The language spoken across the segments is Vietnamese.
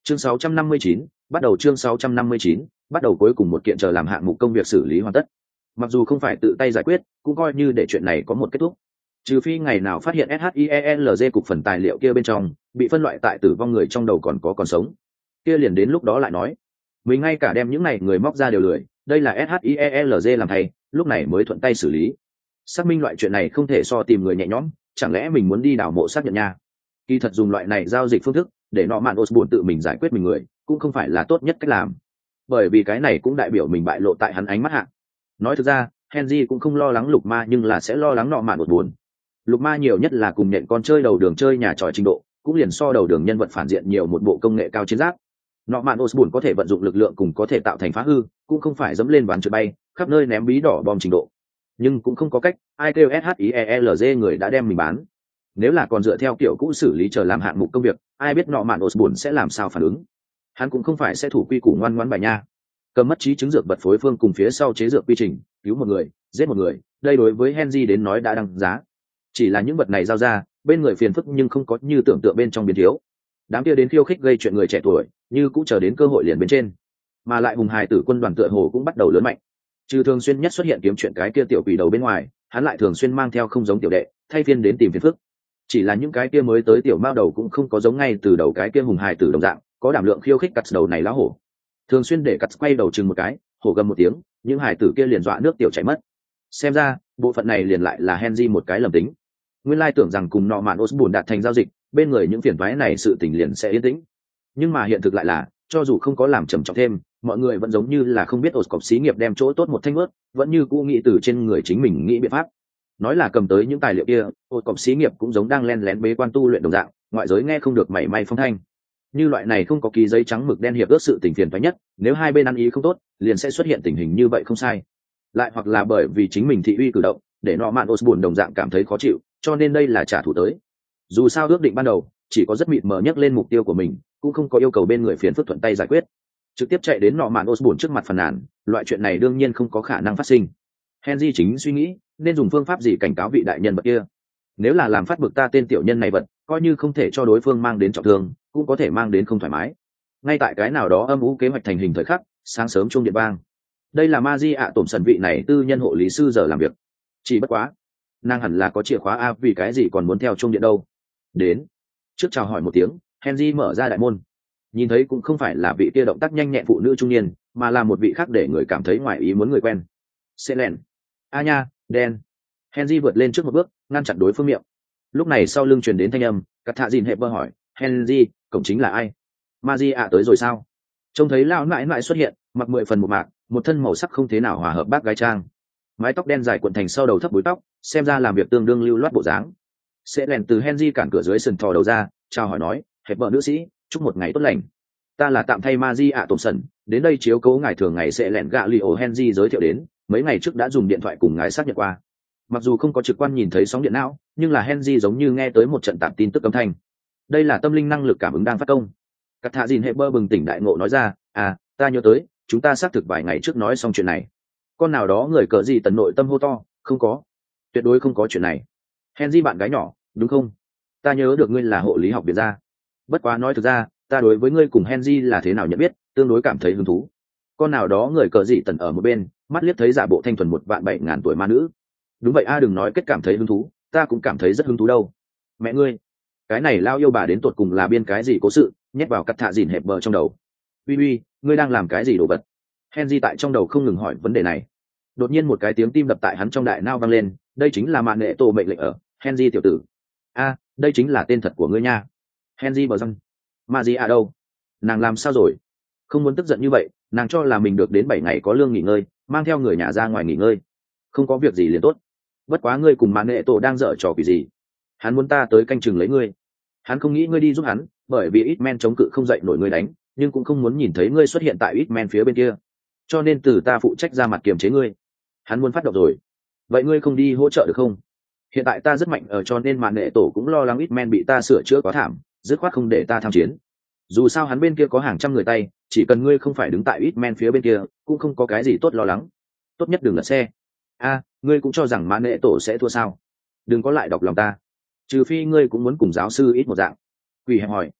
Chương 659, bắt đầu chương 659, bắt đầu cuối cùng một kiện chờ làm hạng mục công việc xử lý hoàn tất. Mặc dù không phải tự tay giải quyết, cũng coi như để chuyện này có một kết thúc. Trừ phi ngày nào phát hiện SHIELZ cục phần tài liệu kia bên trong bị phân loại tại tử vong người trong đầu còn sống, kia liền đến lúc đó lại nói. Mình ngay cả đem những này người móc ra đều lười, đây là SHIELZ làm thay, lúc này mới thuận tay xử lý. Xác minh loại chuyện này không thể so tìm người nhẹ nhõm, chẳng lẽ mình muốn đi đào mộ xác nhận nha? Kỳ thật dùng loại này giao dịch phương thức để nọ mạn Osborn tự mình giải quyết mình người cũng không phải là tốt nhất cách làm, bởi vì cái này cũng đại biểu mình bại lộ tại hắn ánh mắt hạ. Nói thực ra Henry cũng không lo lắng lục ma, nhưng là sẽ lo lắng nọ mạn Osborn. Lục ma nhiều nhất là cùng nhện con chơi đầu đường chơi nhà tròi trình độ, cũng liền so đầu đường nhân vật phản diện nhiều một bộ công nghệ cao chiến giáp. Nọ mạn Osborn có thể vận dụng lực lượng cùng có thể tạo thành phá hư, cũng không phải dẫm lên ván trượt bay khắp nơi ném bí đỏ bom trình độ, nhưng cũng không có cách, ai kêu SHIELZ người đã đem mình bán. Nếu là còn dựa theo kiểu cũ xử lý chờ làm hạng mục công việc, ai biết nọ mạn Osborn sẽ làm sao phản ứng. Hắn cũng không phải sẽ thủ quy củ ngoan ngoãn bài nha. Cầm mất trí chứng dược vật phối phương cùng phía sau chế dược quy trình, cứu một người giết một người, đây đối với Henry đến nói đã đăng giá. Chỉ là những vật này giao ra bên người phiền phức, nhưng không có như tưởng tượng bên trong biến thiếu. Đám kia đến khiêu khích gây chuyện người trẻ tuổi như cũng chờ đến cơ hội liền bên trên, mà lại hùng hài tử quân đoàn tựa hồ cũng bắt đầu lớn mạnh. Trừ thường xuyên nhất xuất hiện kiếm chuyện cái kia tiểu quỷ đầu bên ngoài, hắn lại thường xuyên mang theo không giống tiểu đệ thay phiên đến tìm phiền phức. Chỉ là những cái kia mới tới tiểu mao đầu cũng không có giống ngay từ đầu cái kia hùng hài tử đồng dạng có đảm lượng khiêu khích cắt đầu này lá hổ. Thường xuyên để cắt quay đầu chừng một cái, hổ gầm một tiếng, những hài tử kia liền dọa nước tiểu chảy mất. Xem ra bộ phận này liền lại là Henry một cái lầm tính. Nguyên lai tưởng rằng cùng nọ mạn Osborn đạt thành giao dịch, bên người những phiền toái này sự tình liền sẽ yên tĩnh, nhưng mà hiện thực lại là cho dù không có làm trầm trọng thêm, mọi người vẫn giống như là không biết Oscorp xí nghiệp đem chỗ tốt một thanh ướt, vẫn như cũ nghĩ từ trên người chính mình nghĩ biện pháp. Nói là cầm tới những tài liệu kia, Oscorp xí nghiệp cũng giống đang len lén bế quan tu luyện đồng dạng, ngoại giới nghe không được mảy may phong thanh. Như loại này không có ký giấy trắng mực đen hiệp ước sự tình phiền toái nhất, nếu hai bên ăn ý không tốt, liền sẽ xuất hiện tình hình như vậy không sai. Lại hoặc là bởi vì chính mình thị uy cử động, để nọ mạn Osborn đồng dạng cảm thấy khó chịu, cho nên đây là trả thù tới. Dù sao ước định ban đầu chỉ có rất mịt mờ nhắc lên mục tiêu của mình, cũng không có yêu cầu bên người phiền phức thuận tay giải quyết, trực tiếp chạy đến nọ mạn Osborn trước mặt phàn nàn, loại chuyện này đương nhiên không có khả năng phát sinh. Henry chính suy nghĩ nên dùng phương pháp gì cảnh cáo vị đại nhân vật kia. Nếu là làm phát bực ta tên tiểu nhân này vật, coi như không thể cho đối phương mang đến trọng thương, cũng có thể mang đến không thoải mái. Ngay tại cái nào đó âm u kế hoạch thành hình thời khắc, sáng sớm chuông điện vang. Đây là Maji ạ tổn sần vị này tư nhân hộ lý sư giờ làm việc. Chỉ bất quá, nàng hẳn là có chìa khóa a, vì cái gì còn muốn theo chuông điện đâu. Đến trước chào hỏi một tiếng, Henry mở ra đại môn, nhìn thấy cũng không phải là vị kia động tác nhanh nhẹn phụ nữ trung niên, mà là một vị khác để người cảm thấy ngoài ý muốn người quen. Selen, a nha, đen. Henry vượt lên trước một bước, ngăn chặn đối phương miệng. Lúc này sau lưng truyền đến thanh âm, cắt thạ dìn hẹp bơ hỏi, Henry, cổng chính là ai? Maji ạ tới rồi sao? Trông thấy lão nãi nãi xuất hiện, mặc 10 phần một mạc, một thân màu sắc không thế nào hòa hợp bác gái trang, mái tóc đen dài cuộn thành sau đầu thấp búi tóc, xem ra làm việc tương đương lưu loát bộ dáng. Selen từ Henry cản cửa dưới sườn thò đầu ra, chào hỏi nói, hẹp bơ nữ sĩ, chúc một ngày tốt lành. Ta là tạm thay Maji ạ Tổng Sần, đến đây chiếu cố ngài thường ngày sẽ lẹn gạ Leo Henry giới thiệu đến, mấy ngày trước đã dùng điện thoại cùng ngài xác nhận qua. Mặc dù không có trực quan nhìn thấy sóng điện não, nhưng là Henry giống như nghe tới một trận tạp tin tức âm thanh. Đây là tâm linh năng lực cảm ứng đang phát công. Cắt thạ dìn hệ bơ bừng tỉnh đại ngộ nói ra, à, ta nhớ tới, chúng ta xác thực vài ngày trước nói xong chuyện này. Con nào đó người cỡ gì tần nội tâm hô to, không có, tuyệt đối không có chuyện này. Henry bạn gái nhỏ, đúng không? Ta nhớ được ngươi là hộ lý học viện gia. Bất quá nói thực ra, ta đối với ngươi cùng Henry là thế nào nhận biết, tương đối cảm thấy hứng thú. Con nào đó người cỡ gì tần ở một bên, mắt liếc thấy giả bộ thanh thuần 1.700.000 tuổi ma nữ. Đúng vậy a, đừng nói kết cảm thấy hứng thú, ta cũng cảm thấy rất hứng thú đâu. Mẹ ngươi, cái này lao yêu bà đến tột cùng là biên cái gì cố sự, nhét vào cắt thạ dìn hẹp bờ trong đầu. Uy, ngươi đang làm cái gì đồ vật? Henry tại trong đầu không ngừng hỏi vấn đề này. Đột nhiên một cái tiếng tim đập tại hắn trong đại não vang lên, đây chính là mạn nghệ tổ mệnh lệnh ở, Henry tiểu tử. A, đây chính là tên thật của ngươi nha. Henry bờ răng. Maji à đâu? Nàng làm sao rồi? Không muốn tức giận như vậy, nàng cho là mình được đến 7 ngày có lương nghỉ ngơi, mang theo người nhà ra ngoài nghỉ ngơi. Không có việc gì liền tốt. Bất quá ngươi cùng mạn nghệ tổ đang dở trò quỷ gì? Hắn muốn ta tới canh chừng lấy ngươi. Hắn không nghĩ ngươi đi giúp hắn, bởi vì ít men chống cự không dậy nổi ngươi đánh, nhưng cũng không muốn nhìn thấy ngươi xuất hiện tại ít men phía bên kia, cho nên từ ta phụ trách ra mặt kiềm chế ngươi. Hắn muốn phát động rồi, vậy ngươi không đi hỗ trợ được không? Hiện tại ta rất mạnh ở, cho nên mạn nghệ tổ cũng lo lắng ít men bị ta sửa chữa quá thảm, dứt khoát không để ta tham chiến. Dù sao hắn bên kia có hàng trăm người tay, chỉ cần ngươi không phải đứng tại ít men phía bên kia, cũng không có cái gì tốt lo lắng. Tốt nhất đừng lật xe. A, ngươi cũng cho rằng mạn nghệ tổ sẽ thua sao? Đừng có lại đọc lòng ta, trừ phi ngươi cũng muốn cùng giáo sư ít một dạng. Quỷ hẹp hỏi.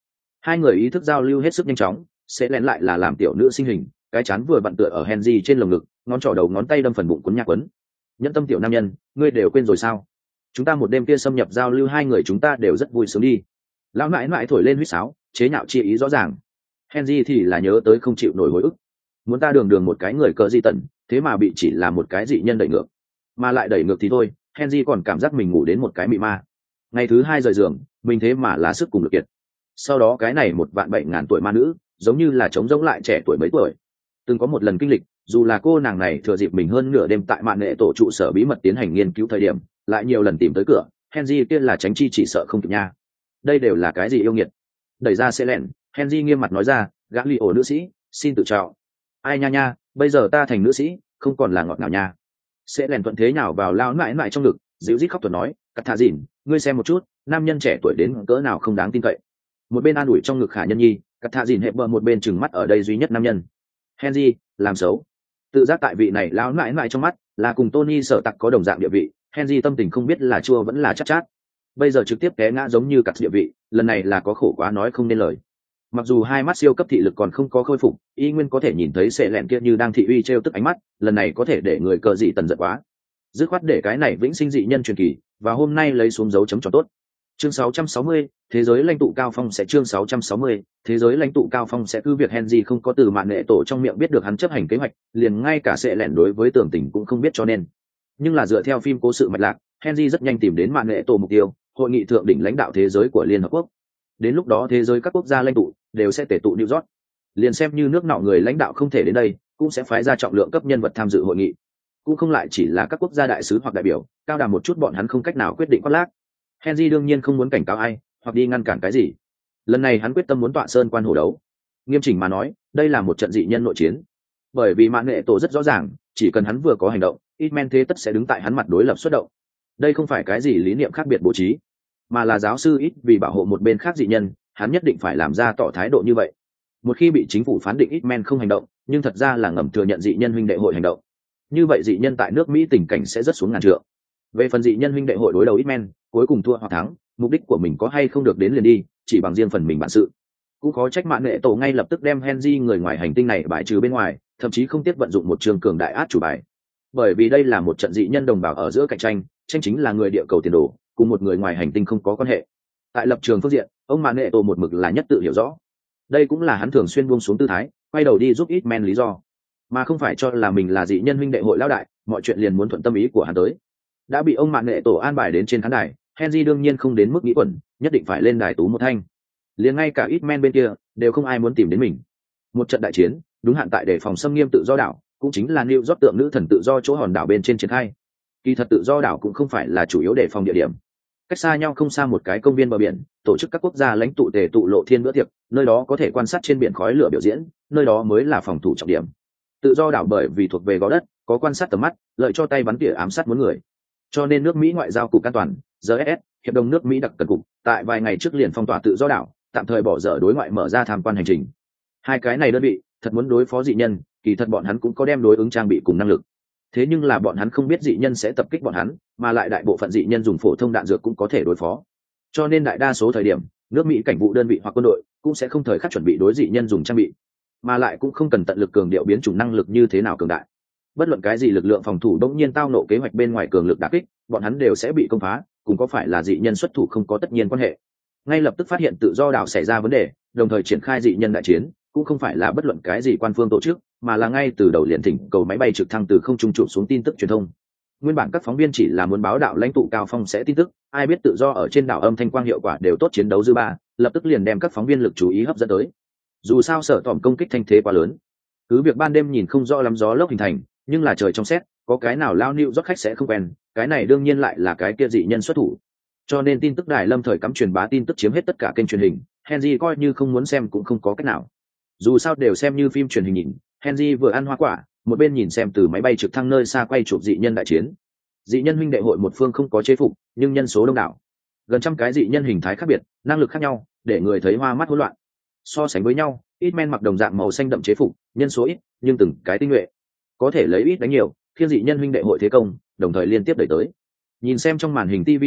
Hai người ý thức giao lưu hết sức nhanh chóng, sẽ lén lại là làm tiểu nữ sinh hình, cái chán vừa vặn tựa ở Henry trên lồng ngực, ngón trỏ đầu ngón tay đâm phần bụng quấn nhạc quấn. Nhẫn tâm tiểu nam nhân, ngươi đều quên rồi sao? Chúng ta một đêm kia xâm nhập giao lưu hai người chúng ta đều rất vui sướng đi. Lão nãi nãi thổi lên huýt sáo, chế nhạo chi ý rõ ràng. Henry thì là nhớ tới không chịu nổi hồi ức. Muốn ta đường đường một cái người cờ di tần, thế mà bị chỉ là một cái dị nhân đẩy ngược. Mà lại đẩy ngược thì thôi, Henry còn cảm giác mình ngủ đến một cái mị ma. Ngày thứ hai rời giường, mình thế mà lá sức cùng lực kiệt. Sau đó cái này 1.700.000 tuổi ma nữ, giống như là trống rỗng lại trẻ tuổi mấy tuổi. Từng có một lần kinh lịch, dù là cô nàng này thừa dịp mình hơn nửa đêm tại mạn nghệ tổ trụ sở bí mật tiến hành nghiên cứu thời điểm, lại nhiều lần tìm tới cửa, Henry kia là tránh chi chỉ sợ không kịp nha. Đây đều là cái gì yêu nghiệt? Đẩy ra xe lẹn, Henry nghiêm mặt nói ra, gã li ổ nữ sĩ, xin tự chào. Ai nha nha, bây giờ ta thành nữ sĩ, không còn là ngọt ngào nha. Sẽ lẹn thuận thế nhào vào lao mãi mãi trong ngực, dịu rít khóc thuật nói, cắt thà dìn, ngươi xem một chút, nam nhân trẻ tuổi đến cỡ nào không đáng tin cậy. Một bên an ủi trong ngực khả nhân nhi, cắt thà dìn hẹp bờ một bên trừng mắt ở đây duy nhất nam nhân. Henry, làm xấu. Tự giác tại vị này lao mãi mãi trong mắt là cùng Tony sở tặc có đồng dạng địa vị, Henry tâm tình không biết là chua vẫn là chát chát. Bây giờ trực tiếp té ngã giống như cắt địa vị, lần này là có khổ quá nói không nên lời. Mặc dù hai mắt siêu cấp thị lực còn không có khôi phục, y nguyên có thể nhìn thấy sệ lẹn kia như đang thị uy trêu tức ánh mắt, lần này có thể để người cờ dị tần giật quá. Dứt khoát để cái này vĩnh sinh dị nhân truyền kỳ, và hôm nay lấy xuống dấu chấm cho tốt. Chương 660, thế giới lãnh tụ cao phong sẽ chương 660, thế giới lãnh tụ cao phong sẽ cứ việc Henry không có từ mạn nghệ tổ trong miệng biết được hắn chấp hành kế hoạch, liền ngay cả sệ lẹn đối với tưởng tình cũng không biết cho nên. Nhưng là dựa theo phim cố sự mạch lạc, Henry rất nhanh tìm đến mạn nghệ tổ mục tiêu, hội nghị thượng đỉnh lãnh đạo thế giới của Liên Hợp Quốc. Đến lúc đó thế giới các quốc gia lãnh tụ đều sẽ tề tụ New York. Liền xem như nước nọ người lãnh đạo không thể đến đây, cũng sẽ phái ra trọng lượng cấp nhân vật tham dự hội nghị. Cũng không lại chỉ là các quốc gia đại sứ hoặc đại biểu, cao đàm một chút bọn hắn không cách nào quyết định khoác lác. Henry đương nhiên không muốn cảnh cáo ai, hoặc đi ngăn cản cái gì. Lần này hắn quyết tâm muốn tọa sơn quan hổ đấu. Nghiêm chỉnh mà nói, đây là một trận dị nhân nội chiến. Bởi vì mạn nghệ tổ rất rõ ràng, chỉ cần hắn vừa có hành động, Hitman thế tất sẽ đứng tại hắn mặt đối lập xuất động. Đây không phải cái gì lý niệm khác biệt bố trí, mà là giáo sư ít vì bảo hộ một bên khác dị nhân, hắn nhất định phải làm ra tỏ thái độ như vậy. Một khi bị chính phủ phán định Hitman không hành động, nhưng thật ra là ngầm thừa nhận dị nhân huynh đệ hội hành động, như vậy dị nhân tại nước Mỹ tình cảnh sẽ rất xuống ngàn trượng. Về phần dị nhân huynh đệ hội đối đầu Hitman, cuối cùng thua hoặc thắng, mục đích của mình có hay không được đến liền đi, chỉ bằng riêng phần mình bản sự. Cũng khó trách mạn nghệ tổ ngay lập tức đem Henry người ngoài hành tinh này bài trừ bên ngoài, thậm chí không tiếc vận dụng một trường cường đại át chủ bài. Bởi vì đây là một trận dị nhân đồng bào ở giữa cạnh tranh, tranh chính là người địa cầu tiền đồ, cùng một người ngoài hành tinh không có quan hệ. Tại lập trường phương diện, ông mạn nghệ tổ một mực là nhất tự hiểu rõ. Đây cũng là hắn thường xuyên buông xuống tư thái, quay đầu đi giúp Hitman lý do, mà không phải cho là mình là dị nhân huynh đệ hội lão đại, mọi chuyện liền muốn thuận tâm ý của hắn tới. Đã bị ông mạn nghệ tổ an bài đến trên khán đài, Henry đương nhiên không đến mức nghĩ quẩn, nhất định phải lên đài tú một thanh. Liền ngay cả Hitman bên kia đều không ai muốn tìm đến mình. Một trận đại chiến, đúng hạn tại để phòng xâm nghiêm tự do đảo, cũng chính là New York tượng nữ thần tự do chỗ hòn đảo bên trên triển khai. Kỳ thật tự do đảo cũng không phải là chủ yếu đề phòng địa điểm. Cách xa nhau không xa một cái công viên bờ biển, tổ chức các quốc gia lãnh tụ tề tụ lộ thiên bữa tiệc, nơi đó có thể quan sát trên biển khói lửa biểu diễn, nơi đó mới là phòng thủ trọng điểm. Tự do đảo bởi vì thuộc về gò đất, có quan sát tầm mắt, lợi cho tay bắn tỉa ám sát muốn người. Cho nên nước Mỹ ngoại giao cục an toàn, GSS, hiệp đồng nước Mỹ đặc cần cục, tại vài ngày trước liền phong tỏa tự do đảo, tạm thời bỏ dở đối ngoại mở ra tham quan hành trình. Hai cái này đơn vị, thật muốn đối phó dị nhân, kỳ thật bọn hắn cũng có đem đối ứng trang bị cùng năng lực. Thế nhưng là bọn hắn không biết dị nhân sẽ tập kích bọn hắn, mà lại đại bộ phận dị nhân dùng phổ thông đạn dược cũng có thể đối phó. Cho nên đại đa số thời điểm, nước Mỹ cảnh vụ đơn vị hoặc quân đội cũng sẽ không thời khắc chuẩn bị đối dị nhân dùng trang bị, mà lại cũng không cần tận lực cường điệu biến chủng năng lực như thế nào cường đại. Bất luận cái gì lực lượng phòng thủ đống nhiên tao nộ kế hoạch bên ngoài cường lực đả kích, bọn hắn đều sẽ bị công phá, cùng có phải là dị nhân xuất thủ không có tất nhiên quan hệ. Ngay lập tức phát hiện tự do đảo xảy ra vấn đề, đồng thời triển khai dị nhân đại chiến, cũng không phải là bất luận cái gì quan phương tổ chức, mà là ngay từ đầu liền thỉnh cầu máy bay trực thăng từ không trung chụp xuống tin tức truyền thông. Nguyên bản các phóng viên chỉ là muốn báo đạo lãnh tụ cao phong sẽ tin tức, ai biết tự do ở trên đảo âm thanh quang hiệu quả đều tốt, chiến đấu dư ba, lập tức liền đem các phóng viên lực chú ý hấp dẫn tới. Dù sao sở tỏm công kích thanh thế quá lớn, cứ việc ban đêm nhìn không rõ lắm gió lốc hình thành, nhưng là trời trong xét, có cái nào lao nịu rót khách sẽ không quen, cái này đương nhiên lại là cái kia dị nhân xuất thủ. Cho nên tin tức đài lâm thời cắm truyền bá tin tức chiếm hết tất cả kênh truyền hình, Henry coi như không muốn xem cũng không có cách nào. Dù sao đều xem như phim truyền hình nhìn, Henry vừa ăn hoa quả, một bên nhìn xem từ máy bay trực thăng nơi xa quay chụp dị nhân đại chiến. Dị nhân huynh đệ hội một phương không có chế phục, nhưng nhân số đông đảo, gần trăm cái dị nhân hình thái khác biệt, năng lực khác nhau, để người thấy hoa mắt hỗn loạn. So sánh với nhau, Hitman mặc đồng dạng màu xanh đậm chế phục, nhân số ít, nhưng từng cái tinh nhuệ, có thể lấy ít đánh nhiều, khiến dị nhân huynh đệ hội thế công, đồng thời liên tiếp đẩy tới. Nhìn xem trong màn hình TV đầu,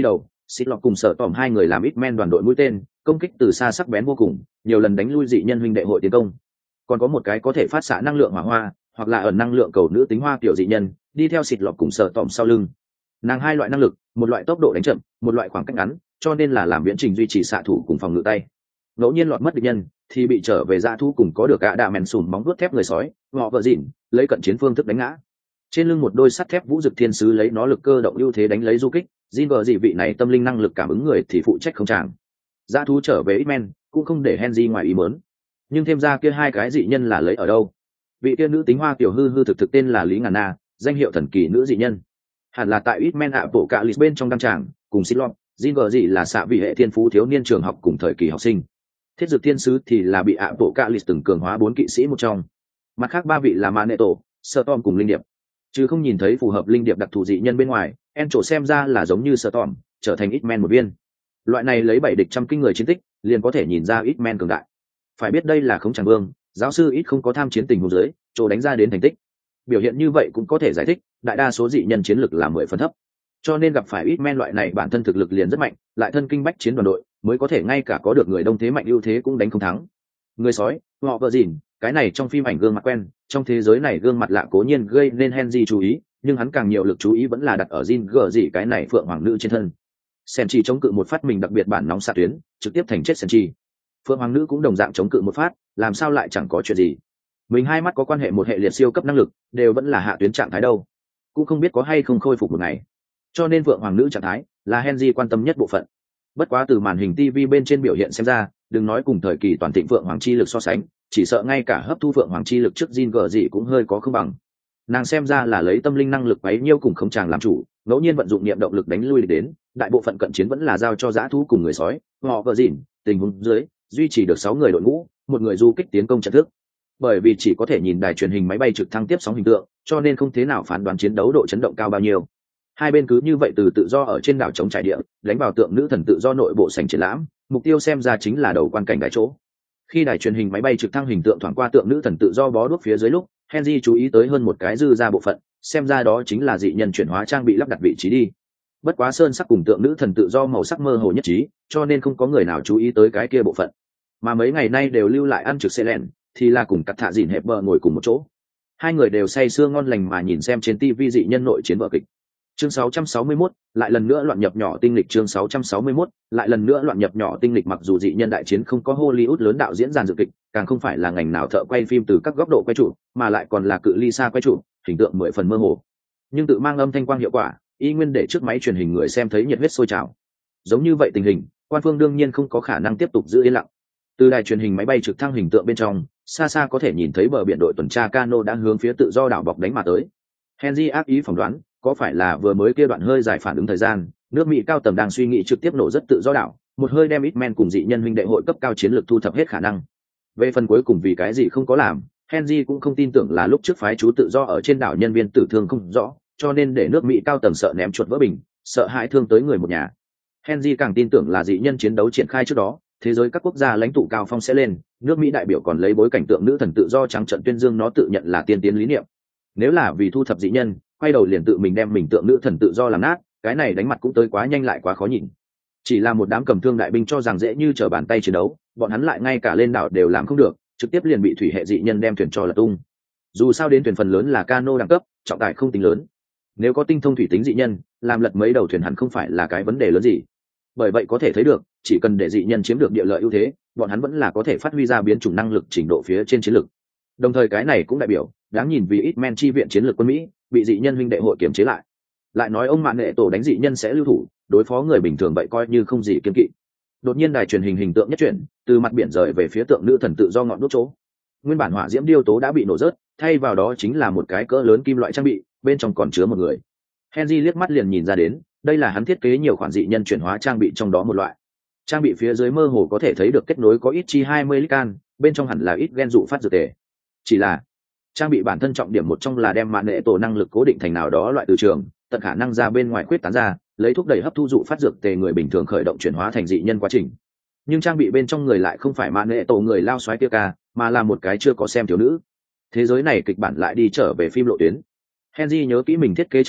xịt lọc cùng sợ tỏm hai người làm ít men đoàn đội mũi tên, công kích từ xa sắc bén vô cùng, nhiều lần đánh lui dị nhân huynh đệ hội tiến công. Còn có một cái có thể phát xạ năng lượng hỏa hoa hoặc là ẩn năng lượng cầu nữ tính hoa kiểu dị nhân đi theo xịt lọc cùng sợ tỏm sau lưng. Nàng hai loại năng lực, một loại tốc độ đánh chậm, một loại khoảng cách ngắn, cho nên là làm viễn trình duy trì xạ thủ cùng phòng ngự tay. Ngẫu nhiên lọt mất địch nhân thì bị trở về dã thú cùng có được gã đạ mèn sùn bóng vuốt thép người sói họ vợ dịn lấy cận chiến phương thức đánh ngã. Trên lưng một đôi sắt thép vũ dực thiên sứ lấy nó lực cơ động ưu thế đánh lấy du kích, Jin vợ dị vị này tâm linh năng lực cảm ứng người thì phụ trách không tràng. Dã thú trở về X-Men cũng không để Henry ngoài ý muốn. Nhưng thêm ra kia hai cái dị nhân là lấy ở đâu? Vị kia nữ tính hoa kiểu hư thực tên là Lý Ngàn Na, danh hiệu thần kỳ nữ dị nhân. Hẳn là tại X-Men ạ bộ cạ lịch bên trong đăng tràng, cùng Silon, Jin vợ dị là xạ vị hệ thiên phú thiếu niên trường học cùng thời kỳ học sinh. Thiết dược thiên sứ thì là bị ạ bộ cạ lịch từng cường hóa 4 kỵ sĩ một trong. Mặt khác 3 vị là Magneto, Storm cùng Linh Điệp. Chứ không nhìn thấy phù hợp Linh Điệp đặc thù dị nhân bên ngoài, Encho xem ra là giống như Storm, trở thành X-Men một viên. Loại này lấy 7 địch trăm kinh người chiến tích, liền có thể nhìn ra X-Men cường đại. Phải biết đây là không chẳng vương, giáo sư ít không có tham chiến tình huống dưới, chỗ đánh ra đến thành tích. Biểu hiện như vậy cũng có thể giải thích, đại đa số dị nhân chiến lực là 10 phần thấp. Cho nên gặp phải X-Men loại này bản thân thực lực liền rất mạnh, lại thân kinh bách chiến đoàn đội, mới có thể ngay cả có được người đông thế mạnh ưu thế cũng đánh không thắng. Người sói, họ vợ dỉn, cái này trong phim ảnh gương mặt quen, trong thế giới này gương mặt lạ cố nhiên gây nên Henry chú ý, nhưng hắn càng nhiều lực chú ý vẫn là đặt ở Jin gở gì cái này phượng hoàng nữ trên thân. Senchi chống cự một phát mình đặc biệt bản nóng xạ tuyến, trực tiếp thành chết Senchi. Phượng hoàng nữ cũng đồng dạng chống cự một phát, làm sao lại chẳng có chuyện gì. Mình hai mắt có quan hệ một hệ liệt siêu cấp năng lực, đều vẫn là hạ tuyến trạng thái đâu. Cũng không biết có hay không khôi phục một ngày. Cho nên Phượng hoàng nữ trạng thái là Henry quan tâm nhất bộ phận. Bất quá từ màn hình TV bên trên biểu hiện xem ra, đừng nói cùng thời kỳ toàn thịnh Phượng hoàng chi lực so sánh, chỉ sợ ngay cả hấp thu Phượng hoàng chi lực trước Jin gở gì cũng hơi có không bằng. Nàng xem ra là lấy tâm linh năng lực bấy nhiêu cùng không chàng làm chủ, ngẫu nhiên vận dụng niệm động lực đánh lui đến, đại bộ phận cận chiến vẫn là giao cho dã thú cùng người sói, họ vợ dỉn, tình huống dưới duy trì được 6 người đội ngũ, một người du kích tiến công trận thức. Bởi vì chỉ có thể nhìn đài truyền hình máy bay trực thăng tiếp sóng hình tượng, cho nên không thế nào phán đoán chiến đấu độ chấn động cao bao nhiêu. Hai bên cứ như vậy từ tự do ở trên đảo chống trải địa, đánh vào tượng nữ thần tự do nội bộ sảnh triển lãm, mục tiêu xem ra chính là đầu quan cảnh đại chỗ. Khi đài truyền hình máy bay trực thăng hình tượng thoáng qua tượng nữ thần tự do bó đuốc phía dưới lúc, Henry chú ý tới hơn một cái dư ra bộ phận, xem ra đó chính là dị nhân chuyển hóa trang bị lắp đặt vị trí đi. Bất quá sơn sắc cùng tượng nữ thần tự do màu sắc mơ hồ nhất trí, cho nên không có người nào chú ý tới cái kia bộ phận. Mà mấy ngày nay đều lưu lại ăn trực xe lẹn, thì là cùng cắt thạ dìn hẹp bờ ngồi cùng một chỗ. Hai người đều say sưa ngon lành mà nhìn xem trên TV dị nhân nội chiến vở kịch. Chương 661, lại lần nữa loạn nhập nhỏ tinh lịch. Chương 661, lại lần nữa loạn nhập nhỏ tinh lịch. Mặc dù dị nhân đại chiến không có Hollywood lớn đạo diễn dàn dự kịch, càng không phải là ngành nào thợ quay phim từ các góc độ quay trụ, mà lại còn là cự ly xa quay trụ, hình tượng 10 phần mơ hồ. Nhưng tự mang âm thanh quang hiệu quả, y nguyên để trước máy truyền hình người xem thấy nhiệt huyết sôi trào. Giống như vậy tình hình, quan phương đương nhiên không có khả năng tiếp tục giữ yên lặng. Từ đài truyền hình máy bay trực thăng hình tượng bên trong, xa xa có thể nhìn thấy bờ biển đội tuần tra cano đang hướng phía tự do đảo bọc đánh mà tới. Henry ác ý phỏng đoán, có phải là vừa mới kia đoạn hơi dài phản ứng thời gian, nước Mỹ cao tầng đang suy nghĩ trực tiếp nổ rất tự do đảo, một hơi đem X-Men cùng dị nhân huynh đệ hội cấp cao chiến lược thu thập hết khả năng. Về phần cuối cùng vì cái gì không có làm, Henry cũng không tin tưởng là lúc trước phái chú tự do ở trên đảo nhân viên tử thương không rõ, cho nên để nước Mỹ cao tầng sợ ném chuột vỡ bình, sợ hãi thương tới người một nhà. Henry càng tin tưởng là dị nhân chiến đấu triển khai trước đó, thế giới các quốc gia lãnh tụ cao phong sẽ lên, nước Mỹ đại biểu còn lấy bối cảnh tượng nữ thần tự do trắng trận tuyên dương nó tự nhận là tiên tiến lý niệm. Nếu là vì thu thập dị nhân, quay đầu liền tự mình đem mình tượng nữ thần tự do làm nát, cái này đánh mặt cũng tới quá nhanh lại quá khó nhìn. Chỉ là một đám cầm thương đại binh cho rằng dễ như trở bàn tay chiến đấu, bọn hắn lại ngay cả lên đảo đều làm không được, trực tiếp liền bị thủy hệ dị nhân đem thuyền cho lật tung. Dù sao đến thuyền phần lớn là cano đẳng cấp, trọng tải không tính lớn. Nếu có tinh thông thủy tính dị nhân, làm lật mấy đầu thuyền hẳn không phải là cái vấn đề lớn gì. Bởi vậy có thể thấy được, chỉ cần để dị nhân chiếm được địa lợi ưu thế, bọn hắn vẫn là có thể phát huy ra biến chủng năng lực trình độ phía trên chiến lược. Đồng thời cái này cũng đại biểu, đáng nhìn vì X-Men chi viện chiến lược quân Mỹ, bị dị nhân huynh đệ hội kiểm chế lại. Lại nói ông mạng nghệ tổ đánh dị nhân sẽ lưu thủ, đối phó người bình thường vậy coi như không gì kiêng kỵ. Đột nhiên đài truyền hình tượng nhất chuyển, từ mặt biển rời về phía tượng nữ thần tự do ngọn đuốc chỗ. Nguyên bản hỏa diễm điêu tố đã bị nổ rớt, thay vào đó chính là một cái cỡ lớn kim loại trang bị, bên trong còn chứa một người. Henry liếc mắt liền nhìn ra đến, đây là hắn thiết kế nhiều khoản dị nhân chuyển hóa trang bị trong đó một loại. Trang bị phía dưới mơ hồ có thể thấy được kết nối có ít chi 20 lít can, bên trong hẳn là ít gen dụ phát dược tề. Chỉ là trang bị bản thân trọng điểm một trong là đem mạng nghệ tổ năng lực cố định thành nào đó loại từ trường, tận khả năng ra bên ngoài khuyết tán ra, lấy thúc đẩy hấp thu dụ phát dược tề người bình thường khởi động chuyển hóa thành dị nhân quá trình. Nhưng trang bị bên trong người lại không phải mạng nghệ tổ người lao xoáy kia ca, mà là một cái chưa có xem thiếu nữ. Thế giới này kịch bản lại đi trở về phim lộ tuyến. Henry nhớ kỹ mình thiết kế trang bị,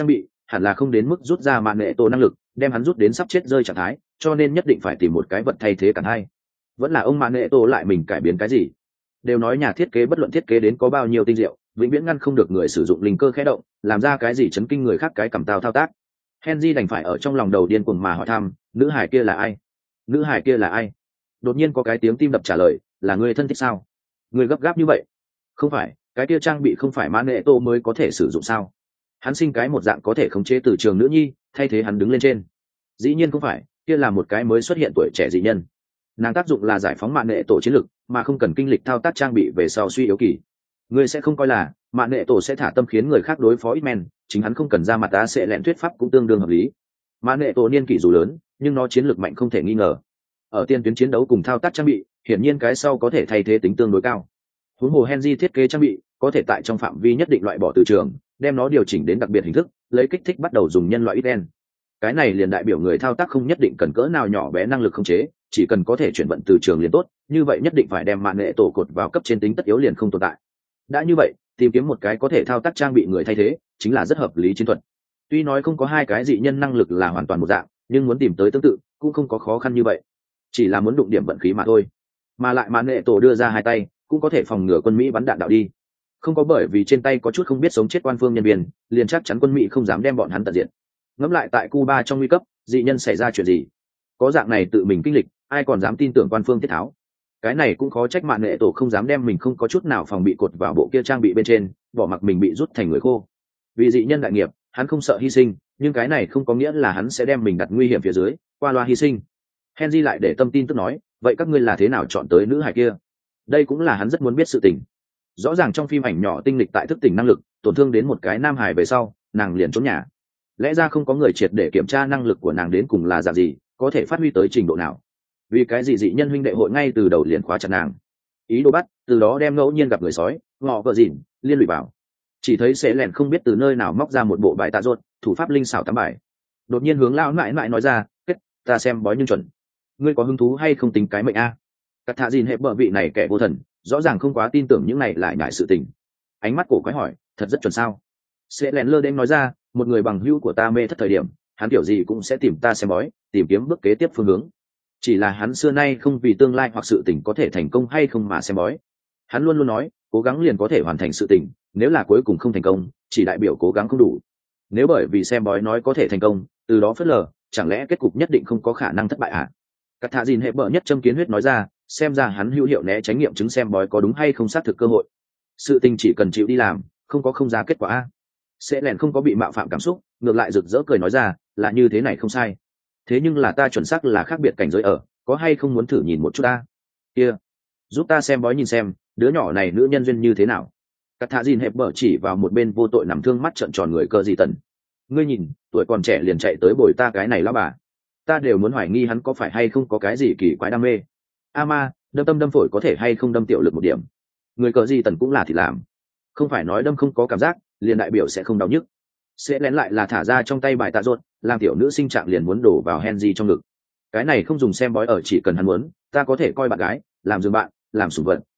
hẳn là không đến mức rút ra mạng nghệ tổ năng lực đem hắn rút đến sắp chết rơi trạng thái, cho nên nhất định phải tìm một cái vật thay thế cả hai. Vẫn là ông mạng nghệ tổ lại mình cải biến cái gì? Đều nói nhà thiết kế bất luận thiết kế đến có bao nhiêu tinh diệu, vĩnh viễn ngăn không được người sử dụng linh cơ khẽ động làm ra cái gì chấn kinh người khác cái cầm tao thao tác. Henry đành phải ở trong lòng đầu điên cuồng mà hỏi thăm, nữ hải kia là ai? Nữ hải kia là ai? Đột nhiên có cái tiếng tim đập trả lời, là người thân thích sao? Người gấp gáp như vậy? Không phải, cái kia trang bị không phải mã nghệ tô mới có thể sử dụng sao? Hắn sinh cái một dạng có thể khống chế từ trường nữ nhi, thay thế hắn đứng lên trên. Dĩ nhiên không phải, kia là một cái mới xuất hiện tuổi trẻ dị nhân. Nàng tác dụng là giải phóng mạng nghệ tổ chiến lực, mà không cần kinh lịch thao tác trang bị về sau suy yếu kỳ. Ngươi sẽ không coi là mạng nghệ tổ sẽ thả tâm khiến người khác đối phó ít men, chính hắn không cần ra mặt ta sẽ lẹn thuyết pháp cũng tương đương hợp lý. Mạng nghệ tổ niên kỷ dù lớn, nhưng nó chiến lược mạnh không thể nghi ngờ. Ở tiên tuyến chiến đấu cùng thao tác trang bị, hiển nhiên cái sau có thể thay thế tính tương đối cao. Huống hồ Henry thiết kế trang bị có thể tại trong phạm vi nhất định loại bỏ từ trường, đem nó điều chỉnh đến đặc biệt hình thức, lấy kích thích bắt đầu dùng nhân loại ít en. Cái này liền đại biểu người thao tác không nhất định cần cỡ nào nhỏ bé năng lực khống chế, chỉ cần có thể chuyển vận từ trường liền tốt, như vậy nhất định phải đem mạng nghệ tổ cột vào cấp trên tính tất yếu liền không tồn tại. Đã như vậy, tìm kiếm một cái có thể thao tác trang bị người thay thế, chính là rất hợp lý chiến thuật. Tuy nói không có hai cái dị nhân năng lực là hoàn toàn một dạng, nhưng muốn tìm tới tương tự cũng không có khó khăn như vậy, chỉ là muốn đụng điểm vận khí mà thôi. Mà lại mạng nghệ tổ đưa ra hai tay, cũng có thể phòng ngừa quân Mỹ bắn đạn đạo đi. Không có bởi vì trên tay có chút không biết sống chết quan phương nhân viên, liền chắc chắn quân Mỹ không dám đem bọn hắn tận diệt. Ngẫm lại tại Cuba trong nguy cấp, dị nhân xảy ra chuyện gì? Có dạng này tự mình kinh lịch, ai còn dám tin tưởng quan phương tiết tháo? Cái này cũng khó trách mạng nghệ tổ không dám đem mình không có chút nào phòng bị cột vào bộ kia trang bị bên trên, bỏ mặc mình bị rút thành người khô. Vì dị nhân đại nghiệp, hắn không sợ hy sinh, nhưng cái này không có nghĩa là hắn sẽ đem mình đặt nguy hiểm phía dưới, qua loa hy sinh. Henry lại để tâm tin tức nói, vậy các ngươi là thế nào chọn tới nữ hải kia? Đây cũng là hắn rất muốn biết sự tình. Rõ ràng trong phim ảnh nhỏ tinh lịch tại thức tỉnh năng lực, tổn thương đến một cái nam hải về sau, nàng liền trốn nhà. Lẽ ra không có người triệt để kiểm tra năng lực của nàng đến cùng là dạng gì, có thể phát huy tới trình độ nào. Vì cái gì dị nhân huynh đệ hội ngay từ đầu liền khóa chặt nàng, ý đồ bắt, từ đó đem ngẫu nhiên gặp người sói ngọ vợ dìn liên lụy vào. Chỉ thấy sẽ lẻn không biết từ nơi nào móc ra một bộ bài tạ ruột, thủ pháp linh xảo tám bài, đột nhiên hướng lão mãi mãi nói ra, kết, ta xem bói nhưng chuẩn, ngươi có hứng thú hay không tính cái mệnh a? Cắt thạ dìn hệ bợ vị này kẻ vô thần, rõ ràng không quá tin tưởng những này lại ngại sự tình. Ánh mắt cổ quái hỏi, thật rất chuẩn sao? Sẽ lẻn lơ đễnh nói ra, một người bằng hữu của ta mê thất thời điểm, hắn kiểu gì cũng sẽ tìm ta xem bói, tìm kiếm bước kế tiếp phương hướng. Chỉ là hắn xưa nay không vì tương lai hoặc sự tình có thể thành công hay không mà xem bói. Hắn luôn luôn nói, cố gắng liền có thể hoàn thành sự tình, nếu là cuối cùng không thành công, chỉ đại biểu cố gắng không đủ. Nếu bởi vì xem bói nói có thể thành công, từ đó phớt lờ, chẳng lẽ kết cục nhất định không có khả năng thất bại à? Cắt thạ dìn hệ bợ nhất châm kiến huyết nói ra, xem ra hắn hữu hiệu né tránh nghiệm chứng xem bói có đúng hay không xác thực cơ hội. Sự tình chỉ cần chịu đi làm, không có không ra kết quả. Sẽ lẻn không có bị mạo phạm cảm xúc, ngược lại rực rỡ cười nói ra, là như thế này không sai. Thế nhưng là ta chuẩn xác là khác biệt cảnh giới ở, có hay không muốn thử nhìn một chút ta? Kia, giúp ta xem bói nhìn xem, đứa nhỏ này nữ nhân duyên như thế nào? Cắt thạ dìn hẹp bở chỉ vào một bên vô tội nằm thương mắt trợn tròn người cờ gì tần. Ngươi nhìn, tuổi còn trẻ liền chạy tới bồi ta cái này lão bà, ta đều muốn hoài nghi hắn có phải hay không có cái gì kỳ quái đam mê. A ma, đâm tâm đâm phổi có thể hay không đâm tiểu lực một điểm? Người cờ gì tần cũng là thì làm, không phải nói đâm không có cảm giác, liền đại biểu sẽ không đau nhức. Sẽ lén lại là thả ra trong tay bài tạ ruột, làm tiểu nữ sinh trạng liền muốn đổ vào Henry trong ngực. Cái này không dùng xem bói ở, chỉ cần hắn muốn, ta có thể coi bạn gái, làm giường bạn, làm sủng vật.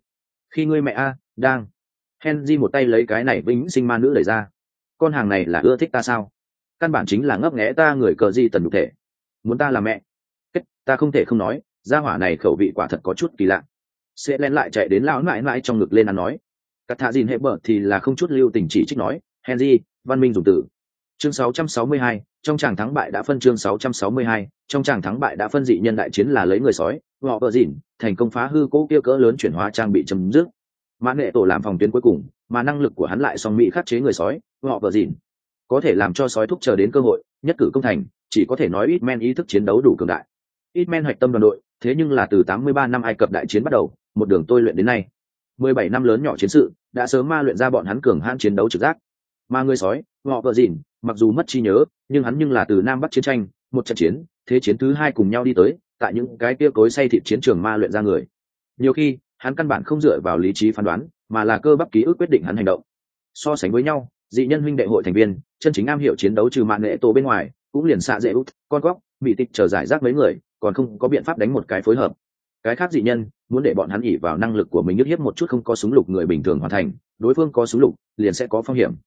Khi ngươi mẹ a đang. Henry một tay lấy cái này vĩnh sinh ma nữ đẩy ra. Con hàng này là ưa thích ta sao? Căn bản chính là ngấp nghé ta người cờ gì tần nhục thể. Muốn ta làm mẹ? Kết, ta không thể không nói, gia hỏa này khẩu vị quả thật có chút kỳ lạ. Sẽ lén lại chạy đến lão mãi mãi trong ngực lên ăn nói. Cắt thạ dìn hệ bở thì là không chút lưu tình chỉ trích nói, Henry, văn minh dùng từ. Chương 662, trong tràng thắng bại đã phân. Chương 662, trong tràng thắng bại đã phân. Dị nhân đại chiến là lấy người sói ngọ vợ dìn thành công phá hư cố kia cỡ lớn chuyển hóa trang bị chấm dứt. Mã nghệ tổ làm phòng tuyến cuối cùng, mà năng lực của hắn lại song mỹ khắc chế người sói ngọ vợ dìn, có thể làm cho sói thúc chờ đến cơ hội nhất cử công thành. Chỉ có thể nói ít men ý thức chiến đấu đủ cường đại. Ít men hoạch tâm đoàn đội, thế nhưng là từ 83 năm Ai Cập đại chiến bắt đầu, một đường tôi luyện đến nay 17 năm lớn nhỏ chiến sự đã sớm ma luyện ra bọn hắn cường hãn chiến đấu trực giác. Mà người sói ngọ vợ dìn mặc dù mất trí nhớ, nhưng hắn nhưng là từ Nam Bắc chiến tranh một trận chiến thế chiến thứ hai cùng nhau đi tới, tại những cái kia cối xay thịt chiến trường ma luyện ra người. Nhiều khi hắn căn bản không dựa vào lý trí phán đoán, mà là cơ bắp ký ức quyết định hắn hành động. So sánh với nhau, dị nhân huynh đệ hội thành viên chân chính am hiểu chiến đấu trừ mạng nghệ tổ bên ngoài, cũng liền xạ dễ út con góc bị tịch chờ giải rác mấy người, còn không có biện pháp đánh một cái phối hợp. Cái khác dị nhân muốn để bọn hắn ỉ vào năng lực của mình nhức hiếp một chút không có súng lục người bình thường hoàn thành, đối phương có súng lục liền sẽ có phong hiểm.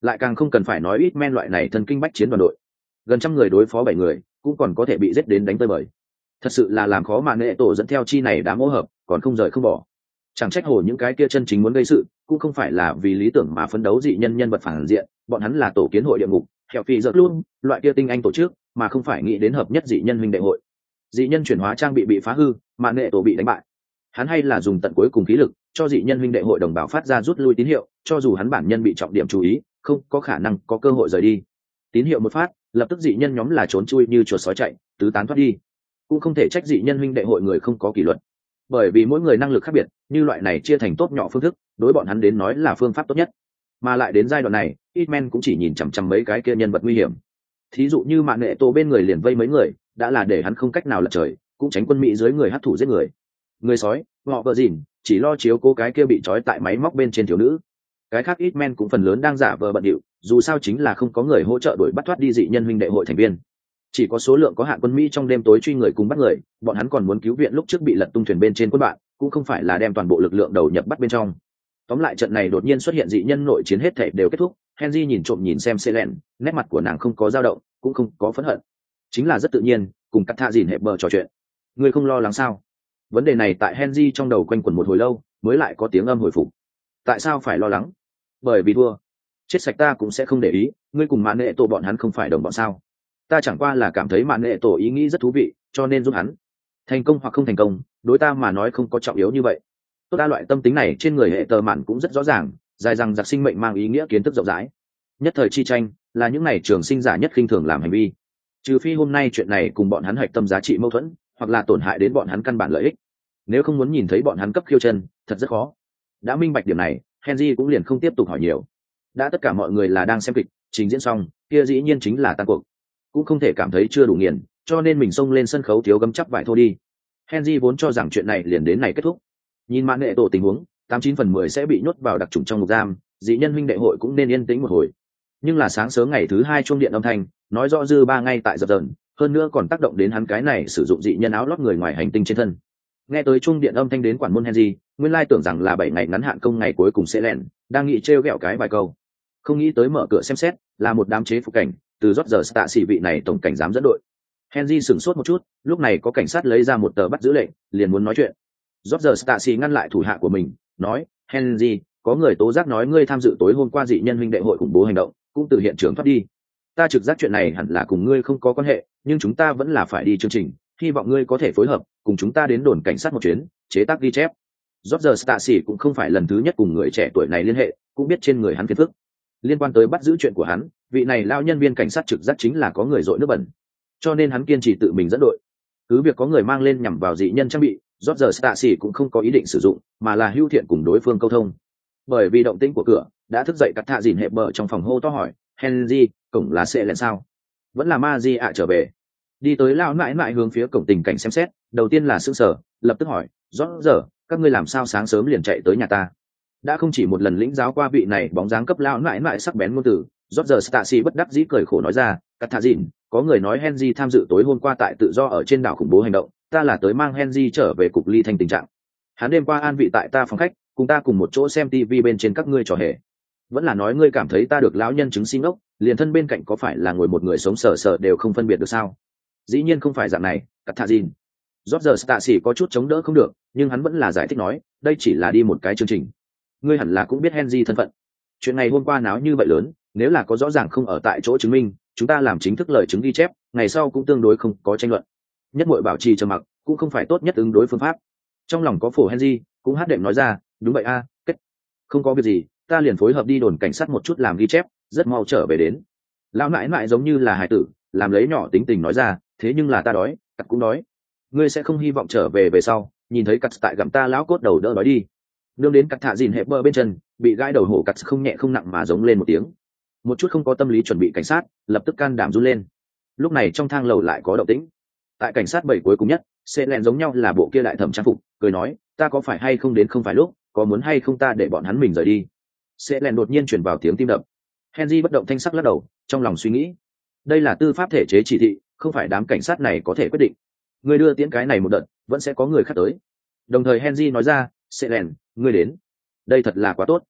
Lại càng không cần phải nói ít men loại này thần kinh bách chiến đoàn đội, gần trăm người đối phó 7 người cũng còn có thể bị giết đến đánh tơi bời. Thật sự là làm khó mà nệ tổ dẫn theo chi này đã mỗ hợp, còn không rời không bỏ. Chẳng trách hồ những cái kia chân chính muốn gây sự cũng không phải là vì lý tưởng mà phấn đấu dị nhân nhân vật phản diện, bọn hắn là tổ kiến hội địa ngục hẻo phi giật luôn loại kia tinh anh tổ chức, mà không phải nghĩ đến hợp nhất dị nhân huynh đệ hội. Dị nhân chuyển hóa trang bị phá hư, mà nệ tổ bị đánh bại, hắn hay là dùng tận cuối cùng khí lực cho dị nhân huynh đệ hội đồng bào phát ra rút lui tín hiệu, cho dù hắn bản nhân bị trọng điểm chú ý, không có khả năng có cơ hội rời đi. Tín hiệu một phát, lập tức dị nhân nhóm là trốn chui như chuột sói chạy, tứ tán thoát đi. Cũng không thể trách dị nhân huynh đệ hội người không có kỷ luật, bởi vì mỗi người năng lực khác biệt, như loại này chia thành tốt nhỏ phương thức, đối bọn hắn đến nói là phương pháp tốt nhất. Mà lại đến giai đoạn này, Hitman cũng chỉ nhìn chằm chằm mấy cái kia nhân vật nguy hiểm. Thí dụ như mạng nghệ tổ bên người liền vây mấy người, đã là để hắn không cách nào lật trời, cũng tránh quân Mỹ dưới người hấp thụ giết người. Người sói, họ vợ dỉn, chỉ lo chiếu cố cái kia bị trói tại máy móc bên trên thiếu nữ. Cái khác Hitman cũng phần lớn đang giả vờ bận điệu, dù sao chính là không có người hỗ trợ đuổi bắt thoát đi dị nhân huynh đệ hội thành viên. Chỉ có số lượng có hạn quân Mỹ trong đêm tối truy người cùng bắt người, bọn hắn còn muốn cứu viện lúc trước bị lật tung thuyền bên trên quân bạn, cũng không phải là đem toàn bộ lực lượng đầu nhập bắt bên trong. Tóm lại trận này đột nhiên xuất hiện dị nhân nội chiến hết thảy đều kết thúc, Henry nhìn trộm nhìn xem Selen, nét mặt của nàng không có dao động, cũng không có phẫn hận, chính là rất tự nhiên, cùng cắt thạ dìn hẹp bờ trò chuyện. Người không lo lắng sao? Vấn đề này tại Henry trong đầu quanh quẩn một hồi lâu, mới lại có tiếng âm hồi phục. Tại sao phải lo lắng? Bởi vì thua, chết sạch ta cũng sẽ không để ý. Ngươi cùng mạn nệ tổ bọn hắn không phải đồng bọn sao? Ta chẳng qua là cảm thấy mạn nệ tổ ý nghĩ rất thú vị, cho nên giúp hắn. Thành công hoặc không thành công, đối ta mà nói không có trọng yếu như vậy. Tốt đa loại tâm tính này trên người hệ tờ mạn cũng rất rõ ràng, dài rằng giặc sinh mệnh mang ý nghĩa kiến thức rộng rãi. Nhất thời chi tranh là những này trường sinh giả nhất khinh thường làm hành vi, trừ phi hôm nay chuyện này cùng bọn hắn hạch tâm giá trị mâu thuẫn, hoặc là tổn hại đến bọn hắn căn bản lợi ích. Nếu không muốn nhìn thấy bọn hắn cấp khiêu chân, thật rất khó. Đã minh bạch điểm này, Henry cũng liền không tiếp tục hỏi nhiều. Đã tất cả mọi người là đang xem kịch, trình diễn xong, kia dĩ nhiên chính là tan cuộc. Cũng không thể cảm thấy chưa đủ nghiền, cho nên mình xông lên sân khấu thiếu gấm chắc vải thôi đi. Henry vốn cho rằng chuyện này liền đến này kết thúc. Nhìn mạn nghệ tổ tình huống, 89/10 sẽ bị nhốt vào đặc trùng trong ngục giam, dị nhân huynh đệ hội cũng nên yên tĩnh một hồi. Nhưng là sáng sớm ngày thứ 2 chuông điện âm thanh, nói rõ dư ba ngay tại dập dờn, hơn nữa còn tác động đến hắn cái này sử dụng dị nhân áo lót người ngoài hành tinh trên thân. Nghe tới chuông điện âm thanh đến quản môn Henry, nguyên lai tưởng rằng là 7 ngày ngắn hạn công ngày cuối cùng sẽ lẹn, đang nghĩ trêu ghẹo cái vài câu. Không nghĩ tới mở cửa xem xét, là một đám chế phục cảnh, từ rót giờ tạ sĩ vị này tổng cảnh giám dẫn đội. Henry sửng sốt một chút, lúc này có cảnh sát lấy ra một tờ bắt giữ lệnh, liền muốn nói chuyện. Rót giờ tạ sĩ ngăn lại thủ hạ của mình, nói: "Henry, có người tố giác nói ngươi tham dự tối hôm qua dị nhân huynh đệ hội khủng bố hành động, cũng từ hiện trường thoát đi. Ta trực giác chuyện này hẳn là cùng ngươi không có quan hệ, nhưng chúng ta vẫn là phải đi chương trình, hy vọng ngươi có thể phối hợp, cùng chúng ta đến đồn cảnh sát một chuyến, chế tác ghi chép." Roger Stacy cũng không phải lần thứ nhất cùng người trẻ tuổi này liên hệ, cũng biết trên người hắn phiền phức. Liên quan tới bắt giữ chuyện của hắn, vị này lao nhân viên cảnh sát trực giác chính là có người dội nước bẩn, cho nên hắn kiên trì tự mình dẫn đội. Cứ việc có người mang lên nhằm vào dị nhân trang bị, Roger Stacy cũng không có ý định sử dụng, mà là hưu thiện cùng đối phương câu thông. Bởi vì động tĩnh của cửa, đã thức dậy cắt thạ dìn hẹp bờ trong phòng hô to hỏi: "Henry, cổng là sẽ lên sao? Vẫn là Maji ạ trở về?" Đi tới lao mãi mãi hướng phía cổng tình cảnh xem xét, đầu tiên là sững sờ, lập tức hỏi: "Roger, các ngươi làm sao sáng sớm liền chạy tới nhà ta?" Đã không chỉ một lần lĩnh giáo qua vị này bóng dáng cấp lao mãi mãi sắc bén ngôn từ, Roger Stacy bất đắc dĩ cười khổ nói ra: "Cắt thạ dìn, có người nói Henry tham dự tối hôm qua tại tự do ở trên đảo khủng bố hành động, ta là tới mang Henry trở về cục ly thanh tình trạng. Hắn đêm qua an vị tại ta phòng khách, cùng ta cùng một chỗ xem TV bên trên các ngươi trò hề. Vẫn là nói ngươi cảm thấy ta được lão nhân chứng xin ốc, liền thân bên cạnh có phải là ngồi một người sống sờ sờ đều không phân biệt được sao?" Dĩ nhiên không phải dạng này, cắt thạ dìn. Roger Stacy có chút chống đỡ không được, nhưng hắn vẫn là giải thích nói, đây chỉ là đi một cái chương trình. Ngươi hẳn là cũng biết Henry thân phận. Chuyện này hôm qua náo như vậy lớn, nếu là có rõ ràng không ở tại chỗ chứng minh, chúng ta làm chính thức lời chứng ghi chép, ngày sau cũng tương đối không có tranh luận. Nhất muội bảo trì trầm mặc, cũng không phải tốt nhất ứng đối phương pháp. Trong lòng có phổ Henry, cũng hát đệm nói ra, đúng vậy a, kết. Không có việc gì, ta liền phối hợp đi đồn cảnh sát một chút làm ghi chép, rất mau trở về đến. Lão nãi nãi giống như là hài tử, làm lấy nhỏ tính tình nói ra, thế nhưng là ta đói, cắt cũng đói. Ngươi sẽ không hy vọng trở về về sau, nhìn thấy cắt tại gặm ta lão cốt đầu đỡ đói đi. Nương đến cắt thạ dìn hẹp bờ bên chân, bị gãi đầu hổ cắt không nhẹ không nặng mà giống lên một tiếng. Một chút không có tâm lý chuẩn bị cảnh sát, lập tức can đảm run lên. Lúc này trong thang lầu lại có động tĩnh. Tại cảnh sát bảy cuối cùng nhất, sẽ lẹn giống nhau là bộ kia đại thẩm trang phục, cười nói, ta có phải hay không đến không phải lúc, có muốn hay không ta để bọn hắn mình rời đi. Sẽ lẹn đột nhiên chuyển vào tiếng tim đập. Henry bất động thanh sắc lắc đầu, trong lòng suy nghĩ, đây là tư pháp thể chế chỉ thị, không phải đám cảnh sát này có thể quyết định. Người đưa tiễn cái này một đợt, vẫn sẽ có người khác tới. Đồng thời Henry nói ra, sẽ lẹn, ngươi đến, đây thật là quá tốt.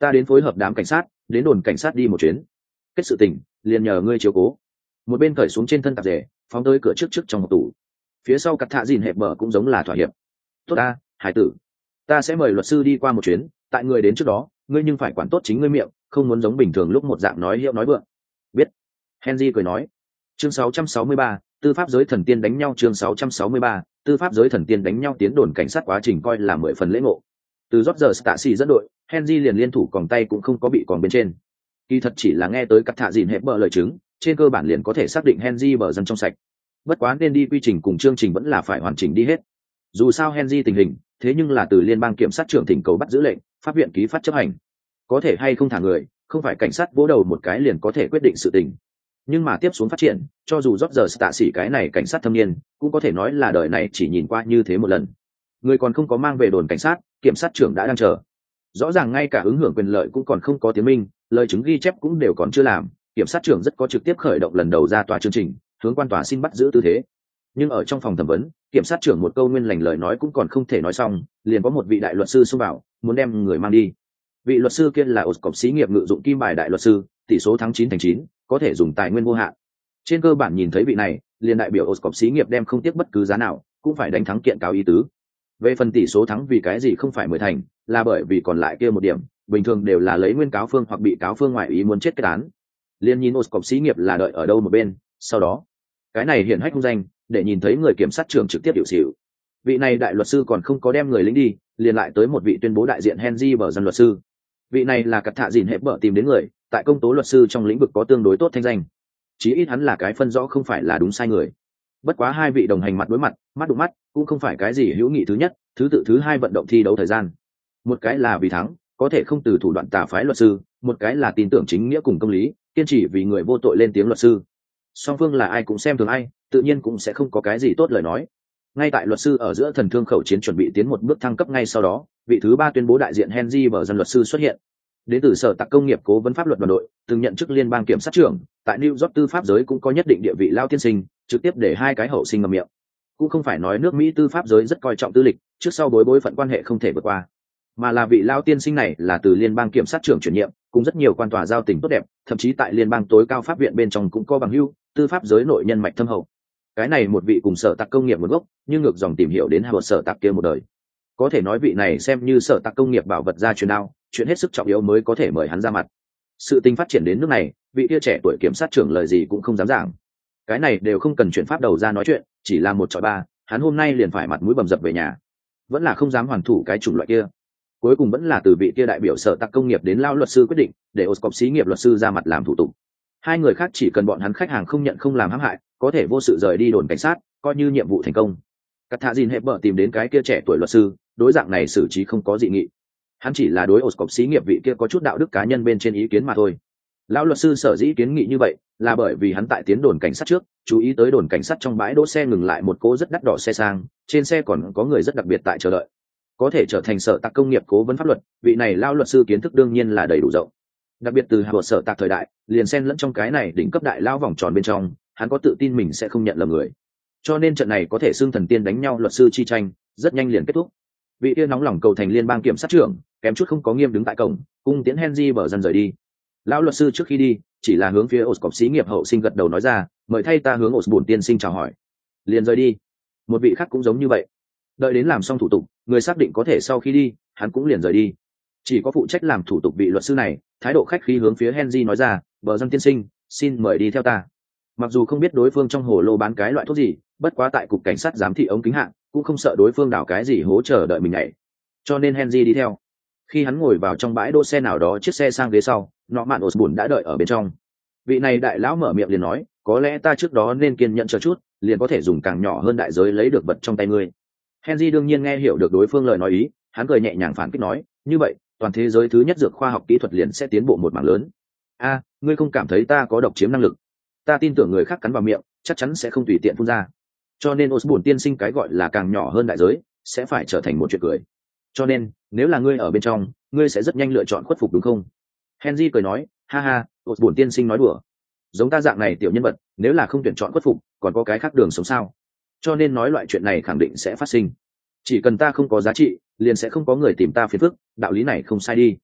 ta đến phối hợp đám cảnh sát đến đồn cảnh sát đi một chuyến, kết sự tình liền nhờ ngươi chiếu cố. Một bên cởi xuống trên thân tạp dề phóng tới cửa trước trong một tủ, phía sau cắt thạ dìn hẹp bờ cũng giống là thỏa hiệp. Tốt ta, hải tử, ta sẽ mời luật sư đi qua một chuyến, tại người đến trước đó ngươi nhưng phải quản tốt chính ngươi miệng, không muốn giống bình thường lúc một dạng nói hiệu nói vượng. Biết. Henry cười nói. Chương 663, tư pháp giới thần tiên đánh nhau. Chương 663, tư pháp giới thần tiên đánh nhau. Tiến đồn cảnh sát quá trình coi là 10 phần lễ ngộ. Từ rót giờ Stacey dẫn đội, Henry liền liên thủ còng tay cũng không có bị còng bên trên. Kỳ thật chỉ là nghe tới cắt thạ dìn hẹp bờ lời chứng, trên cơ bản liền có thể xác định Henry bờ dân trong sạch. Bất quá nên đi quy trình cùng chương trình vẫn là phải hoàn chỉnh đi hết. Dù sao Henry tình hình, thế nhưng là từ liên bang kiểm sát trưởng thỉnh cầu bắt giữ lệnh, pháp viện ký phát chấp hành. Có thể hay không thả người, không phải cảnh sát vỗ đầu một cái liền có thể quyết định sự tình. Nhưng mà tiếp xuống phát triển, cho dù rót giờ tạ sĩ cái này cảnh sát thâm niên, cũng có thể nói là đời này chỉ nhìn qua như thế một lần. Người còn không có mang về đồn cảnh sát, kiểm sát trưởng đã đang chờ. Rõ ràng ngay cả ứng hưởng quyền lợi cũng còn không có tiếng minh, lời chứng ghi chép cũng đều còn chưa làm, kiểm sát trưởng rất có trực tiếp khởi động lần đầu ra tòa chương trình, hướng quan tòa xin bắt giữ tư thế. Nhưng ở trong phòng thẩm vấn, kiểm sát trưởng một câu nguyên lành lời nói cũng còn không thể nói xong, liền có một vị đại luật sư xông vào, muốn đem người mang đi. Vị luật sư kia là Oscorp xí nghiệp ngự dụng kim bài đại luật sư, tỷ số thắng 9-9, có thể dùng tài nguyên vô hạn. Trên cơ bản nhìn thấy vị này, liền đại biểu Oscorp xí nghiệp đem không tiếc bất cứ giá nào, cũng phải đánh thắng kiện cáo ý tứ. Về phần tỷ số thắng vì cái gì không phải 10 thành, là bởi vì còn lại kia một điểm, bình thường đều là lấy nguyên cáo phương hoặc bị cáo phương ngoại ý muốn chết kết án. Liên nhìn Oscorp xí nghiệp là đợi ở đâu một bên, sau đó, cái này hiển hách hung danh, để nhìn thấy người kiểm sát trưởng trực tiếp hiệu xỉu. Vị này đại luật sư còn không có đem người lính đi, liền lại tới một vị tuyên bố đại diện Henry bờ dân luật sư. Vị này là cắt thạ dìn hẹp bờ tìm đến người, tại công tố luật sư trong lĩnh vực có tương đối tốt thanh danh, chí ít hắn là cái phân rõ không phải là đúng sai người. Bất quá hai vị đồng hành mặt đối mặt, mắt đụng mắt, cũng không phải cái gì hữu nghị thứ nhất, thứ tự thứ hai vận động thi đấu thời gian. Một cái là vì thắng, có thể không từ thủ đoạn tà phái luật sư, một cái là tin tưởng chính nghĩa cùng công lý, kiên trì vì người vô tội lên tiếng luật sư. Song phương là ai cũng xem thường ai, tự nhiên cũng sẽ không có cái gì tốt lời nói. Ngay tại luật sư ở giữa thần thương khẩu chiến chuẩn bị tiến một bước thăng cấp ngay sau đó, vị thứ ba tuyên bố đại diện Henry bờ dân luật sư xuất hiện. Đến từ sở tạc công nghiệp cố vấn pháp luật đoàn đội, từng nhận chức liên bang kiểm sát trưởng, tại New York tư pháp giới cũng có nhất định địa vị lao tiên sinh, trực tiếp để hai cái hậu sinh ngậm miệng. Cũng không phải nói nước Mỹ tư pháp giới rất coi trọng tư lịch, trước sau bối phận quan hệ không thể vượt qua, mà là vị lao tiên sinh này là từ liên bang kiểm sát trưởng chuyển nhiệm, cũng rất nhiều quan tòa giao tình tốt đẹp, thậm chí tại liên bang tối cao pháp viện bên trong cũng có bằng hữu, tư pháp giới nội nhân mạch thâm hậu. Cái này một vị cùng sở tạc công nghiệp một gốc, nhưng ngược dòng tìm hiểu đến hai sở tạc kia một đời. Có thể nói vị này xem như sở tạc công nghiệp bảo vật gia truyền đao, chuyện hết sức trọng yếu mới có thể mời hắn ra mặt. Sự tình phát triển đến nước này, vị kia trẻ tuổi kiểm sát trưởng lời gì cũng không dám giảng. Cái này đều không cần chuyển pháp đầu ra nói chuyện, chỉ là một chọi ba, hắn hôm nay liền phải mặt mũi bầm dập về nhà. Vẫn là không dám hoàn thủ cái chủng loại kia. Cuối cùng vẫn là từ vị kia đại biểu sở tạc công nghiệp đến lao luật sư quyết định, để Oscorp xí nghiệp luật sư ra mặt làm thủ tục. Hai người khác chỉ cần bọn hắn khách hàng không nhận không làm hãm hại, có thể vô sự rời đi đồn cảnh sát, coi như nhiệm vụ thành công. Cắt thạ dìn hẹp bờ tìm đến cái kia trẻ tuổi luật sư, đối dạng này xử trí không có dị nghị. Hắn chỉ là đối Oscorp xí nghiệp vị kia có chút đạo đức cá nhân bên trên ý kiến mà thôi. Lão luật sư sở dĩ kiến nghị như vậy, là bởi vì hắn tại tiến đồn cảnh sát trước, chú ý tới đồn cảnh sát trong bãi đỗ xe ngừng lại một cỗ rất đắt đỏ xe sang, trên xe còn có người rất đặc biệt tại chờ đợi. Có thể trở thành sở tạc công nghiệp cố vấn pháp luật, vị này lão luật sư kiến thức đương nhiên là đầy đủ rộng. Đặc biệt từ hạ sở tạc thời đại, liền xen lẫn trong cái này đỉnh cấp đại lao vòng tròn bên trong, hắn có tự tin mình sẽ không nhận lầm người. Cho nên trận này có thể xưng thần tiên đánh nhau luật sư chi tranh, rất nhanh liền kết thúc. Vị kia nóng lòng cầu thành liên bang kiểm sát trưởng, kém chút không có nghiêm đứng tại cổng, cung tiễn Henry bờ dần rời đi. Lão luật sư trước khi đi, chỉ là hướng phía Oscorp xí nghiệp hậu sinh gật đầu nói ra, mời thay ta hướng Osborne tiên sinh chào hỏi, liền rời đi. Một vị khác cũng giống như vậy. Đợi đến làm xong thủ tục, người xác định có thể sau khi đi, hắn cũng liền rời đi. Chỉ có phụ trách làm thủ tục vị luật sư này, thái độ khách khí hướng phía Henry nói ra, bờ dân tiên sinh, xin mời đi theo ta. Mặc dù không biết đối phương trong hồ lô bán cái loại thuốc gì, bất quá tại cục cảnh sát giám thị ống kính hạng, cũng không sợ đối phương đảo cái gì hố chờ đợi mình nhảy. Cho nên Henry đi theo. Khi hắn ngồi vào trong bãi đỗ xe nào đó chiếc xe sang ghế sau, Norman Osborn đã đợi ở bên trong. Vị này đại lão mở miệng liền nói, có lẽ ta trước đó nên kiên nhẫn chờ chút, liền có thể dùng càng nhỏ hơn đại giới lấy được vật trong tay ngươi. Henry đương nhiên nghe hiểu được đối phương lời nói ý, hắn cười nhẹ nhàng phản kích nói, như vậy, toàn thế giới thứ nhất dược khoa học kỹ thuật liền sẽ tiến bộ một mảng lớn. A, ngươi không cảm thấy ta có độc chiếm năng lực? Ta tin tưởng người khác cắn vào miệng, chắc chắn sẽ không tùy tiện phun ra. Cho nên Osborn tiên sinh cái gọi là càng nhỏ hơn đại giới, sẽ phải trở thành một chuyện cười. Cho nên, nếu là ngươi ở bên trong, ngươi sẽ rất nhanh lựa chọn khuất phục đúng không? Henry cười nói, ha ha, Osborn tiên sinh nói đùa. Giống ta dạng này tiểu nhân vật, nếu là không tuyển chọn khuất phục, còn có cái khác đường sống sao? Cho nên nói loại chuyện này khẳng định sẽ phát sinh. Chỉ cần ta không có giá trị, liền sẽ không có người tìm ta phiền phức, đạo lý này không sai đi.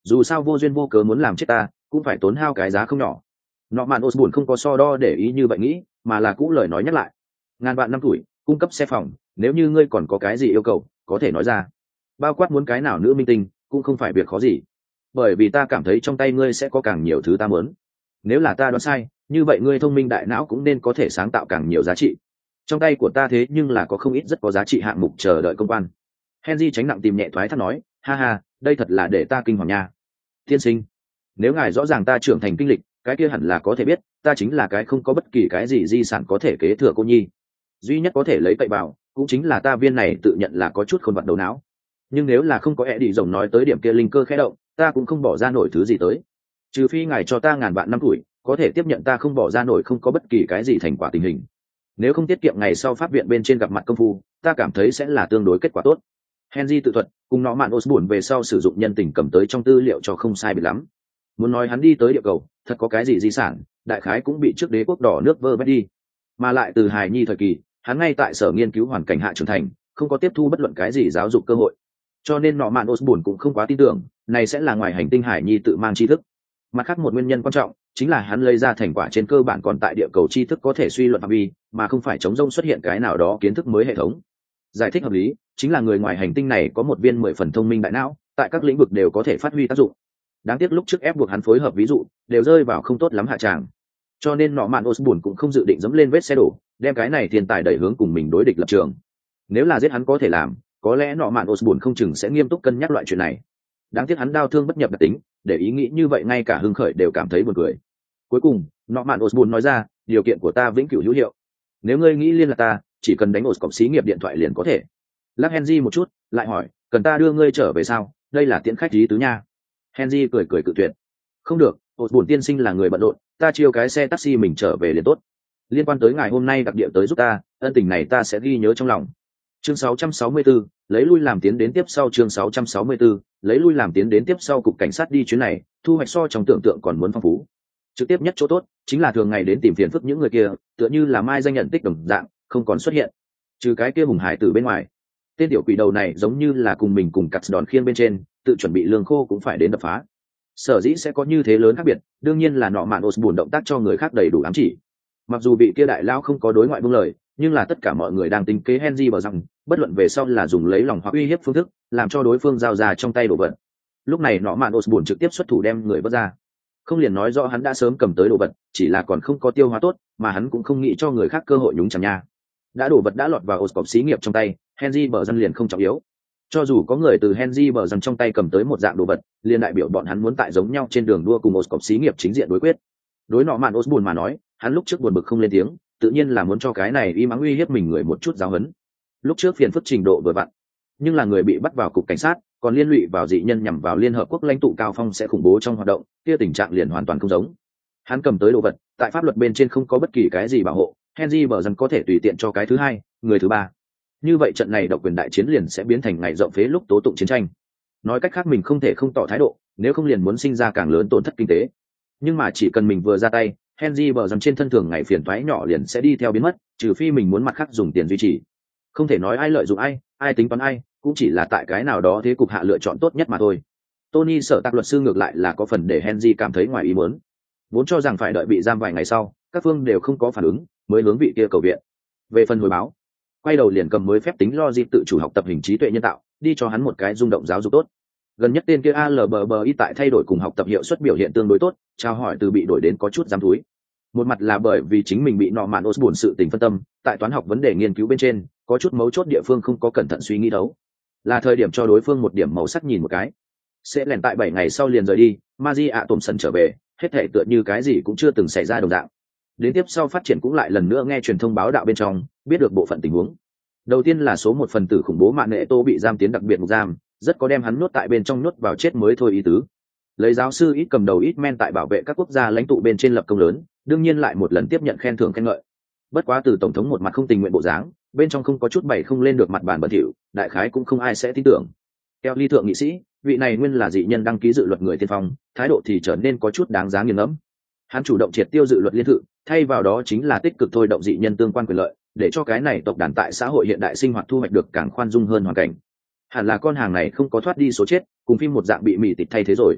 dù sao vô duyên vô cớ muốn làm chết ta cũng phải tốn hao cái giá không nhỏ. Norman Osborn không có so đo để ý như vậy nghĩ, mà là cũ lời nói nhắc lại. Ngàn vạn năm tuổi, cung cấp xe phòng, nếu như ngươi còn có cái gì yêu cầu, có thể nói ra. Bao quát muốn cái nào nữ minh tinh, cũng không phải việc khó gì. Bởi vì ta cảm thấy trong tay ngươi sẽ có càng nhiều thứ ta muốn. Nếu là ta đoán sai, như vậy ngươi thông minh đại não cũng nên có thể sáng tạo càng nhiều giá trị. Trong tay của ta thế nhưng là có không ít rất có giá trị hạng mục chờ đợi công quan. Henry tránh nặng tìm nhẹ thoái thác nói, ha ha, đây thật là để ta kinh hoàng nha. Tiên sinh, nếu ngài rõ ràng ta trưởng thành kinh lịch, cái kia hẳn là có thể biết, ta chính là cái không có bất kỳ cái gì di sản có thể kế thừa cô nhi. Duy nhất có thể lấy cậy vào, cũng chính là ta viên này tự nhận là có chút khôn vặt đầu não. Nhưng nếu là không có ẹ đi rồng nói tới điểm kia linh cơ khẽ động, ta cũng không bỏ ra nổi thứ gì tới. Trừ phi ngài cho ta ngàn vạn năm tuổi, có thể tiếp nhận ta không bỏ ra nổi không có bất kỳ cái gì thành quả tình hình. Nếu không tiết kiệm ngày sau pháp viện bên trên gặp mặt công phu, ta cảm thấy sẽ là tương đối kết quả tốt. Henry tự thuật, cùng nó mạn Osborn về sau sử dụng nhân tình cầm tới trong tư liệu cho không sai biệt lắm. Muốn nói hắn đi tới địa cầu, thật có cái gì di sản, đại khái cũng bị trước đế quốc đỏ nước vơ vét đi. Mà lại từ hài nhi thời kỳ, hắn ngay tại sở nghiên cứu hoàn cảnh hạ trưởng thành, không có tiếp thu bất luận cái gì giáo dục cơ hội. Cho nên nó mạn Osborn cũng không quá tin tưởng, này sẽ là ngoài hành tinh hải nhi tự mang tri thức. Mặt khác một nguyên nhân quan trọng, chính là hắn lấy ra thành quả trên cơ bản còn tại địa cầu tri thức có thể suy luận phạm vi, mà không phải chống rông xuất hiện cái nào đó kiến thức mới hệ thống. Giải thích hợp lý, chính là người ngoài hành tinh này có một viên 10 phần thông minh đại não, tại các lĩnh vực đều có thể phát huy tác dụng. Đáng tiếc lúc trước ép buộc hắn phối hợp ví dụ, đều rơi vào không tốt lắm hạ tràng. Cho nên nọ mạn Osborn cũng không dự định dẫm lên vết xe đổ, đem cái này thiên tài đẩy hướng cùng mình đối địch lập trường. Nếu là giết hắn có thể làm, có lẽ nọ mạn Osborn không chừng sẽ nghiêm túc cân nhắc loại chuyện này. Đáng tiếc hắn đau thương bất nhập đặc tính, để ý nghĩ như vậy ngay cả hưng khởi đều cảm thấy buồn cười. Cuối cùng, nọ mạn Osborn nói ra, điều kiện của ta vĩnh cửu hữu hiệu. Nếu ngươi nghĩ liên lạc ta, chỉ cần đánh ổ cổng xí nghiệp điện thoại liền có thể. Lắc Henry một chút, lại hỏi, cần ta đưa ngươi trở về sao? Đây là tiễn khách lý tứ nha. Henry cười cười cự tuyệt. Không được, Osborn tiên sinh là người bận rộn, ta chiêu cái xe taxi mình trở về liền tốt. Liên quan tới ngài hôm nay đặc địa tới giúp ta, ân tình này ta sẽ ghi nhớ trong lòng. Chương 664, lấy lui làm tiến đến tiếp sau. Chương 664, lấy lui làm tiến đến tiếp sau. Cục cảnh sát đi chuyến này, thu hoạch so trong tưởng tượng còn muốn phong phú. Trực tiếp nhất chỗ tốt chính là thường ngày đến tìm phiền phức những người kia, tựa như là mai danh nhận tích đồng dạng, không còn xuất hiện. Trừ cái kia hùng hải tử bên ngoài, tên tiểu quỷ đầu này giống như là cùng mình cùng cắt đòn khiên bên trên, tự chuẩn bị lương khô cũng phải đến đập phá. Sở dĩ sẽ có như thế lớn khác biệt, đương nhiên là nọ mạn Osborn động tác cho người khác đầy đủ ám chỉ. Mặc dù vị kia đại lao không có đối ngoại buông lời, nhưng là tất cả mọi người đang tính kế Henry bảo rằng, bất luận về sau là dùng lấy lòng hoặc uy hiếp phương thức, làm cho đối phương giao ra trong tay đồ vật. Lúc này nọ mạn Osborn trực tiếp xuất thủ đem người vớt ra. Không liền nói rõ hắn đã sớm cầm tới đồ vật, chỉ là còn không có tiêu hóa tốt, mà hắn cũng không nghĩ cho người khác cơ hội nhúng chàm nha. Đã đồ vật đã lọt vào Oscorp xí nghiệp trong tay, Henry bờ dân liền không trọng yếu. Cho dù có người từ Henry bờ dân trong tay cầm tới một dạng đồ vật, liền đại biểu bọn hắn muốn tại giống nhau trên đường đua cùng Oscorp xí nghiệp chính diện đối quyết. Đối nọ mạn Osborn mà nói, hắn lúc trước buồn bực không lên tiếng, tự nhiên là muốn cho cái này y mắng uy hiếp mình người một chút giáo huấn. Lúc trước phiền phức trình độ vừa vặn, nhưng là người bị bắt vào cục cảnh sát, còn liên lụy vào dị nhân nhằm vào Liên Hợp Quốc lãnh tụ cao phong sẽ khủng bố trong hoạt động, kia tình trạng liền hoàn toàn không giống. Hắn cầm tới đồ vật, tại pháp luật bên trên không có bất kỳ cái gì bảo hộ, Henry bờ dân có thể tùy tiện cho cái thứ hai, người thứ ba. Như vậy trận này độc quyền đại chiến liền sẽ biến thành ngày rộng phế lúc tố tụng chiến tranh. Nói cách khác mình không thể không tỏ thái độ, nếu không liền muốn sinh ra càng lớn tổn thất kinh tế. Nhưng mà chỉ cần mình vừa ra tay, Henry bờ dân trên thân thường ngày phiền toái nhỏ liền sẽ đi theo biến mất, trừ phi mình muốn mặt khác dùng tiền duy trì. Không thể nói ai lợi dụng ai, ai tính toán ai, cũng chỉ là tại cái nào đó thế cục hạ lựa chọn tốt nhất mà thôi. Tony sở tạc luật sư ngược lại là có phần để Henry cảm thấy ngoài ý muốn. Vốn cho rằng phải đợi bị giam vài ngày sau, các phương đều không có phản ứng, mới hướng vị kia cầu viện. Về phần hồi báo, quay đầu liền cầm mới phép tính logic tự chủ học tập hình trí tuệ nhân tạo, đi cho hắn một cái rung động giáo dục tốt. Gần nhất tên kia ALBBI tại thay đổi cùng học tập hiệu suất biểu hiện tương đối tốt, chào hỏi từ bị đổi đến có chút dám thúi. Một mặt là bởi vì chính mình bị nọ mạn Osborn sự tình phân tâm, tại toán học vấn đề nghiên cứu bên trên, có chút mấu chốt địa phương không có cẩn thận suy nghĩ đấu. Là thời điểm cho đối phương một điểm màu sắc nhìn một cái. Sẽ lẻn tại 7 ngày sau liền rời đi, Magie ạ Thompson trở về, hết thể tựa như cái gì cũng chưa từng xảy ra đồng dạng. Đến tiếp sau phát triển cũng lại lần nữa nghe truyền thông báo đạo bên trong, biết được bộ phận tình huống. Đầu tiên là số một phần tử khủng bố Mạn Nệ Tô bị giam tiến đặc biệt ngục giam, rất có đem hắn nuốt tại bên trong nuốt vào chết mới thôi ý tứ. Lấy giáo sư ít cầm đầu ít men tại bảo vệ các quốc gia lãnh tụ bên trên lập công lớn, đương nhiên lại một lần tiếp nhận khen thưởng khen ngợi. Bất quá từ tổng thống một mặt không tình nguyện bộ dáng, bên trong không có chút bày không lên được mặt bàn bẩn thỉu, đại khái cũng không ai sẽ tin tưởng. Kelly thượng nghị sĩ, vị này nguyên là dị nhân đăng ký dự luật người tiên phong, thái độ thì trở nên có chút đáng giá nghiền ngẫm. Hắn chủ động triệt tiêu dự luật liên thự, thay vào đó chính là tích cực thôi động dị nhân tương quan quyền lợi, để cho cái này tộc đàn tại xã hội hiện đại sinh hoạt thu hoạch được càng khoan dung hơn hoàn cảnh. Hẳn là con hàng này không có thoát đi số chết, cùng phim một dạng bị mỉ tịch thay thế rồi.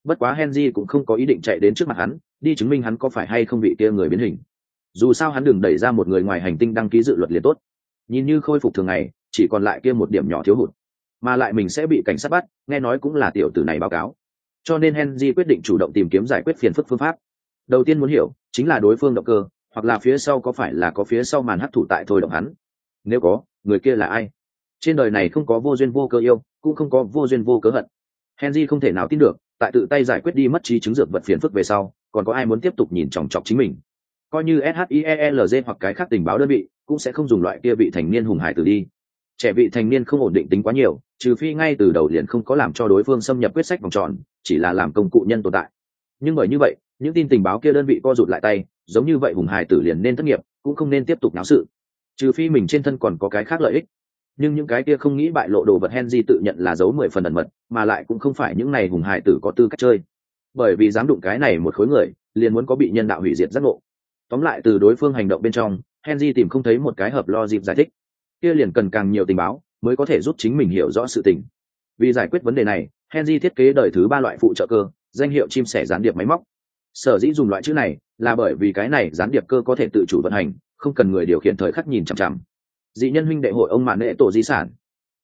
Bất quá Henry cũng không có ý định chạy đến trước mặt hắn đi chứng minh hắn có phải hay không bị kia người biến hình. Dù sao hắn đừng đẩy ra một người ngoài hành tinh đăng ký dự luật liền tốt. Nhìn như khôi phục thường ngày, chỉ còn lại kia một điểm nhỏ thiếu hụt, mà lại mình sẽ bị cảnh sát bắt, nghe nói cũng là tiểu tử này báo cáo. Cho nên Henry quyết định chủ động tìm kiếm giải quyết phiền phức phương pháp. Đầu tiên muốn hiểu chính là đối phương động cơ, hoặc là phía sau có phải là có phía sau màn hấp thụ tại thôi động hắn. Nếu có, người kia là ai? Trên đời này không có vô duyên vô cớ yêu, cũng không có vô duyên vô cớ hận. Henry không thể nào tin được, tại tự tay giải quyết đi mất trí chứng dược vật phiền phức về sau, còn có ai muốn tiếp tục nhìn chòng chọc chính mình. Coi như SHIELZ hoặc cái khác tình báo đơn vị, cũng sẽ không dùng loại kia vị thành niên hùng hải tử đi. Trẻ vị thành niên không ổn định tính quá nhiều, trừ phi ngay từ đầu liền không có làm cho đối phương xâm nhập quyết sách vòng tròn, chỉ là làm công cụ nhân tồn tại. Nhưng bởi như vậy, những tin tình báo kia đơn vị co rụt lại tay, giống như vậy hùng hải tử liền nên thất nghiệp, cũng không nên tiếp tục náo sự. Trừ phi mình trên thân còn có cái khác lợi ích. Nhưng những cái kia không nghĩ bại lộ đồ vật Henry tự nhận là giấu 10 phần ẩn mật, mà lại cũng không phải những này hùng hải tử có tư cách chơi. Bởi vì dám đụng cái này một khối người, liền muốn có bị nhân đạo hủy diệt giác ngộ. Tóm lại từ đối phương hành động bên trong, Henry tìm không thấy một cái hợp logic giải thích. Kia liền cần càng nhiều tình báo mới có thể giúp chính mình hiểu rõ sự tình. Vì giải quyết vấn đề này, Henry thiết kế đời thứ 3 loại phụ trợ cơ, danh hiệu chim sẻ gián điệp máy móc. Sở dĩ dùng loại chữ này là bởi vì cái này gián điệp cơ có thể tự chủ vận hành, không cần người điều khiển thời khắc nhìn chằm chằm. Dị nhân huynh đệ hội ông mạn nệ tổ di sản.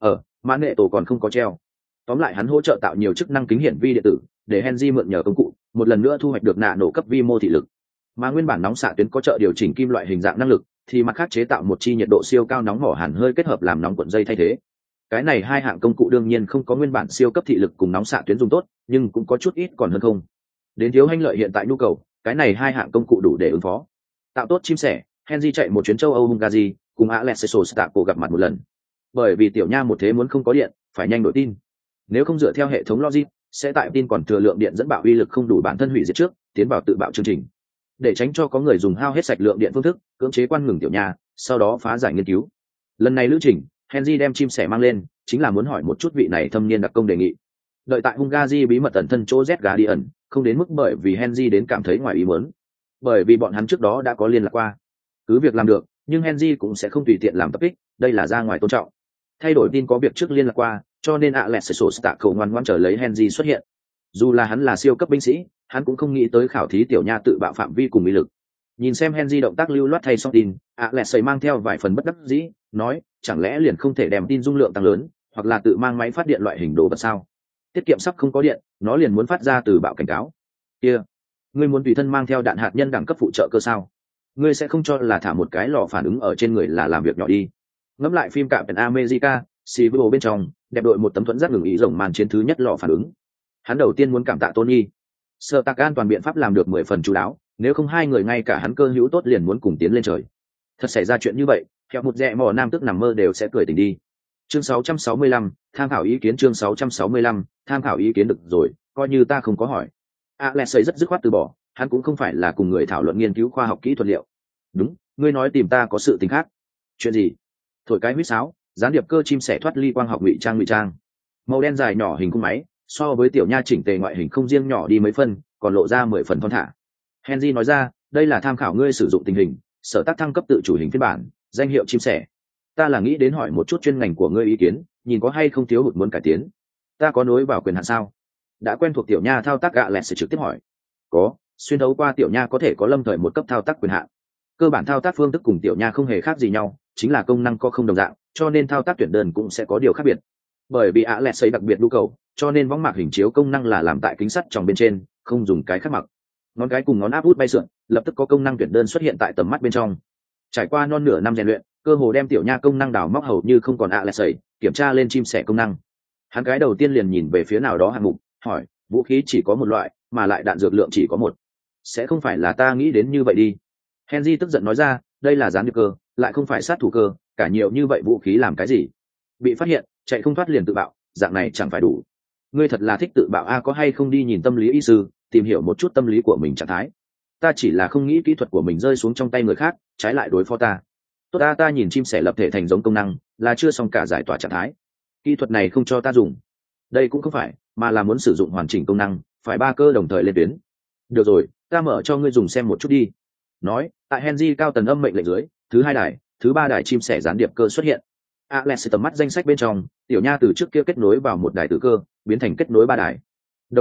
Mạn nệ tổ còn không có treo. Tóm lại hắn hỗ trợ tạo nhiều chức năng kính hiển vi điện tử, để Henry mượn nhờ công cụ, một lần nữa thu hoạch được nạ nổ cấp vi mô thị lực. Mà nguyên bản nóng xạ tuyến có trợ điều chỉnh kim loại hình dạng năng lực, thì mặt khác chế tạo một chi nhiệt độ siêu cao nóng mỏ hàn hơi kết hợp làm nóng cuộn dây thay thế. Cái này hai hạng công cụ đương nhiên không có nguyên bản siêu cấp thị lực cùng nóng xạ tuyến dùng tốt, nhưng cũng có chút ít còn hơn không. Đến thiếu hành lợi hiện tại nhu cầu, cái này hai hạng công cụ đủ để ứng phó. Tạo tốt chim sẻ, Henry chạy một chuyến châu Âu Hungary, cùng Alessio Staco gặp mặt một lần. Bởi vì tiểu nha một thế muốn không có điện, phải nhanh đổi tin. Nếu không dựa theo hệ thống logic, sẽ tại tin còn thừa lượng điện dẫn bạo uy lực không đủ bản thân hủy diệt trước, tiến vào tự bạo chương trình. Để tránh cho có người dùng hao hết sạch lượng điện phương thức cưỡng chế quan ngừng tiểu nha, sau đó phá giải nghiên cứu. Lần này lữ trình, Henry đem chim sẻ mang lên, chính là muốn hỏi một chút vị này thâm niên đặc công đề nghị. Đợi tại Hungary bí mật ẩn thân chỗ Z Guardian, không đến mức bởi vì Henry đến cảm thấy ngoài ý muốn, bởi vì bọn hắn trước đó đã có liên lạc qua. Cứ việc làm được, nhưng Henry cũng sẽ không tùy tiện làm tập kích, đây là ra ngoài tôn trọng. Thay đổi tin có việc trước liên lạc qua, cho nên Alessio Staco ngoan ngoãn chờ lấy Henry xuất hiện. Dù là hắn là siêu cấp binh sĩ, hắn cũng không nghĩ tới khảo thí tiểu nha tự bạo phạm vi cùng ý lực. Nhìn xem Henry động tác lưu loát thay xong tin, Alessio mang theo vài phần bất đắc dĩ, nói, chẳng lẽ liền không thể đem tin dung lượng tăng lớn, hoặc là tự mang máy phát điện loại hình đồ vật sao? Tiết kiệm sắp không có điện, nó liền muốn phát ra từ bạo cảnh cáo. Kia, ngươi muốn tùy thân mang theo đạn hạt nhân đẳng cấp phụ trợ cơ sao? Ngươi sẽ không cho là thả một cái lò phản ứng ở trên người là làm việc nhỏ đi. Ngẫm lại phim Captain America, Civil War bên trong, đẹp đội một tấm thuẫn giác ngừng ý rồng màn chiến thứ nhất lò phản ứng. Hắn đầu tiên muốn cảm tạ Tony. Sở Tạc an toàn biện pháp làm được 10 phần chú đáo, nếu không hai người ngay cả hắn cơ hữu tốt liền muốn cùng tiến lên trời. Thật xảy ra chuyện như vậy, theo một rẻ mò nam tức nằm mơ đều sẽ cười tỉnh đi. Chương 665, tham khảo ý kiến chương 665, tham khảo ý kiến được rồi, coi như ta không có hỏi. Alessio rất dứt khoát từ bỏ, hắn cũng không phải là cùng người thảo luận nghiên cứu khoa học kỹ thuật liệu. Đúng, ngươi nói tìm ta có sự tình khác. Chuyện gì? Thổi cái huýt sáo, gián điệp cơ chim sẻ thoát ly quang học ngụy trang. Màu đen dài nhỏ hình cung máy, so với tiểu nha chỉnh tề ngoại hình không riêng nhỏ đi mấy phân, còn lộ ra 10 phần thon thả. Henry nói ra, đây là tham khảo ngươi sử dụng tình hình, sở tác thăng cấp tự chủ hình phiên bản, danh hiệu chim sẻ. Ta là nghĩ đến hỏi một chút chuyên ngành của ngươi ý kiến, nhìn có hay không thiếu hụt muốn cải tiến. Ta có nối vào quyền hạn sao? Đã quen thuộc tiểu nha thao tác gạ lẹt sẽ trực tiếp hỏi. Có, xuyên thấu qua tiểu nha có thể có lâm thời một cấp thao tác quyền hạn. Cơ bản thao tác phương thức cùng tiểu nha không hề khác gì nhau, chính là công năng có không đồng dạng, cho nên thao tác tuyển đơn cũng sẽ có điều khác biệt. Bởi vì ạ lẹt xây đặc biệt nhu cầu, cho nên võng mạc hình chiếu công năng là làm tại kính sắt trong bên trên, không dùng cái khác mặc. Ngón cái cùng ngón áp út bay sượn, lập tức có công năng tuyển đơn xuất hiện tại tầm mắt bên trong. Trải qua non nửa năm rèn luyện, cơ hồ đem tiểu nha công năng đào móc hầu như không còn ạ lẹt xây, kiểm tra lên chim sẻ công năng. Hắn cái đầu tiên liền nhìn về phía nào đó hạng mục, hỏi, vũ khí chỉ có một loại, mà lại đạn dược lượng chỉ có một. Sẽ không phải là ta nghĩ đến như vậy đi. Henry tức giận nói ra, đây là gián điệp cơ, lại không phải sát thủ cơ, cả nhiều như vậy vũ khí làm cái gì? Bị phát hiện, chạy không thoát liền tự bạo, dạng này chẳng phải đủ. Ngươi thật là thích tự bạo a, có hay không đi nhìn tâm lý y sư, tìm hiểu một chút tâm lý của mình trạng thái. Ta chỉ là không nghĩ kỹ thuật của mình rơi xuống trong tay người khác, trái lại đối phó ta. Tốt ta nhìn chim sẻ lập thể thành giống công năng, là chưa xong cả giải tỏa trạng thái. Kỹ thuật này không cho ta dùng. Đây cũng không phải, mà là muốn sử dụng hoàn chỉnh công năng, phải 3 cơ đồng thời lên tuyến. Được rồi, ta mở cho ngươi dùng xem một chút đi. Nói, tại Henry cao tần âm mệnh lệnh dưới, thứ 2 đài, thứ 3 đài chim sẻ gián điệp cơ xuất hiện. Alex tầm mắt danh sách bên trong, tiểu nha từ trước kia kết nối vào một đài tử cơ, biến thành kết nối 3 đài. Đồng thời,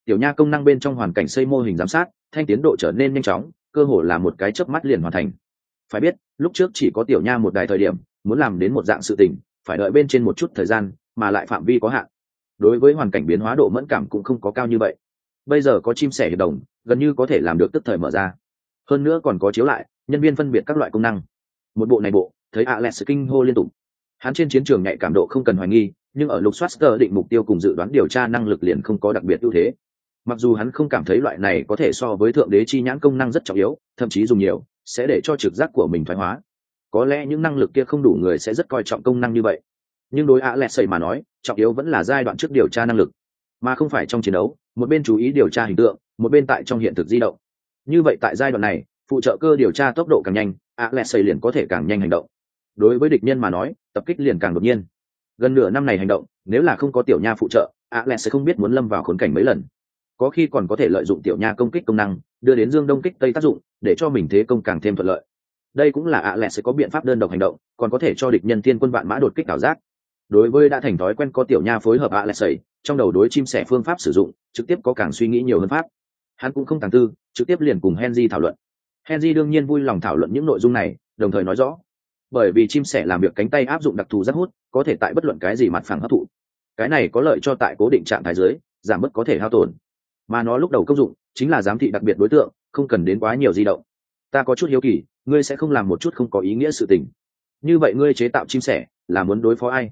tiểu nha công năng bên trong hoàn cảnh xây mô hình giám sát thanh tiến độ trở nên nhanh chóng, cơ hồ là một cái chớp mắt liền hoàn thành. Phải biết lúc trước chỉ có tiểu nha một đài thời điểm, muốn làm đến một dạng sự tình phải đợi bên trên một chút thời gian, mà lại phạm vi có hạn, đối với hoàn cảnh biến hóa độ mẫn cảm cũng không có cao như vậy. Bây giờ có chim sẻ hiệp đồng, gần như có thể làm được tức thời mở ra. Hơn nữa còn có chiếu lại nhân viên phân biệt các loại công năng. Một bộ này bộ thấy Alex kinh hô liên tục. Hắn trên chiến trường nhạy cảm độ không cần hoài nghi, nhưng ở lục soát định mục tiêu cùng dự đoán điều tra năng lực liền không có đặc biệt ưu thế. Mặc dù hắn không cảm thấy loại này có thể so với thượng đế chi nhãn công năng rất trọng yếu, thậm chí dùng nhiều sẽ để cho trực giác của mình thoái hóa. Có lẽ những năng lực kia không đủ người sẽ rất coi trọng công năng như vậy, nhưng đối Alex mà nói trọng yếu vẫn là giai đoạn trước điều tra năng lực, mà không phải trong chiến đấu một bên chú ý điều tra hình tượng, một bên tại trong hiện thực di động. Như vậy tại giai đoạn này phụ trợ cơ điều tra tốc độ càng nhanh, Alex liền có thể càng nhanh hành động. Đối với địch nhân mà nói tập kích liền càng đột nhiên. Gần nửa năm này hành động, nếu là không có tiểu nha phụ trợ, Alex sẽ không biết muốn lâm vào khốn cảnh mấy lần. Có khi còn có thể lợi dụng tiểu nha công kích công năng đưa đến dương đông kích tây tác dụng, để cho mình thế công càng thêm thuận lợi. Đây cũng là Alex sẽ có biện pháp đơn độc hành động, còn có thể cho địch nhân thiên quân vạn mã đột kích ảo giác. Đối với đã thành thói quen có tiểu nha phối hợp Alex, trong đầu đối chim sẻ phương pháp sử dụng trực tiếp có càng suy nghĩ nhiều hơn pháp. Hắn cũng không tàng tư, trực tiếp liền cùng Henry thảo luận. Henry đương nhiên vui lòng thảo luận những nội dung này, đồng thời nói rõ, bởi vì chim sẻ làm việc cánh tay áp dụng đặc thù giác hút, có thể tại bất luận cái gì mặt phẳng hấp thụ. Cái này có lợi cho tại cố định trạng thái dưới giảm bớt có thể hao tổn, mà nó lúc đầu công dụng chính là giám thị đặc biệt đối tượng, không cần đến quá nhiều di động. Ta có chút hiếu kỳ, ngươi sẽ không làm một chút không có ý nghĩa sự tình. Như vậy ngươi chế tạo chim sẻ là muốn đối phó ai?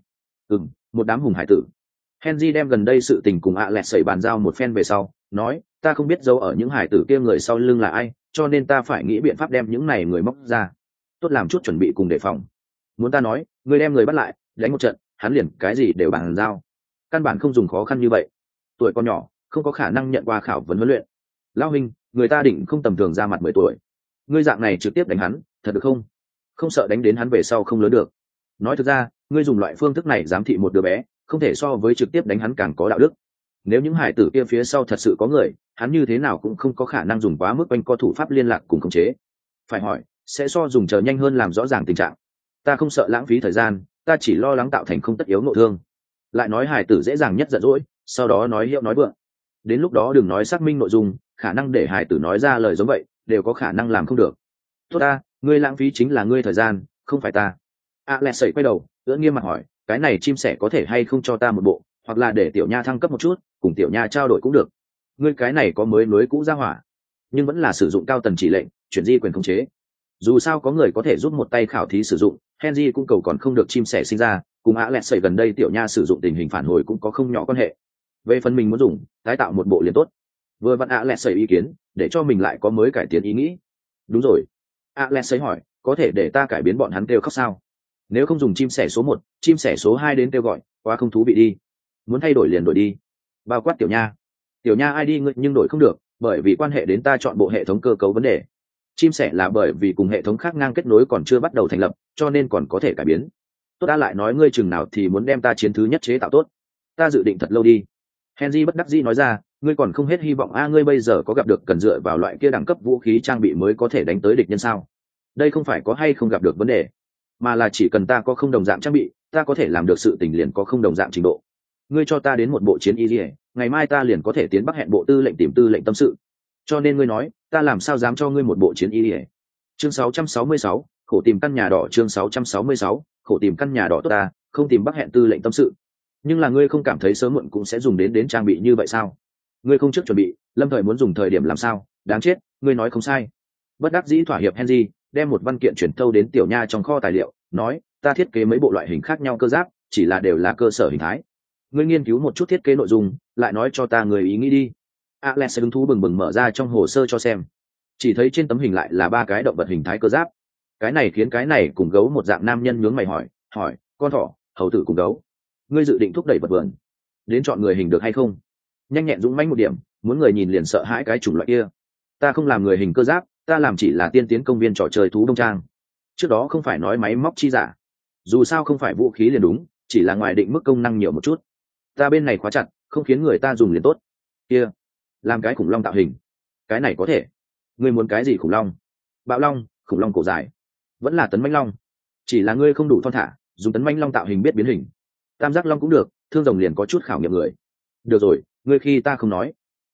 Một đám hùng hải tử. Henry đem gần đây sự tình cùng Alex bàn giao một phen về sau, nói, ta không biết dấu ở những hải tử kia người sau lưng là ai, cho nên ta phải nghĩ biện pháp đem những này người móc ra. Tốt làm chút chuẩn bị cùng đề phòng. Muốn ta nói, ngươi đem người bắt lại, đánh một trận, hắn liền cái gì đều bàn giao. Căn bản không dùng khó khăn như vậy. Tuổi con nhỏ, không có khả năng nhận qua khảo vấn huấn luyện. Lão huynh, người ta định không tầm thường ra mặt 10 tuổi. Ngươi dạng này trực tiếp đánh hắn, thật được không? Không sợ đánh đến hắn về sau không lớn được. Nói thực ra, ngươi dùng loại phương thức này giám thị một đứa bé, không thể so với trực tiếp đánh hắn càng có đạo đức. Nếu những hải tử kia phía sau thật sự có người, hắn như thế nào cũng không có khả năng dùng quá mức quanh co thủ pháp liên lạc cùng khống chế. Phải hỏi, sẽ so dùng chờ nhanh hơn làm rõ ràng tình trạng. Ta không sợ lãng phí thời gian, ta chỉ lo lắng tạo thành không tất yếu nội thương. Lại nói hải tử dễ dàng nhất giận dỗi, sau đó nói hiệu nói vượng. Đến lúc đó đừng nói xác minh nội dung, khả năng để hải tử nói ra lời giống vậy đều có khả năng làm không được. Tốt ta, ngươi lãng phí chính là ngươi thời gian, không phải ta. Alex quay đầu ưỡn nghiêm mặt hỏi, cái này chim sẻ có thể hay không cho ta một bộ, hoặc là để tiểu nha thăng cấp một chút, cùng tiểu nha trao đổi cũng được. Ngươi cái này có mới nối cũ ra hỏa, nhưng vẫn là sử dụng cao tần chỉ lệnh, chuyển di quyền khống chế. Dù sao có người có thể giúp một tay khảo thí sử dụng, Henry cũng cầu còn không được chim sẻ sinh ra, cùng Alex gần đây tiểu nha sử dụng tình hình phản hồi cũng có không nhỏ quan hệ. Về phần mình muốn dùng, tái tạo một bộ liền tốt. Vừa vặn Alex ý kiến, để cho mình lại có mới cải tiến ý nghĩ. Đúng rồi. Alex hỏi, có thể để ta cải biến bọn hắn kêu khóc sao? Nếu không dùng chim sẻ số 1, chim sẻ số 2 đến kêu gọi, quá không thú vị đi. Muốn thay đổi liền đổi đi. Bao quát tiểu nha. Tiểu nha ID ngươi nhưng đổi không được, bởi vì quan hệ đến ta chọn bộ hệ thống cơ cấu vấn đề. Chim sẻ là bởi vì cùng hệ thống khác ngang kết nối còn chưa bắt đầu thành lập, cho nên còn có thể cải biến. Tốt đã lại nói ngươi chừng nào thì muốn đem ta chiến thứ nhất chế tạo tốt. Ta dự định thật lâu đi. Henry bất đắc dĩ nói ra, ngươi còn không hết hy vọng ngươi bây giờ có gặp được cần dựa vào loại kia đẳng cấp vũ khí trang bị mới có thể đánh tới địch nhân sao? Đây không phải có hay không gặp được vấn đề, mà là chỉ cần ta có không đồng dạng trang bị, ta có thể làm được sự tình liền có không đồng dạng trình độ. Ngươi cho ta đến một bộ chiến y liễu, ngày mai ta liền có thể tiến Bắc hẹn bộ tư lệnh tìm tư lệnh tâm sự. Cho nên ngươi nói, ta làm sao dám cho ngươi một bộ chiến y liễu? Chương 666, khổ tìm căn nhà đỏ. Chương 666, khổ tìm căn nhà đỏ. Tốt ta, không tìm Bắc hẹn tư lệnh tâm sự. Nhưng là ngươi không cảm thấy sớm muộn cũng sẽ dùng đến trang bị như vậy sao? Ngươi không trước chuẩn bị, lâm thời muốn dùng thời điểm làm sao? Đáng chết, ngươi nói không sai. Bất đắc dĩ thỏa hiệp Henry, đem một văn kiện chuyển thâu đến tiểu nha trong kho tài liệu, nói, ta thiết kế mấy bộ loại hình khác nhau cơ giáp, chỉ là đều là cơ sở hình thái. Ngươi nghiên cứu một chút thiết kế nội dung, lại nói cho ta người ý nghĩ đi. Alex hứng thú bừng bừng mở ra trong hồ sơ cho xem. Chỉ thấy trên tấm hình lại là 3 cái động vật hình thái cơ giáp. Cái này khiến cái này cùng gấu một dạng nam nhân nhướng mày hỏi, con thỏ, hầu tử cùng gấu, ngươi dự định thúc đẩy vật vườn đến chọn người hình được hay không? Nhanh nhẹn dũng mãnh một điểm, muốn người nhìn liền sợ hãi cái chủng loại kia. Ta không làm người hình cơ giáp, ta làm chỉ là tiên tiến công viên trò chơi thú đông trang. Trước đó không phải nói máy móc chi giả, dù sao không phải vũ khí liền đúng, chỉ là ngoài định mức công năng nhiều một chút. Ta bên này khóa chặt, không khiến người ta dùng liền tốt. Kia, làm cái khủng long tạo hình, cái này có thể. Ngươi muốn cái gì khủng long? Bạo long, khủng long cổ dài, vẫn là tấn mãnh long? Chỉ là ngươi không đủ thon thả, dùng tấn mãnh long tạo hình biết biến hình. Tam giác long cũng được, thương rồng liền có chút khảo nghiệm người. Được rồi, ngươi khi ta không nói.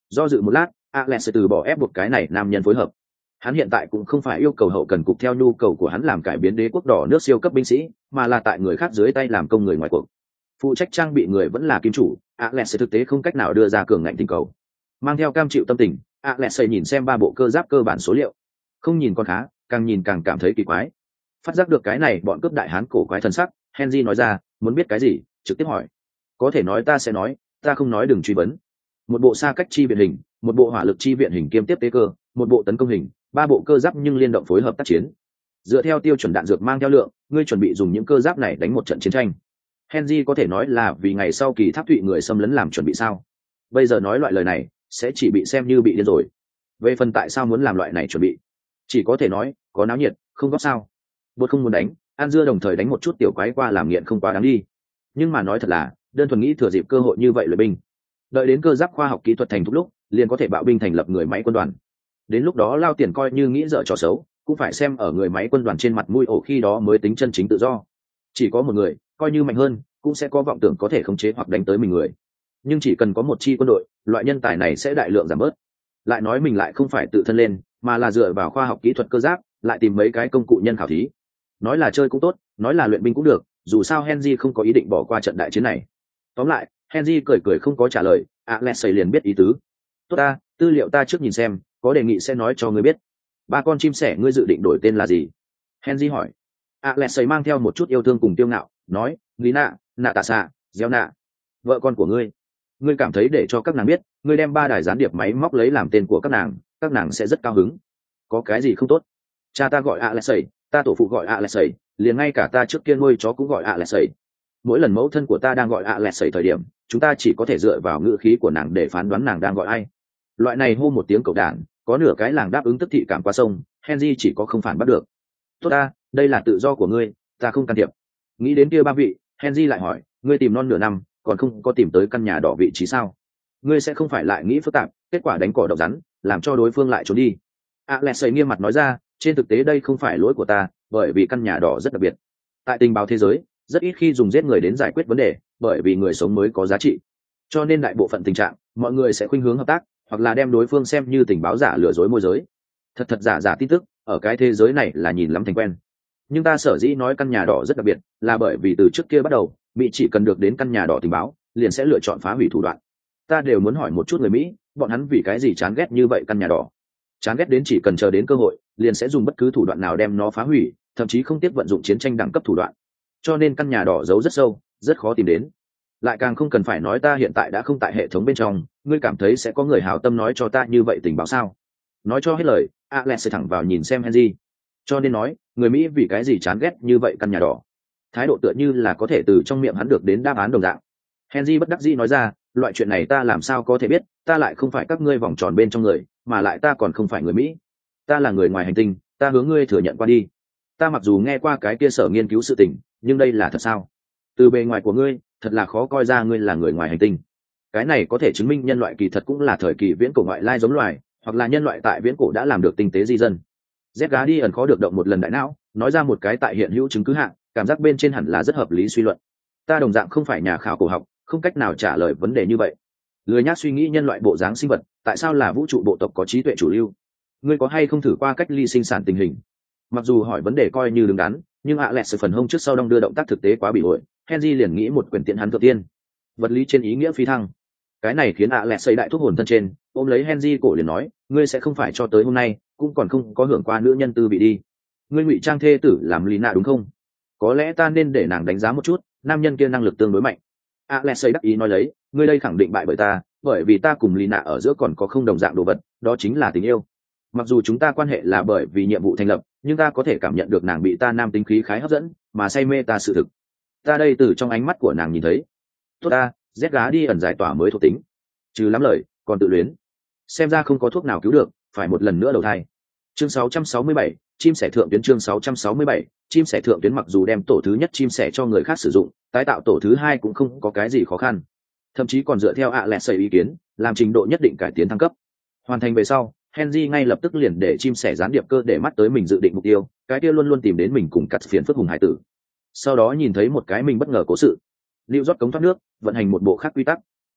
Do dự một lát, Alex từ bỏ ép buộc cái này nam nhân phối hợp. Hắn hiện tại cũng không phải yêu cầu hậu cần cục theo nhu cầu của hắn làm cải biến đế quốc đỏ nước siêu cấp binh sĩ, mà là tại người khác dưới tay làm công người ngoài cuộc. Phụ trách trang bị người vẫn là kim chủ, Alex thực tế không cách nào đưa ra cường ngạnh tinh cầu. Mang theo cam chịu tâm tình, Alex nhìn xem 3 bộ cơ giáp cơ bản số liệu. Không nhìn còn khá, càng nhìn càng cảm thấy kỳ quái. Phát giác được cái này bọn cướp đại hán cổ quái thần sắc, Henry nói ra, muốn biết cái gì, trực tiếp hỏi. Có thể nói ta sẽ nói, ta không nói đừng truy vấn. Một bộ xa cách chi viện hình, một bộ hỏa lực chi viện hình kiêm tiếp tế cơ, một bộ tấn công hình, 3 bộ cơ giáp nhưng liên động phối hợp tác chiến. Dựa theo tiêu chuẩn đạn dược mang theo lượng, ngươi chuẩn bị dùng những cơ giáp này đánh một trận chiến tranh. Henry có thể nói là vì ngày sau kỳ tháp thụy người xâm lấn làm chuẩn bị sao? Bây giờ nói loại lời này, sẽ chỉ bị xem như bị điên rồi. Về phần tại sao muốn làm loại này chuẩn bị, chỉ có thể nói, có náo nhiệt, không góp sao. Bột không muốn đánh, ăn dưa đồng thời đánh một chút tiểu quái qua làm nghiện không quá đáng đi. Nhưng mà nói thật là, đơn thuần nghĩ thừa dịp cơ hội như vậy luyện binh. Đợi đến cơ giáp khoa học kỹ thuật thành thục lúc, liền có thể bạo binh thành lập người máy quân đoàn. Đến lúc đó lao tiền coi như nghĩ dở trò xấu, cũng phải xem ở người máy quân đoàn trên mặt mũi ổ khi đó mới tính chân chính tự do. Chỉ có một người, coi như mạnh hơn, cũng sẽ có vọng tưởng có thể khống chế hoặc đánh tới mình người. Nhưng chỉ cần có một chi quân đội, loại nhân tài này sẽ đại lượng giảm bớt. Lại nói mình lại không phải tự thân lên, mà là dựa vào khoa học kỹ thuật cơ giáp, lại tìm mấy cái công cụ nhân khảo thí. Nói là chơi cũng tốt, nói là luyện binh cũng được, dù sao Henry không có ý định bỏ qua trận đại chiến này. Tóm lại, Henry cười cười không có trả lời, Alex liền biết ý tứ. Tốt ta, tư liệu ta trước nhìn xem, có đề nghị sẽ nói cho ngươi biết. 3 con chim sẻ ngươi dự định đổi tên là gì? Henry hỏi. Alex mang theo một chút yêu thương cùng tiêu ngạo, nói, Lina, Natasha, Zelna. Vợ con của ngươi. Ngươi cảm thấy để cho các nàng biết, ngươi đem 3 đài gián điệp máy móc lấy làm tên của các nàng sẽ rất cao hứng. Có cái gì không tốt? Cha ta gọi Alex, ta tổ phụ gọi Alex, liền ngay cả ta trước kia nuôi chó cũng gọi Alex. Mỗi lần mẫu thân của ta đang gọi Alex thời điểm, chúng ta chỉ có thể dựa vào ngữ khí của nàng để phán đoán nàng đang gọi ai. Loại này hô một tiếng cầu đàn, có nửa cái làng đáp ứng tức thị cảm qua sông, Henry chỉ có không phản bắt được. Tốt ta, đây là tự do của ngươi, ta không can thiệp. Nghĩ đến kia 3 vị, Henry lại hỏi, ngươi tìm non nửa năm, còn không có tìm tới căn nhà đỏ vị trí sao? Ngươi sẽ không phải lại nghĩ phức tạp, kết quả đánh cỏ độc rắn, làm cho đối phương lại trốn đi. Alex nghiêm mặt nói ra, trên thực tế đây không phải lỗi của ta, bởi vì căn nhà đỏ rất đặc biệt. Tại tình báo thế giới, rất ít khi dùng giết người đến giải quyết vấn đề, bởi vì người sống mới có giá trị. Cho nên đại bộ phận tình trạng, mọi người sẽ khuynh hướng hợp tác, hoặc là đem đối phương xem như tình báo giả lừa dối môi giới. Thật giả tin tức, ở cái thế giới này là nhìn lắm thành quen. Nhưng ta sở dĩ nói căn nhà đỏ rất đặc biệt, là bởi vì từ trước kia bắt đầu, Mỹ chỉ cần được đến căn nhà đỏ tình báo, liền sẽ lựa chọn phá hủy thủ đoạn. Ta đều muốn hỏi một chút người Mỹ, bọn hắn vì cái gì chán ghét như vậy căn nhà đỏ? Chán ghét đến chỉ cần chờ đến cơ hội, liền sẽ dùng bất cứ thủ đoạn nào đem nó phá hủy, thậm chí không tiếc vận dụng chiến tranh đẳng cấp thủ đoạn. Cho nên căn nhà đỏ giấu rất sâu, rất khó tìm đến. Lại càng không cần phải nói ta hiện tại đã không tại hệ thống bên trong, ngươi cảm thấy sẽ có người hảo tâm nói cho ta như vậy tình báo sao? Nói cho hết lời, Alex sẽ thẳng vào nhìn xem Henry. Cho nên nói, người Mỹ vì cái gì chán ghét như vậy căn nhà đỏ? Thái độ tựa như là có thể từ trong miệng hắn được đến đáp án đồng dạng. Henry bất đắc dĩ nói ra, loại chuyện này ta làm sao có thể biết, ta lại không phải các ngươi vòng tròn bên trong người, mà lại ta còn không phải người Mỹ. Ta là người ngoài hành tinh, ta hướng ngươi thừa nhận qua đi. Ta mặc dù nghe qua cái kia sở nghiên cứu sự tình, nhưng đây là thật sao? Từ bề ngoài của ngươi, thật là khó coi ra ngươi là người ngoài hành tinh. Cái này có thể chứng minh nhân loại kỳ thật cũng là thời kỳ viễn cổ ngoại lai giống loài, hoặc là nhân loại tại viễn cổ đã làm được tinh tế di dân. Z gá đi ẩn khó được động một lần đại não, nói ra một cái tại hiện hữu chứng cứ hạng, cảm giác bên trên hẳn là rất hợp lý suy luận. Ta đồng dạng không phải nhà khảo cổ học, không cách nào trả lời vấn đề như vậy. Lười nhác suy nghĩ nhân loại bộ dáng sinh vật, tại sao là vũ trụ bộ tộc có trí tuệ chủ lưu? Ngươi có hay không thử qua cách ly sinh sản tình hình? Mặc dù hỏi vấn đề coi như đứng đắn, nhưng Alex phần hông trước sau đong đưa động tác thực tế quá bị ổi, Henry liền nghĩ một quyền tiện hắn thượng tiên. Vật lý trên ý nghĩa phi thăng. Cái này khiến Alex xây đại thuốc hồn thân trên, ôm lấy Henry cổ liền nói, ngươi sẽ không phải cho tới hôm nay, cũng còn không có hưởng qua nữ nhân tư bị đi. Ngươi ngụy trang thê tử làm Lina đúng không? Có lẽ ta nên để nàng đánh giá một chút, nam nhân kia năng lực tương đối mạnh. Alex xây đắc ý nói lấy, ngươi đây khẳng định bại bởi ta, bởi vì ta cùng Lina ở giữa còn có không đồng dạng đồ vật, đó chính là tình yêu. Mặc dù chúng ta quan hệ là bởi vì nhiệm vụ thành lập, nhưng ta có thể cảm nhận được nàng bị ta nam tính khí khái hấp dẫn, mà say mê ta sự thực. Ta đây từ trong ánh mắt của nàng nhìn thấy. Tốt ta, rét gá đi ẩn giải tỏa mới thuộc tính. Trừ lắm lời, còn tự luyến. Xem ra không có thuốc nào cứu được, phải một lần nữa đầu thai. Chương 667, chim sẻ thượng tuyến. Chương 667, chim sẻ thượng tuyến. Mặc dù đem tổ thứ nhất chim sẻ cho người khác sử dụng, tái tạo tổ thứ hai cũng không có cái gì khó khăn. Thậm chí còn dựa theo Alex ý kiến, làm trình độ nhất định cải tiến thăng cấp. Hoàn thành về sau, Henry ngay lập tức liền để chim sẻ gián điệp cơ để mắt tới mình dự định mục tiêu, cái kia luôn luôn tìm đến mình cùng cắt phiền phức hùng hải tử. Sau đó nhìn thấy một cái mình bất ngờ cố sự, lưu rót cống thoát nước, vận hành một bộ khác quy tắc.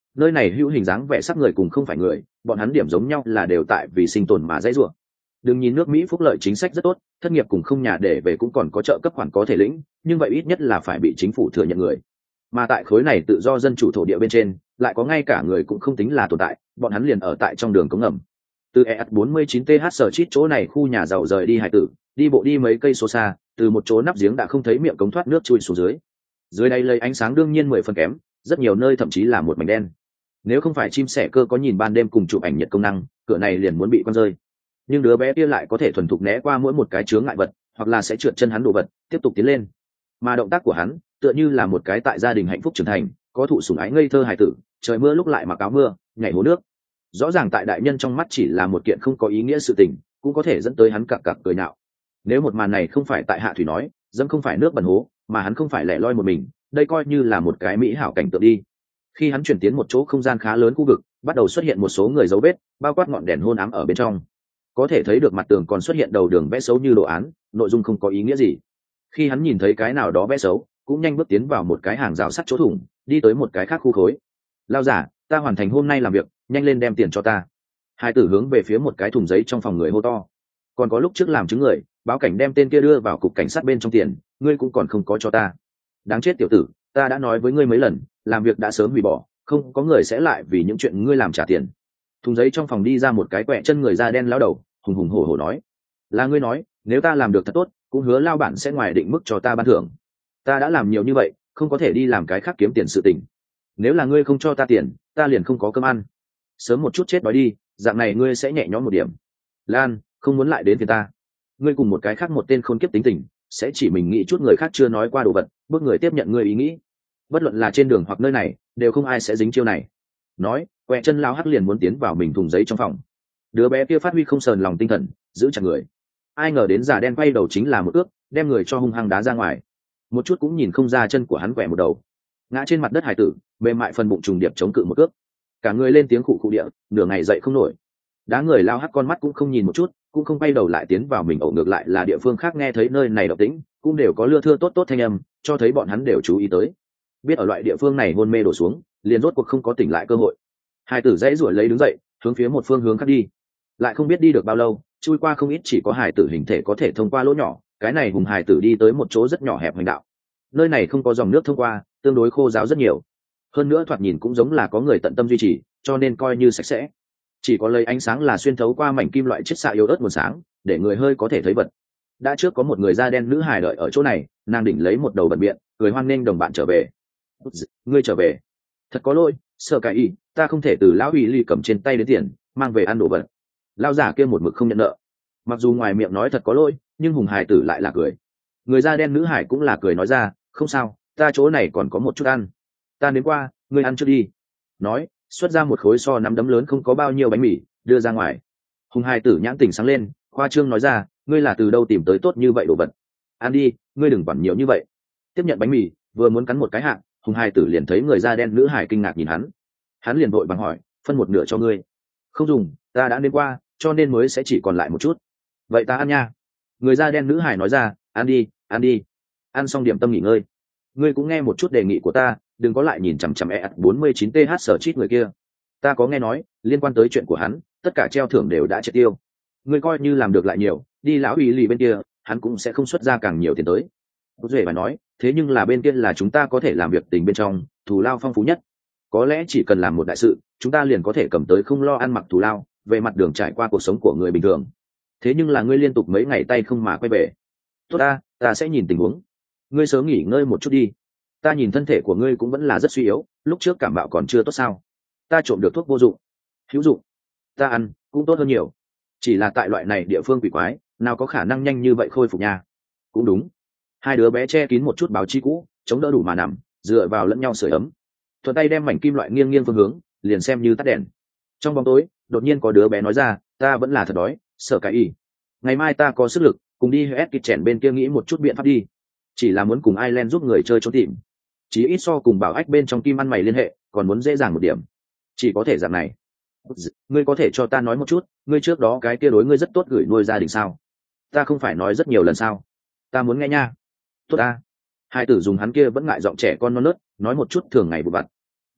nơi này hữu hình dáng vẻ sắc người cùng không phải người, bọn hắn điểm giống nhau là đều tại vì sinh tồn mà dãy rủa. Đừng nhìn nước Mỹ phúc lợi chính sách rất tốt, thất nghiệp cùng không nhà để về cũng còn có trợ cấp khoản có thể lĩnh, nhưng vậy ít nhất là phải bị chính phủ thừa nhận người. Mà tại khối này tự do dân chủ thổ địa bên trên, lại có ngay cả người cũng không tính là tồn tại, bọn hắn liền ở tại trong đường cống ngầm. Từ ES49TH sở chít chỗ này khu nhà giàu rời đi hải tử, đi bộ đi mấy cây số xa, từ một chỗ nắp giếng đã không thấy miệng cống thoát nước chui xuống dưới. Dưới đây lấy ánh sáng đương nhiên 10 phần kém, rất nhiều nơi thậm chí là một mảnh đen. Nếu không phải chim sẻ cơ có nhìn ban đêm cùng chụp ảnh nhiệt công năng, cửa này liền muốn bị quăng rơi. Nhưng đứa bé kia lại có thể thuần thục né qua mỗi một cái chướng ngại vật, hoặc là sẽ trượt chân hắn đồ vật, tiếp tục tiến lên. Mà động tác của hắn, tựa như là một cái tại gia đình hạnh phúc trưởng thành, có thụ sủng ái ngây thơ hài tử, trời mưa lúc lại mặc áo mưa, nhảy hồ nước. Rõ ràng tại đại nhân trong mắt chỉ là một kiện không có ý nghĩa sự tình, cũng có thể dẫn tới hắn cặc cặc cười nhạo. Nếu một màn này không phải tại Hạ Thủy nói, dẫm không phải nước bẩn hố, mà hắn không phải lẻ loi một mình, đây coi như là một cái mỹ hảo cảnh tượng đi. Khi hắn chuyển tiến một chỗ không gian khá lớn khu vực, bắt đầu xuất hiện một số người dấu vết, bao quát ngọn đèn hôn ám ở bên trong. Có thể thấy được mặt tường còn xuất hiện đầu đường vẽ xấu như đồ án, nội dung không có ý nghĩa gì. Khi hắn nhìn thấy cái nào đó vẽ xấu, cũng nhanh bước tiến vào một cái hàng rào sắt chỗ thủng, đi tới một cái khác khu khối. Lao giả, ta hoàn thành hôm nay làm việc, nhanh lên đem tiền cho ta. Hai tử hướng về phía một cái thùng giấy trong phòng người hô to. Còn có lúc trước làm chứng người, báo cảnh đem tên kia đưa vào cục cảnh sát bên trong tiền, ngươi cũng còn không có cho ta. Đáng chết tiểu tử, ta đã nói với ngươi mấy lần, làm việc đã sớm hủy bỏ, không có người sẽ lại vì những chuyện ngươi làm trả tiền. Thùng giấy trong phòng đi ra một cái quẹ chân người da đen lão đầu, hùng hùng hổ hổ nói, là ngươi nói, nếu ta làm được thật tốt, cũng hứa lao bản sẽ ngoài định mức cho ta ban thưởng. Ta đã làm nhiều như vậy, không có thể đi làm cái khác kiếm tiền sự tình. Nếu là ngươi không cho ta tiền, ta liền không có cơm ăn. Sớm một chút chết đói đi, dạng này ngươi sẽ nhẹ nhõm một điểm. Lan, không muốn lại đến phía ta. Ngươi cùng một cái khác một tên khốn kiếp tính tình, sẽ chỉ mình nghĩ chút người khác chưa nói qua đồ vật, bước người tiếp nhận ngươi ý nghĩ. Bất luận là trên đường hoặc nơi này, đều không ai sẽ dính chiêu này. Nói, quẹ chân lao hắc liền muốn tiến vào mình thùng giấy trong phòng. Đứa bé kia phát huy không sờn lòng tinh thần, giữ chặt người. Ai ngờ đến già đen quay đầu chính là một ước, đem người cho hung hăng đá ra ngoài. Một chút cũng nhìn không ra chân của hắn quẹ một đầu. Ngã trên mặt đất hải tử, mềm mại phần bụng trùng điệp chống cự một ước. Cả người lên tiếng khụ khụ địa, nửa ngày dậy không nổi. Đá người lao hắc con mắt cũng không nhìn một chút, cũng không quay đầu lại tiến vào mình ổ, ngược lại là địa phương khác nghe thấy nơi này động tĩnh, cũng đều có lưa thưa tốt tốt thanh âm, cho thấy bọn hắn đều chú ý tới. Biết ở loại địa phương này hôn mê đổ xuống, liền rốt cuộc không có tỉnh lại cơ hội. Hải tử dãy ruổi lấy đứng dậy, hướng phía một phương hướng khác đi. Lại không biết đi được bao lâu, chui qua không ít chỉ có hải tử hình thể có thể thông qua lỗ nhỏ, cái này hùng hải tử đi tới một chỗ rất nhỏ hẹp hành đạo. Nơi này không có dòng nước thông qua, tương đối khô ráo rất nhiều. Hơn nữa thoạt nhìn cũng giống là có người tận tâm duy trì, cho nên coi như sạch sẽ. Chỉ có lấy ánh sáng là xuyên thấu qua mảnh kim loại chiết xạ yếu ớt nguồn sáng, để người hơi có thể thấy vật. Đã trước có một người da đen nữ hài đợi ở chỗ này, nàng đỉnh lấy một đầu bẩn biện, cười hoan nghênh đồng bạn trở về. Ngươi trở về, thật có lỗi, sợ cái ý, ta không thể từ lão ủy ly cầm trên tay đến tiền, mang về ăn đồ vật. Lão giả kia một mực không nhận nợ. Mặc dù ngoài miệng nói thật có lỗi, nhưng hùng hài tử lại là cười. Người da đen nữ hải cũng là cười nói ra, không sao, ta chỗ này còn có một chút ăn, ta đến qua, ngươi ăn trước đi. Nói, xuất ra một khối so nắm đấm lớn không có bao nhiêu bánh mì, đưa ra ngoài. Hùng hài tử nhãn tỉnh sáng lên, khoa trương nói ra, ngươi là từ đâu tìm tới tốt như vậy đồ vật? Ăn đi, ngươi đừng quản nhiều như vậy. Tiếp nhận bánh mì, vừa muốn cắn một cái hạng, hùng hài tử liền thấy người da đen nữ hải kinh ngạc nhìn hắn liền vội bằng hỏi, phân một nửa cho ngươi. Không dùng, ta đã đến qua, cho nên mới sẽ chỉ còn lại một chút. Vậy ta ăn nha. Người da đen nữ hải nói ra, ăn đi, ăn đi. Ăn xong điểm tâm nghỉ ngơi. Ngươi cũng nghe một chút đề nghị của ta, đừng có lại nhìn chằm chằm ES49TH sở chít người kia. Ta có nghe nói, liên quan tới chuyện của hắn, tất cả treo thưởng đều đã triệt tiêu. Ngươi coi như làm được lại nhiều, đi lão ủy lì bên kia, hắn cũng sẽ không xuất ra càng nhiều tiền tới. Có duệ phải nói, thế nhưng là bên kia là chúng ta có thể làm việc tình bên trong, thù lao phong phú nhất. Có lẽ chỉ cần làm một đại sự, chúng ta liền có thể cầm tới không lo ăn mặc thù lao, về mặt đường trải qua cuộc sống của người bình thường. Thế nhưng là ngươi liên tục mấy ngày tay không mà quay về. Tốt ta sẽ nhìn tình huống. Ngươi sớm nghỉ ngơi một chút đi. Ta nhìn thân thể của ngươi cũng vẫn là rất suy yếu, lúc trước cảm bạo còn chưa tốt sao? Ta trộm được thuốc vô dụng. Hữu dụng. Ta ăn cũng tốt hơn nhiều. Chỉ là tại loại này địa phương quỷ quái, nào có khả năng nhanh như vậy khôi phục nha. Cũng đúng. Hai đứa bé che kín một chút báo chí cũ, chống đỡ đủ mà nằm, dựa vào lẫn nhau sưởi ấm. Thuận tay đem mảnh kim loại nghiêng nghiêng phương hướng, liền xem như tắt đèn. Trong bóng tối, đột nhiên có đứa bé nói ra, ta vẫn là thật đói, sợ cái ý. Ngày mai ta có sức lực, cùng đi hết kịch chèn bên kia nghĩ một chút biện pháp đi. Chỉ là muốn cùng Ireland giúp người chơi trốn tìm. Chí ít so cùng bảo ách bên trong kim ăn mày liên hệ, còn muốn dễ dàng một điểm. Chỉ có thể dạng này. Ngươi có thể cho ta nói một chút, ngươi trước đó cái kia đối ngươi rất tốt gửi nuôi gia đình sao? Ta không phải nói rất nhiều lần sao? Ta muốn nghe nha. Tốt ta. Hai tử dùng hắn kia vẫn ngại giọng trẻ con non nớt, nói một chút thường ngày vụ vặt.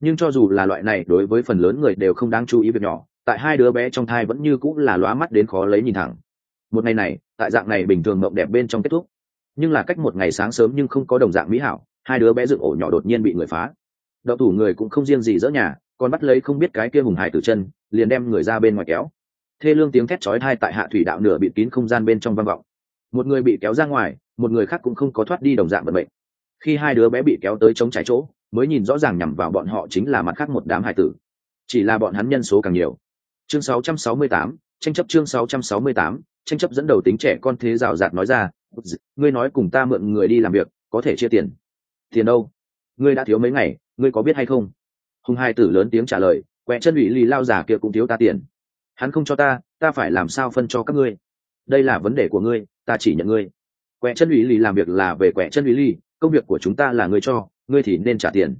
Nhưng cho dù là loại này đối với phần lớn người đều không đáng chú ý việc nhỏ, tại hai đứa bé trong thai vẫn như cũng là lóa mắt đến khó lấy nhìn thẳng. Một ngày này tại dạng này bình thường mộng đẹp bên trong kết thúc, nhưng là cách một ngày sáng sớm nhưng không có đồng dạng mỹ hảo, hai đứa bé dựng ổ nhỏ đột nhiên bị người phá. Đậu thủ người cũng không riêng gì dỡ nhà, còn bắt lấy không biết cái kia hùng hải tử chân, liền đem người ra bên ngoài kéo. Thê lương tiếng thét chói tai tại hạ thủy đạo nửa bịt kín không gian bên trong vang vọng. Một người bị kéo ra ngoài, một người khác cũng không có thoát đi đồng dạng vận mệnh. Khi hai đứa bé bị kéo tới chống trải chỗ, mới nhìn rõ ràng nhằm vào bọn họ chính là mặt khác một đám hải tử, chỉ là bọn hắn nhân số càng nhiều. Chương 668, tranh chấp. Chương 668, tranh chấp. Dẫn đầu tính trẻ con thế rào rạt nói ra, ngươi nói cùng ta mượn người đi làm việc, có thể chia tiền. Tiền đâu? Ngươi đã thiếu mấy ngày, ngươi có biết hay không? Hùng hai tử lớn tiếng trả lời, quẹ chân ủy lì lao giả kia cũng thiếu ta tiền. Hắn không cho ta phải làm sao phân cho các ngươi? Đây là vấn đề của ngươi, ta chỉ nhận ngươi. Quẹ chân ủy lì làm việc là về quẹ chân ủy lì, công việc của chúng ta là ngươi cho, ngươi thì nên trả tiền.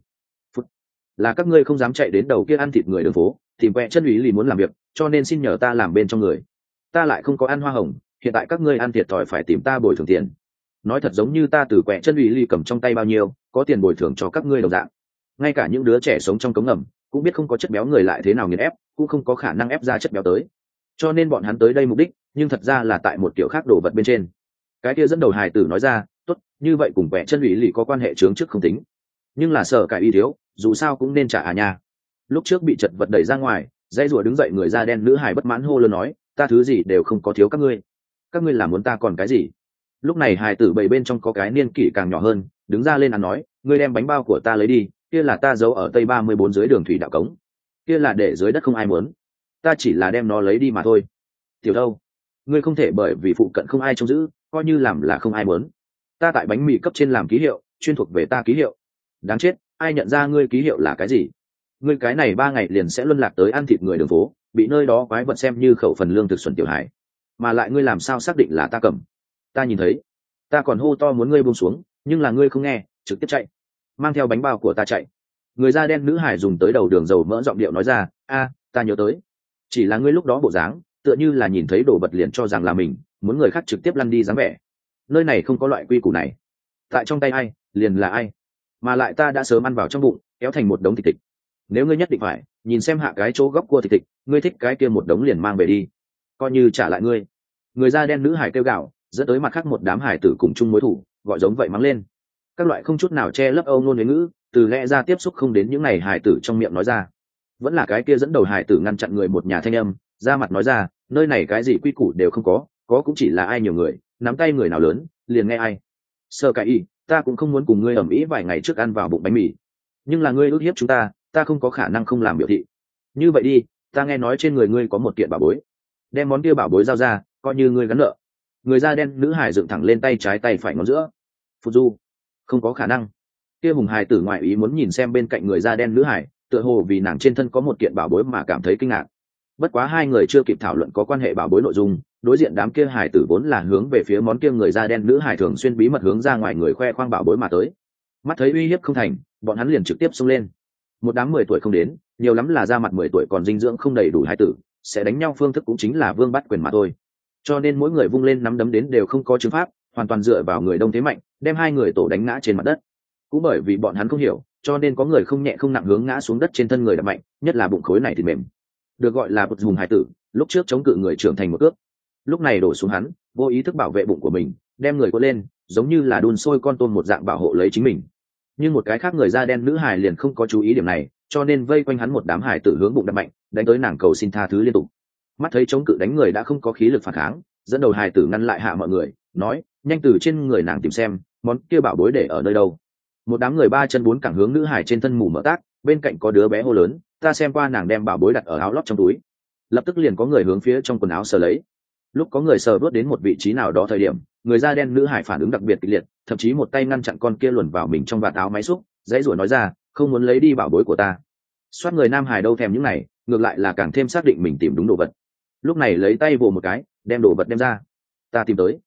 Là các ngươi không dám chạy đến đầu kia ăn thịt người đường phố, tìm quẹ chân ủy lì muốn làm việc, cho nên xin nhờ ta làm bên trong người. Ta lại không có ăn hoa hồng, hiện tại các ngươi ăn thiệt thòi phải tìm ta bồi thường tiền. Nói thật giống như ta từ quẹ chân ủy lì cầm trong tay bao nhiêu, có tiền bồi thường cho các ngươi đồng dạng. Ngay cả những đứa trẻ sống trong cống ngầm cũng biết không có chất béo người lại thế nào nghiền ép, cũng không có khả năng ép ra chất béo tới, cho nên bọn hắn tới đây mục đích nhưng thật ra là tại một kiểu khác đồ vật bên trên. Cái kia dẫn đầu hài tử nói ra, tốt, như vậy cùng quẹ chân ủy lì có quan hệ chướng trước không tính, nhưng là sợ cải y thiếu, dù sao cũng nên trả à nha. Lúc trước bị chật vật đẩy ra ngoài, dây rùa đứng dậy người da đen nữ hài bất mãn hô lớn nói, ta thứ gì đều không có thiếu các ngươi làm muốn ta còn cái gì? Lúc này hài tử bầy bên trong có cái niên kỷ càng nhỏ hơn, đứng ra lên ăn nói, ngươi đem bánh bao của ta lấy đi, kia là ta giấu ở tây 34 dưới đường thủy đạo cống, kia là để dưới đất không ai muốn, ta chỉ là đem nó lấy đi mà thôi. Tiểu đâu, ngươi không thể bởi vì phụ cận không ai trông giữ, coi như làm là không ai muốn. Ta tại bánh mì cấp trên làm ký hiệu, chuyên thuộc về ta ký hiệu. Đáng chết, ai nhận ra ngươi ký hiệu là cái gì? Ngươi cái này 3 ngày liền sẽ luân lạc tới ăn thịt người đường phố, bị nơi đó quái vật xem như khẩu phần lương thực xuẩn tiểu hải. Mà lại ngươi làm sao xác định là ta cầm? Ta nhìn thấy, ta còn hô to muốn ngươi buông xuống, nhưng là ngươi không nghe, trực tiếp chạy, mang theo bánh bao của ta chạy. Người da đen nữ hải dùng tới đầu đường dầu mỡ giọng điệu nói ra, ta nhớ tới, chỉ là ngươi lúc đó bộ dáng tựa như là nhìn thấy đồ vật liền cho rằng là mình, muốn người khác trực tiếp lăn đi dáng vẻ. Nơi này không có loại quy củ này, tại trong tay ai liền là ai, mà lại ta đã sớm ăn vào trong bụng, kéo thành một đống thịt thịt. Nếu ngươi nhất định phải nhìn xem hạ cái chỗ góc cua thịt thịt, ngươi thích cái kia một đống liền mang về đi, coi như trả lại ngươi. Người da đen nữ hải kêu gào, dẫn tới mặt khác một đám hải tử cùng chung mối thủ, gọi giống vậy mắng lên. Các loại không chút nào che lấp âu ngôn huế ngữ, từ lẽ ra tiếp xúc không đến những này hải tử trong miệng nói ra. Vẫn là cái kia dẫn đầu hải tử ngăn chặn người một nhà thanh âm, ra mặt nói ra, nơi này cái gì quy củ đều không có cũng chỉ là ai nhiều người, nắm tay người nào lớn, liền nghe ai. Sơ cái y, ta cũng không muốn cùng ngươi ầm ĩ vài ngày trước ăn vào bụng bánh mì, nhưng là ngươi ức hiếp chúng ta không có khả năng không làm biểu thị. Như vậy đi, ta nghe nói trên người ngươi có một kiện bảo bối, đem món kia bảo bối giao ra, coi như ngươi gắn nợ. Người da đen nữ hải dựng thẳng lên tay trái tay phải ngón giữa. Phù du, không có khả năng. Kia hùng hải tử ngoại ý muốn nhìn xem bên cạnh người da đen nữ hải, tựa hồ vì nàng trên thân có một kiện bảo bối mà cảm thấy kinh ngạc. Bất quá hai người chưa kịp thảo luận có quan hệ bảo bối nội dung, đối diện đám kia hải tử vốn là hướng về phía món kia người da đen nữ hải thường xuyên bí mật hướng ra ngoài người khoe khoang bảo bối mà tới. Mắt thấy uy hiếp không thành, bọn hắn liền trực tiếp xông lên. Một đám 10 tuổi không đến, nhiều lắm là ra mặt 10 tuổi còn dinh dưỡng không đầy đủ hải tử, sẽ đánh nhau phương thức cũng chính là vương bắt quyền mà thôi. Cho nên mỗi người vung lên nắm đấm đến đều không có chứng pháp, hoàn toàn dựa vào người đông thế mạnh, đem hai người tổ đánh ngã trên mặt đất. Cũng bởi vì bọn hắn không hiểu, cho nên có người không nhẹ không nặng hướng ngã xuống đất trên thân người đập mạnh, nhất là bụng khối này thì mềm. Được gọi là bột hùng hải tử, lúc trước chống cự người trưởng thành một cước, lúc này đổ xuống hắn, vô ý thức bảo vệ bụng của mình, đem người cuốn lên, giống như là đun sôi con tôm một dạng bảo hộ lấy chính mình. Nhưng một cái khác người da đen nữ hải liền không có chú ý điểm này, cho nên vây quanh hắn một đám hải tử hướng bụng đập mạnh, đánh tới nàng cầu xin tha thứ liên tục. Mắt thấy chống cự đánh người đã không có khí lực phản kháng, dẫn đầu hải tử ngăn lại hạ mọi người, nói, nhanh từ trên người nàng tìm xem món kia bảo bối để ở nơi đâu. Một đám người 3 chân 4 cẳng hướng nữ hải trên thân mù mở tác, bên cạnh có đứa bé hô lớn, ta xem qua nàng đem bảo bối đặt ở áo lót trong túi. Lập tức liền có người hướng phía trong quần áo sờ lấy. Lúc có người sờ đuốt đến một vị trí nào đó thời điểm, người da đen nữ hải phản ứng đặc biệt kịch liệt, thậm chí một tay ngăn chặn con kia luồn vào mình trong vạt áo máy xúc, dãy rủa nói ra, không muốn lấy đi bảo bối của ta. Soát người nam hải đâu thèm những này, ngược lại là càng thêm xác định mình tìm đúng đồ vật. Lúc này lấy tay vồ một cái, đem đồ vật đem ra. Ta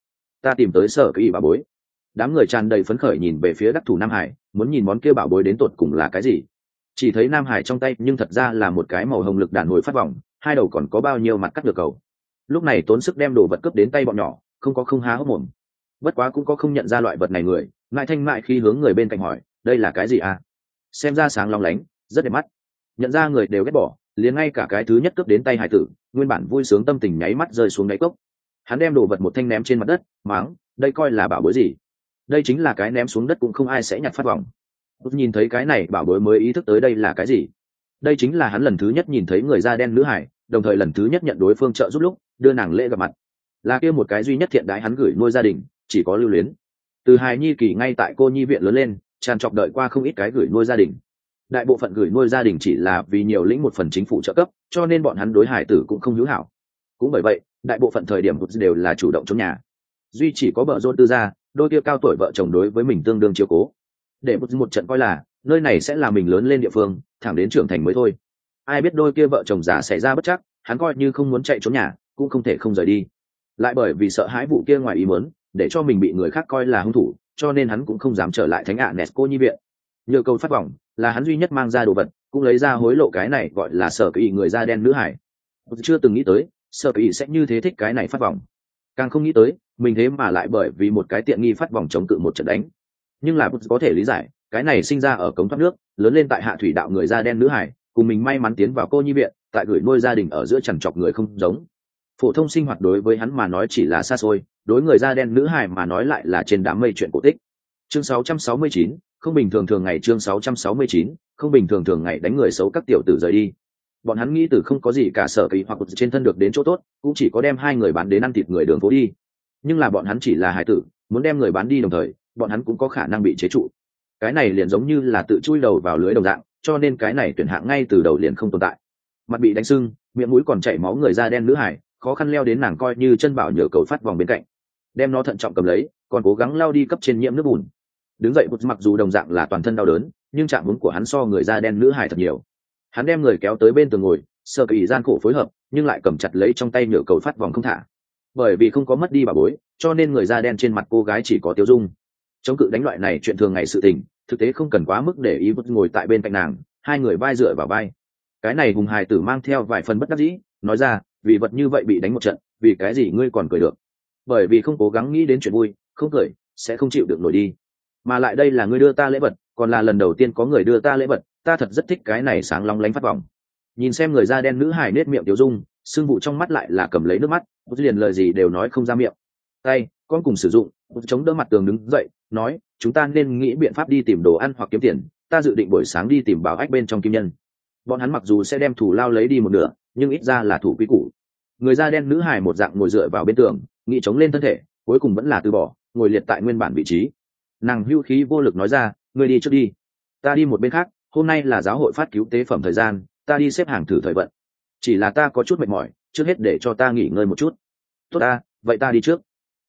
tìm tới sở cái bảo bối. Đám người tràn đầy phấn khởi nhìn về phía đắc thủ nam hải, muốn nhìn món kia bảo bối đến tột cùng là cái gì. Chỉ thấy nam hải trong tay nhưng thật ra là một cái màu hồng lực đàn hồi phát vòng, hai đầu còn có bao nhiêu mặt cắt được cầu. Lúc này tốn sức đem đồ vật cướp đến tay bọn nhỏ, không há hốc mồm. Bất quá cũng có không nhận ra loại vật này người, ngại thanh mại khi hướng người bên cạnh hỏi, đây là cái gì à? Xem ra sáng long lánh, rất đẹp mắt. Nhận ra người đều ghét bỏ, liền ngay cả cái thứ nhất cướp đến tay hải tử nguyên bản vui sướng tâm tình nháy mắt rơi xuống đáy cốc. Hắn đem đồ vật một thanh ném trên mặt đất, mắng, đây coi là bảo bối gì? Đây chính là cái ném xuống đất cũng không ai sẽ nhặt phát vòng. Nhìn thấy cái này bảo bối mới ý thức tới đây là cái gì. Đây chính là hắn lần thứ nhất nhìn thấy người da đen nữ hải, đồng thời lần thứ nhất nhận đối phương trợ giúp lúc đưa nàng lễ gặp mặt, là kia một cái duy nhất thiện đái hắn gửi nuôi gia đình chỉ có lưu luyến. Từ hài nhi kỳ ngay tại cô nhi viện lớn lên, tràn trọc đợi qua không ít cái gửi nuôi gia đình. Đại bộ phận gửi nuôi gia đình chỉ là vì nhiều lĩnh một phần chính phủ trợ cấp, cho nên bọn hắn đối hải tử cũng không hữu hảo. Cũng bởi vậy, đại bộ phận thời điểm đều là chủ động trốn nhà. Duy chỉ có bợ rôn tư gia, đôi kia cao tuổi vợ chồng đối với mình tương đương chiếu cố. Để một trận coi là nơi này sẽ là mình lớn lên địa phương, thẳng đến trưởng thành mới thôi. Ai biết đôi kia vợ chồng già xảy ra bất chắc, hắn coi như không muốn chạy trốn nhà, cũng không thể không rời đi. Lại bởi vì sợ hãi vụ kia ngoài ý muốn, để cho mình bị người khác coi là hung thủ, cho nên hắn cũng không dám trở lại thánh ạ Nesco nhi viện. Nhờ cầu phát vòng là hắn duy nhất mang ra đồ vật, cũng lấy ra hối lộ cái này gọi là sở kỳ người da đen nữ hải. Chưa từng nghĩ tới sở kỳ sẽ như thế thích cái này phát vòng, càng không nghĩ tới mình thế mà lại bởi vì một cái tiện nghi phát vòng chống cự một trận đánh. Nhưng là có thể lý giải, cái này sinh ra ở cống thoát nước, lớn lên tại hạ thủy đạo người da đen nữ hải, cùng mình may mắn tiến vào cô nhi viện, tại gửi nuôi gia đình ở giữa chằn chọc người không giống. Phổ thông sinh hoạt đối với hắn mà nói chỉ là xa xôi, đối người da đen nữ hải mà nói lại là trên đám mây chuyện cổ tích. Chương 669, không bình thường thường ngày. Chương 669, không bình thường thường ngày đánh người xấu các tiểu tử rời đi. Bọn hắn nghĩ từ không có gì cả sở kỳ hoặc trên thân được đến chỗ tốt, cũng chỉ có đem hai người bán đến ăn thịt người đường phố đi. Nhưng là bọn hắn chỉ là hải tử, muốn đem người bán đi đồng thời, bọn hắn cũng có khả năng bị chế trụ. Cái này liền giống như là tự chui đầu vào lưới đồng dạng, cho nên cái này tuyển hạng ngay từ đầu liền không tồn tại. Mặt bị đánh sưng, miệng mũi còn chảy máu người da đen nữ hải, khó khăn leo đến nàng coi như chân bảo nhờ cầu phát vòng bên cạnh, đem nó thận trọng cầm lấy, còn cố gắng lao đi cấp trên nhiễm nước bùn. Đứng dậy bụt mặc dù đồng dạng là toàn thân đau đớn, nhưng trạng huống của hắn so người da đen nữ hải thật nhiều. Hắn đem người kéo tới bên tường ngồi, sơ kỳ gian khổ phối hợp, nhưng lại cầm chặt lấy trong tay nhựa cầu phát vòng không thả. Bởi vì không có mất đi bà bối, cho nên người da đen trên mặt cô gái chỉ có tiêu dung. Chống cự đánh loại này chuyện thường ngày sự tình, thực tế không cần quá mức để ý. Bụt ngồi tại bên cạnh nàng, hai người vai dựa vào vai. Cái này hùng hài tử mang theo vài phần bất đắc dĩ, nói ra, vì vật như vậy bị đánh một trận, vì cái gì ngươi còn cười được? Bởi vì không cố gắng nghĩ đến chuyện vui, không cười sẽ không chịu được nổi đi. Mà lại đây là ngươi đưa ta lễ vật, còn là lần đầu tiên có người đưa ta lễ vật, ta thật rất thích cái này sáng long lánh phát vòng. Nhìn xem người da đen nữ hài nết miệng tiểu dung, sưng vụ trong mắt lại là cầm lấy nước mắt, bút liền lời gì đều nói không ra miệng. Tay con cùng sử dụng, bút chống đỡ mặt tường đứng dậy, nói, chúng ta nên nghĩ biện pháp đi tìm đồ ăn hoặc kiếm tiền, ta dự định buổi sáng đi tìm bảo ách bên trong kim nhân. Bọn hắn mặc dù sẽ đem thủ lao lấy đi một nửa, nhưng ít ra là thủ quý củ. Người da đen nữ hài một dạng ngồi dựa vào bên tường, nghĩ chống lên thân thể, cuối cùng vẫn là từ bỏ, ngồi liệt tại nguyên bản vị trí. Nàng hưu khí vô lực nói ra, ngươi đi trước đi, ta đi một bên khác, hôm nay là giáo hội phát cứu tế phẩm thời gian, ta đi xếp hàng thử thời vận. Chỉ là ta có chút mệt mỏi, trước hết để cho ta nghỉ ngơi một chút. Tốt ta, vậy ta đi trước.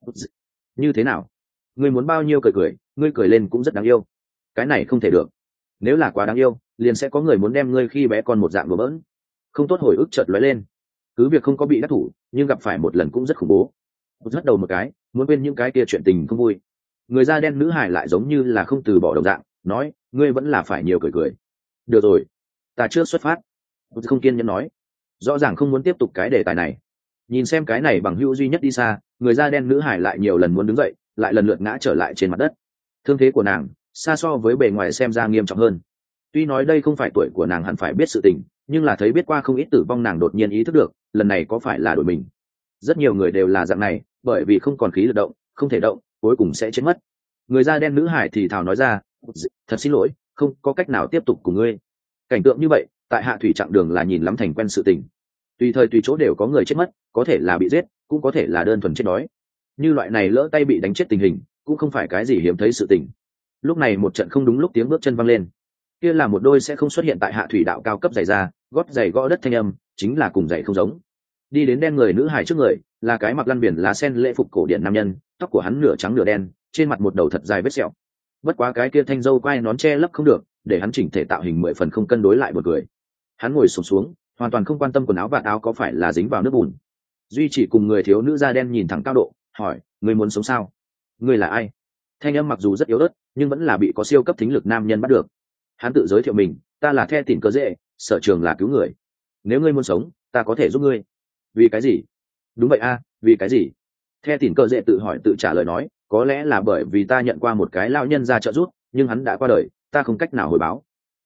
Như thế nào? Ngươi muốn bao nhiêu cười cười, ngươi cười lên cũng rất đáng yêu. Cái này không thể được. Nếu là quá đáng yêu, liền sẽ có người muốn đem ngươi khi bé con một dạng đùa bỡn. Không tốt hồi ức chợt lóe lên. Cứ việc không có bị đắc thủ, nhưng gặp phải một lần cũng rất khủng bố. Hất đầu một cái, muốn quên những cái kia chuyện tình không vui. Người da đen nữ hải lại giống như là không từ bỏ đồng dạng, nói, ngươi vẫn là phải nhiều cười cười. Được rồi, ta trước xuất phát. Không kiên nhẫn nói, rõ ràng không muốn tiếp tục cái đề tài này. Nhìn xem cái này bằng hữu duy nhất đi xa, người da đen nữ hải lại nhiều lần muốn đứng dậy, lại lần lượt ngã trở lại trên mặt đất. Thương thế của nàng xa so với bề ngoài xem ra nghiêm trọng hơn. Tuy nói đây không phải tuổi của nàng hẳn phải biết sự tình, nhưng là thấy biết qua không ít tử vong, nàng đột nhiên ý thức được, lần này có phải là đổi mình. Rất nhiều người đều là dạng này, bởi vì không còn khí lực động, không thể động, cuối cùng sẽ chết mất. Người da đen nữ hải thì thào nói ra, thật xin lỗi, không có cách nào tiếp tục cùng ngươi. Cảnh tượng như vậy tại hạ thủy chặng đường là nhìn lắm thành quen sự tình. Tùy thời tùy chỗ đều có người chết mất, có thể là bị giết, cũng có thể là đơn thuần chết đói. Như loại này lỡ tay bị đánh chết tình hình, cũng không phải cái gì hiếm thấy sự tình. Lúc này một trận không đúng lúc tiếng bước chân văng lên. Kia là một đôi sẽ không xuất hiện tại hạ thủy đạo cao cấp giày da, gót giày gõ đất thanh âm, chính là cùng giày không giống. Đi đến đen người nữ hải trước người, là cái mặc lăn biển lá sen lễ phục cổ điển nam nhân, tóc của hắn nửa trắng nửa đen, trên mặt một đầu thật dài vết sẹo. Bất quá cái kia thanh dâu quai nón che lấp không được, để hắn chỉnh thể tạo hình 10 phần không cân đối lại một người. Hắn ngồi xổm xuống, hoàn toàn không quan tâm quần áo và áo có phải là dính vào nước bùn. Duy chỉ cùng người thiếu nữ da đen nhìn thẳng cao độ, hỏi, ngươi muốn sống sao? Ngươi là ai? Thanh âm mặc dù rất yếu ớt, nhưng vẫn là bị có siêu cấp thính lực nam nhân bắt được. Hắn tự giới thiệu mình, ta là The Tỉn Cơ Dệ, sở trường là cứu người. Nếu ngươi muốn sống, ta có thể giúp ngươi. Vì cái gì? Đúng vậy a, vì cái gì? The Tỉn Cơ Dệ tự hỏi tự trả lời nói, có lẽ là bởi vì ta nhận qua một cái lão nhân ra trợ giúp, nhưng hắn đã qua đời, ta không cách nào hồi báo.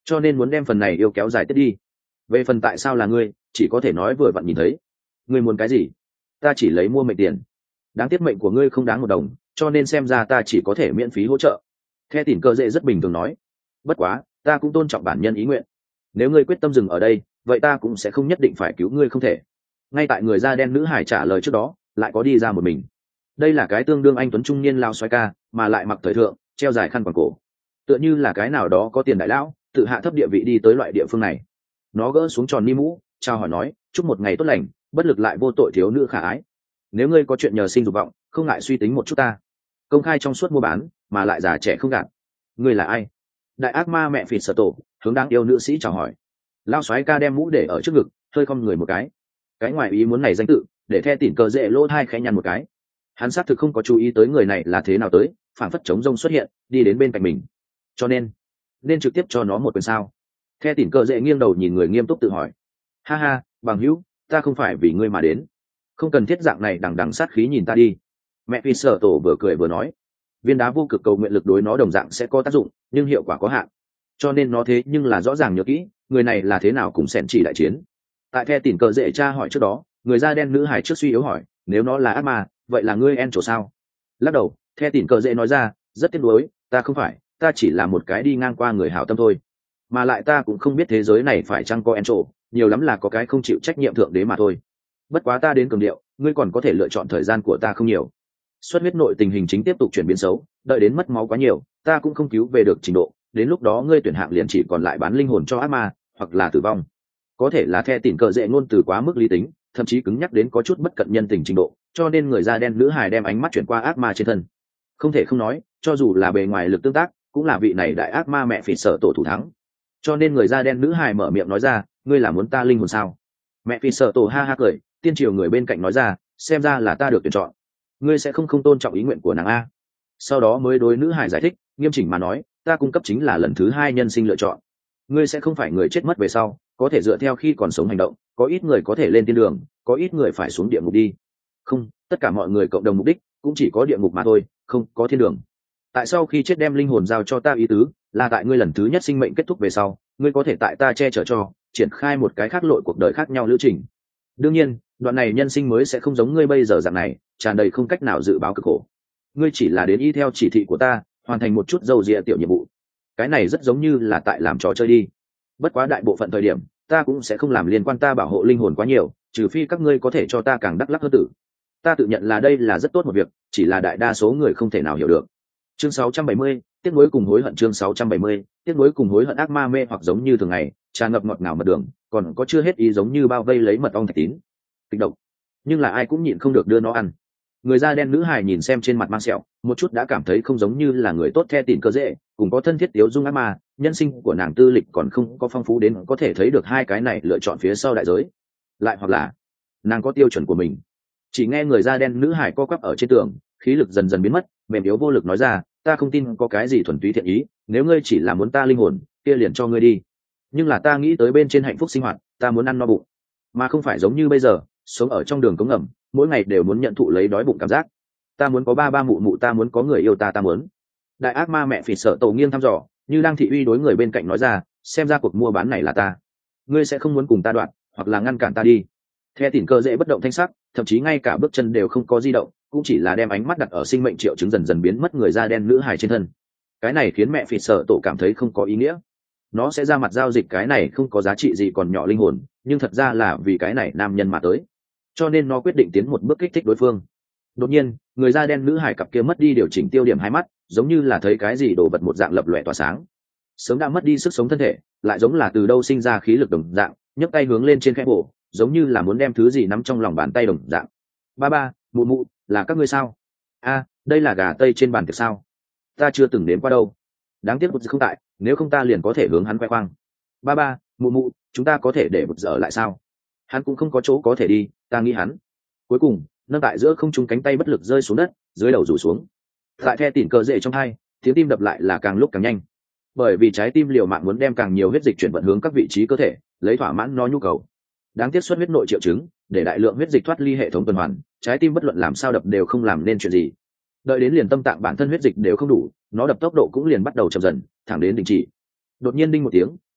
cho nên muốn đem phần này yêu kéo dài tiếp đi. Về phần tại sao là ngươi, chỉ có thể nói vừa vặn nhìn thấy. Ngươi muốn cái gì? Ta chỉ lấy mua mệnh tiền. Đáng tiếc mệnh của ngươi không đáng một đồng, cho nên xem ra ta chỉ có thể miễn phí hỗ trợ. The Tỉn Cờ Dệ rất bình thường nói. Bất quá, ta cũng tôn trọng bản nhân ý nguyện. Nếu ngươi quyết tâm dừng ở đây, vậy ta cũng sẽ không nhất định phải cứu ngươi không thể. Ngay tại người da đen nữ hải trả lời trước đó, lại có đi ra một mình. Đây là cái tương đương anh tuấn trung niên lao xoay ca, mà lại mặc thời thượng, treo dài khăn quàng cổ, tựa như là cái nào đó có tiền đại lão, tự hạ thấp địa vị đi tới loại địa phương này. Nó gỡ xuống tròn ni mũ, chào hỏi nói, chúc một ngày tốt lành, bất lực lại vô tội thiếu nữ khả ái. Nếu ngươi có chuyện nhờ sinh dục vọng, không ngại suy tính một chút ta. Công khai trong suốt mua bán, mà lại già trẻ không gạt. Ngươi là ai? Đại ác ma mẹ phịt sợ tổ, hướng đáng yêu nữ sĩ chào hỏi. Lao xoáy ca đem mũ để ở trước ngực, hơi cong người một cái. Cái ngoài ý muốn này danh tự, để The Tỉn Cờ Dệ lỗ hai khẽ nhăn một cái. Hắn xác thực không có chú ý tới người này là thế nào tới, phản phất chống rông xuất hiện, đi đến bên cạnh mình. Cho nên trực tiếp cho nó một quyền sao? The Tỉn Cờ Dệ nghiêng đầu nhìn người nghiêm túc tự hỏi. Ha ha, bằng hữu, ta không phải vì ngươi mà đến, không cần thiết dạng này đằng đằng sát khí nhìn ta đi. Mẹ phi sở tổ vừa cười vừa nói, viên đá vô cực cầu nguyện lực đối nó đồng dạng sẽ có tác dụng, nhưng hiệu quả có hạn, cho nên nó thế nhưng là rõ ràng nhớ kỹ người này là thế nào cùng sẻn chỉ đại chiến. Tại The Tỉn Cờ Dệ tra hỏi trước đó, người da đen nữ hải trước suy yếu hỏi, nếu nó là ác ma, vậy là ngươi en chỗ sao? Lắc đầu, The Tỉn Cờ Dệ nói ra, rất tiếc nuối, ta không phải, ta chỉ là một cái đi ngang qua người hảo tâm thôi, mà lại ta cũng không biết thế giới này phải chăng có en chỗ, nhiều lắm là có cái không chịu trách nhiệm thượng đế mà thôi. Bất quá ta đến cường điệu, ngươi còn có thể lựa chọn, thời gian của ta không nhiều. Xuất huyết nội tình hình chính tiếp tục chuyển biến xấu, đợi đến mất máu quá nhiều, ta cũng không cứu về được trình độ, đến lúc đó ngươi tuyển hạng liền chỉ còn lại bán linh hồn cho ác ma, hoặc là tử vong. Có thể là The Tỉn Cờ Dệ ngôn từ quá mức lý tính, thậm chí cứng nhắc đến có chút bất cận nhân tình trình độ, cho nên người da đen nữ hài đem ánh mắt chuyển qua ác ma trên thân. Không thể không nói, cho dù là bề ngoài lực tương tác, cũng là vị này đại ác ma mẹ phỉ sợ tổ thủ thắng. Cho nên người da đen nữ hài mở miệng nói ra, ngươi là muốn ta linh hồn sao? Mẹ phỉ sợ tổ ha ha cười, tiên triều người bên cạnh nói ra, xem ra là ta được tuyển chọn. Ngươi sẽ không tôn trọng ý nguyện của nàng a? Sau đó mới đối nữ hài giải thích, nghiêm chỉnh mà nói, ta cung cấp chính là lần thứ hai nhân sinh lựa chọn. Ngươi sẽ không phải người chết mất về sau, có thể dựa theo khi còn sống hành động, có ít người có thể lên thiên đường, có ít người phải xuống địa ngục đi. Không, tất cả mọi người cộng đồng mục đích cũng chỉ có địa ngục mà thôi, không có thiên đường. Tại sao khi chết đem linh hồn giao cho ta ý tứ, là tại ngươi lần thứ nhất sinh mệnh kết thúc về sau, ngươi có thể tại ta che chở cho, triển khai một cái khác lội cuộc đời khác nhau lữ trình. Đương nhiên, đoạn này nhân sinh mới sẽ không giống ngươi bây giờ dạng này, tràn đầy không cách nào dự báo cực khổ. Ngươi chỉ là đến y theo chỉ thị của ta, hoàn thành một chút dầu dịa tiểu nhiệm vụ. Cái này rất giống như là tại làm trò chơi đi. Bất quá đại bộ phận thời điểm, ta cũng sẽ không làm liên quan ta bảo hộ linh hồn quá nhiều, trừ phi các ngươi có thể cho ta càng đắc lắc hơn tử. Ta tự nhận là đây là rất tốt một việc, chỉ là đại đa số người không thể nào hiểu được. Chương 670, tiếc nuối cùng hối hận. Chương 670, tiếc nuối cùng hối hận. Ác ma mê hoặc giống như thường ngày, tràn ngập ngọt ngào mật đường, còn có chưa hết ý giống như bao vây lấy mật ong thạch tín. Kịch độc, nhưng là ai cũng nhịn không được đưa nó ăn. Người da đen nữ hài nhìn xem trên mặt mang sẹo, một chút đã cảm thấy không giống như là người tốt. The Tỉn Cờ Dệ cùng có thân thiết tiếu dung ác ma, nhân sinh của nàng tư lịch còn không có phong phú đến có thể thấy được hai cái này lựa chọn phía sau đại giới. Lại hoặc là nàng có tiêu chuẩn của mình. Chỉ nghe người da đen nữ hài co quắp ở trên tường, khí lực dần dần biến mất, mềm yếu vô lực nói ra, ta không tin có cái gì thuần túy thiện ý, nếu ngươi chỉ là muốn ta linh hồn, kia liền cho ngươi đi. Nhưng là ta nghĩ tới bên trên hạnh phúc sinh hoạt, ta muốn ăn no bụng, mà không phải giống như bây giờ sống ở trong đường cống ngầm, mỗi ngày đều muốn nhận thụ lấy đói bụng cảm giác. Ta muốn có ba mụ mụ, ta muốn có người yêu ta muốn. Đại ác ma mẹ phỉ sợ tổ nghiêng thăm dò, như đang thị uy đối người bên cạnh nói ra, xem ra cuộc mua bán này là ta, ngươi sẽ không muốn cùng ta đoạn, hoặc là ngăn cản ta đi. The Tỉn Cờ Dệ bất động thanh sắc, thậm chí ngay cả bước chân đều không có di động, cũng chỉ là đem ánh mắt đặt ở sinh mệnh triệu chứng dần dần biến mất người da đen nữ hài trên thân. Cái này khiến mẹ phỉ sợ tổ cảm thấy không có ý nghĩa. Nó sẽ ra mặt giao dịch cái này không có giá trị gì còn nhỏ linh hồn, nhưng thật ra là vì cái này nam nhân mà tới, cho nên nó quyết định tiến một bước kích thích đối phương. Đột nhiên, người da đen nữ hải cặp kia mất đi điều chỉnh tiêu điểm hai mắt, giống như là thấy cái gì đồ vật một dạng lập lòe tỏa sáng. Sớm đã mất đi sức sống thân thể, lại giống là từ đâu sinh ra khí lực đồng dạng, nhấc tay hướng lên trên khẽ bổ, giống như là muốn đem thứ gì nắm trong lòng bàn tay đồng dạng. Ba, mụ mụ, là các ngươi sao? A, đây là gà tây trên bàn tiệc sao? Ta chưa từng đến qua đâu. Đáng tiếc bụt không tại, nếu không ta liền có thể hướng hắn khoe khoang. Ba, mụ mụ, chúng ta có thể để bụt ở lại sao? Hắn cũng không có chỗ có thể đi, ta nghĩ hắn. Cuối cùng, nâng tại giữa không trung cánh tay bất lực rơi xuống đất, dưới đầu rủ xuống. Tại The Tỉn Cờ Dệ trong hai, tiếng tim đập lại là càng lúc càng nhanh, bởi vì trái tim liều mạng muốn đem càng nhiều huyết dịch chuyển vận hướng các vị trí cơ thể, lấy thỏa mãn nó nhu cầu. Đáng tiếc xuất huyết nội triệu chứng, để đại lượng huyết dịch thoát ly hệ thống tuần hoàn, trái tim bất luận làm sao đập đều không làm nên chuyện gì. Đợi đến liền tâm tạng bản thân huyết dịch đều không đủ, nó đập tốc độ cũng liền bắt đầu chậm dần, thẳng đến đình chỉ. Đột nhiên đinh một tiếng,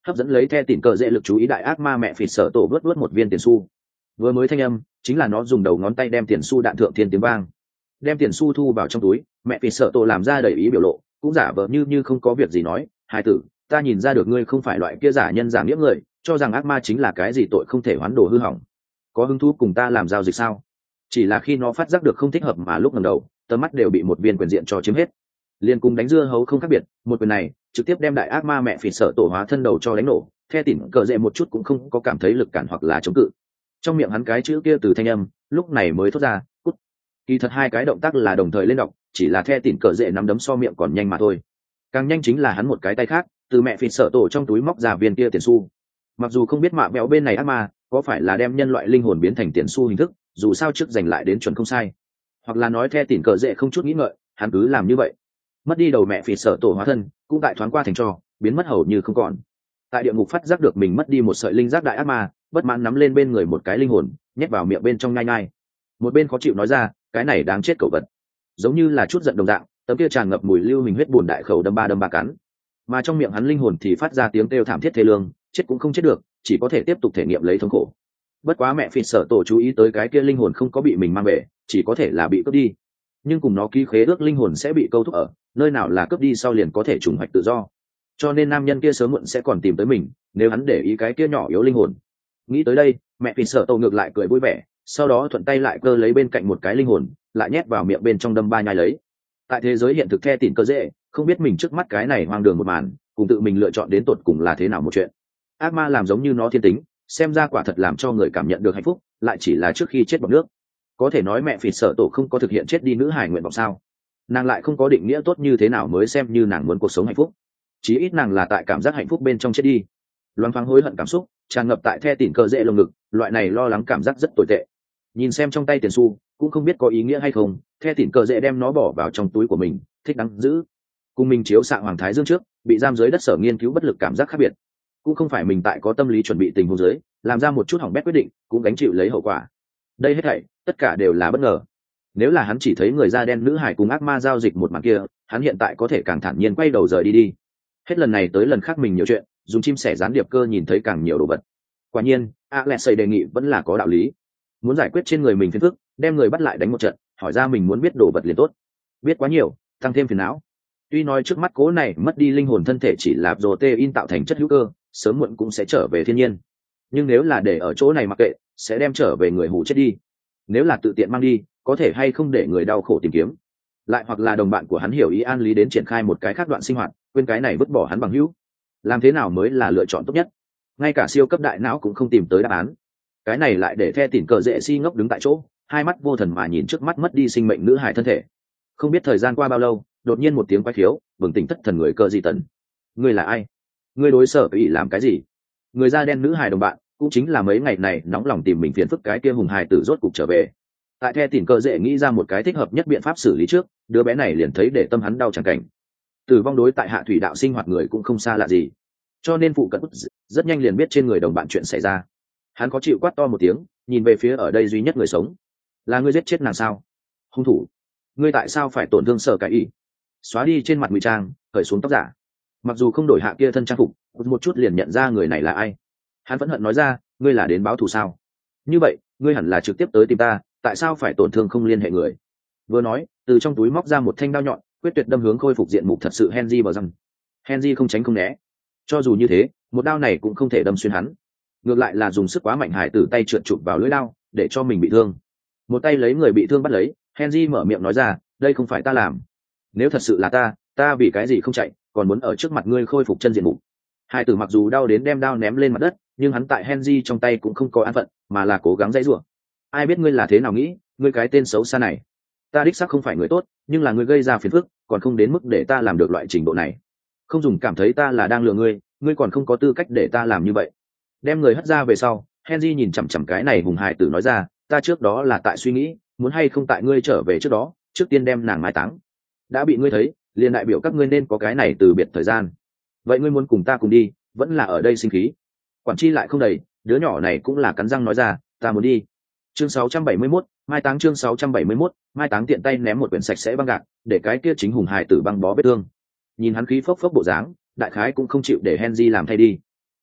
hấp dẫn lấy The Tỉn Cờ Dễ lực chú ý đại ác ma mẹ phì sở tổ vớt một viên tiền xu. Vừa mới thanh âm chính là nó dùng đầu ngón tay đem tiền xu đạn thượng thiên tiếng vang, đem tiền xu thu vào trong túi. Mẹ phì sở tổ làm ra đầy ý biểu lộ, cũng giả vờ như không có việc gì nói, hai tử, ta nhìn ra được ngươi không phải loại kia giả nhân giả nghĩa người, cho rằng ác ma chính là cái gì tội không thể hoán đồ hư hỏng. Có hứng thú cùng ta làm giao dịch sao? Chỉ là khi nó phát giác được không thích hợp mà lúc ngẩng đầu, tầm mắt đều bị một viên quyền diện cho chiếm hết. Liên cùng đánh dưa hấu không khác biệt, một quyền này trực tiếp đem đại ác ma mẹ phỉ sở tổ hóa thân đầu cho đánh nổ. The Tỉn Cờ Dễ một chút cũng không có cảm thấy lực cản hoặc là chống cự. Trong miệng hắn cái chữ kia từ thanh âm lúc này mới thốt ra, cút. Kỳ thật hai cái động tác là đồng thời lên đọc, chỉ là The Tỉn Cờ Dễ nắm đấm so miệng còn nhanh mà thôi. Càng nhanh chính là hắn một cái tay khác từ mẹ phỉ sở tổ trong túi móc ra viên kia tiền xu. Mặc dù không biết mạ mẹo bên này ác ma có phải là đem nhân loại linh hồn biến thành tiền xu hình thức, dù sao trước giành lại đến chuẩn không sai, hoặc là nói The Tỉn Cờ Dễ không chút nghĩ ngợi, hắn cứ làm như vậy. Mất đi đầu mẹ phỉ sở tổ hóa thân cũng tại thoáng qua thành tro, biến mất hầu như không còn. Tại địa ngục phát giác được mình mất đi một sợi linh giác đại ác ma, bất mãn nắm lên bên người một cái linh hồn nhét vào miệng bên trong nhai nhai, một bên khó chịu nói ra, cái này đáng chết cẩu vật. Giống như là chút giận đồng dạng, tấm kia tràn ngập mùi lưu hình huyết buồn đại khẩu đâm ba cắn, mà trong miệng hắn linh hồn thì phát ra tiếng kêu thảm thiết thê lương, chết cũng không chết được, chỉ có thể tiếp tục thể nghiệm lấy thống khổ. Bất quá mẹ phỉ sở tổ chú ý tới cái kia linh hồn không có bị mình mang về, chỉ có thể là bị cướp đi. Nhưng cùng nó ký khế ước linh hồn sẽ bị câu thúc ở nơi nào là cướp đi sau liền có thể trùng hoạch tự do, cho nên nam nhân kia sớm muộn sẽ còn tìm tới mình nếu hắn để ý cái kia nhỏ yếu linh hồn. Nghĩ tới đây, mẹ phỉ sở tổ ngược lại cười vui vẻ, sau đó thuận tay lại cơ lấy bên cạnh một cái linh hồn lại nhét vào miệng bên trong đâm ba nhai lấy. Tại thế giới hiện thực The Tỉn Cờ Dễ không biết mình trước mắt cái này hoang đường một màn cùng tự mình lựa chọn đến tột cùng là thế nào một chuyện. Ác ma làm giống như nó thiên tính, xem ra quả thật làm cho người cảm nhận được hạnh phúc, lại chỉ là trước khi chết bọt nước. Có thể nói mẹ phỉ sở tổ không có thực hiện chết đi nữ hài nguyện vọng sao? Nàng lại không có định nghĩa tốt như thế nào mới xem như nàng muốn cuộc sống hạnh phúc. Chí ít nàng là tại cảm giác hạnh phúc bên trong chết đi. Loáng thoáng hối hận cảm xúc tràn ngập tại The Tỉn Cờ Dễ lồng ngực, loại này lo lắng cảm giác rất tồi tệ. Nhìn xem trong tay tiền xu cũng không biết có ý nghĩa hay không, The Tỉn Cờ Dễ đem nó bỏ vào trong túi của mình, thích đáng giữ. Cùng mình chiếu xạ hoàng thái dương trước bị giam dưới đất sở nghiên cứu bất lực cảm giác khác biệt. Cũng không phải mình tại có tâm lý chuẩn bị tình huống dưới làm ra một chút hỏng bét quyết định cũng gánh chịu lấy hậu quả. Đây hết thảy tất cả đều là bất ngờ. Nếu là hắn chỉ thấy người da đen nữ hải cùng ác ma giao dịch một màn kia, hắn hiện tại có thể càng thản nhiên quay đầu rời đi. Hết lần này tới lần khác mình nhiều chuyện, dùng chim sẻ gián điệp cơ nhìn thấy càng nhiều đồ vật. Quả nhiên Alexei đề nghị vẫn là có đạo lý. Muốn giải quyết trên người mình phiền phức, đem người bắt lại đánh một trận, hỏi ra mình muốn biết đồ vật liền tốt. Biết quá nhiều tăng thêm phiền não. Tuy nói trước mắt cố này mất đi linh hồn thân thể chỉ là protein tạo thành chất hữu cơ, sớm muộn cũng sẽ trở về thiên nhiên, nhưng nếu là để ở chỗ này mặc kệ, sẽ đem trở về người hủ chết đi. Nếu là tự tiện mang đi, có thể hay không để người đau khổ tìm kiếm, lại hoặc là đồng bạn của hắn hiểu ý an lý đến triển khai một cái khác đoạn sinh hoạt, quên cái này vứt bỏ hắn bằng hữu, làm thế nào mới là lựa chọn tốt nhất? Ngay cả siêu cấp đại não cũng không tìm tới đáp án. Cái này lại để The Tỉn Cờ Dễ si ngốc đứng tại chỗ, hai mắt vô thần mà nhìn trước mắt mất đi sinh mệnh nữ hài thân thể. Không biết thời gian qua bao lâu, đột nhiên một tiếng quái khiếu bừng tỉnh thất thần người Cờ Di Tần. Ngươi là ai? Ngươi đối sở ý làm cái gì? Người da đen nữ hài đồng bạn cũng chính là mấy ngày này nóng lòng tìm mình phiền phức cái kia hùng hài tử rốt cục trở về. Tại The Tỉn Cờ Dễ nghĩ ra một cái thích hợp nhất biện pháp xử lý trước, đứa bé này liền thấy để tâm hắn đau chẳng cảnh. Tử vong đối tại hạ thủy đạo sinh hoạt người cũng không xa lạ gì, cho nên phụ cận rất nhanh liền biết trên người đồng bạn chuyện xảy ra. Hắn có chịu quát to một tiếng, nhìn về phía ở đây duy nhất người sống. Là ngươi giết chết nàng sao? Hung thủ, ngươi tại sao phải tổn thương sở cái ý? Xóa đi trên mặt ngụy trang, cởi xuống tóc giả. Mặc dù không đổi hạ kia thân trang phục, một chút liền nhận ra người này là ai. Hắn vẫn hận nói ra, ngươi là đến báo thù sao? Như vậy ngươi hẳn là trực tiếp tới tìm ta, tại sao phải tổn thương không liên hệ người? Vừa nói, từ trong túi móc ra một thanh đao nhọn, quyết tuyệt đâm hướng khôi phục diện mục thật sự Henry vào răng. Henry không tránh không né, cho dù như thế một đao này cũng không thể đâm xuyên hắn, ngược lại là dùng sức quá mạnh, hải tử tay trượt chụp vào lưỡi đao để cho mình bị thương. Một tay lấy người bị thương bắt lấy, Henry mở miệng nói ra, đây không phải ta làm. Nếu thật sự là ta vì cái gì không chạy, còn muốn ở trước mặt ngươi khôi phục chân diện mục? Hải tử mặc dù đau đến đem đao ném lên mặt đất, nhưng hắn tại Henry trong tay cũng không có an phận, mà là cố gắng dãy rủa. Ai biết ngươi là thế nào nghĩ, ngươi cái tên xấu xa này. Ta đích xác không phải người tốt, nhưng là ngươi gây ra phiền phức, còn không đến mức để ta làm được loại trình độ này. Không dùng cảm thấy ta là đang lừa ngươi, ngươi còn không có tư cách để ta làm như vậy. Đem người hất ra về sau, Henry nhìn chằm chằm cái này hùng hài tử nói ra, ta trước đó là tại suy nghĩ, muốn hay không tại ngươi trở về trước đó, trước tiên đem nàng mai táng. Đã bị ngươi thấy, liền đại biểu các ngươi nên có cái này từ biệt thời gian. Vậy ngươi muốn cùng ta cùng đi, vẫn là ở đây sinh khí? Quản chi lại không đầy, đứa nhỏ này cũng là cắn răng nói ra, ta muốn đi. Chương 671, mai táng. Chương 671, mai táng. Tiện tay ném một quyển sạch sẽ băng gạc, để cái kia chính hùng hài tử băng bó vết thương. Nhìn hắn khí phốc phốc bộ dáng, đại khái cũng không chịu để Henry làm thay đi.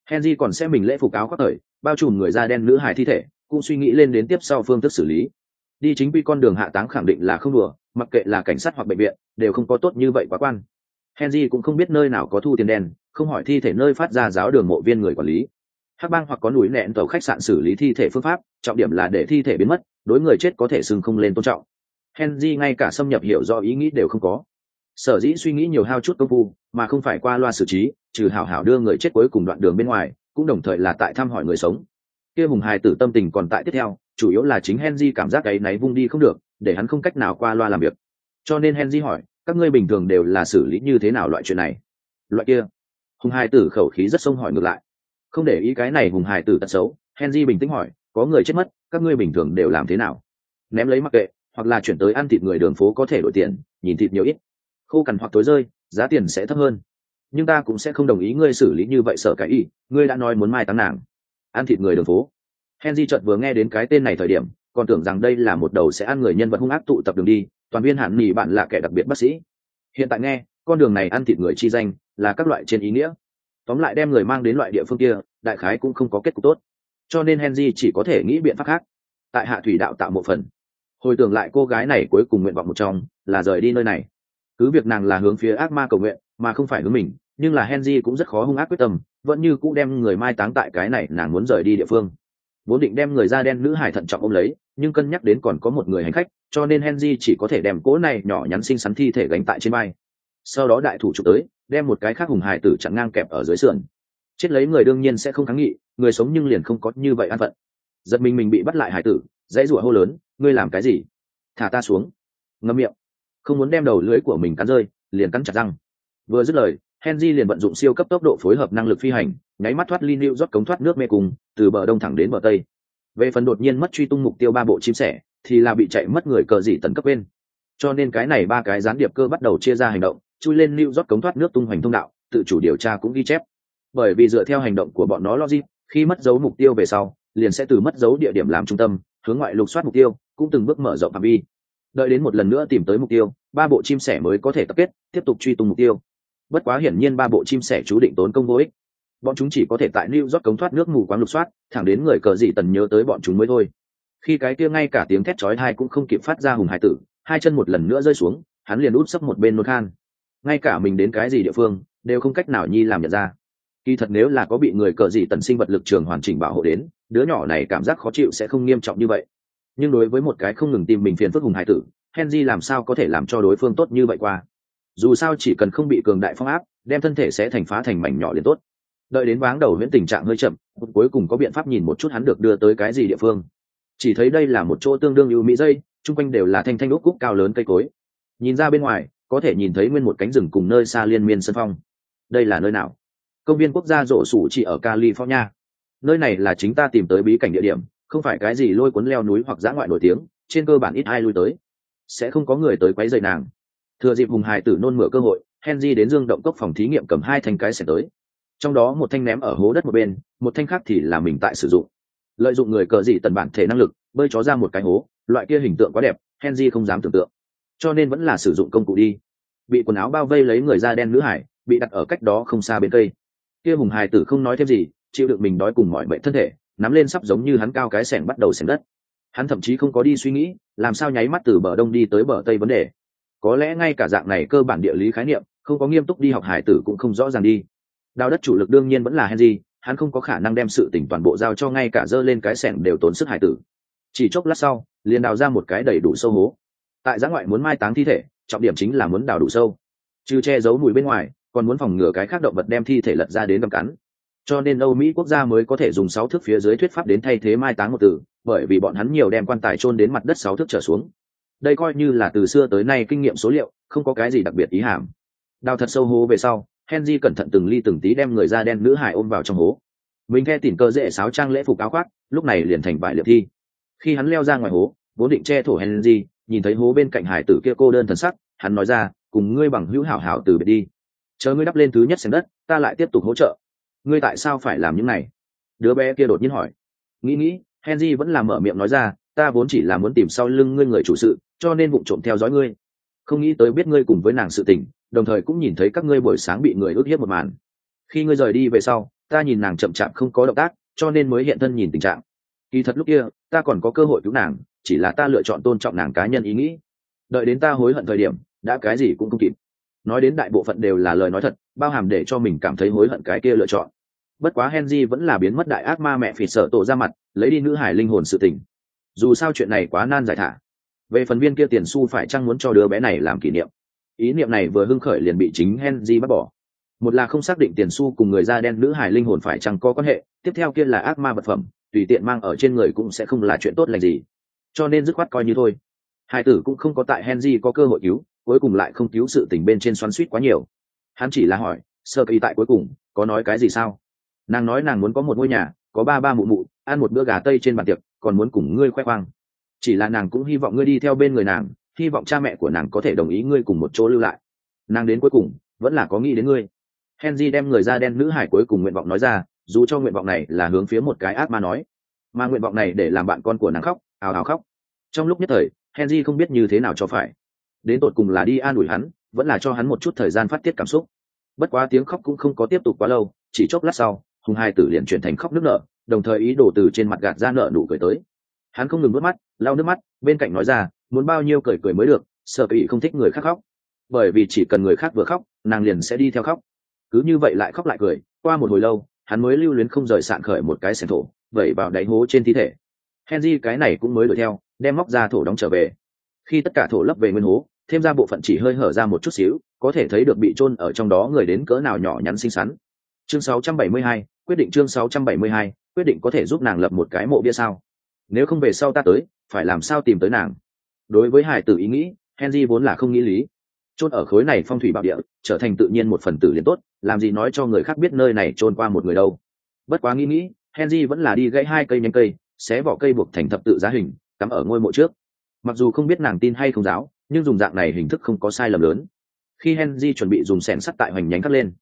Henry còn sẽ mình lễ phục áo khoác thời bao trùm người da đen nữ hài thi thể, cũng suy nghĩ lên đến tiếp sau phương thức xử lý. Đi chính quy con đường hạ táng khẳng định là không đùa, mặc kệ là cảnh sát hoặc bệnh viện đều không có tốt như vậy quá quan. Henry cũng không biết nơi nào có thu tiền đen, không hỏi thi thể nơi phát ra giáo đường mộ viên người quản lý. Hắc bang hoặc có núi nẹn tàu khách sạn xử lý thi thể phương pháp, trọng điểm là để thi thể biến mất, đối người chết có thể xưng không lên tôn trọng. Henry ngay cả xâm nhập hiểu rõ ý nghĩ đều không có. Sở dĩ suy nghĩ nhiều hao chút công phu, mà không phải qua loa xử trí, trừ hảo hảo đưa người chết cuối cùng đoạn đường bên ngoài, cũng đồng thời là tại thăm hỏi người sống. Kia hùng hài tử tâm tình còn tại tiếp theo, chủ yếu là chính Henry cảm giác cái náy vung đi không được, để hắn không cách nào qua loa làm việc. Cho nên Henry hỏi, các ngươi bình thường đều là xử lý như thế nào loại chuyện này? Loại kia. Hùng hài tử khẩu khí rất sông hỏi ngược lại. Không để ý cái này hùng hài tử tật xấu, Henry bình tĩnh hỏi, có người chết mất, các ngươi bình thường đều làm thế nào? Ném lấy mặc kệ, hoặc là chuyển tới ăn thịt người đường phố có thể đổi tiền, nhìn thịt nhiều ít. Khô cằn hoặc tối rơi, giá tiền sẽ thấp hơn. Nhưng ta cũng sẽ không đồng ý ngươi xử lý như vậy, sợ cái ý, ngươi đã nói muốn mai táng nàng. Ăn thịt người đường phố. Henry chợt vừa nghe đến cái tên này thời điểm, còn tưởng rằng đây là một đầu sẽ ăn người nhân vật hung ác tụ tập đường đi, toàn viên hạn nghỉ bạn là kẻ đặc biệt bác sĩ. Hiện tại nghe, con đường này ăn thịt người chi danh, là các loại trên ý nghĩa. Tóm lại đem người mang đến loại địa phương kia, đại khái cũng không có kết cục tốt. Cho nên Henry chỉ có thể nghĩ biện pháp khác. Tại hạ thủy đạo tạo một phần. Hồi tưởng lại cô gái này cuối cùng nguyện vọng một trong, là rời đi nơi này. Cứ việc nàng là hướng phía ác ma cầu nguyện, mà không phải hướng mình, nhưng là Henry cũng rất khó hung ác quyết tâm, vẫn như cũ đem người mai táng tại cái này nàng muốn rời đi địa phương. Vốn định đem người da đen nữ hải thận trọng ôm lấy, nhưng cân nhắc đến còn có một người hành khách, cho nên Henry chỉ có thể đem cỗ này nhỏ nhắn xinh xắn thi thể gánh tại trên vai. Sau đó đại thủ chụp tới, đem một cái khác hùng hài tử chặn ngang kẹp ở dưới sườn. Chết lấy người đương nhiên sẽ không kháng nghị, người sống nhưng liền không có như vậy an phận. Giật mình bị bắt lại hải tử, dãy rủa hô lớn, ngươi làm cái gì? Thả ta xuống. Ngậm miệng. Không muốn đem đầu lưỡi của mình cắn rơi, liền cắn chặt răng. Vừa dứt lời, Henry liền vận dụng siêu cấp tốc độ phối hợp năng lực phi hành, nháy mắt thoát ly New York cống thoát nước mê cung, từ bờ đông thẳng đến bờ tây. Về phần đột nhiên mất truy tung mục tiêu 3 bộ chim sẻ, thì là bị chạy mất người cờ dị tấn cấp bên. Cho nên cái này 3 cái gián điệp cơ bắt đầu chia ra hành động, chui lên New York cống thoát nước tung hoành thông đạo, tự chủ điều tra cũng ghi chép. Bởi vì dựa theo hành động của bọn nó logic, khi mất dấu mục tiêu về sau, liền sẽ từ mất dấu địa điểm làm trung tâm, hướng ngoại lục soát mục tiêu, cũng từng bước mở rộng phạm vi. Đợi đến một lần nữa tìm tới mục tiêu, 3 bộ chim sẻ mới có thể tập kết, tiếp tục truy tung mục tiêu. Bất quá hiển nhiên 3 bộ chim sẻ chú định tốn công vô ích. Bọn chúng chỉ có thể tại New York cống thoát nước mù quáng lục soát, thẳng đến người cờ dị tần nhớ tới bọn chúng mới thôi. Khi cái kia ngay cả tiếng thét chói tai cũng không kịp phát ra hùng hải tử, hai chân một lần nữa rơi xuống, hắn liền út sấp một bên nôn khan. Ngay cả mình đến cái gì địa phương, đều không cách nào nhi làm nhận ra. Kỳ thật nếu là có bị người cờ dị tần sinh vật lực trường hoàn chỉnh bảo hộ đến, đứa nhỏ này cảm giác khó chịu sẽ không nghiêm trọng như vậy. Nhưng đối với một cái không ngừng tìm mình phiền phức hùng hải tử, Henry làm sao có thể làm cho đối phương tốt như vậy qua? Dù sao chỉ cần không bị cường đại phong áp, đem thân thể sẽ thành phá thành mảnh nhỏ liền tốt. Đợi đến váng đầu huyễn tình trạng hơi chậm, cuối cùng có biện pháp nhìn một chút hắn được đưa tới cái gì địa phương. Chỉ thấy đây là một chỗ tương đương ưu mỹ dây, chung quanh đều là thanh thanh úc cúc cao lớn cây cối. Nhìn ra bên ngoài, có thể nhìn thấy nguyên một cánh rừng cùng nơi xa liên miên sân phong. Đây là nơi nào? Công viên quốc gia rộ sủ chỉ ở California. Nơi này là chính ta tìm tới bí cảnh địa điểm, không phải cái gì lôi cuốn leo núi hoặc dã ngoại nổi tiếng, trên cơ bản ít ai lui tới. Sẽ không có người tới quấy rầy nàng. Thừa dịp hùng hài tử nôn mửa cơ hội, Henry đến dương động cốc phòng thí nghiệm cầm 2 thanh cái xẻng tới. Trong đó một thanh ném ở hố đất một bên, một thanh khác thì là mình tại sử dụng. Lợi dụng người cờ dị tần bản thể năng lực, bơi chó ra một cái hố, loại kia hình tượng quá đẹp, Henry không dám tưởng tượng. Cho nên vẫn là sử dụng công cụ đi. Bị quần áo bao vây lấy người da đen nữ hải, bị đặt ở cách đó không xa bên cây. Kia hùng hài tử không nói thêm gì, chịu đựng mình đói cùng mọi mệnh thân thể, nắm lên sắp giống như hắn cao cái xẻng bắt đầu xẻng đất. Hắn thậm chí không có đi suy nghĩ, làm sao nháy mắt từ bờ đông đi tới bờ tây vấn đề. Có lẽ ngay cả dạng này cơ bản địa lý khái niệm, không có nghiêm túc đi học hải tử cũng không rõ ràng đi. Đào đất chủ lực đương nhiên vẫn là Henry, hắn không có khả năng đem sự tỉnh toàn bộ giao cho ngay cả dơ lên cái xẻng đều tốn sức hải tử. Chỉ chốc lát sau, liền đào ra một cái đầy đủ sâu hố. Tại giã ngoại muốn mai táng thi thể, trọng điểm chính là muốn đào đủ sâu. Trừ che giấu mùi bên ngoài, còn muốn phòng ngừa cái khác động vật đem thi thể lật ra đến gặm cắn. Cho nên Âu Mỹ quốc gia mới có thể dùng 6 thước phía dưới thuyết pháp đến thay thế mai táng một từ, bởi vì bọn hắn nhiều đem quan tài chôn đến mặt đất 6 thước trở xuống. Đây coi như là từ xưa tới nay kinh nghiệm số liệu, không có cái gì đặc biệt ý hàm. Đào thật sâu hố về sau, Henry cẩn thận từng ly từng tí đem người da đen nữ hải ôm vào trong hố. Mình khe tỉn cơ dễ sáo trang lễ phục áo khoác, lúc này liền thành vải liệp thi. Khi hắn leo ra ngoài hố, vốn định che thổ Henry, nhìn thấy hố bên cạnh hải tử kia cô đơn thần sắc, hắn nói ra, cùng ngươi bằng hữu hảo hảo từ biệt đi. Chờ ngươi đắp lên thứ nhất xẻng đất, ta lại tiếp tục hỗ trợ. Ngươi tại sao phải làm những này? Đứa bé kia đột nhiên hỏi. Nghĩ, Henry vẫn là mở miệng nói ra, ta vốn chỉ là muốn tìm sau lưng ngươi người chủ sự, cho nên vụng trộm theo dõi ngươi. Không nghĩ tới biết ngươi cùng với nàng sự tình, đồng thời cũng nhìn thấy các ngươi buổi sáng bị người ức hiếp một màn. Khi ngươi rời đi về sau, ta nhìn nàng chậm chạp không có động tác, cho nên mới hiện thân nhìn tình trạng. Kỳ thật lúc kia ta còn có cơ hội cứu nàng, chỉ là ta lựa chọn tôn trọng nàng cá nhân ý nghĩ. Đợi đến ta hối hận thời điểm, đã cái gì cũng không kịp. Nói đến đại bộ phận đều là lời nói thật, bao hàm để cho mình cảm thấy hối hận cái kia lựa chọn. Bất quá Henry vẫn là biến mất đại ác ma mẹ phỉ sợ tổ ra mặt, lấy đi nữ hải linh hồn sự tình. Dù sao chuyện này quá nan giải thả. Về phần viên kia tiền xu phải chăng muốn cho đứa bé này làm kỷ niệm, ý niệm này vừa hưng khởi liền bị chính Henry bắt bỏ. Một là không xác định tiền xu cùng người da đen nữ hải linh hồn phải chăng có quan hệ, tiếp theo kia là ác ma vật phẩm, tùy tiện mang ở trên người cũng sẽ không là chuyện tốt lành gì, cho nên dứt khoát coi như thôi. Hải tử cũng không có tại Henry có cơ hội cứu, cuối cùng lại không cứu sự tình bên trên xoắn xuýt quá nhiều. Hắn chỉ là hỏi, sơ kỳ tại cuối cùng có nói cái gì sao? Nàng nói nàng muốn có một ngôi nhà, có ba ba mụ mụ, ăn một bữa gà tây trên bàn tiệc, còn muốn cùng ngươi khoe khoang. Chỉ là nàng cũng hy vọng ngươi đi theo bên người nàng, hy vọng cha mẹ của nàng có thể đồng ý ngươi cùng một chỗ lưu lại. Nàng đến cuối cùng vẫn là có nghĩ đến ngươi. Henry đem người da đen nữ hải cuối cùng nguyện vọng nói ra, dù cho nguyện vọng này là hướng phía một cái ác ma nói, mà nguyện vọng này để làm bạn con của nàng khóc, ào ào khóc. Trong lúc nhất thời, Henry không biết như thế nào cho phải. Đến tột cùng là đi an ủi hắn, vẫn là cho hắn một chút thời gian phát tiết cảm xúc. Bất quá tiếng khóc cũng không có tiếp tục quá lâu, chỉ chốc lát sau, hùng hai tử liền chuyển thành khóc nức nở, đồng thời ý đồ từ trên mặt gạt ra nợ nụ cười tới. Hắn không ngừng nuốt mắt, lau nước mắt, bên cạnh nói ra, muốn bao nhiêu cười cười mới được, sợ bị không thích người khác khóc, bởi vì chỉ cần người khác vừa khóc, nàng liền sẽ đi theo khóc. Cứ như vậy lại khóc lại cười, qua một hồi lâu, hắn mới lưu luyến không rời sạn khởi một cái xẻng thổ, vẩy vào đáy hố trên thi thể. Henry cái này cũng mới đuổi theo, đem móc ra thổ đóng trở về. Khi tất cả thổ lấp về nguyên hố, thêm ra bộ phận chỉ hơi hở ra một chút xíu, có thể thấy được bị chôn ở trong đó người đến cỡ nào nhỏ nhắn xinh xắn. Chương 672, quyết định chương 672, quyết định có thể giúp nàng lập một cái mộ bia sao? Nếu không về sau ta tới, phải làm sao tìm tới nàng? Đối với hài tử ý nghĩ, Henry vốn là không nghĩ lý. Chôn ở khối này phong thủy bảo địa, trở thành tự nhiên một phần tử liền tốt, làm gì nói cho người khác biết nơi này chôn qua một người đâu. Bất quá nghĩ, Henry vẫn là đi gãy hai cây nhánh cây, xé vỏ cây buộc thành thập tự giá hình, cắm ở ngôi mộ trước. Mặc dù không biết nàng tin hay không giáo, nhưng dùng dạng này hình thức không có sai lầm lớn. Khi Henry chuẩn bị dùng xẻng sắt tại hoành nhánh cắt lên,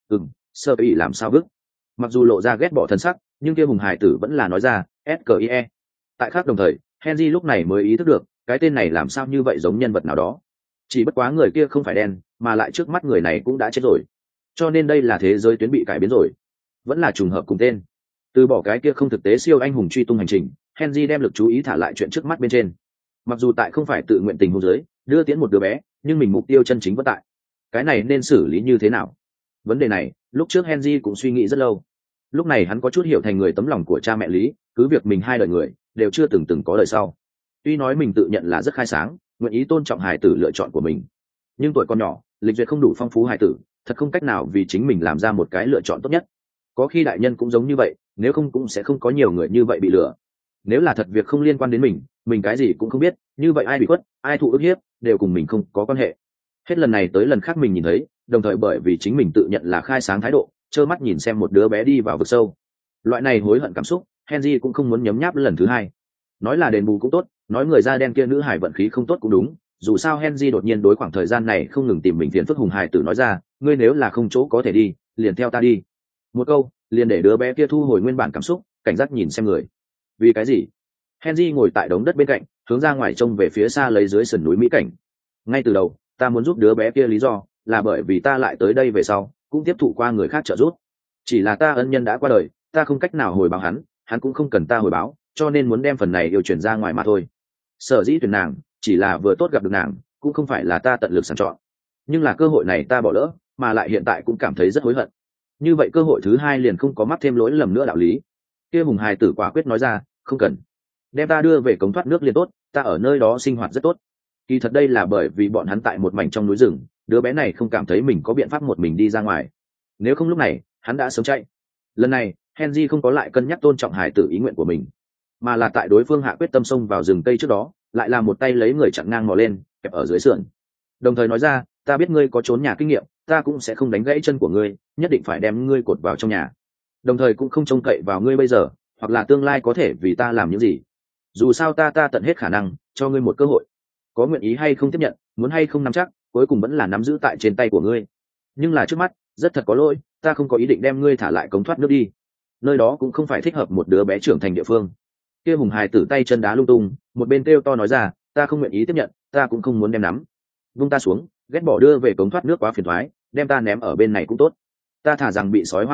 sơ ý làm sao vứt. Mặc dù lộ ra ghét bỏ thân sắc, nhưng kia hùng hải tử vẫn là nói ra SKIE. Tại khác đồng thời, Henry lúc này mới ý thức được cái tên này làm sao như vậy giống nhân vật nào đó. Chỉ bất quá người kia không phải đen, mà lại trước mắt người này cũng đã chết rồi, cho nên đây là thế giới tuyến bị cải biến rồi, vẫn là trùng hợp cùng tên. Từ bỏ cái kia không thực tế siêu anh hùng truy tung hành trình, Henry đem lực chú ý thả lại chuyện trước mắt bên trên. Mặc dù tại không phải tự nguyện tình huống dưới đưa tiễn một đứa bé, nhưng mình mục tiêu chân chính vẫn tại. Cái này nên xử lý như thế nào? Vấn đề này lúc trước Henry cũng suy nghĩ rất lâu. Lúc này hắn có chút hiểu thành người tấm lòng của cha mẹ lý, cứ việc mình hai đời người đều chưa từng có đời sau. Tuy nói mình tự nhận là rất khai sáng, nguyện ý tôn trọng hài tử lựa chọn của mình, nhưng tuổi còn nhỏ, lịch duyệt không đủ phong phú hài tử, thật không cách nào vì chính mình làm ra một cái lựa chọn tốt nhất. Có khi đại nhân cũng giống như vậy, nếu không cũng sẽ không có nhiều người như vậy bị lừa. Nếu là thật việc không liên quan đến mình cái gì cũng không biết, như vậy ai bị khuất, ai thụ ức hiếp, đều cùng mình không có quan hệ. Hết lần này tới lần khác mình nhìn thấy, đồng thời bởi vì chính mình tự nhận là khai sáng thái độ, trơ mắt nhìn xem một đứa bé đi vào vực sâu. Loại này hối hận cảm xúc, Henry cũng không muốn nhấm nháp lần thứ hai. Nói là đền bù cũng tốt, nói người da đen kia nữ hải vận khí không tốt cũng đúng, dù sao Henry đột nhiên đối khoảng thời gian này không ngừng tìm mình phiền phức hùng hải tử nói ra, ngươi nếu là không chỗ có thể đi, liền theo ta đi. Một câu, liền để đứa bé kia thu hồi nguyên bản cảm xúc, cảnh giác nhìn xem người. Vì cái gì? Henry ngồi tại đống đất bên cạnh, hướng ra ngoài trông về phía xa lấy dưới sườn núi mỹ cảnh. Ngay từ đầu, ta muốn giúp đứa bé kia lý do là bởi vì ta lại tới đây về sau, cũng tiếp thụ qua người khác trợ giúp. Chỉ là ta ân nhân đã qua đời, ta không cách nào hồi báo hắn cũng không cần ta hồi báo, cho nên muốn đem phần này yêu truyền ra ngoài mà thôi. Sở dĩ tuyển nàng, chỉ là vừa tốt gặp được nàng, cũng không phải là ta tận lực sàng chọn. Nhưng là cơ hội này ta bỏ lỡ, mà lại hiện tại cũng cảm thấy rất hối hận. Như vậy cơ hội thứ hai liền không có mắc thêm lỗi lầm nữa đạo lý. Kia hùng hài tử quả quyết nói ra, không cần. Đem ta đưa về cống thoát nước liền tốt, ta ở nơi đó sinh hoạt rất tốt. Kỳ thật đây là bởi vì bọn hắn tại một mảnh trong núi rừng, đứa bé này không cảm thấy mình có biện pháp một mình đi ra ngoài. Nếu không lúc này, hắn đã sớm chạy. Lần này, Henry không có lại cân nhắc tôn trọng hài tử ý nguyện của mình, mà là tại đối phương hạ quyết tâm xông vào rừng cây trước đó, lại làm một tay lấy người chặn ngang mò lên, kẹp ở dưới sườn. Đồng thời nói ra, ta biết ngươi có trốn nhà kinh nghiệm, ta cũng sẽ không đánh gãy chân của ngươi, nhất định phải đem ngươi cột vào trong nhà. Đồng thời cũng không trông cậy vào ngươi bây giờ, hoặc là tương lai có thể vì ta làm những gì. Dù sao ta tận hết khả năng, cho ngươi một cơ hội. Có nguyện ý hay không tiếp nhận, muốn hay không nắm chắc, cuối cùng vẫn là nắm giữ tại trên tay của ngươi. Nhưng là trước mắt, rất thật có lỗi, ta không có ý định đem ngươi thả lại cống thoát nước đi. Nơi đó cũng không phải thích hợp một đứa bé trưởng thành địa phương. Kia hùng hài tử tay chân đá lung tung, một bên kêu to nói ra, ta không nguyện ý tiếp nhận, ta cũng không muốn đem nắm. Vung ta xuống, ghét bỏ đưa về cống thoát nước quá phiền toái, đem ta ném ở bên này cũng tốt. Ta thả rằng bị sói hoang ăn hết,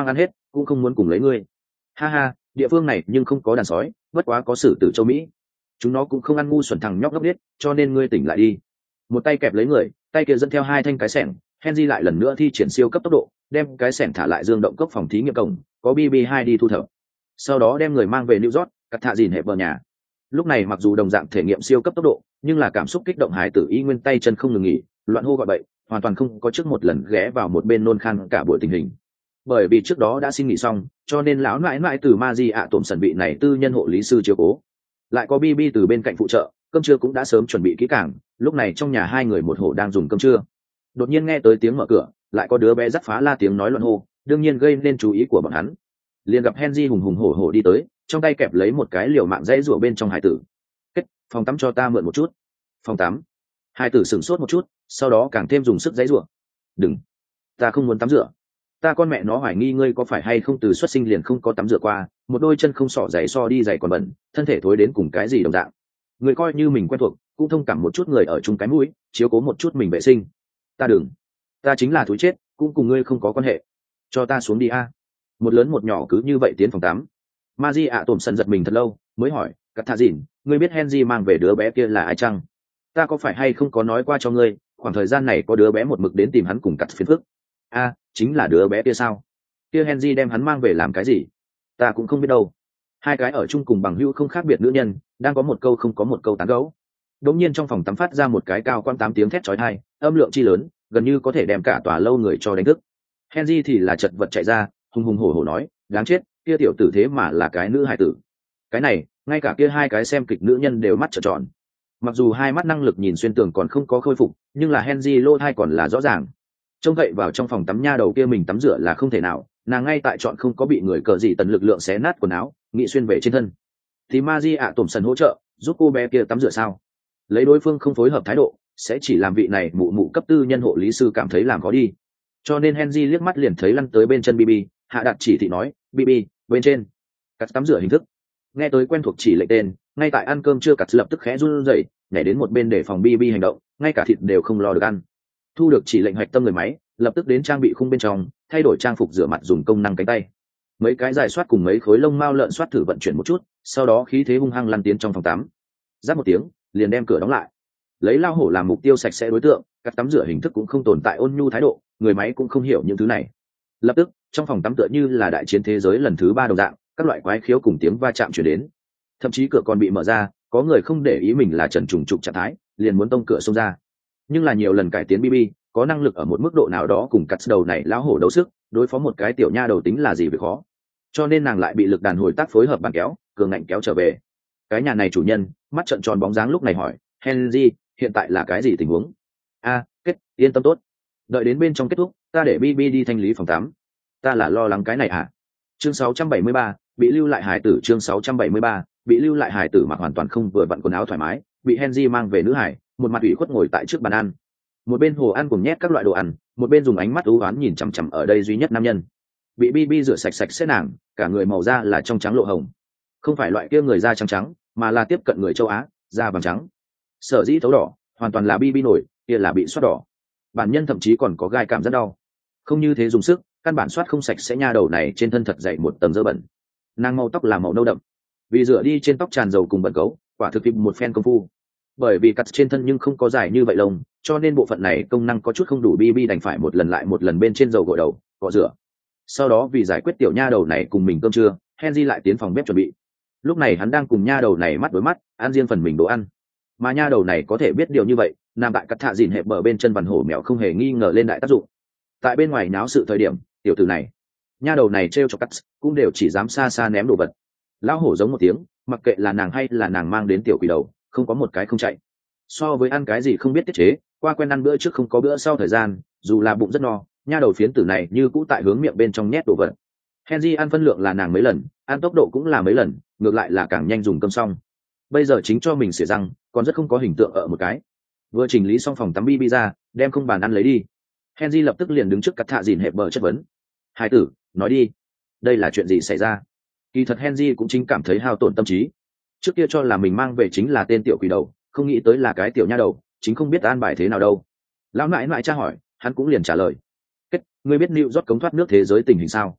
cũng không muốn cùng lấy ngươi. Ha ha, địa phương này nhưng không có đàn sói, bất quá có sử tử châu Mỹ, chúng nó cũng không ăn ngu xuẩn thằng nhóc ngốc biết, cho nên ngươi tỉnh lại đi. Một tay kẹp lấy người, tay kia dẫn theo hai thanh cái xẻng. Henry lại lần nữa thi triển siêu cấp tốc độ, đem cái xẻng thả lại dương động cốc phòng thí nghiệm cổng, có BB2 đi thu thập. Sau đó đem người mang về New York, cắt thạ dìn hẹp vào nhà. Lúc này mặc dù đồng dạng thể nghiệm siêu cấp tốc độ, nhưng là cảm xúc kích động hái tử y nguyên tay chân không ngừng nghỉ, loạn hô gọi bậy, hoàn toàn không có trước một lần ghé vào một bên nôn khan cả buổi tình hình. Bởi vì trước đó đã xin nghỉ xong, cho nên lão nãi nãi từ Maji ạ tổn sần vị này tư nhân hộ lý sư chiếu cố, lại có BB từ bên cạnh phụ trợ, cơm trưa cũng đã sớm chuẩn bị kỹ càng. Lúc này trong nhà hai người một hộ đang dùng cơm trưa, đột nhiên nghe tới tiếng mở cửa, lại có đứa bé dắt phá la tiếng nói loạn hô, đương nhiên gây nên chú ý của bọn hắn. Liền gặp Henry hùng hùng hổ hổ đi tới, trong tay kẹp lấy một cái liều mạng dãy rủa bên trong hải tử. Kết, phòng tắm cho ta mượn một chút. Phòng tắm? Hải tử sửng sốt một chút, sau đó càng thêm dùng sức dãy rủa. Đừng, ta không muốn tắm rửa. Ta con mẹ nó hoài nghi ngươi có phải hay không từ xuất sinh liền không có tắm rửa qua, một đôi chân không xỏ giày so đi giày còn bẩn, thân thể thối đến cùng cái gì đồng dạng. Người coi như mình quen thuộc, cũng thông cảm một chút người ở chung cái mũi, chiếu cố một chút mình vệ sinh. Ta đừng, ta chính là thúi chết, cũng cùng ngươi không có quan hệ. Cho ta xuống đi a. Một lớn một nhỏ cứ như vậy tiến phòng tắm. Maji ạ tổm sân giật mình thật lâu, mới hỏi, cắt thạ dìn, ngươi biết Henry mang về đứa bé kia là ai chăng? Ta có phải hay không có nói qua cho ngươi, khoảng thời gian này có đứa bé một mực đến tìm hắn cùng cắt phiền phức. A, chính là đứa bé kia sao? Kia Henry đem hắn mang về làm cái gì? Ta cũng không biết đâu. Hai cái ở chung cùng bằng hữu không khác biệt nữ nhân, đang có một câu không có một câu tán gẫu. Đột nhiên trong phòng tắm phát ra một cái cao quang 8 tiếng thét chói tai, âm lượng chi lớn, gần như có thể đem cả tòa lâu người cho đánh thức. Henry thì là chật vật chạy ra, hùng hùng hổ hổ nói, đáng chết, kia tiểu tử thế mà là cái nữ hài tử. Cái này, ngay cả kia hai cái xem kịch nữ nhân đều mắt trợn tròn. Mặc dù hai mắt năng lực nhìn xuyên tường còn không có khôi phục, nhưng là Henry lô thai còn là rõ ràng. Trông cậy vào trong phòng tắm nha đầu kia mình tắm rửa là không thể nào, nàng ngay tại chọn không có bị người cờ gì tần lực lượng xé nát quần áo, nghị xuyên về trên thân. Thì Maji ạ tổm sần hỗ trợ, giúp cô bé kia tắm rửa sao? Lấy đối phương không phối hợp thái độ, sẽ chỉ làm vị này mụ mụ cấp tư nhân hộ lý sư cảm thấy làm khó đi. Cho nên Henry liếc mắt liền thấy lăn tới bên chân BB, hạ đặt chỉ thị nói, BB, bên trên. Cắt tắm rửa hình thức. Nghe tới quen thuộc chỉ lệnh tên, ngay tại ăn cơm chưa cắt lập tức khẽ run rẩy, nhảy đến một bên để phòng BB hành động, ngay cả thịt đều không lo được ăn. Thu được chỉ lệnh hoạch tâm người máy, lập tức đến trang bị khung bên trong, thay đổi trang phục rửa mặt dùng công năng cánh tay. Mấy cái dài soát cùng mấy khối lông mao lợn soát thử vận chuyển một chút, sau đó khí thế hung hăng lăn tiến trong phòng tắm. Giáp một tiếng, liền đem cửa đóng lại. Lấy lao hổ làm mục tiêu sạch sẽ đối tượng, các tắm rửa hình thức cũng không tồn tại ôn nhu thái độ, người máy cũng không hiểu những thứ này. Lập tức, trong phòng tắm tựa như là đại chiến thế giới lần thứ 3 đồng dạng, các loại quái khiếu cùng tiếng va chạm truyền đến. Thậm chí cửa còn bị mở ra, có người không để ý mình là trần trùng trục trạng thái, liền muốn tông cửa xông ra. Nhưng là nhiều lần cải tiến BB, có năng lực ở một mức độ nào đó cùng cắt đầu này lão hổ đấu sức, đối phó một cái tiểu nha đầu tính là gì việc khó. Cho nên nàng lại bị lực đàn hồi tác phối hợp bàn kéo, cường ngạnh kéo trở về. Cái nhà này chủ nhân, mắt trợn tròn bóng dáng lúc này hỏi, Henry, hiện tại là cái gì tình huống? Kết, yên tâm tốt. Đợi đến bên trong kết thúc, ta để BB đi thanh lý phòng tắm. Ta là lo lắng cái này à? Chương 673, bị lưu lại hài tử. Chương 673, bị lưu lại hài tử mặc hoàn toàn không vừa vặn quần áo thoải mái, bị Henry mang về nữ hải, một mặt ủy khuất ngồi tại trước bàn ăn. Một bên hồ ăn cùng nhét các loại đồ ăn, một bên dùng ánh mắt ưu oán nhìn chằm chằm ở đây duy nhất nam nhân. Bị BB rửa sạch sạch sẽ nàng, cả người màu da là trong trắng lộ hồng. Không phải loại kia người da trắng trắng, mà là tiếp cận người châu Á, da vàng trắng. Sở dĩ thấu đỏ, hoàn toàn là BB nổi, kia là bị soát đỏ. Bản nhân thậm chí còn có gai cảm rất đau. Không như thế dùng sức, căn bản soát không sạch sẽ nha đầu này trên thân thật dày một tầng dơ bẩn. Nàng màu tóc là màu nâu đậm, vì rửa đi trên tóc tràn dầu cùng bẩn cấu, quả thực tìm một phen công phu. Bởi vì cắt trên thân nhưng không có dài như vậy lông, cho nên bộ phận này công năng có chút không đủ, BB đành phải một lần lại một lần bên trên dầu gội đầu, cọ rửa. Sau đó vì giải quyết tiểu nha đầu này cùng mình cơm trưa, Henry lại tiến phòng bếp chuẩn bị. Lúc này hắn đang cùng nha đầu này mắt đối mắt, ăn riêng phần mình đồ ăn. Mà nha đầu này có thể biết điều như vậy, nằm tại cắt thạ dìn hẹp bờ bên chân vằn hổ mèo không hề nghi ngờ lên đại tác dụng. Tại bên ngoài náo sự thời điểm, tiểu tử này, nha đầu này trêu cho cắt, cũng đều chỉ dám xa xa ném đồ vật. Lão hổ giống một tiếng, mặc kệ là nàng hay là nàng mang đến tiểu quỷ đầu, không có một cái không chạy. So với ăn cái gì không biết tiết chế, qua quen ăn bữa trước không có bữa sau thời gian, dù là bụng rất no, nha đầu phiến tử này như cũ tại hướng miệng bên trong nhét đồ vật. Henry ăn phân lượng là nàng mấy lần, ăn tốc độ cũng là mấy lần, ngược lại là càng nhanh dùng cơm xong. Bây giờ chính cho mình xỉa răng, còn rất không có hình tượng ở một cái. Vừa chỉnh lý xong phòng tắm BB ra, đem không bàn ăn lấy đi. Henry lập tức liền đứng trước cắt thạ dìn hẹp bờ chất vấn. Hai tử, nói đi, đây là chuyện gì xảy ra? Kỳ thật Henry cũng chính cảm thấy hao tổn tâm trí. Trước kia cho là mình mang về chính là tên tiểu quỷ đầu, không nghĩ tới là cái tiểu nha đầu, chính không biết an bài thế nào đâu. Lão nãi nãi tra hỏi, hắn cũng liền trả lời. Kết, ngươi biết New York cống thoát nước thế giới tình hình sao?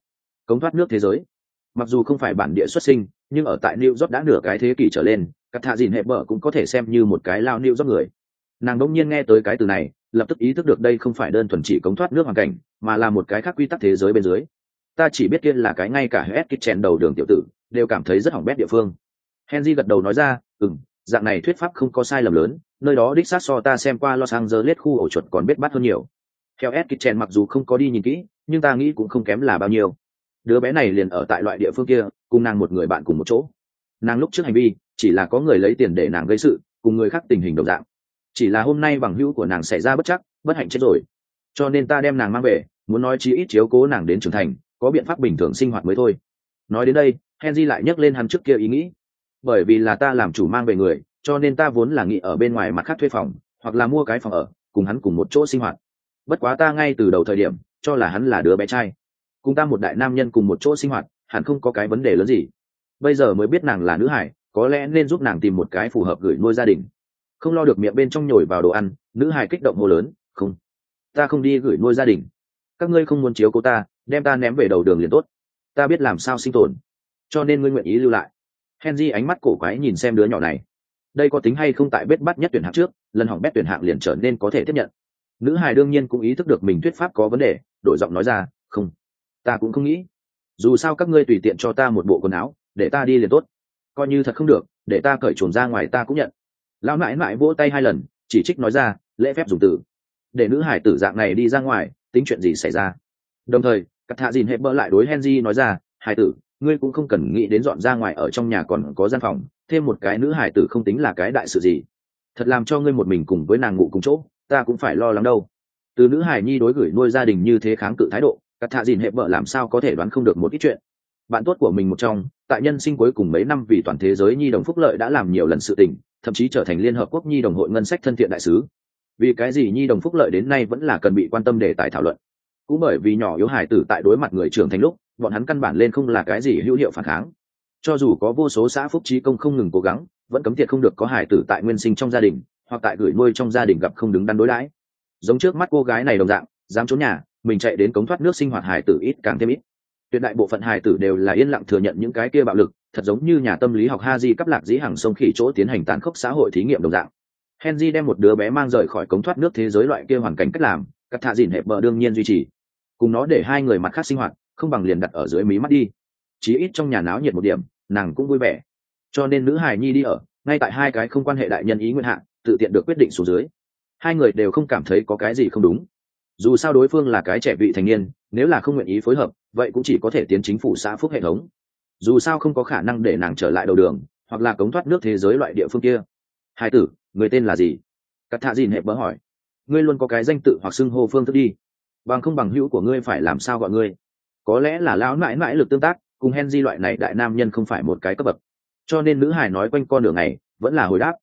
Cống thoát nước thế giới. Mặc dù không phải bản địa xuất sinh, nhưng ở tại New York đã nửa cái thế kỷ trở lên, Cát Thạ Dìn Hẹp Bờ cũng có thể xem như một cái lao New York người. Nàng đỗng nhiên nghe tới cái từ này, lập tức ý thức được đây không phải đơn thuần chỉ cống thoát nước hoàn cảnh, mà là một cái khác quy tắc thế giới bên dưới. Ta chỉ biết kia là cái ngay cả Hell's Kitchen đầu đường tiểu tử đều cảm thấy rất hỏng bét địa phương. Henry gật đầu nói ra, dạng này thuyết pháp không có sai lầm lớn, nơi đó đích xác so ta xem qua Los Angeles khu ổ chuột còn biết bắt hơn nhiều. Hell's Kitchen mặc dù không có đi nhìn kỹ, nhưng ta nghĩ cũng không kém là bao nhiêu. Đứa bé này liền ở tại loại địa phương kia, cùng nàng một người bạn cùng một chỗ. Nàng lúc trước hành vi chỉ là có người lấy tiền để nàng gây sự, cùng người khác tình hình đồng dạng. Chỉ là hôm nay bằng hữu của nàng xảy ra bất trắc, bất hạnh chết rồi, cho nên ta đem nàng mang về, muốn nói chí ít chiếu cố nàng đến trưởng thành, có biện pháp bình thường sinh hoạt mới thôi. Nói đến đây, Henry lại nhắc lên hắn trước kia ý nghĩ. Bởi vì là ta làm chủ mang về người, cho nên ta vốn là nghĩ ở bên ngoài mặt khác thuê phòng, hoặc là mua cái phòng ở, cùng hắn cùng một chỗ sinh hoạt. Bất quá ta ngay từ đầu thời điểm cho là hắn là đứa bé trai, cùng ta một đại nam nhân cùng một chỗ sinh hoạt, hẳn không có cái vấn đề lớn gì. Bây giờ mới biết nàng là nữ hải, có lẽ nên giúp nàng tìm một cái phù hợp gửi nuôi gia đình. Không lo được miệng bên trong nhồi vào đồ ăn, nữ hải kích động hô lớn, không, ta không đi gửi nuôi gia đình. Các ngươi không muốn chiếu cố ta, đem ta ném về đầu đường liền tốt. Ta biết làm sao sinh tồn, cho nên ngươi nguyện ý lưu lại. Henry ánh mắt cổ quái nhìn xem đứa nhỏ này. Đây có tính hay không tại bết bắt nhất tuyển hạng trước, lần hỏng bét tuyển hạng liền trở nên có thể tiếp nhận. Nữ hài đương nhiên cũng ý thức được mình thuyết pháp có vấn đề, đổi giọng nói ra, không, ta cũng không nghĩ. Dù sao các ngươi tùy tiện cho ta một bộ quần áo, để ta đi liền tốt. Coi như thật không được, để ta cởi chuồn ra ngoài ta cũng nhận. Lão nãi nãi vỗ tay 2 lần, chỉ trích nói ra, lễ phép dùng từ. Để nữ hải tử dạng này đi ra ngoài, tính chuyện gì xảy ra. Đồng thời, Cát Thạ Dìn Hẹp Bờ lại đối Henry nói ra, hải tử, ngươi cũng không cần nghĩ đến dọn ra ngoài, ở trong nhà còn có gian phòng, thêm một cái nữ hải tử không tính là cái đại sự gì. Thật làm cho ngươi một mình cùng với nàng ngủ cùng chỗ, ta cũng phải lo lắng đâu. Từ nữ hải nhi đối gửi nuôi gia đình như thế kháng cự thái độ, Cát Thạ Dìn Hẹp Bờ làm sao có thể đoán không được một ít chuyện. Bạn tốt của mình một trong, tại nhân sinh cuối cùng mấy năm vì toàn thế giới nhi đồng phúc lợi đã làm nhiều lần sự tình, thậm chí trở thành Liên Hợp Quốc nhi đồng hội ngân sách thân thiện đại sứ. Vì cái gì nhi đồng phúc lợi đến nay vẫn là cần bị quan tâm đề tài thảo luận? Cũng bởi vì nhỏ yếu hải tử tại đối mặt người trưởng thành lúc, bọn hắn căn bản lên không là cái gì hữu hiệu phản kháng. Cho dù có vô số xã phúc trí công không ngừng cố gắng, vẫn cấm tiệt không được có hải tử tại nguyên sinh trong gia đình hoặc tại gửi nuôi trong gia đình gặp không đứng đắn đối đãi. Giống trước mắt cô gái này đồng dạng, dám trốn nhà, mình chạy đến cống thoát nước sinh hoạt hải tử ít càng thêm ít. Tuyệt đại bộ phận hải tử đều là yên lặng thừa nhận những cái kia bạo lực, thật giống như nhà tâm lý học Haji cắp lạc dĩ hàng sông khỉ chỗ tiến hành tàn khốc xã hội thí nghiệm đồng dạng. Henry đem một đứa bé mang rời khỏi cống thoát nước thế giới loại kia hoàn cảnh cách làm, Cát Thạ Dìn Hẹp Bờ đương nhiên duy trì. Cùng nó để hai người mặt khác sinh hoạt, không bằng liền đặt ở dưới mí mắt đi. Chí ít trong nhà náo nhiệt một điểm, nàng cũng vui vẻ. Cho nên nữ hài nhi đi ở, ngay tại hai cái không quan hệ đại nhân ý nguyện hạ, tự tiện được quyết định xuống dưới. Hai người đều không cảm thấy có cái gì không đúng. Dù sao đối phương là cái trẻ vị thành niên, nếu là không nguyện ý phối hợp, vậy cũng chỉ có thể tiến chính phủ xã phúc hệ thống. Dù sao không có khả năng để nàng trở lại đầu đường, hoặc là cống thoát nước thế giới loại địa phương kia. Hai tử, người tên là gì? Cát Thạ Dìn Hẹp Bờ hỏi. Ngươi luôn có cái danh tự hoặc xưng hô phương thức đi. Bằng không bằng hữu của ngươi phải làm sao gọi ngươi? Có lẽ là lão nãi nãi lực tương tác, cùng Henry loại này đại nam nhân không phải một cái cấp bậc. Cho nên nữ hải nói quanh con đường này, vẫn là hồi đáp.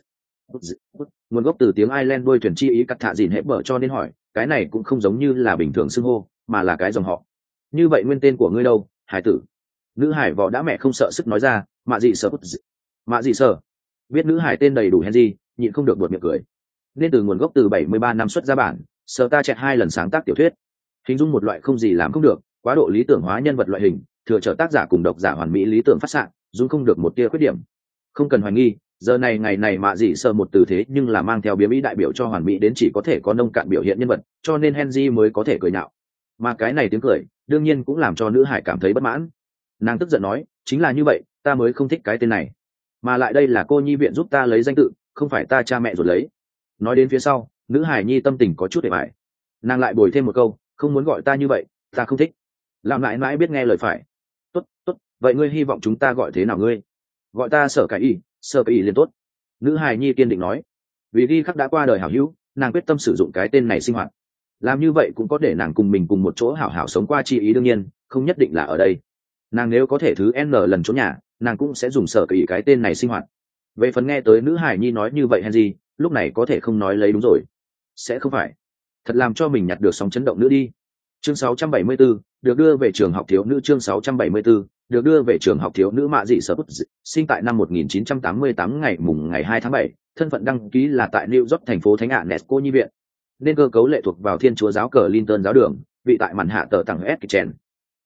Nguồn gốc từ tiếng Ireland đuôi thuyền chi ý Cát Thạ Dìn Hẹp Bờ cho nên hỏi, cái này cũng không giống như là bình thường xưng hô, mà là cái dòng họ. Như vậy nguyên tên của ngươi đâu, hải tử? Nữ hải vỏ đã mẹ không sợ sức nói ra, mạ dị sợ. Mạ dị sợ. Biết nữ hải tên đầy đủ Henry, nhịn không được buột miệng cười. Nên từ nguồn gốc từ 73 năm xuất ra bản, sở ta chẹt 2 lần sáng tác tiểu thuyết, hình dung một loại không gì làm không được, quá độ lý tưởng hóa nhân vật loại hình, thừa trở tác giả cùng độc giả hoàn mỹ lý tưởng phát xạ, dung không được một tia khuyết điểm. Không cần hoài nghi, giờ này ngày này mạ dị sợ một từ thế nhưng là mang theo biếm ý đại biểu cho hoàn mỹ đến chỉ có thể có nông cạn biểu hiện nhân vật, cho nên Henry mới có thể cười nhạo. Mà cái này tiếng cười, đương nhiên cũng làm cho nữ hải cảm thấy bất mãn. Nàng tức giận nói, chính là như vậy, ta mới không thích cái tên này. Mà lại đây là cô nhi viện giúp ta lấy danh tự, không phải ta cha mẹ ruột lấy. Nói đến phía sau, nữ hải nhi tâm tình có chút để bại. Nàng lại bồi thêm một câu, không muốn gọi ta như vậy, ta không thích. Làm lại mãi biết nghe lời phải. Tốt, tốt, vậy ngươi hy vọng chúng ta gọi thế nào ngươi? Gọi ta Sở Cải Y liền tốt. Nữ hải nhi kiên định nói. Vì ghi khắc đã qua đời hảo hữu, nàng quyết tâm sử dụng cái tên này sinh hoạt. Làm như vậy cũng có để nàng cùng mình cùng một chỗ hảo hảo sống qua chi ý, đương nhiên không nhất định là ở đây. Nàng nếu có thể thứ n lần trốn nhà, nàng cũng sẽ dùng Sở Cải Y cái tên này sinh hoạt. Về phần nghe tới nữ hải nhi nói như vậy Henry, lúc này có thể không nói lấy đúng rồi. Sẽ không phải thật làm cho mình nhặt được sóng chấn động nữa đi. Chương 674, được đưa về trường học thiếu nữ. Chương 674, được đưa về trường học thiếu nữ Mạ Dị Sở, sinh tại năm 1988 ngày mùng ngày 2 tháng 7, thân phận đăng ký là tại New York thành phố Thánh Agnes cô nhi viện, nên cơ cấu lệ thuộc vào Thiên Chúa giáo Clinton giáo đường, vị tại màn hạ tờ tặng Kitchen.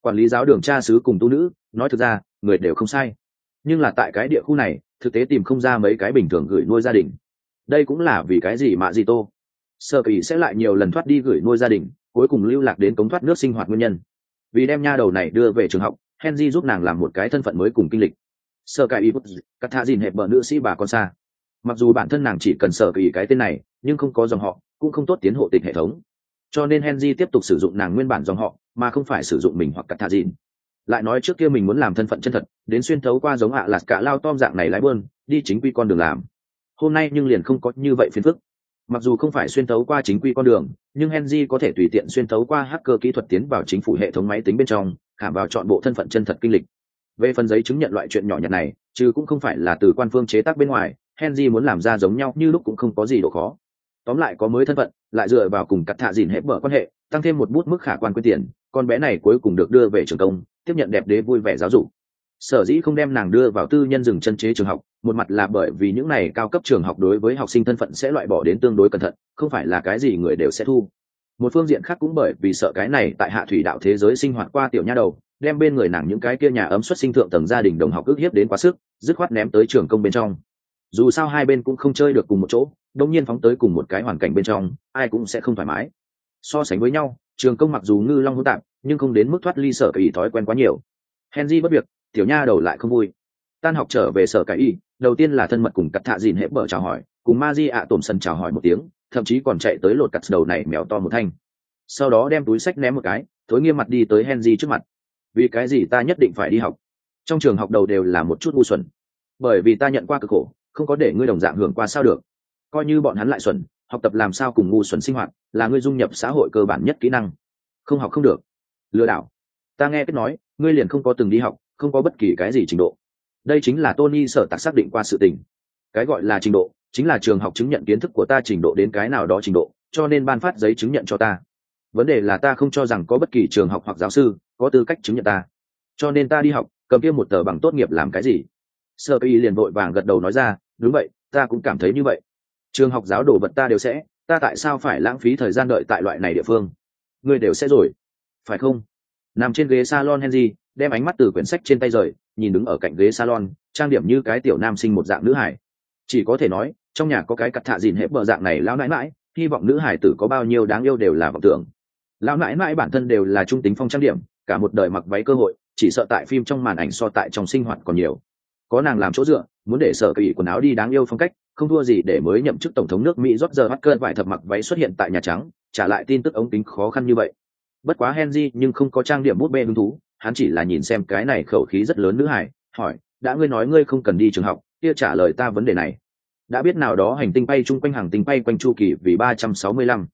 quản lý giáo đường cha xứ cùng tu nữ, nói thực ra người đều không sai, nhưng là tại cái địa khu này thực tế tìm không ra mấy cái bình thường gửi nuôi gia đình. Đây cũng là vì cái gì mà gì tô Sở Kỳ sẽ lại nhiều lần thoát đi gửi nuôi gia đình, cuối cùng lưu lạc đến cống thoát nước sinh hoạt nguyên nhân. Vì đem nha đầu này đưa về trường học, Henry giúp nàng làm một cái thân phận mới cùng kinh lịch. Sở Kỳ cắt thạ dìn hẹp bờ nữ sĩ bà con xa. Mặc dù bản thân nàng chỉ cần Sở Kỳ cái tên này, nhưng không có dòng họ, cũng không tốt tiến hộ tịch hệ thống. Cho nên Henry tiếp tục sử dụng nàng nguyên bản dòng họ, mà không phải sử dụng mình hoặc cắt thạ dìn. Lại nói trước kia mình muốn làm thân phận chân thật, đến xuyên thấu qua giống ạ lạt cả lao tom dạng này lái bơn, đi chính quy con đường làm. Hôm nay nhưng liền không có như vậy phiền phức. Mặc dù không phải xuyên thấu qua chính quy con đường, nhưng Henry có thể tùy tiện xuyên thấu qua hacker kỹ thuật tiến vào chính phủ hệ thống máy tính bên trong, khảm vào chọn bộ thân phận chân thật kinh lịch. Về phần giấy chứng nhận loại chuyện nhỏ nhặt này, chứ cũng không phải là từ quan phương chế tác bên ngoài, Henry muốn làm ra giống nhau như lúc cũng không có gì độ khó. Tóm lại có mới thân phận, lại dựa vào cùng cắt thạ dìn hết bở quan hệ, tăng thêm một bút mức khả quan quyên tiền, con bé này cuối cùng được đưa về trường công, tiếp nhận đẹp đế vui vẻ giáo dục. Sở dĩ không đem nàng đưa vào tư nhân dừng chân chế trường học, một mặt là bởi vì những này cao cấp trường học đối với học sinh thân phận sẽ loại bỏ đến tương đối cẩn thận, không phải là cái gì người đều sẽ thu. Một phương diện khác cũng bởi vì sợ cái này tại hạ thủy đạo thế giới sinh hoạt qua tiểu nha đầu, đem bên người nàng những cái kia nhà ấm xuất sinh thượng tầng gia đình đồng học ức hiếp đến quá sức, dứt khoát ném tới trường công bên trong. Dù sao hai bên cũng không chơi được cùng một chỗ, đột nhiên phóng tới cùng một cái hoàn cảnh bên trong, ai cũng sẽ không thoải mái. So sánh với nhau, trường công mặc dù ngư long hỗn tạp, nhưng không đến mức thoát ly Sở Kỳ thói quen quá nhiều. Henry bất việc, tiểu nha đầu lại không vui. Tan học trở về Sở Kỳ, đầu tiên là thân mật cùng cắt thạ dìn hễ bở chào hỏi, cùng Maji ạ tổm sân chào hỏi một tiếng, thậm chí còn chạy tới lột cắt đầu này mèo to một thanh. Sau đó đem túi sách ném một cái, thối nghiêm mặt đi tới Henry trước mặt. Vì cái gì ta nhất định phải đi học? Trong trường học đầu đều là một chút ngu xuẩn. Bởi vì ta nhận qua cực khổ, không có để ngươi đồng dạng hưởng qua sao được. Coi như bọn hắn lại xuẩn, học tập làm sao cùng ngu xuẩn sinh hoạt, là ngươi dung nhập xã hội cơ bản nhất kỹ năng. Không học không được. Lừa đảo. Ta nghe kết nói, ngươi liền không có từng đi học, không có bất kỳ cái gì trình độ. Đây chính là Tony sở tạc xác định qua sự tình. Cái gọi là trình độ, chính là trường học chứng nhận kiến thức của ta trình độ đến cái nào đó trình độ, cho nên ban phát giấy chứng nhận cho ta. Vấn đề là ta không cho rằng có bất kỳ trường học hoặc giáo sư có tư cách chứng nhận ta, cho nên ta đi học, cầm kia một tờ bằng tốt nghiệp làm cái gì? Sơ Y liền vội vàng gật đầu nói ra, đúng vậy, ta cũng cảm thấy như vậy. Trường học giáo đồ vật ta đều sẽ, ta tại sao phải lãng phí thời gian đợi tại loại này địa phương? Ngươi đều sẽ rồi, phải không? Nằm trên ghế salon Henry đem ánh mắt từ quyển sách trên tay rời, nhìn đứng ở cạnh ghế salon, trang điểm như cái tiểu nam sinh một dạng nữ hải. Chỉ có thể nói, trong nhà có cái cặt thạ dìn hết bờ dạng này lão nãi nãi, hy vọng nữ hải tử có bao nhiêu đáng yêu đều là vọng tưởng. Lão nãi nãi bản thân đều là trung tính phong trang điểm, cả một đời mặc váy cơ hội, chỉ sợ tại phim trong màn ảnh so tại trong sinh hoạt còn nhiều. Có nàng làm chỗ dựa, muốn để Sở Kỳ quần áo đi đáng yêu phong cách, không thua gì để mới nhậm chức tổng thống nước Mỹ George Walker vải thập mặc váy xuất hiện tại Nhà Trắng, trả lại tin tức ống kính khó khăn như vậy. Bất quá Henry nhưng không có trang điểm bút bê hứng thú, hắn chỉ là nhìn xem cái này khẩu khí rất lớn nữ hải, hỏi, đã ngươi nói ngươi không cần đi trường học, kia trả lời ta vấn đề này. Đã biết nào đó hành tinh bay chung quanh hàng tinh bay quanh chu kỳ vì 365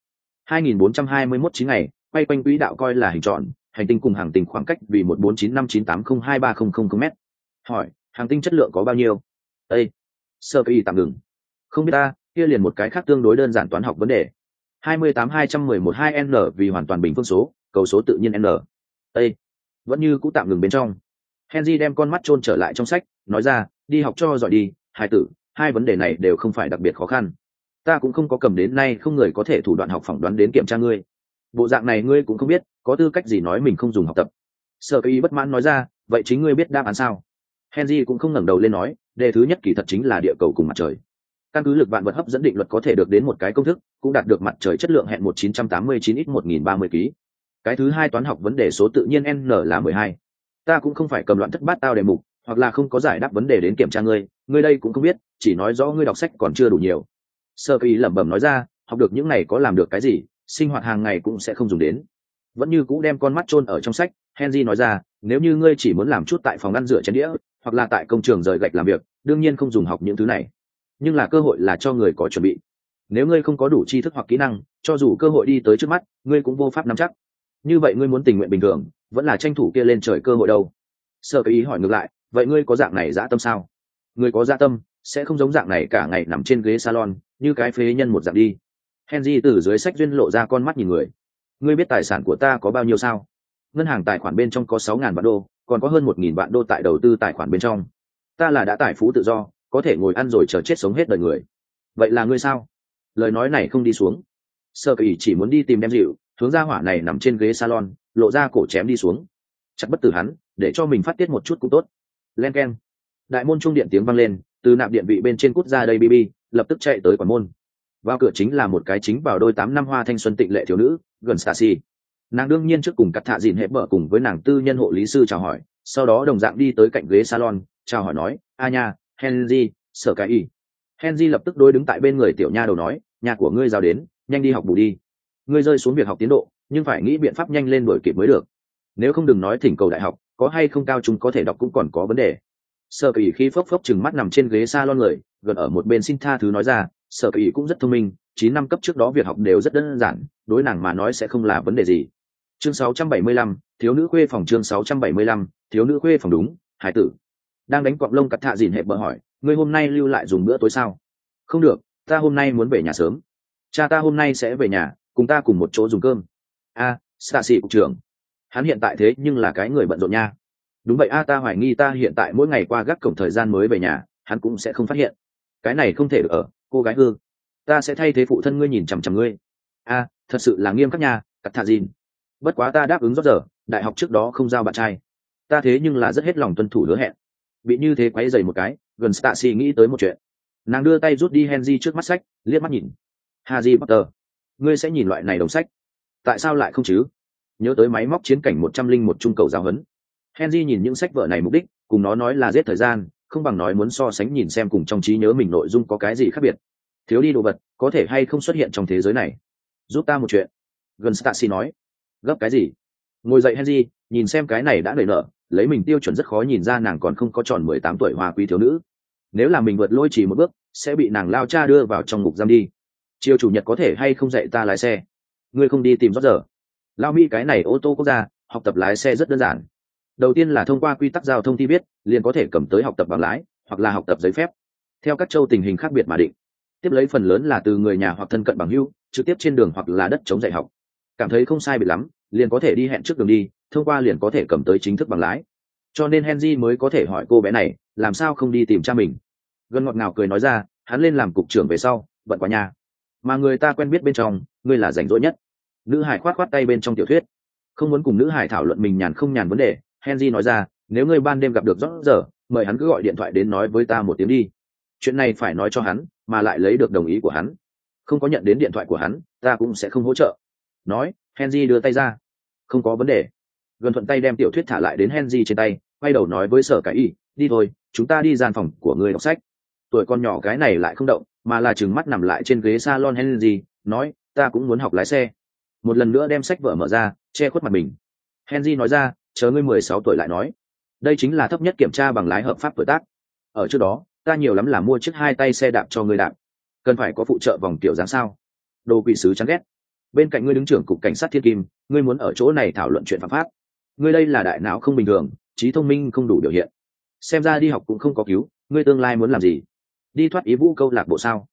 2421 9 ngày, bay quanh quỹ đạo coi là hình tròn, hành tinh cùng hàng tinh khoảng cách vì 14959802300 m. Hỏi, hàng tinh chất lượng có bao nhiêu? Ê, Sơ Kỳ tạm ngừng. Không biết ta, kia liền một cái khác tương đối đơn giản toán học vấn đề. 28211 2n vì hoàn toàn bình phương số, cầu số tự nhiên n. Ê, vẫn như cũ tạm ngừng bên trong. Henry đem con mắt chôn trở lại trong sách, nói ra, đi học cho giỏi đi, hài tử, hai vấn đề này đều không phải đặc biệt khó khăn. Ta cũng không có cầm đến nay không người có thể thủ đoạn học phỏng đoán đến kiểm tra ngươi. Bộ dạng này ngươi cũng không biết, có tư cách gì nói mình không dùng học tập. Sở Kỳ bất mãn nói ra, vậy chính ngươi biết đáp án sao? Henry cũng không ngẩng đầu lên nói, đề thứ nhất kỳ thật chính là địa cầu cùng mặt trời. Căn cứ lực vạn vật hấp dẫn định luật có thể được đến một cái công thức, cũng đạt được mặt trời chất lượng hẹn 1989 x 1030 kg. Cái thứ hai toán học vấn đề số tự nhiên n là 12. Ta cũng không phải cầm loạn thất bát tao đề mục, hoặc là không có giải đáp vấn đề đến kiểm tra ngươi đây cũng không biết, chỉ nói rõ ngươi đọc sách còn chưa đủ nhiều. Sơ Kỳ lẩm bẩm nói ra, học được những này có làm được cái gì, sinh hoạt hàng ngày cũng sẽ không dùng đến. Vẫn như cũ đem con mắt chôn ở trong sách, Henry nói ra, nếu như ngươi chỉ muốn làm chút tại phòng ăn rửa chén đĩa, hoặc là tại công trường rời gạch làm việc, đương nhiên không dùng học những thứ này. Nhưng là cơ hội là cho người có chuẩn bị. Nếu ngươi không có đủ tri thức hoặc kỹ năng, cho dù cơ hội đi tới trước mắt, ngươi cũng vô pháp nắm chắc. Như vậy ngươi muốn tình nguyện bình thường, vẫn là tranh thủ kia lên trời cơ hội đâu? Sơ Kỳ hỏi ngược lại, vậy ngươi có dạng này dã tâm sao? Ngươi có dã tâm, sẽ không giống dạng này cả ngày nằm trên ghế salon, như cái phế nhân một dạng đi. Henry từ dưới sách duyên lộ ra con mắt nhìn người. Ngươi biết tài sản của ta có bao nhiêu sao? Ngân hàng tài khoản bên trong có 6.000 vạn đô, còn có hơn 1.000 vạn đô tại đầu tư tài khoản bên trong. Ta là đã tài phú tự do, có thể ngồi ăn rồi chờ chết sống hết đời người. Vậy là ngươi sao? Lời nói này không đi xuống. Sơ Kỳ chỉ muốn đi tìm đem dịu, hướng ra hỏa này nằm trên ghế salon, lộ ra cổ chém đi xuống. chặt bất tử hắn, để cho mình phát tiết một chút cũng tốt. Len keng. Đại môn trung điện tiếng vang lên, từ nạp điện vị bên trên cút ra đây Bibi, lập tức chạy tới quản môn. Vào cửa chính là một cái chính vào đôi 8 năm hoa thanh xuân tịnh lệ thiếu nữ, gần Stacy. Nàng đương nhiên trước cùng cắt thạ dìn hệ bở cùng với nàng tư nhân hộ lý sư chào hỏi, sau đó đồng dạng đi tới cạnh ghế salon, chào hỏi nói, a nha, Henry, sở cái y. Henry lập tức đối đứng tại bên người tiểu nha đầu nói, nhà của ngươi giao đến, nhanh đi học bù đi. Ngươi rơi xuống việc học tiến độ, nhưng phải nghĩ biện pháp nhanh lên đuổi kịp mới được. Nếu không đừng nói thỉnh cầu đại học, có hay không cao chúng có thể đọc cũng còn có vấn đề. Sở kỳ khi phốc phốc chừng mắt nằm trên ghế salon người, gần ở một bên xin tha thứ nói ra, sở kỳ cũng rất thông minh, 9 năm cấp trước đó việc học đều rất đơn giản, đối nàng mà nói sẽ không là vấn đề gì. Chương 675, thiếu nữ khuê phòng. Chương 675, thiếu nữ khuê phòng. Đúng, hải tử đang đánh cọp lông cắt thạ dìn hệ bờ hỏi, ngươi hôm nay lưu lại dùng bữa tối sao? Không được, ta hôm nay muốn về nhà sớm. Cha ta hôm nay sẽ về nhà, cùng ta cùng một chỗ dùng cơm. Stacy cục trưởng, hắn hiện tại thế nhưng là cái người bận rộn nha. Đúng vậy ta hoài nghi ta hiện tại mỗi ngày qua gác cổng thời gian mới về nhà, hắn cũng sẽ không phát hiện. Cái này không thể được ở, cô gái hư. Ta sẽ thay thế phụ thân ngươi nhìn chằm chằm ngươi. Thật sự là nghiêm khắc nha, cắt thạ dìn. Bất quá ta đáp ứng rót giờ, đại học trước đó không giao bạn trai. Ta thế nhưng là rất hết lòng tuân thủ hứa hẹn. Bị như thế quấy dày một cái, gần Stacy nghĩ tới một chuyện. Nàng đưa tay rút đi Henry trước mắt sách, liếc mắt nhìn. Harry Potter, ngươi sẽ nhìn loại này đồng sách? Tại sao lại không chứ? Nhớ tới máy móc chiến cảnh 101 trung cầu giáo huấn. Henry nhìn những sách vở này mục đích, cùng nó nói là giết thời gian, không bằng nói muốn so sánh nhìn xem cùng trong trí nhớ mình nội dung có cái gì khác biệt. Thiếu đi đồ vật, có thể hay không xuất hiện trong thế giới này. Giúp ta một chuyện. Gần Stacy nói. Gấp cái gì? Ngồi dậy Henry, nhìn xem cái này đã nảy nở, lấy mình tiêu chuẩn rất khó nhìn ra nàng còn không có tròn 18 tuổi hoa quý thiếu nữ. Nếu là mình vượt lôi chỉ một bước, sẽ bị nàng lao cha đưa vào trong ngục giam đi. Chiều chủ nhật có thể hay không dạy ta lái xe? Ngươi không đi tìm rót giờ. Lao Mỹ cái này ô tô quốc gia, học tập lái xe rất đơn giản. Đầu tiên là thông qua quy tắc giao thông thi viết, liền có thể cầm tới học tập bằng lái, hoặc là học tập giấy phép. Theo các châu tình hình khác biệt mà định. Tiếp lấy phần lớn là từ người nhà hoặc thân cận bằng hữu, trực tiếp trên đường hoặc là đất chống dạy học. Cảm thấy không sai biệt lắm, liền có thể đi hẹn trước đường đi, thông qua liền có thể cầm tới chính thức bằng lái. Cho nên Henry mới có thể hỏi cô bé này, làm sao không đi tìm cha mình. Gần ngọt ngào cười nói ra, hắn lên làm cục trưởng về sau, bận quá nhà. Mà người ta quen biết bên trong, ngươi là rảnh rỗi nhất. Nữ hải khoát khoát tay bên trong tiểu thuyết. Không muốn cùng nữ hải thảo luận mình nhàn không nhàn vấn đề, Henry nói ra, nếu ngươi ban đêm gặp được rót giờ, mời hắn cứ gọi điện thoại đến nói với ta một tiếng đi. Chuyện này phải nói cho hắn, mà lại lấy được đồng ý của hắn. Không có nhận đến điện thoại của hắn, ta cũng sẽ không hỗ trợ. Nói, Henry đưa tay ra. Không có vấn đề. Gần thuận tay đem tiểu thuyết thả lại đến Henry trên tay, quay đầu nói với Sở Cái Y, đi thôi, chúng ta đi gian phòng của người đọc sách. Tuổi con nhỏ cái này lại không động, mà là trừng mắt nằm lại trên ghế salon. Henry nói, ta cũng muốn học lái xe. Một lần nữa đem sách vở mở ra, che khuất mặt mình. Henry nói ra, chờ ngươi 16 tuổi lại nói. Đây chính là thấp nhất kiểm tra bằng lái hợp pháp tuổi tác. Ở trước đó, ta nhiều lắm là mua chiếc 2 tay xe đạp cho ngươi đạp. Cần phải có phụ trợ vòng kiểu dáng sao? Đồ quỷ sứ chán ghét. Bên cạnh ngươi đứng trưởng cục cảnh sát Thiên Kim, ngươi muốn ở chỗ này thảo luận chuyện phạm pháp. Ngươi đây là đại não không bình thường, trí thông minh không đủ biểu hiện. Xem ra đi học cũng không có cứu, ngươi tương lai muốn làm gì? Đi thoát ý vũ câu lạc bộ sao?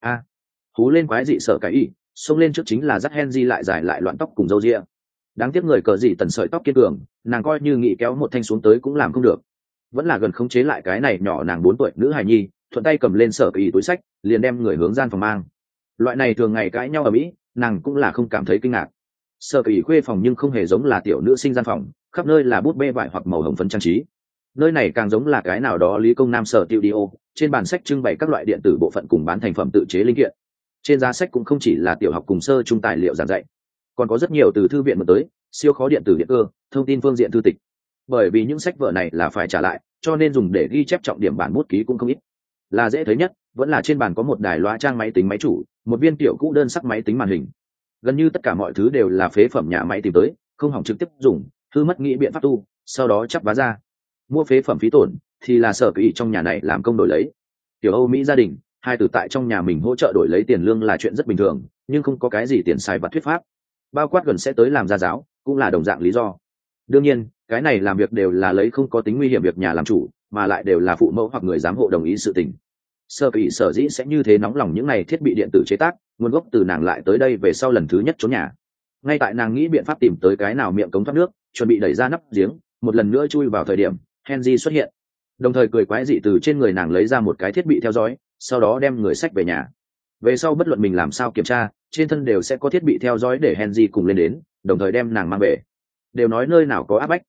Hú lên quái dị Sở Cái Y, xông lên trước chính là dắt Henry lại dài lại loạn tóc cùng râu ria. Đáng tiếc người cờ dị tần sợi tóc kiên cường, nàng coi như nghĩ kéo một thanh xuống tới cũng làm không được. Vẫn là gần khống chế lại cái này nhỏ nàng 4 tuổi nữ hài nhi, thuận tay cầm lên Sở Cái Y túi sách, liền đem người hướng gian phòng mang. Loại này thường ngày cãi nhau ở Mỹ, nàng cũng là không cảm thấy kinh ngạc. Sở Cái Y khuê phòng nhưng không hề giống là tiểu nữ sinh gian phòng, khắp nơi là bút bê vải hoặc màu hồng phấn trang trí. Nơi này càng giống là cái nào đó lý công nam sở studio, trên bàn sách trưng bày các loại điện tử bộ phận cùng bán thành phẩm tự chế linh kiện. Trên giá sách cũng không chỉ là tiểu học cùng sơ trung tài liệu giảng dạy, còn có rất nhiều từ thư viện mà tới, siêu khó điện tử điện cơ, thông tin phương diện thư tịch. Bởi vì những sách vở này là phải trả lại, cho nên dùng để ghi chép trọng điểm bản bút ký cũng không ít. Là dễ thấy nhất, vẫn là trên bàn có một đài loa trang máy tính máy chủ, một viên tiểu cũ đơn sắc máy tính màn hình. Gần như tất cả mọi thứ đều là phế phẩm nhà máy tìm tới, không hỏng trực tiếp dùng, hư mất nghĩ biện pháp tu, sau đó chắp vá ra. Mua phế phẩm phí tổn thì là Sở Cái Y trong nhà này làm công đổi lấy. Tiểu Âu Mỹ gia đình, hai từ tại trong nhà mình hỗ trợ đổi lấy tiền lương là chuyện rất bình thường, nhưng không có cái gì tiền xài vặt thuyết pháp. Bao quát gần sẽ tới làm gia giáo, cũng là đồng dạng lý do. Đương nhiên, cái này làm việc đều là lấy không có tính nguy hiểm việc nhà làm chủ, mà lại đều là phụ mẫu hoặc người giám hộ đồng ý sự tình. Sở Cái Y sở dĩ sẽ như thế nóng lòng những này thiết bị điện tử chế tác, nguồn gốc từ nàng lại tới đây về sau lần thứ nhất trốn nhà. Ngay tại nàng nghĩ biện pháp tìm tới cái nào miệng cống thoát nước, chuẩn bị đẩy ra nắp giếng, một lần nữa chui vào thời điểm Henry xuất hiện, đồng thời cười quái dị từ trên người nàng lấy ra một cái thiết bị theo dõi, sau đó đem người sách về nhà. Về sau bất luận mình làm sao kiểm tra, trên thân đều sẽ có thiết bị theo dõi để Henry cùng lên đến, đồng thời đem nàng mang về. Đều nói nơi nào có áp bách,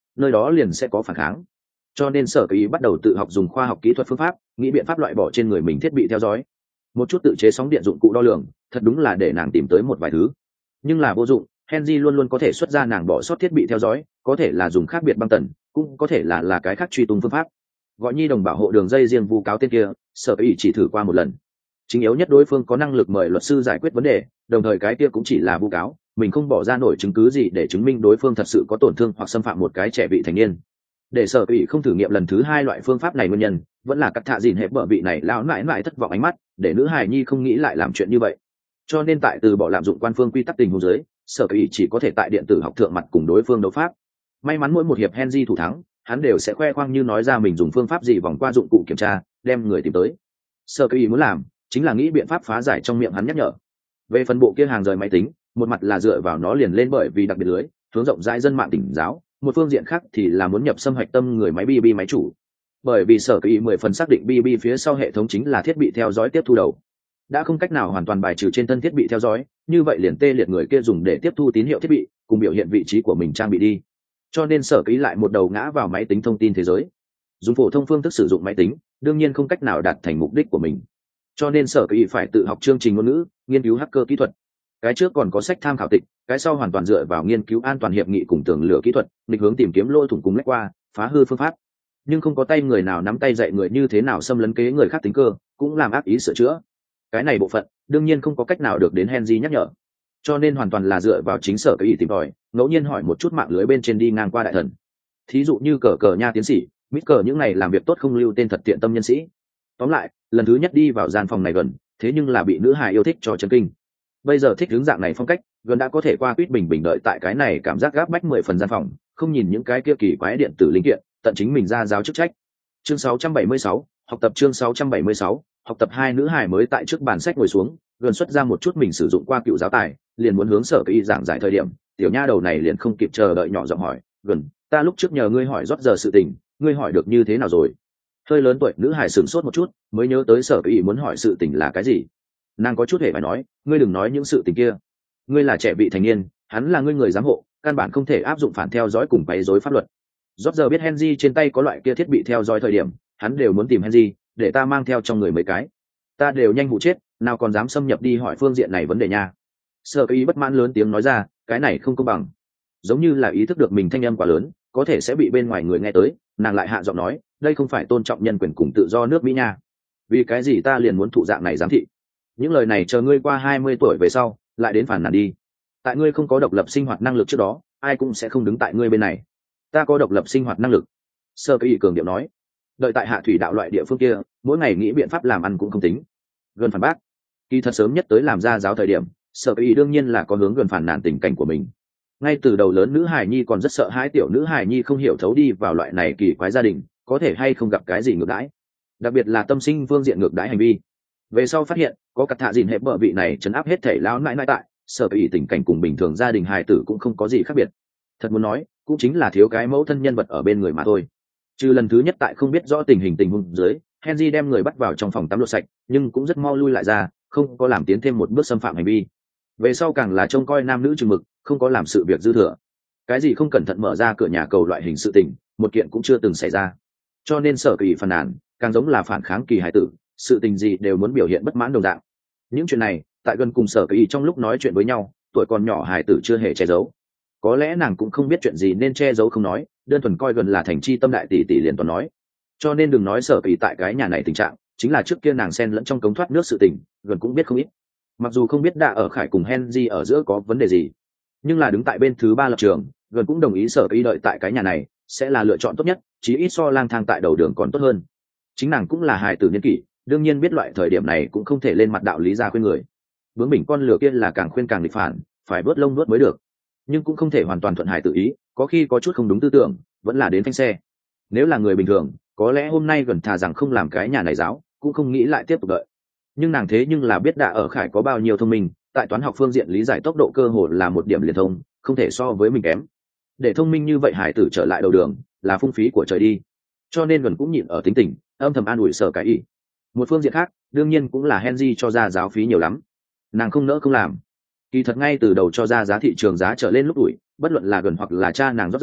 nơi đó liền sẽ có phản kháng. Cho nên sở kỳ bắt đầu tự học dùng khoa học kỹ thuật phương pháp, nghĩ biện pháp loại bỏ trên người mình thiết bị theo dõi. Một chút tự chế sóng điện dụng cụ đo lường, thật đúng là để nàng tìm tới một vài thứ, nhưng là vô dụng. Henry luôn luôn có thể xuất ra nàng bỏ sót thiết bị theo dõi, có thể là dùng khác biệt băng tần, cũng có thể là cái khác truy tung phương pháp. Gọi nhi đồng bảo hộ đường dây riêng vu cáo tên kia, sở kỳ chỉ thử qua một lần. Chính yếu nhất đối phương có năng lực mời luật sư giải quyết vấn đề, đồng thời cái kia cũng chỉ là vu cáo, mình không bỏ ra nổi chứng cứ gì để chứng minh đối phương thật sự có tổn thương hoặc xâm phạm một cái trẻ vị thành niên. Để sở kỳ không thử nghiệm lần thứ hai loại phương pháp này nguyên nhân vẫn là cắt thạ dìn hẹp bờ vị này lão mãi mãi thất vọng ánh mắt, để nữ hài nhi không nghĩ lại làm chuyện như vậy. Cho nên tại từ bỏ lạm dụng quan phương quy tắc tình huống dưới, sở kỳ chỉ có thể tại điện tử học thượng mặt cùng đối phương đấu pháp. May mắn mỗi một hiệp Henry thủ thắng, hắn đều sẽ khoe khoang như nói ra mình dùng phương pháp gì vòng qua dụng cụ kiểm tra, đem người tìm tới. Sở kỳ muốn làm chính là nghĩ biện pháp phá giải trong miệng hắn nhắc nhở. Về phần bộ kia hàng rời máy tính, một mặt là dựa vào nó liền lên bởi vì đặc biệt lưới hướng rộng rãi dân mạng tỉnh giáo, một phương diện khác thì là muốn nhập xâm hạch tâm người máy bb máy chủ. Bởi vì sở kỳ 10 phần xác định bb phía sau hệ thống chính là thiết bị theo dõi tiếp thu đầu, đã không cách nào hoàn toàn bài trừ trên thân thiết bị theo dõi, như vậy liền tê liệt người kia dùng để tiếp thu tín hiệu thiết bị cùng biểu hiện vị trí của mình trang bị đi. Cho nên sở kỳ lại một đầu ngã vào máy tính thông tin thế giới. Dùng phổ thông phương thức sử dụng máy tính đương nhiên không cách nào đạt thành mục đích của mình, cho nên sở kỳ phải tự học chương trình ngôn ngữ, nghiên cứu hacker kỹ thuật. Cái trước còn có sách tham khảo tịch, cái sau hoàn toàn dựa vào nghiên cứu an toàn hiệp nghị cùng tường lửa kỹ thuật, định hướng tìm kiếm lỗ thủng cùng lách qua phá hư phương pháp, nhưng không có tay người nào nắm tay dạy người như thế nào xâm lấn kế người khác tính cơ, cũng làm ác ý sửa chữa. Cái này bộ phận đương nhiên không có cách nào được đến Henry nhắc nhở, cho nên hoàn toàn là dựa vào chính sở kỳ tìm tòi, ngẫu nhiên hỏi một chút mạng lưới bên trên đi ngang qua đại thần, thí dụ như cờ nha tiến sĩ, mít cờ những này làm việc tốt không lưu tên thật tiện tâm nhân sĩ. Tóm lại lần thứ nhất đi vào gian phòng này gần, thế nhưng là bị nữ hài yêu thích cho chấn kinh. Bây giờ thích hướng dạng này phong cách, gần đã có thể qua quýt bình bình đợi tại cái này cảm giác gáp bách 10 phần gian phòng, không nhìn những cái kia kỳ quái điện tử linh kiện, tận chính mình ra giáo chức trách. Chương 676, học tập chương 676, học tập. Hai nữ hài mới tại trước bàn sách ngồi xuống, gần xuất ra một chút mình sử dụng qua cựu giáo tài, liền muốn hướng sở kỳ giảng giải thời điểm, tiểu nha đầu này liền không kịp chờ đợi nhỏ giọng hỏi, gần, ta lúc trước nhờ ngươi hỏi rót giờ sự tình, ngươi hỏi được như thế nào rồi? Hơi lớn tuổi nữ hài sửng sốt một chút, mới nhớ tới sở kỳ muốn hỏi sự tình là cái gì. Nàng có chút hề phải nói, ngươi đừng nói những sự tình kia, ngươi là trẻ vị thành niên, hắn là ngươi người giám hộ, căn bản không thể áp dụng phản theo dõi cùng quấy rối pháp luật. Rót giờ biết Henry trên tay có loại kia thiết bị theo dõi thời điểm, hắn đều muốn tìm Henry để ta mang theo trong người mấy cái, ta đều nhanh vụ chết, nào còn dám xâm nhập đi hỏi phương diện này vấn đề nha. Sở kỳ bất mãn lớn tiếng nói ra, cái này không công bằng. Giống như là ý thức được mình thanh âm quá lớn, có thể sẽ bị bên ngoài người nghe tới, nàng lại hạ giọng nói, đây không phải tôn trọng nhân quyền cùng tự do nước Mỹ nha, vì cái gì ta liền muốn thụ dạng này giám thị? Những lời này chờ ngươi qua 20 tuổi về sau lại đến phản nàn đi. Tại ngươi không có độc lập sinh hoạt năng lực trước đó, ai cũng sẽ không đứng tại ngươi bên này. Ta có độc lập sinh hoạt năng lực, Sơ Kỳ cường điệu nói. Đợi tại hạ thủy đạo loại địa phương kia, mỗi ngày nghĩ biện pháp làm ăn cũng không tính. Gần phản bác, kỳ thật sớm nhất tới làm gia giáo thời điểm, Sơ Kỳ đương nhiên là có hướng gần phản nàn tình cảnh của mình. Ngay từ đầu lớn nữ hài nhi còn rất sợ hãi tiểu nữ hài nhi không hiểu thấu đi vào loại này kỳ quái gia đình, có thể hay không gặp cái gì ngược đãi, đặc biệt là tâm sinh phương diện ngược đãi hành vi. Về sau phát hiện có cặp thạ dìn hẹp bờ vị này chấn áp hết thể lão nãi nãi tại sở kỳ tình cảnh cùng bình thường gia đình hài tử cũng không có gì khác biệt. Thật muốn nói cũng chính là thiếu cái mẫu thân nhân vật ở bên người mà thôi. Trừ lần thứ nhất tại không biết rõ tình huống dưới, Henry đem người bắt vào trong phòng tắm lột sạch, nhưng cũng rất mau lui lại ra, không có làm tiến thêm một bước xâm phạm hành vi. Về sau càng là trông coi nam nữ chừng mực, không có làm sự việc dư thừa. Cái gì không cẩn thận mở ra cửa nhà cầu loại hình sự tình, một kiện cũng chưa từng xảy ra. Cho nên sở kỳ phàn nàn càng giống là phản kháng kỳ hài tử, sự tình gì đều muốn biểu hiện bất mãn đồng dạng. Những chuyện này tại gần cùng sở kỳ trong lúc nói chuyện với nhau, tuổi còn nhỏ hài tử chưa hề che giấu. Có lẽ nàng cũng không biết chuyện gì nên che giấu không nói, đơn thuần coi gần là thành chi tâm đại tỷ tỷ liền toàn nói. Cho nên đừng nói sở kỳ tại cái nhà này tình trạng, chính là trước kia nàng xen lẫn trong cống thoát nước sự tình, gần cũng biết không ít. Mặc dù không biết đã ở Khải cùng Henry ở giữa có vấn đề gì, nhưng là đứng tại bên thứ ba lập trường, gần cũng đồng ý sở kỳ đợi tại cái nhà này sẽ là lựa chọn tốt nhất, chí ít so lang thang tại đầu đường còn tốt hơn. Chính nàng cũng là hài tử niên kỷ, đương nhiên biết loại thời điểm này cũng không thể lên mặt đạo lý ra khuyên người. Bướng bỉnh con lừa kia là càng khuyên càng nghịch phản, phải vớt lông vớt mới được, nhưng cũng không thể hoàn toàn thuận hài tự ý, có khi có chút không đúng tư tưởng vẫn là đến phanh xe. Nếu là người bình thường có lẽ hôm nay gần thà rằng không làm cái nhà này giáo, cũng không nghĩ lại tiếp tục đợi. Nhưng nàng thế nhưng là biết đã ở Khải có bao nhiêu thông minh, tại toán học phương diện lý giải tốc độ cơ hồ là một điểm liền thông, không thể so với mình kém. Để thông minh như vậy hải tử trở lại đầu đường là phung phí của trời đi. Cho nên gần cũng nhịn ở tính tình, âm thầm an ủi sở cái ý. Một phương diện khác đương nhiên cũng là Henry cho ra giáo phí nhiều lắm, nàng không nỡ không làm. Kỳ thật ngay từ đầu cho ra giá thị trường giá trở lên lúc tuổi, bất luận là gần hoặc là cha nàng rót giờ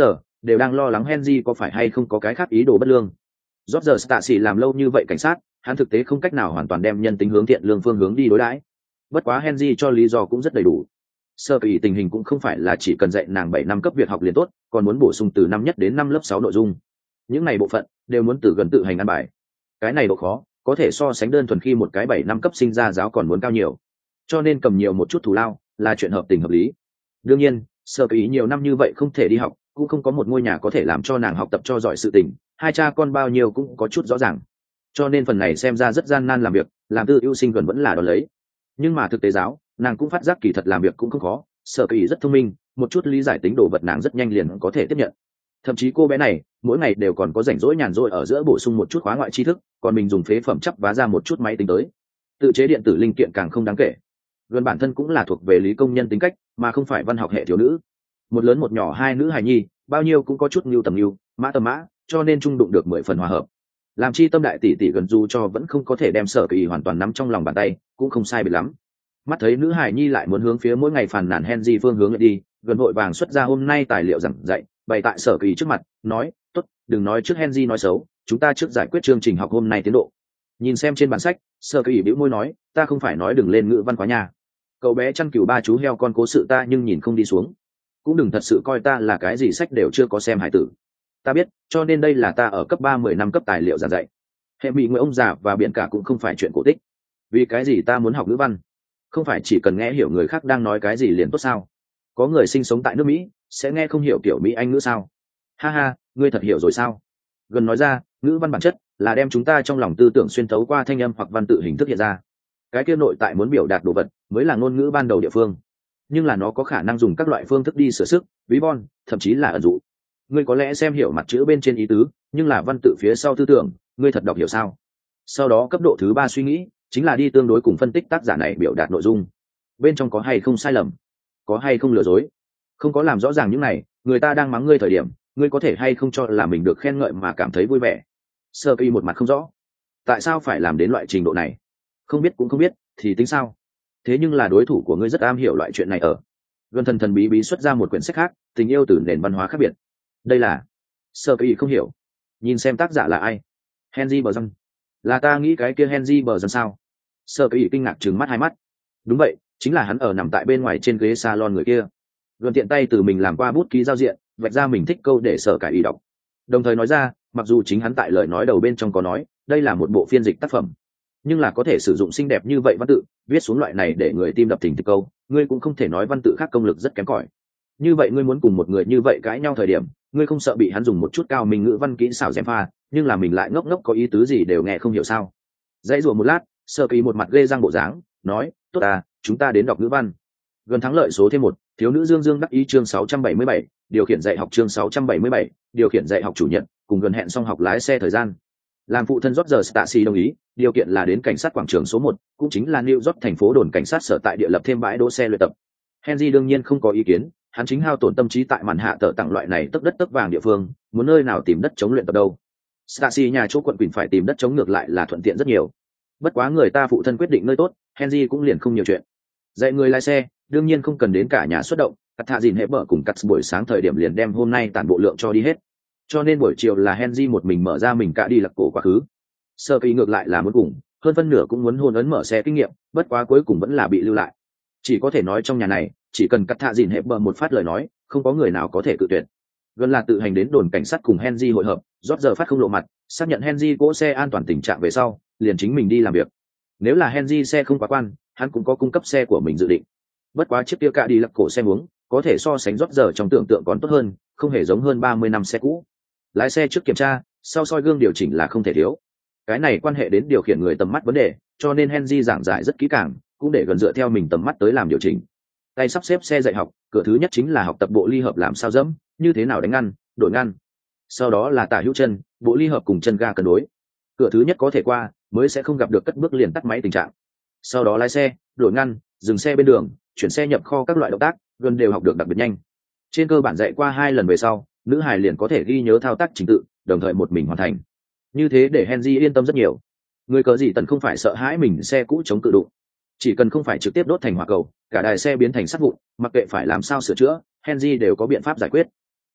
đều đang lo lắng Henry có phải hay không có cái khác ý đồ bất lương. Roger Stacy làm lâu như vậy cảnh sát, hắn thực tế không cách nào hoàn toàn đem nhân tính hướng thiện lương phương hướng đi đối đãi. Bất quá Henry cho lý do cũng rất đầy đủ. Sơ kỳ tình hình cũng không phải là chỉ cần dạy nàng 7 năm cấp việc học liền tốt, còn muốn bổ sung từ năm nhất đến năm lớp 6 nội dung. Những này bộ phận đều muốn từ gần tự hành ăn bài. Cái này độ khó, có thể so sánh đơn thuần khi một cái 7 năm cấp sinh ra giáo còn muốn cao nhiều. Cho nên cầm nhiều một chút thù lao là chuyện hợp tình hợp lý. Đương nhiên, sơ kỳ nhiều năm như vậy không thể đi học, cũng không có một ngôi nhà có thể làm cho nàng học tập cho giỏi sự tình, hai cha con bao nhiêu cũng có chút rõ ràng. Cho nên phần này xem ra rất gian nan làm việc, làm tư ưu sinh gần vẫn là đón lấy. Nhưng mà thực tế giáo, nàng cũng phát giác kỳ thật làm việc cũng không khó, sở kỳ rất thông minh, một chút lý giải tính đồ vật nàng rất nhanh liền có thể tiếp nhận. Thậm chí cô bé này mỗi ngày đều còn có rảnh rỗi nhàn rỗi ở giữa bổ sung một chút khóa ngoại tri thức, còn mình dùng phế phẩm chắp vá ra một chút máy tính tới. Tự chế điện tử linh kiện càng không đáng kể. Gần bản thân cũng là thuộc về lý công nhân tính cách, mà không phải văn học hệ thiếu nữ. Một lớn một nhỏ hai nữ hài nhi, bao nhiêu cũng có chút nhu tầm nhu, mã tầm mã, cho nên trung đụng được 10 phần hòa hợp. Làm chi tâm đại tỷ tỷ gần dù cho vẫn không có thể đem sở kỳ hoàn toàn nắm trong lòng bàn tay, cũng không sai biệt lắm. Mắt thấy nữ hài nhi lại muốn hướng phía mỗi ngày phàn nàn Henry phương hướng lại đi, gần vội vàng xuất ra hôm nay tài liệu giảng dạy, bày tại sở kỳ trước mặt, nói, tốt, đừng nói trước Henry nói xấu, chúng ta trước giải quyết chương trình học hôm nay tiến độ. Nhìn xem trên bản sách, sở kỳ bĩu môi nói, ta không phải nói đừng lên ngữ văn quá nhà. Cậu bé chăn cừu ba chú heo con cố sự ta nhưng nhìn không đi xuống. Cũng đừng thật sự coi ta là cái gì sách đều chưa có xem hải tử. Ta biết, cho nên đây là ta ở cấp 10 năm cấp tài liệu giảng dạy. Hệ bị người ông già và biển cả cũng không phải chuyện cổ tích. Vì cái gì ta muốn học ngữ văn? Không phải chỉ cần nghe hiểu người khác đang nói cái gì liền tốt sao? Có người sinh sống tại nước Mỹ sẽ nghe không hiểu kiểu Mỹ Anh ngữ sao? Ha ha, ngươi thật hiểu rồi sao? Gần nói ra, ngữ văn bản chất là đem chúng ta trong lòng tư tưởng xuyên tấu qua thanh âm hoặc văn tự hình thức hiện ra. Cái kia nội tại muốn biểu đạt đồ vật mới là ngôn ngữ ban đầu địa phương, nhưng là nó có khả năng dùng các loại phương thức đi sửa sức, ví von, thậm chí là ẩn dụ. Ngươi có lẽ xem hiểu mặt chữ bên trên ý tứ, nhưng là văn tự phía sau tư tưởng, ngươi thật đọc hiểu sao? Sau đó cấp độ thứ 3 suy nghĩ chính là đi tương đối cùng phân tích tác giả này biểu đạt nội dung, bên trong có hay không sai lầm, có hay không lừa dối. Không có làm rõ ràng những này, người ta đang mắng ngươi thời điểm, ngươi có thể hay không cho là mình được khen ngợi mà cảm thấy vui vẻ. Sơ kỳ một mặt không rõ, tại sao phải làm đến loại trình độ này? Không biết cũng không biết thì tính sao? Thế nhưng là đối thủ của ngươi rất am hiểu loại chuyện này ở. Gần thần thần bí bí xuất ra một quyển sách khác, tình yêu từ nền văn hóa khác biệt. Đây là Sơ kỳ không hiểu. Nhìn xem tác giả là ai? Henry Bờ Răng. Là ta nghĩ cái kia Henry Bờ Răng sao? Sơ kỳ kinh ngạc trừng mắt hai mắt. Đúng vậy, chính là hắn ở nằm tại bên ngoài trên ghế salon người kia. Gần tiện tay từ mình làm qua bút ký giao diện, vạch ra mình thích câu để Sở Cải ý đọc. Đồng thời nói ra, mặc dù chính hắn tại lời nói đầu bên trong có nói, đây là một bộ phiên dịch tác phẩm, nhưng là có thể sử dụng xinh đẹp như vậy văn tự viết xuống loại này để người tim đập thình thịch câu, ngươi cũng không thể nói văn tự khác công lực rất kém cỏi. Như vậy ngươi muốn cùng một người như vậy cãi nhau thời điểm, ngươi không sợ bị hắn dùng một chút cao minh ngữ văn kỹ xảo gièm pha, nhưng là mình lại ngốc ngốc có ý tứ gì đều nghe không hiểu sao? Dãy rủa một lát, Sở Kỳ một mặt ghê răng bộ dáng, nói, tốt à, chúng ta đến đọc ngữ văn. Gần thắng lợi số thêm 1, thiếu nữ dương dương đắc ý chương 677, điều khiển dạy học chương 677, điều khiển dạy học chủ nhật, cùng gần hẹn xong học lái xe thời gian. Làm phụ thân Roger Stacy đồng ý, điều kiện là đến cảnh sát quảng trường số 1, cũng chính là New York thành phố đồn cảnh sát sở tại địa lập thêm bãi đỗ xe luyện tập. Henry đương nhiên không có ý kiến, hắn chính hao tổn tâm trí tại màn hạ tở tặng loại này tấc đất tấc vàng địa phương, muốn nơi nào tìm đất chống luyện tập đâu. Stacy nhà chỗ quận Quỳnh phải tìm đất chống ngược lại là thuận tiện rất nhiều. Bất quá người ta phụ thân quyết định nơi tốt, Henry cũng liền không nhiều chuyện. Dạy người lái xe, đương nhiên không cần đến cả nhà xuất động, cắt thạ dìn hệ bở cùng cắt buổi sáng thời điểm liền đem hôm nay tản bộ lượng cho đi hết. Cho nên buổi chiều là Henry một mình mở ra mình cả đi lật cổ quá khứ. Sơ kỳ ngược lại là muốn cùng, hơn phân nửa cũng muốn hôn ấn mở xe kinh nghiệm, bất quá cuối cùng vẫn là bị lưu lại. Chỉ có thể nói trong nhà này, chỉ cần cắt thạ dìn hệ bở một phát lời nói, không có người nào có thể cự tuyệt. Gần là tự hành đến đồn cảnh sát cùng Henry hội hợp, rót giờ phát không lộ mặt, xác nhận Henry cỗ xe an toàn tình trạng về sau, liền chính mình đi làm việc. Nếu là Henry xe không quá quan, hắn cũng có cung cấp xe của mình dự định. Bất quá chiếc kia cả đi lật cổ xe uống, có thể so sánh rót giờ trong tưởng tượng còn tốt hơn, không hề giống hơn 30 năm xe cũ. Lái xe trước kiểm tra, sau soi gương điều chỉnh là không thể thiếu. Cái này quan hệ đến điều khiển người tầm mắt vấn đề, cho nên Henry giảng giải rất kỹ càng, cũng để gần dựa theo mình tầm mắt tới làm điều chỉnh. Tay sắp xếp xe dạy học, cửa thứ nhất chính là học tập bộ ly hợp làm sao dẫm, như thế nào đánh ngăn, đổi ngăn. Sau đó là tả hữu chân, bộ ly hợp cùng chân ga cân đối. Cửa thứ nhất có thể qua, mới sẽ không gặp được cất bước liền tắt máy tình trạng. Sau đó lái xe, đổi ngăn, dừng xe bên đường, chuyển xe nhập kho các loại động tác, gần đều học được đặc biệt nhanh. Trên cơ bản dạy qua 2 lần về sau, nữ hài liền có thể ghi nhớ thao tác trình tự, đồng thời một mình hoàn thành. Như thế để Henry yên tâm rất nhiều. Người cờ gì tần không phải sợ hãi mình xe cũ chống cự đụng, chỉ cần không phải trực tiếp đốt thành hỏa cầu, cả đài xe biến thành sắt vụn, mặc kệ phải làm sao sửa chữa, Henry đều có biện pháp giải quyết.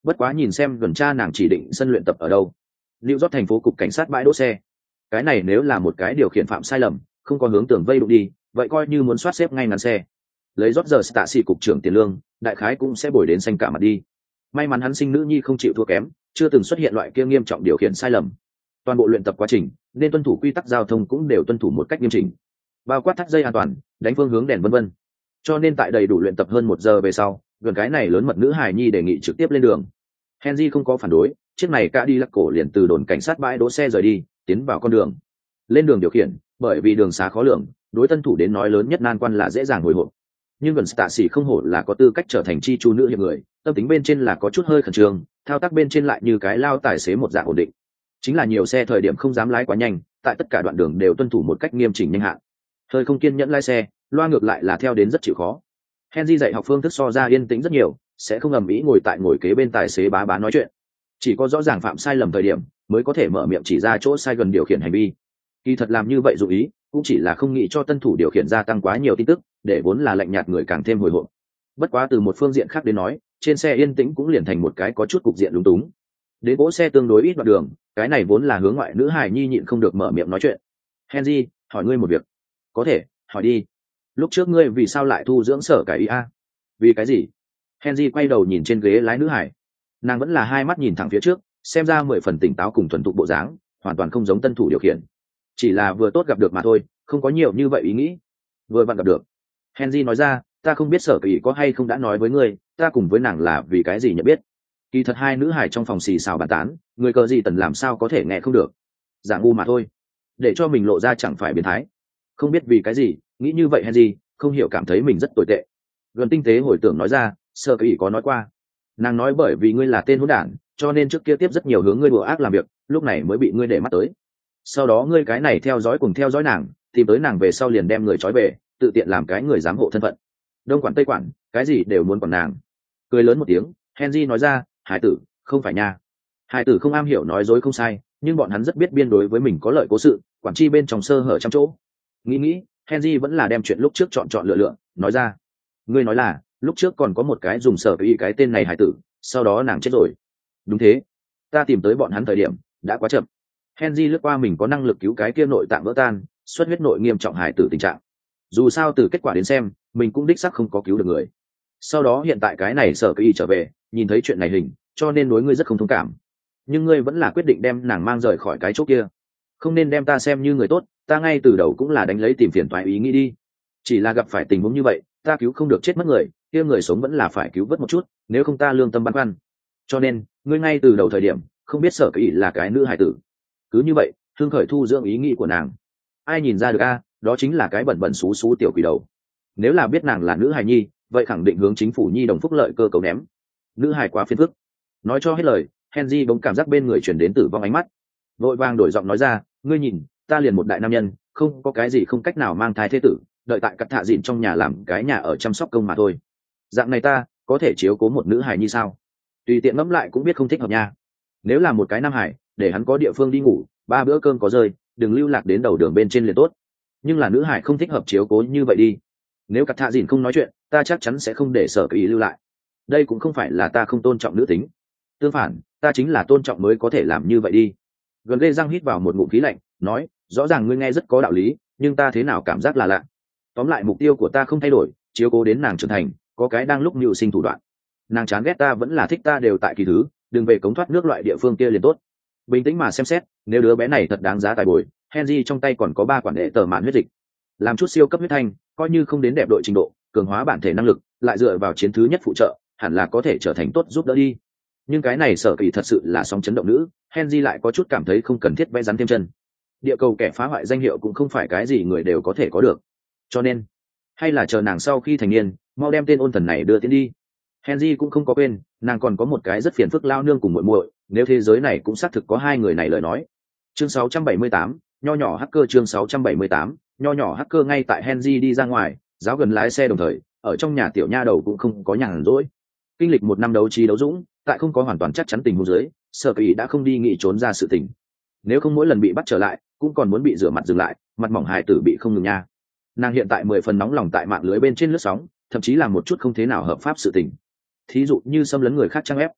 Bất quá nhìn xem gần cha nàng chỉ định sân luyện tập ở đâu. New York thành phố cục cảnh sát bãi đỗ xe. Cái này nếu là một cái điều khiển phạm sai lầm, không có hướng tường vây đụng đi, vậy coi như muốn soát xếp ngay ngắn xe. Lấy rót giờ tạ sĩ cục trưởng tiền lương, đại khái cũng sẽ bồi đến xanh cả mặt đi. May mắn hắn sinh nữ nhi không chịu thua kém, chưa từng xuất hiện loại kia nghiêm trọng điều khiển sai lầm. Toàn bộ luyện tập quá trình nên tuân thủ quy tắc giao thông cũng đều tuân thủ một cách nghiêm chỉnh, bao quát thắt dây an toàn, đánh phương hướng đèn vân vân. Cho nên tại đầy đủ luyện tập hơn 1 giờ về sau, gần cái này lớn mật nữ hài nhi đề nghị trực tiếp lên đường. Henry không có phản đối, chiếc này cả đi lắc cổ liền từ đồn cảnh sát bãi đỗ xe rời đi, tiến vào con đường. Lên đường điều khiển, bởi vì đường xá khó lường, đối tân thủ đến nói lớn nhất nan quan là dễ dàng hồi hộp. Nhưng gần tạ sĩ không hổ là có tư cách trở thành chi chu nữ hiệp người, tâm tính bên trên là có chút hơi khẩn trương, thao tác bên trên lại như cái lao tài xế một dạng ổn định. Chính là nhiều xe thời điểm không dám lái quá nhanh, tại tất cả đoạn đường đều tuân thủ một cách nghiêm chỉnh nhanh hạn. Hơi không kiên nhẫn lái xe, loa ngược lại là theo đến rất chịu khó. Henry dạy học phương thức so ra yên tĩnh rất nhiều, sẽ không ầm ĩ ngồi tại ngồi kế bên tài xế bá bá nói chuyện. Chỉ có rõ ràng phạm sai lầm thời điểm mới có thể mở miệng chỉ ra chỗ sai gần điều khiển hành vi. Kỳ thật làm như vậy dụ ý cũng chỉ là không nghĩ cho tân thủ điều khiển gia tăng quá nhiều tin tức, để vốn là lạnh nhạt người càng thêm hồi hộp. Bất quá từ một phương diện khác đến nói, trên xe yên tĩnh cũng liền thành một cái có chút cục diện lúng túng. Đến cỗ xe tương đối ít đoạn đường, cái này vốn là hướng ngoại nữ hài nhi nhịn không được mở miệng nói chuyện. Henry, hỏi ngươi một việc. Có thể, hỏi đi. Lúc trước ngươi vì sao lại thu dưỡng sở cái ý a? Vì cái gì? Henry quay đầu nhìn trên ghế lái nữ hải. Nàng vẫn là hai mắt nhìn thẳng phía trước, xem ra 10 phần tỉnh táo cùng thuần thục bộ dáng, hoàn toàn không giống tân thủ điều khiển. Chỉ là vừa tốt gặp được mà thôi, không có nhiều như vậy ý nghĩ. Vừa vặn gặp được. Henry nói ra, ta không biết sở kỳ có hay không đã nói với ngươi, ta cùng với nàng là vì cái gì nhận biết. Kỳ thật hai nữ hải trong phòng xì xào bàn tán, người cờ gì tần làm sao có thể nghe không được. Giả ngu mà thôi. Để cho mình lộ ra chẳng phải biến thái. Không biết vì cái gì, nghĩ như vậy Henry, không hiểu cảm thấy mình rất tồi tệ. Gần tinh tế hồi tưởng nói ra, sở kỳ có nói qua. Nàng nói bởi vì ngươi là tên hỗn đản, cho nên trước kia tiếp rất nhiều hướng ngươi đùa ác làm việc, lúc này mới bị ngươi để mắt tới. Sau đó ngươi cái này theo dõi cùng theo dõi nàng, tìm tới nàng về sau liền đem người trói về, tự tiện làm cái người giám hộ thân phận. Đông quản tây quản, cái gì đều muốn quản nàng. Cười lớn một tiếng, Henry nói ra, hải tử, không phải nha. Hải tử không am hiểu nói dối không sai, nhưng bọn hắn rất biết biên đối với mình có lợi cố sự, quản chi bên trong sơ hở trăm chỗ. Nghĩ, Henry vẫn là đem chuyện lúc trước chọn lựa, nói ra. Ngươi nói là, lúc trước còn có một cái dùng sở ý cái tên này hải tử, sau đó nàng chết rồi. Đúng thế, ta tìm tới bọn hắn thời điểm đã quá chậm. Henry lướt qua mình có năng lực cứu cái kia nội tạng vỡ tan, xuất huyết nội nghiêm trọng hải tử tình trạng. Dù sao từ kết quả đến xem, mình cũng đích xác không có cứu được người. Sau đó hiện tại cái này sở ý trở về, nhìn thấy chuyện này hình, cho nên đối ngươi rất không thông cảm. Nhưng ngươi vẫn là quyết định đem nàng mang rời khỏi cái chỗ kia. Không nên đem ta xem như người tốt, ta ngay từ đầu cũng là đánh lấy tìm phiền toái ý nghĩ đi. Chỉ là gặp phải tình huống như vậy, ta cứu không được chết mất người, kia người sống vẫn là phải cứu vớt một chút, nếu không ta lương tâm băn khoăn. Cho nên, ngươi ngay từ đầu thời điểm, không biết sở kỳ là cái nữ hải tử. Cứ như vậy, thương khởi thu dưỡng ý nghĩ của nàng. Ai nhìn ra được a, đó chính là cái bẩn bẩn xú xú tiểu quỷ đầu. Nếu là biết nàng là nữ hài nhi, vậy khẳng định hướng chính phủ nhi đồng phúc lợi cơ cấu ném. Nữ hài quá phiền phức. Nói cho hết lời, Henry bỗng cảm giác bên người chuyển đến tử vong ánh mắt. Vội vàng đổi giọng nói ra, ngươi nhìn, ta liền một đại nam nhân, không có cái gì không cách nào mang thai thế tử, đợi tại cắt thạ dịn trong nhà làm cái nhà ở chăm sóc công mà thôi. Dạng này ta có thể chiếu cố một nữ hài nhi sao? Tùy tiện ngẫm lại cũng biết không thích hợp nha. Nếu là một cái nam hải, để hắn có địa phương đi ngủ, 3 bữa cơm có rơi, đừng lưu lạc đến đầu đường bên trên liền tốt. Nhưng là nữ hải không thích hợp chiếu cố như vậy đi. Nếu cắt thạ dịn không nói chuyện, ta chắc chắn sẽ không để sở ý lưu lại. Đây cũng không phải là ta không tôn trọng nữ tính, tương phản, ta chính là tôn trọng mới có thể làm như vậy đi. Gần lê răng hít vào một ngụm khí lạnh, nói, rõ ràng ngươi nghe rất có đạo lý, nhưng ta thế nào cảm giác là lạ. Tóm lại mục tiêu của ta không thay đổi, chiếu cố đến nàng trưởng thành, có cái đang lúc mưu sinh thủ đoạn. Nàng chán ghét ta vẫn là thích ta đều tại kỳ thứ, đừng về cống thoát nước loại địa phương kia liền tốt. Bình tĩnh mà xem xét, nếu đứa bé này thật đáng giá tài bồi, Henry trong tay còn có 3 quản đệ tờ mạn huyết dịch, làm chút siêu cấp huyết thanh, coi như không đến đẹp đội trình độ, cường hóa bản thể năng lực, lại dựa vào chiến thứ nhất phụ trợ, hẳn là có thể trở thành tốt giúp đỡ đi. Nhưng cái này sở kỳ thật sự là sóng chấn động nữ, Henry lại có chút cảm thấy không cần thiết vẽ rắn thêm chân. Địa cầu kẻ phá hoại danh hiệu cũng không phải cái gì người đều có thể có được, cho nên hay là chờ nàng sau khi thành niên, mau đem tên ôn thần này đưa tiến đi. Henry cũng không có quên, nàng còn có một cái rất phiền phức lao nương cùng muội muội, nếu thế giới này cũng xác thực có 2 người này lời nói. Chương 678, nho nhỏ hacker. Chương 678, nho nhỏ hacker. Ngay tại Henry đi ra ngoài, giáo gần lái xe đồng thời, ở trong nhà tiểu nha đầu cũng không có nhàn rỗi. Kinh lịch 1 năm đấu trí đấu dũng, tại không có hoàn toàn chắc chắn tình huống dưới, sở kỳ đã không đi nghị trốn ra sự tình. Nếu không mỗi lần bị bắt trở lại, cũng còn muốn bị rửa mặt dừng lại, mặt mỏng hài tử bị không ngừng nha. Nàng hiện tại 10 phần nóng lòng tại mạng lưới bên trên lướt sóng, thậm chí là một chút không thế nào hợp pháp sự tình. Thí dụ như xâm lấn người khác trang ép.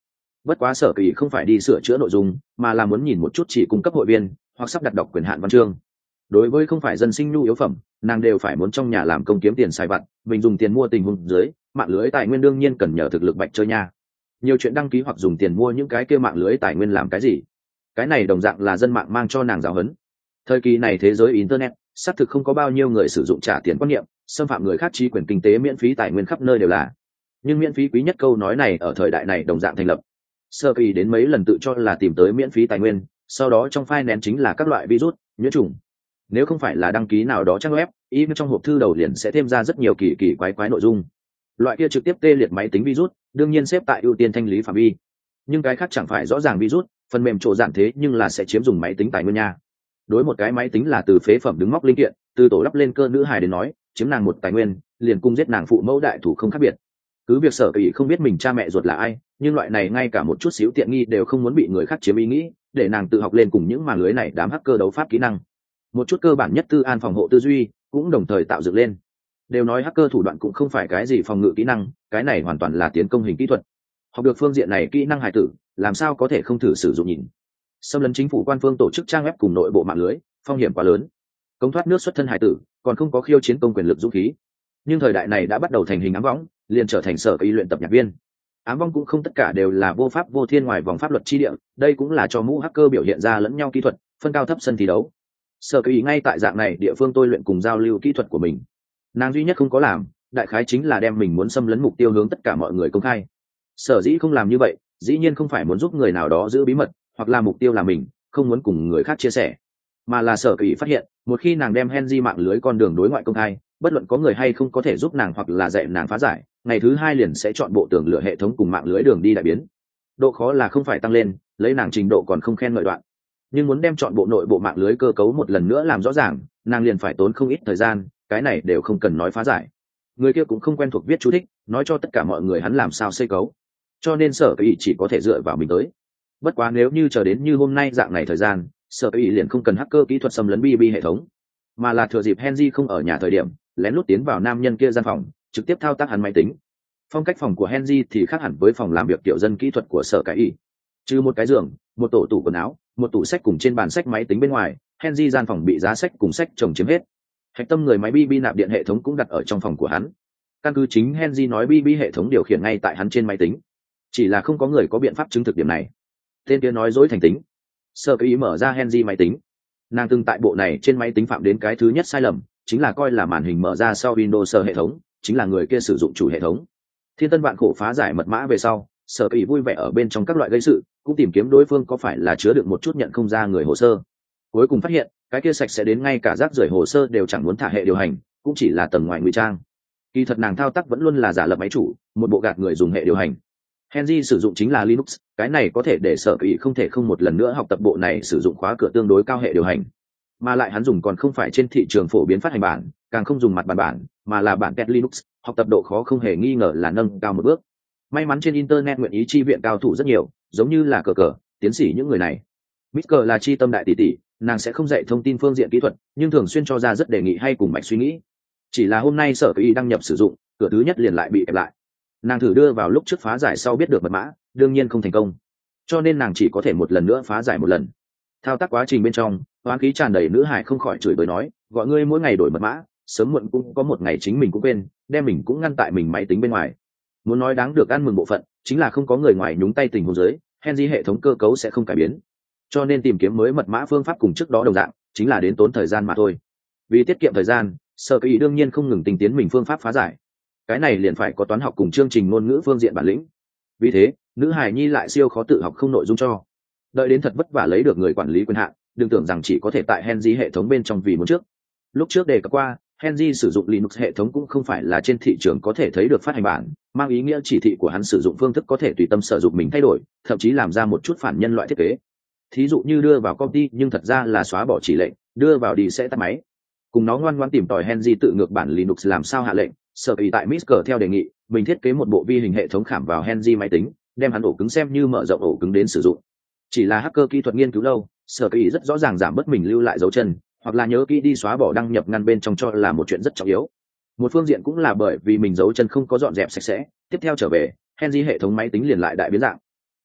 Bất quá Sở Kỳ không phải đi sửa chữa nội dung, mà là muốn nhìn một chút chỉ cung cấp hội viên hoặc sắp đặt đọc quyền hạn văn chương. Đối với không phải dân sinh nhu yếu phẩm, nàng đều phải muốn trong nhà làm công kiếm tiền xài vặt, mình dùng tiền mua tình huống dưới, mạng lưới tài nguyên đương nhiên cần nhờ thực lực bạch chơi nha. Nhiều chuyện đăng ký hoặc dùng tiền mua những cái kia mạng lưới tài nguyên làm cái gì? Cái này đồng dạng là dân mạng mang cho nàng giáo huấn. Thời kỳ này thế giới internet, xác thực không có bao nhiêu người sử dụng trả tiền quan niệm, xâm phạm người khác trí quyền kinh tế miễn phí tài nguyên khắp nơi đều là. Nhưng miễn phí quý nhất câu nói này ở thời đại này đồng dạng thành lập. Sơ kỳ đến mấy lần tự cho là tìm tới miễn phí tài nguyên, sau đó trong file nén chính là các loại virus, nhiễm trùng. Nếu không phải là đăng ký nào đó trang web, in trong hộp thư đầu liền sẽ thêm ra rất nhiều kỳ kỳ quái quái nội dung. Loại kia trực tiếp tê liệt máy tính virus, đương nhiên xếp tại ưu tiên thanh lý phạm vi. Nhưng cái khác chẳng phải rõ ràng virus, phần mềm trộn dạng thế nhưng là sẽ chiếm dùng máy tính tài nguyên nha. Đối một cái máy tính là từ phế phẩm đứng móc linh kiện, từ tổ lắp lên cơ nữ hài đến nói, chiếm nàng một tài nguyên, liền cung giết nàng phụ mẫu đại thủ không khác biệt. Cứ việc Sở Kỳ không biết mình cha mẹ ruột là ai, nhưng loại này ngay cả một chút xíu tiện nghi đều không muốn bị người khác chiếm ý nghĩ, để nàng tự học lên cùng những màng lưới này đám hacker đấu pháp kỹ năng. Một chút cơ bản nhất tư an phòng hộ tư duy cũng đồng thời tạo dựng lên. Đều nói hacker thủ đoạn cũng không phải cái gì phòng ngự kỹ năng, cái này hoàn toàn là tiến công hình kỹ thuật. Học được phương diện này kỹ năng hài tử, làm sao có thể không thử sử dụng nhìn. Xâm lấn chính phủ quan phương tổ chức trang web cùng nội bộ mạng lưới, phong hiểm quá lớn. Công thoát nước xuất thân hài tử, còn không có khiêu chiến công quyền lực dũng khí. Nhưng thời đại này đã bắt đầu thành hình ám võng, liền trở thành Sở Kỳ luyện tập nhạc viên. Ám vong cũng không tất cả đều là vô pháp vô thiên ngoài vòng pháp luật chi địa, đây cũng là cho mũ hacker biểu hiện ra lẫn nhau kỹ thuật, phân cao thấp sân thi đấu. Sở Kỳ ngay tại dạng này địa phương tôi luyện cùng giao lưu kỹ thuật của mình. Nàng duy nhất không có làm, đại khái chính là đem mình muốn xâm lấn mục tiêu hướng tất cả mọi người công khai. Sở dĩ không làm như vậy, dĩ nhiên không phải muốn giúp người nào đó giữ bí mật, hoặc là mục tiêu là mình, không muốn cùng người khác chia sẻ, mà là Sở Kỳ phát hiện, một khi nàng đem Henry mạng lưới con đường đối ngoại công khai, bất luận có người hay không có thể giúp nàng hoặc là dạy nàng phá giải, ngày thứ hai liền sẽ chọn bộ tường lửa hệ thống cùng mạng lưới đường đi đại biến. Độ khó là không phải tăng lên, lấy nàng trình độ còn không khen ngợi đoạn, nhưng muốn đem chọn bộ nội bộ mạng lưới cơ cấu một lần nữa làm rõ ràng, nàng liền phải tốn không ít thời gian, cái này đều không cần nói phá giải. Người kia cũng không quen thuộc viết chú thích, nói cho tất cả mọi người hắn làm sao xây cấu, cho nên Sở Kỳ chỉ có thể dựa vào mình tới. Bất quá nếu như chờ đến như hôm nay dạng này thời gian, Sở Kỳ liền không cần hacker kỹ thuật xâm lấn BB hệ thống, mà là thừa dịp Henry không ở nhà thời điểm, lén lút tiến vào nam nhân kia gian phòng, trực tiếp thao tác hắn máy tính. Phong cách phòng của Henry thì khác hẳn với phòng làm việc tiểu dân kỹ thuật của Sở Kỳ. Trừ một cái giường, một tổ tủ quần áo, một tủ sách cùng trên bàn sách máy tính bên ngoài, Henry gian phòng bị giá sách cùng sách chồng chiếm hết. Hạch tâm người máy BB nạp điện hệ thống cũng đặt ở trong phòng của hắn. Căn cứ chính Henry nói BB hệ thống điều khiển ngay tại hắn trên máy tính. Chỉ là không có người có biện pháp chứng thực điểm này. Tên kia nói dối thành tính. Sở Kỳ mở ra Henry máy tính. Nàng từng tại bộ này trên máy tính phạm đến cái thứ nhất sai lầm, chính là coi là màn hình mở ra sau Windows hệ thống, chính là người kia sử dụng chủ hệ thống. Thiên tân vạn khổ phá giải mật mã về sau, Sở Kỳ vui vẻ ở bên trong các loại gây sự, cũng tìm kiếm đối phương có phải là chứa được một chút nhận không ra người hồ sơ. Cuối cùng phát hiện, cái kia sạch sẽ đến ngay cả rác rưởi hồ sơ đều chẳng muốn thả hệ điều hành, cũng chỉ là tầng ngoài ngụy trang. Kỳ thật nàng thao tác vẫn luôn là giả lập máy chủ, một bộ gạt người dùng hệ điều hành. Henry sử dụng chính là Linux, cái này có thể để Sở Kỳ không thể không một lần nữa học tập bộ này sử dụng khóa cửa tương đối cao hệ điều hành. Mà lại hắn dùng còn không phải trên thị trường phổ biến phát hành bản, càng không dùng mặt bản, mà là bản Ket Linux, học tập độ khó không hề nghi ngờ là nâng cao một bước. May mắn trên internet nguyện ý chi viện cao thủ rất nhiều, giống như là cờ, tiến sĩ những người này. Mr là chi tâm đại tỷ tỷ, nàng sẽ không dạy thông tin phương diện kỹ thuật, nhưng thường xuyên cho ra rất đề nghị hay cùng mạch suy nghĩ. Chỉ là hôm nay Sở Kỳ đăng nhập sử dụng, cửa thứ nhất liền lại bị ép lại. Nàng thử đưa vào lúc trước phá giải sau biết được mật mã, đương nhiên không thành công, cho nên nàng chỉ có thể một lần nữa phá giải một lần. Thao tác quá trình bên trong, oán khí tràn đầy nữ hải không khỏi chửi bới nói, gọi ngươi mỗi ngày đổi mật mã, sớm muộn cũng có một ngày chính mình cũng quên, đem mình cũng ngăn tại mình máy tính bên ngoài. Muốn nói đáng được ăn mừng bộ phận, chính là không có người ngoài nhúng tay tình huống dưới, Henry hệ thống cơ cấu sẽ không cải biến, cho nên tìm kiếm mới mật mã phương pháp cùng trước đó đồng dạng, chính là đến tốn thời gian mà thôi. Vì tiết kiệm thời gian, Sở Kỳ đương nhiên không ngừng tinh tiến mình phương pháp phá giải. Cái này liền phải có toán học cùng chương trình ngôn ngữ phương diện bản lĩnh. Vì thế, nữ hải nhi lại siêu khó tự học không nội dung cho. Đợi đến thật vất vả lấy được người quản lý quyền hạn, đừng tưởng rằng chỉ có thể tại Henry hệ thống bên trong vì muốn trước. Lúc trước đề cập qua, Henry sử dụng Linux hệ thống cũng không phải là trên thị trường có thể thấy được phát hành bản, mang ý nghĩa chỉ thị của hắn sử dụng phương thức có thể tùy tâm sử dụng mình thay đổi, thậm chí làm ra một chút phản nhân loại thiết kế. Thí dụ như đưa vào copy nhưng thật ra là xóa bỏ chỉ lệnh, đưa vào đi sẽ tắt máy. Cùng nó ngoan ngoãn tìm tòi Henry tự ngược bản Linux làm sao hạ lệnh, Sở Kỳ tại Mr theo đề nghị, mình thiết kế một bộ vi hình hệ thống khảm vào Henry máy tính, đem hắn ổ cứng xem như mở rộng ổ cứng đến sử dụng. Chỉ là hacker kỹ thuật nghiên cứu lâu, Sở Kỳ rất rõ ràng giảm bớt mình lưu lại dấu chân, hoặc là nhớ kỹ đi xóa bỏ đăng nhập ngăn bên trong cho là một chuyện rất trọng yếu. Một phương diện cũng là bởi vì mình dấu chân không có dọn dẹp sạch sẽ, tiếp theo trở về, Henry hệ thống máy tính liền lại đại biến dạng.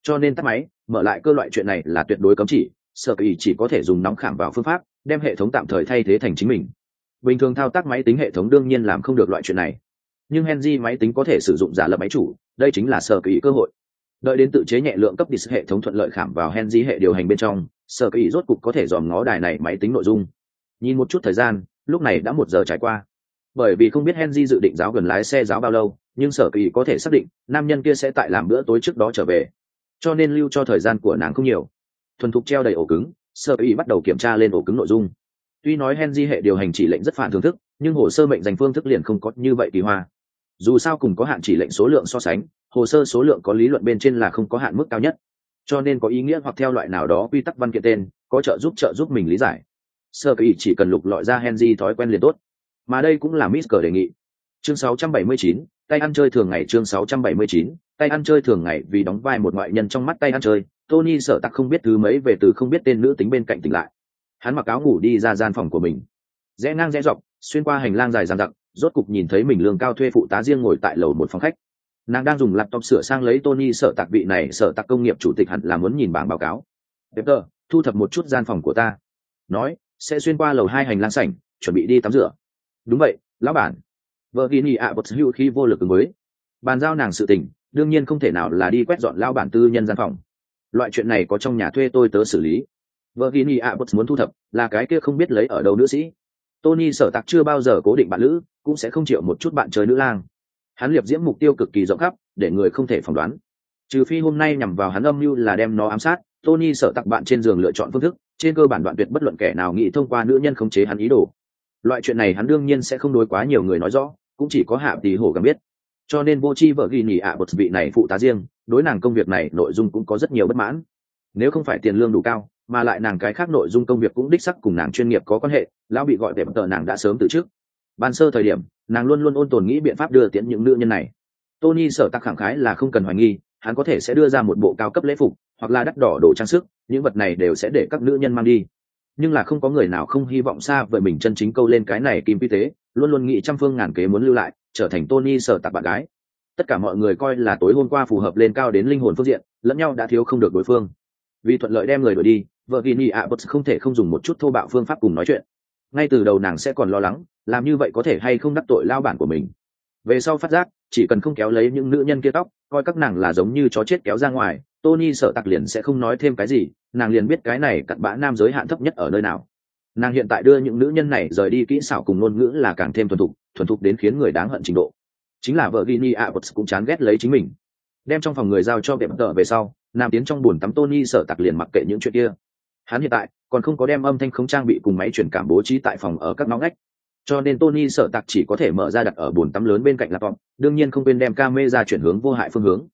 cho nên tắt máy mở lại cơ loại chuyện này là tuyệt đối cấm chỉ. Sở Kỳ chỉ có thể dùng nóng khảm vào phương pháp đem hệ thống tạm thời thay thế thành chính mình. Bình thường thao tác máy tính hệ thống đương nhiên làm không được loại chuyện này, nhưng Henry máy tính có thể sử dụng giả lập máy chủ, đây chính là Sở Kỳ cơ hội. Đợi đến tự chế nhẹ lượng cấp disk hệ thống thuận lợi khảm vào Henry hệ điều hành bên trong, Sở Kỳ rốt cục có thể dòm ngó đài này máy tính nội dung. Nhìn một chút thời gian, lúc này đã 1 giờ trải qua. Bởi vì không biết Henry dự định giáo gần lái xe giáo bao lâu, nhưng Sở Kỳ có thể xác định nam nhân kia sẽ tại làm bữa tối trước đó trở về, cho nên lưu cho thời gian của nàng không nhiều. Thuần thục treo đầy ổ cứng, Sở Kỳ bắt đầu kiểm tra lên ổ cứng nội dung. Tuy nói Henry hệ điều hành chỉ lệnh rất phản thưởng thức, nhưng hồ sơ mệnh danh phương thức liền không có như vậy kỳ hoa. Dù sao cùng có hạn chỉ lệnh số lượng so sánh, hồ sơ số lượng có lý luận bên trên là không có hạn mức cao nhất, cho nên có ý nghĩa hoặc theo loại nào đó quy tắc văn kiện tên có trợ giúp mình lý giải. Sở Kỳ chỉ cần lục lọi ra Henry thói quen liền tốt, mà đây cũng là Mister đề nghị. Chương 679, tay ăn chơi thường ngày. Chương 679, tay ăn chơi thường ngày. Vì đóng vai một ngoại nhân trong mắt tay ăn chơi, Tony Sở Tặc không biết thứ mấy về từ không biết tên nữ tính bên cạnh tỉnh lại. Hắn mặc áo ngủ đi ra gian phòng của mình, rẽ ngang rẽ dọc xuyên qua hành lang dài dằng dặc, rốt cục nhìn thấy mình lương cao thuê phụ tá riêng ngồi tại lầu một phòng khách. Nàng đang dùng laptop sửa sang lấy Tony Sở Tặc vị này Sở Tặc công nghiệp chủ tịch hẳn là muốn nhìn bảng báo cáo. Peter, thu thập một chút gian phòng của ta. Nói, sẽ xuyên qua lầu 2 hành lang sảnh, chuẩn bị đi tắm rửa. Đúng vậy, lão bản. Virginia bật hữu khi vô lực ứng với. Bàn giao nàng sự tình, đương nhiên không thể nào là đi quét dọn lão bản tư nhân gian phòng. Loại chuyện này có trong nhà thuê tôi tớ xử lý. Virginia bật muốn thu thập, là cái kia không biết lấy ở đâu nữ sĩ. Tony Sở Tặc chưa bao giờ cố định bạn lữ, cũng sẽ không chịu một chút bạn chơi nữ lang. Hắn liệp diễm mục tiêu cực kỳ rộng khắp, để người không thể phỏng đoán. Trừ phi hôm nay nhằm vào hắn âm mưu là đem nó ám sát, Tony Sở Tặc bạn trên giường lựa chọn phương thức, trên cơ bản đoạn tuyệt bất luận kẻ nào nghĩ thông qua nữ nhân khống chế hắn ý đồ. Loại chuyện này hắn đương nhiên sẽ không đối quá nhiều người nói rõ, cũng chỉ có Hạ Tỷ Hổ cảm biết. Cho nên vô chi vợ ghi nhỉ bột vị này phụ tá riêng, đối nàng công việc này nội dung cũng có rất nhiều bất mãn. Nếu không phải tiền lương đủ cao, mà lại nàng cái khác nội dung công việc cũng đích sắc cùng nàng chuyên nghiệp có quan hệ, lão bị gọi đẹp tờ nàng đã sớm từ trước. Ban sơ thời điểm, nàng luôn luôn ôn tồn nghĩ biện pháp đưa tiễn những nữ nhân này. Tony Sở Tặc khẳng khái là không cần hoài nghi, hắn có thể sẽ đưa ra một bộ cao cấp lễ phục, hoặc là đắt đỏ đồ trang sức, những vật này đều sẽ để các nữ nhân mang đi. Nhưng là không có người nào không hy vọng xa vời mình chân chính câu lên cái này kim quy tế, luôn luôn nghĩ trăm phương ngàn kế muốn lưu lại, trở thành Tony Sở Tặc bạn gái. Tất cả mọi người coi là tối hôm qua phù hợp lên cao đến linh hồn phương diện, lẫn nhau đã thiếu không được đối phương. Vì thuận lợi đem người đuổi đi, Virginia Abbott không thể không dùng một chút thô bạo phương pháp cùng nói chuyện. Ngay từ đầu nàng sẽ còn lo lắng, làm như vậy có thể hay không đắc tội lao bản của mình. Về sau phát giác, chỉ cần không kéo lấy những nữ nhân kia tóc, coi các nàng là giống như chó chết kéo ra ngoài, Tony Sở Tặc liền sẽ không nói thêm cái gì, nàng liền biết cái này cặn bã nam giới hạn thấp nhất ở nơi nào. Nàng hiện tại đưa những nữ nhân này rời đi kỹ xảo cùng ngôn ngữ là càng thêm thuần thục đến khiến người đáng hận trình độ. Chính là Virginia Abbott cũng chán ghét lấy chính mình. Đem trong phòng người giao cho bệm tợ về sau, nam tiến trong buồn tắm Tony Sở Tặc liền mặc kệ những chuyện kia. Hắn hiện tại còn không có đem âm thanh không trang bị cùng máy truyền cảm bố trí tại phòng ở các ngõ ngách, cho nên Tony Sở Tặc chỉ có thể mở ra đặt ở buồng tắm lớn bên cạnh laptop, đương nhiên không quên đem camera chuyển hướng vô hại phương hướng.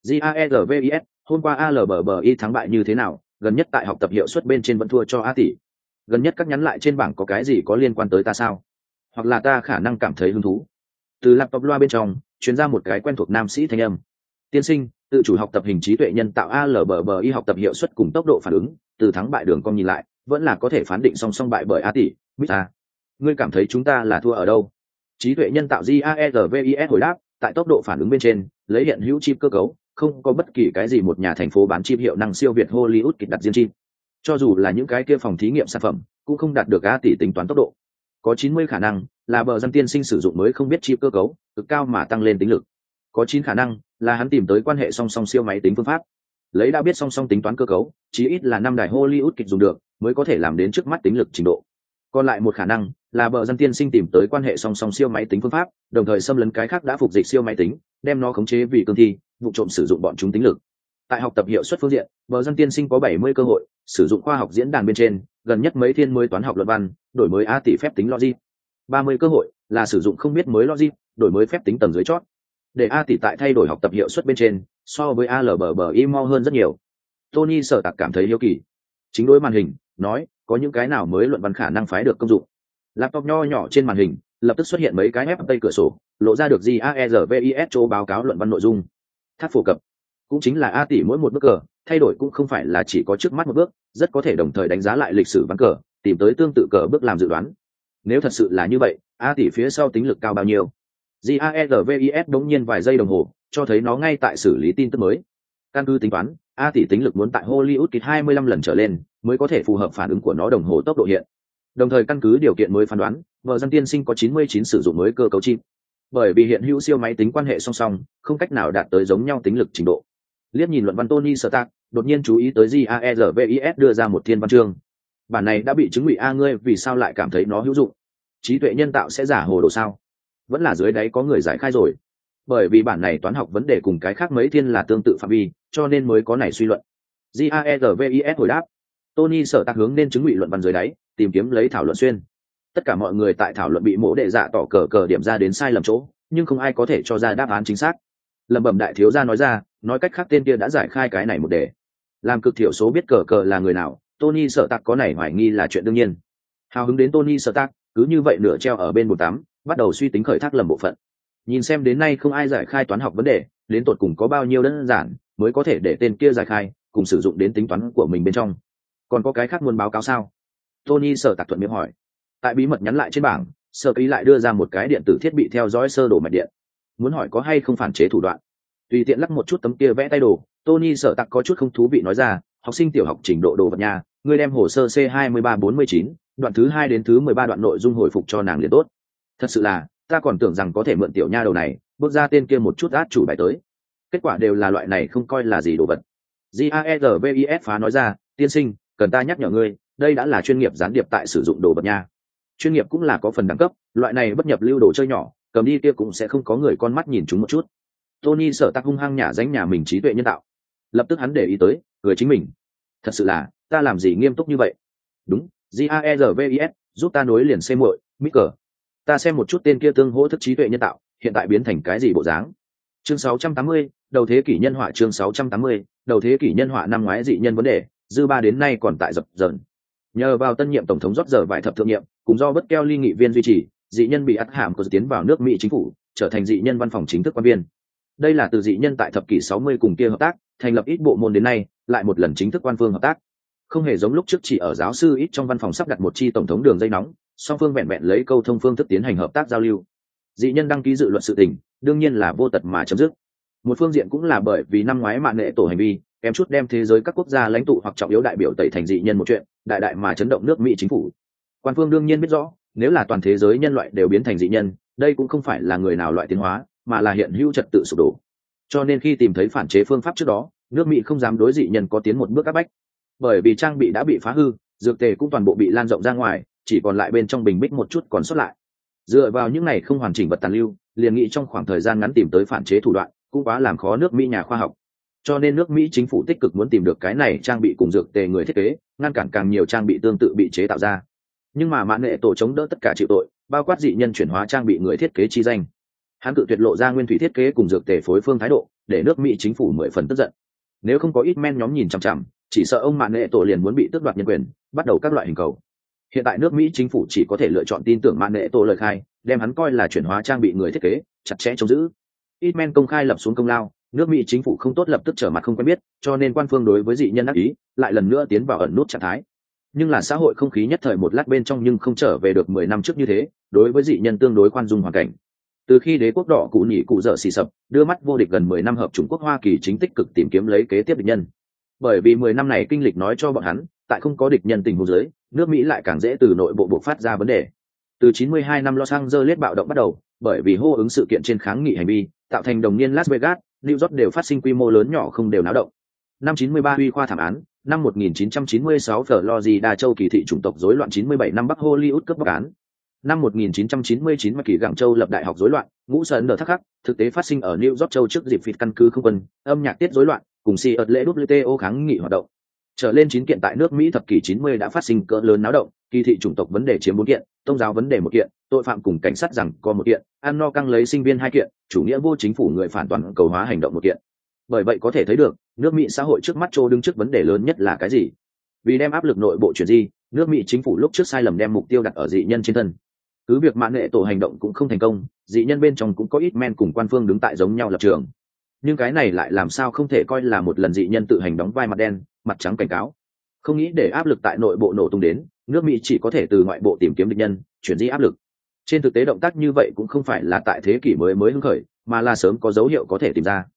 GAERVIS, hôm qua ALBBI thắng bại như thế nào, gần nhất tại học tập hiệu suất bên trên vẫn thua cho A tỷ. Gần nhất các nhắn lại trên bảng có cái gì có liên quan tới ta sao? Hoặc là ta khả năng cảm thấy hứng thú. Từ laptop loa bên trong, truyền ra một cái quen thuộc nam sĩ thanh âm. Tiên sinh, tự chủ học tập hình trí tuệ nhân tạo ALBBI học tập hiệu suất cùng tốc độ phản ứng, từ thắng bại đường cong nhìn lại, vẫn là có thể phán định song song bại bởi A tỷ, Mita. Ngươi cảm thấy chúng ta là thua ở đâu? Trí tuệ nhân tạo GAERVIS hồi đáp, tại tốc độ phản ứng bên trên, lấy hiện hữu chip cơ cấu, không có bất kỳ cái gì một nhà thành phố bán chip hiệu năng siêu việt Hollywood kịch đặt riêng chip. Cho dù là những cái kia phòng thí nghiệm sản phẩm, cũng không đạt được A tỷ tính toán tốc độ. Có 90 khả năng là bờ dân tiên sinh sử dụng mới không biết chip cơ cấu, cực cao mà tăng lên tính lực. Có 9 khả năng là hắn tìm tới quan hệ song song siêu máy tính phương pháp. Lấy đã biết song song tính toán cơ cấu, chí ít là 5 đài Hollywood kịch dùng được, mới có thể làm đến trước mắt tính lực trình độ. Còn lại một khả năng là bờ dân tiên sinh tìm tới quan hệ song song siêu máy tính phương pháp, đồng thời xâm lấn cái khác đã phục dịch siêu máy tính, đem nó khống chế vì cương thi, vụ trộm sử dụng bọn chúng tính lực. Tại học tập hiệu suất phương diện, bờ dân tiên sinh có 70 cơ hội sử dụng khoa học diễn đàn bên trên, gần nhất mấy thiên mới toán học luận văn, đổi mới A tỷ phép tính logic. 30 cơ hội là sử dụng không biết mới logic, đổi mới phép tính tầng dưới chót. Để A tỷ tại thay đổi học tập hiệu suất bên trên, so với ALBBI mau hơn rất nhiều. Tony Sở Tặc cảm thấy hiếu kỳ. Chính đối màn hình, nói, có những cái nào mới luận văn khả năng phái được công dụng. Laptop nho nhỏ trên màn hình, lập tức xuất hiện mấy cái FT cửa sổ, lộ ra được GAERVIS chỗ báo cáo luận văn nội dung. Tháp phổ cập, cũng chính là A tỷ mỗi một bước cờ, thay đổi cũng không phải là chỉ có trước mắt một bước, rất có thể đồng thời đánh giá lại lịch sử ván cờ, tìm tới tương tự cờ bước làm dự đoán. Nếu thật sự là như vậy, A tỷ phía sau tính lực cao bao nhiêu? GAERVIS đống nhiên vài giây đồng hồ, cho thấy nó ngay tại xử lý tin tức mới. Căn cứ tính toán, A tỷ tính lực muốn tại Hollywood kịch 25 lần trở lên mới có thể phù hợp phản ứng của nó đồng hồ tốc độ hiện. Đồng thời căn cứ điều kiện mới phán đoán, vợ dân tiên sinh có 99 sử dụng mới cơ cấu chip. Bởi vì hiện hữu siêu máy tính quan hệ song song, không cách nào đạt tới giống nhau tính lực trình độ. Liếc nhìn luận văn Tony Stark, đột nhiên chú ý tới JAERVIS đưa ra một thiên văn chương. Bản này đã bị chứng ngụy a, ngươi vì sao lại cảm thấy nó hữu dụng? Trí tuệ nhân tạo sẽ giả hồ đồ sao? Vẫn là dưới đáy có người giải khai rồi. Bởi vì bản này toán học vấn đề cùng cái khác mấy thiên là tương tự phạm vi, cho nên mới có này suy luận. JAERVIS hồi đáp. Tony Stark hướng nên chứng ngụy luận văn dưới đáy, tìm kiếm lấy thảo luận xuyên. Tất cả mọi người tại thảo luận bị mỗ đệ dạ tỏ cờ điểm ra đến sai lầm chỗ, nhưng không ai có thể cho ra đáp án chính xác. Lẩm bẩm đại thiếu gia nói ra, nói cách khác tên kia đã giải khai cái này một đề. Làm cực thiểu số biết cờ là người nào, Tony Stark có này hoài nghi là chuyện đương nhiên. Hào hứng đến Tony Stark, cứ như vậy nửa treo ở bên bồn tắm, bắt đầu suy tính khởi thác lầm bộ phận. Nhìn xem đến nay không ai giải khai toán học vấn đề, đến tột cùng có bao nhiêu đơn giản mới có thể để tên kia giải khai, cùng sử dụng đến tính toán của mình bên trong. Còn có cái khác muốn báo cáo sao? Tony Stark thuận miệng hỏi. Tại bí mật nhắn lại trên bảng, Sở Ký lại đưa ra một cái điện tử thiết bị theo dõi sơ đồ mạch điện. Muốn hỏi có hay không phản chế thủ đoạn. Tùy tiện lắc một chút tấm kia vẽ tay đồ, Tony Stark có chút không thú vị nói ra, học sinh tiểu học trình độ đồ vật nhà, ngươi đem hồ sơ C2349, đoạn thứ 2 đến thứ 13 đoạn nội dung hồi phục cho nàng liền tốt. Thật sự là, ta còn tưởng rằng có thể mượn tiểu nha đầu này, bước ra tên kia một chút át chủ bài tới. Kết quả đều là loại này không coi là gì đồ vật. JAERVIS phá nói ra, tiên sinh, cần ta nhắc nhở ngươi, đây đã là chuyên nghiệp gián điệp tại sử dụng đồ vật nha. Chuyên nghiệp cũng là có phần đẳng cấp, loại này bất nhập lưu đồ chơi nhỏ, cầm đi kia cũng sẽ không có người con mắt nhìn chúng một chút. Tony Stark hung hăng nhả danh nhà mình trí tuệ nhân tạo. Lập tức hắn để ý tới, cười chính mình. Thật sự là, ta làm gì nghiêm túc như vậy? Đúng, JAERVIS, giúp ta nối liền xem muội, Micker. Ta xem một chút tên kia tương hỗ thức trí tuệ nhân tạo, hiện tại biến thành cái gì bộ dáng? Chương 680, đầu thế kỷ nhân họa chương 680, đầu thế kỷ nhân họa năm ngoái dị nhân vấn đề, dư ba đến nay còn tại dập dờn. Nhờ vào tân nhiệm tổng thống rót giờ vài thập thượng nhiệm, cùng do bất keo ly nghị viên duy trì, dị nhân bị ắt hàm của tiến vào nước Mỹ chính phủ, trở thành dị nhân văn phòng chính thức quan viên. Đây là từ dị nhân tại thập kỷ 60 cùng kia hợp tác, thành lập ít bộ môn đến nay, lại một lần chính thức quan phương hợp tác. Không hề giống lúc trước chỉ ở giáo sư ít trong văn phòng sắp đặt một chi tổng thống đường dây nóng, song phương vẹn vẹn lấy câu thông phương thức tiến hành hợp tác giao lưu. Dị nhân đăng ký dự luận sự tình, đương nhiên là vô tật mà chấm dứt. Một phương diện cũng là bởi vì năm ngoái mạng nghệ tổ hành vi, kém chút đem thế giới các quốc gia lãnh tụ hoặc trọng yếu đại biểu tẩy thành dị nhân một chuyện, đại đại mà chấn động nước Mỹ chính phủ. Quan phương đương nhiên biết rõ, nếu là toàn thế giới nhân loại đều biến thành dị nhân, đây cũng không phải là người nào loại tiến hóa, mà là hiện hữu trật tự sụp đổ. Cho nên khi tìm thấy phản chế phương pháp trước đó, nước Mỹ không dám đối dị nhân có tiến một bước áp bách. Bởi vì trang bị đã bị phá hư, dược tề cũng toàn bộ bị lan rộng ra ngoài, chỉ còn lại bên trong bình bích một chút còn sót lại. Dựa vào những này không hoàn chỉnh vật tàn lưu, liền nghĩ trong khoảng thời gian ngắn tìm tới phản chế thủ đoạn, cũng quá làm khó nước Mỹ nhà khoa học. Cho nên nước Mỹ chính phủ tích cực muốn tìm được cái này trang bị cùng dược tề người thiết kế, ngăn cản càng nhiều trang bị tương tự bị chế tạo ra. Nhưng mà mãn nghệ tổ chống đỡ tất cả chịu tội, bao quát dị nhân chuyển hóa trang bị người thiết kế chi danh. Hắn tự tuyệt lộ ra nguyên thủy thiết kế cùng dược tề phối phương thái độ, để nước Mỹ chính phủ 10 phần tức giận. Nếu không có ít men nhóm nhìn chằm chằm, chỉ sợ ông mãn nghệ tổ liền muốn bị tước đoạt nhân quyền, bắt đầu các loại hình cầu. Hiện tại nước Mỹ chính phủ chỉ có thể lựa chọn tin tưởng mãn nghệ tổ lời khai, đem hắn coi là chuyển hóa trang bị người thiết kế, chặt chẽ trông giữ. Ít men công khai lập xuống công lao, nước Mỹ chính phủ không tốt lập tức trở mặt không quen biết, cho nên quan phương đối với dị nhân ác ý lại lần nữa tiến vào ẩn nút trạng thái. Nhưng là xã hội không khí nhất thời một lát bên trong nhưng không trở về được 10 năm trước như thế, đối với dị nhân tương đối khoan dung hoàn cảnh. Từ khi đế quốc đỏ cụ nhỉ cụ dở xì sập, đưa mắt vô địch gần 10 năm hợp Trung Quốc Hoa Kỳ chính tích cực tìm kiếm lấy kế tiếp địch nhân. Bởi vì 10 năm này kinh lịch nói cho bọn hắn, tại không có địch nhân tình huống dưới, nước Mỹ lại càng dễ từ nội bộ bộc phát ra vấn đề. Từ 92 năm Los Angeles bạo động bắt đầu, bởi vì hô ứng sự kiện trên kháng nghị hành vi, tạo thành đồng niên Las Vegas, New York đều phát sinh quy mô lớn nhỏ không đều náo động. Năm 93 Huy khoa thảm án, năm 1996 Florida châu kỳ thị chủng tộc rối loạn 97 năm Bắc Hollywood cướp bóc án. Năm 1999 Mạc Kỳ Gặng Châu lập đại học rối loạn, ngũ sơn đờ thắc khắc, thực tế phát sinh ở New York châu trước dịp phịt căn cứ không quân, âm nhạc tiết rối loạn, cùng si ợt lễ WTO kháng nghị hoạt động. Trở lên 9 kiện tại nước Mỹ thập kỷ 90 đã phát sinh cỡ lớn náo động, kỳ thị chủng tộc vấn đề chiếm 4 kiện, tôn giáo vấn đề 1 kiện, tội phạm cùng cảnh sát rằng có 1 kiện, ăn no căng lấy sinh viên 2 kiện, chủ nghĩa vô chính phủ người phản toàn cầu hóa hành động 1 kiện. Bởi vậy có thể thấy được, nước Mỹ xã hội trước mắt trô đứng trước vấn đề lớn nhất là cái gì? Vì đem áp lực nội bộ chuyển di, nước Mỹ chính phủ lúc trước sai lầm đem mục tiêu đặt ở dị nhân trên thân. Cứ việc mãn nghệ tổ hành động cũng không thành công, dị nhân bên trong cũng có ít men cùng quan phương đứng tại giống nhau lập trường. Nhưng cái này lại làm sao không thể coi là một lần dị nhân tự hành đóng vai mặt đen, mặt trắng cảnh cáo. Không nghĩ để áp lực tại nội bộ nổ tung đến, nước Mỹ chỉ có thể từ ngoại bộ tìm kiếm địch nhân, chuyển di áp lực. Trên thực tế động tác như vậy cũng không phải là tại thế kỷ mới hưng khởi, mà là sớm có dấu hiệu có thể tìm ra.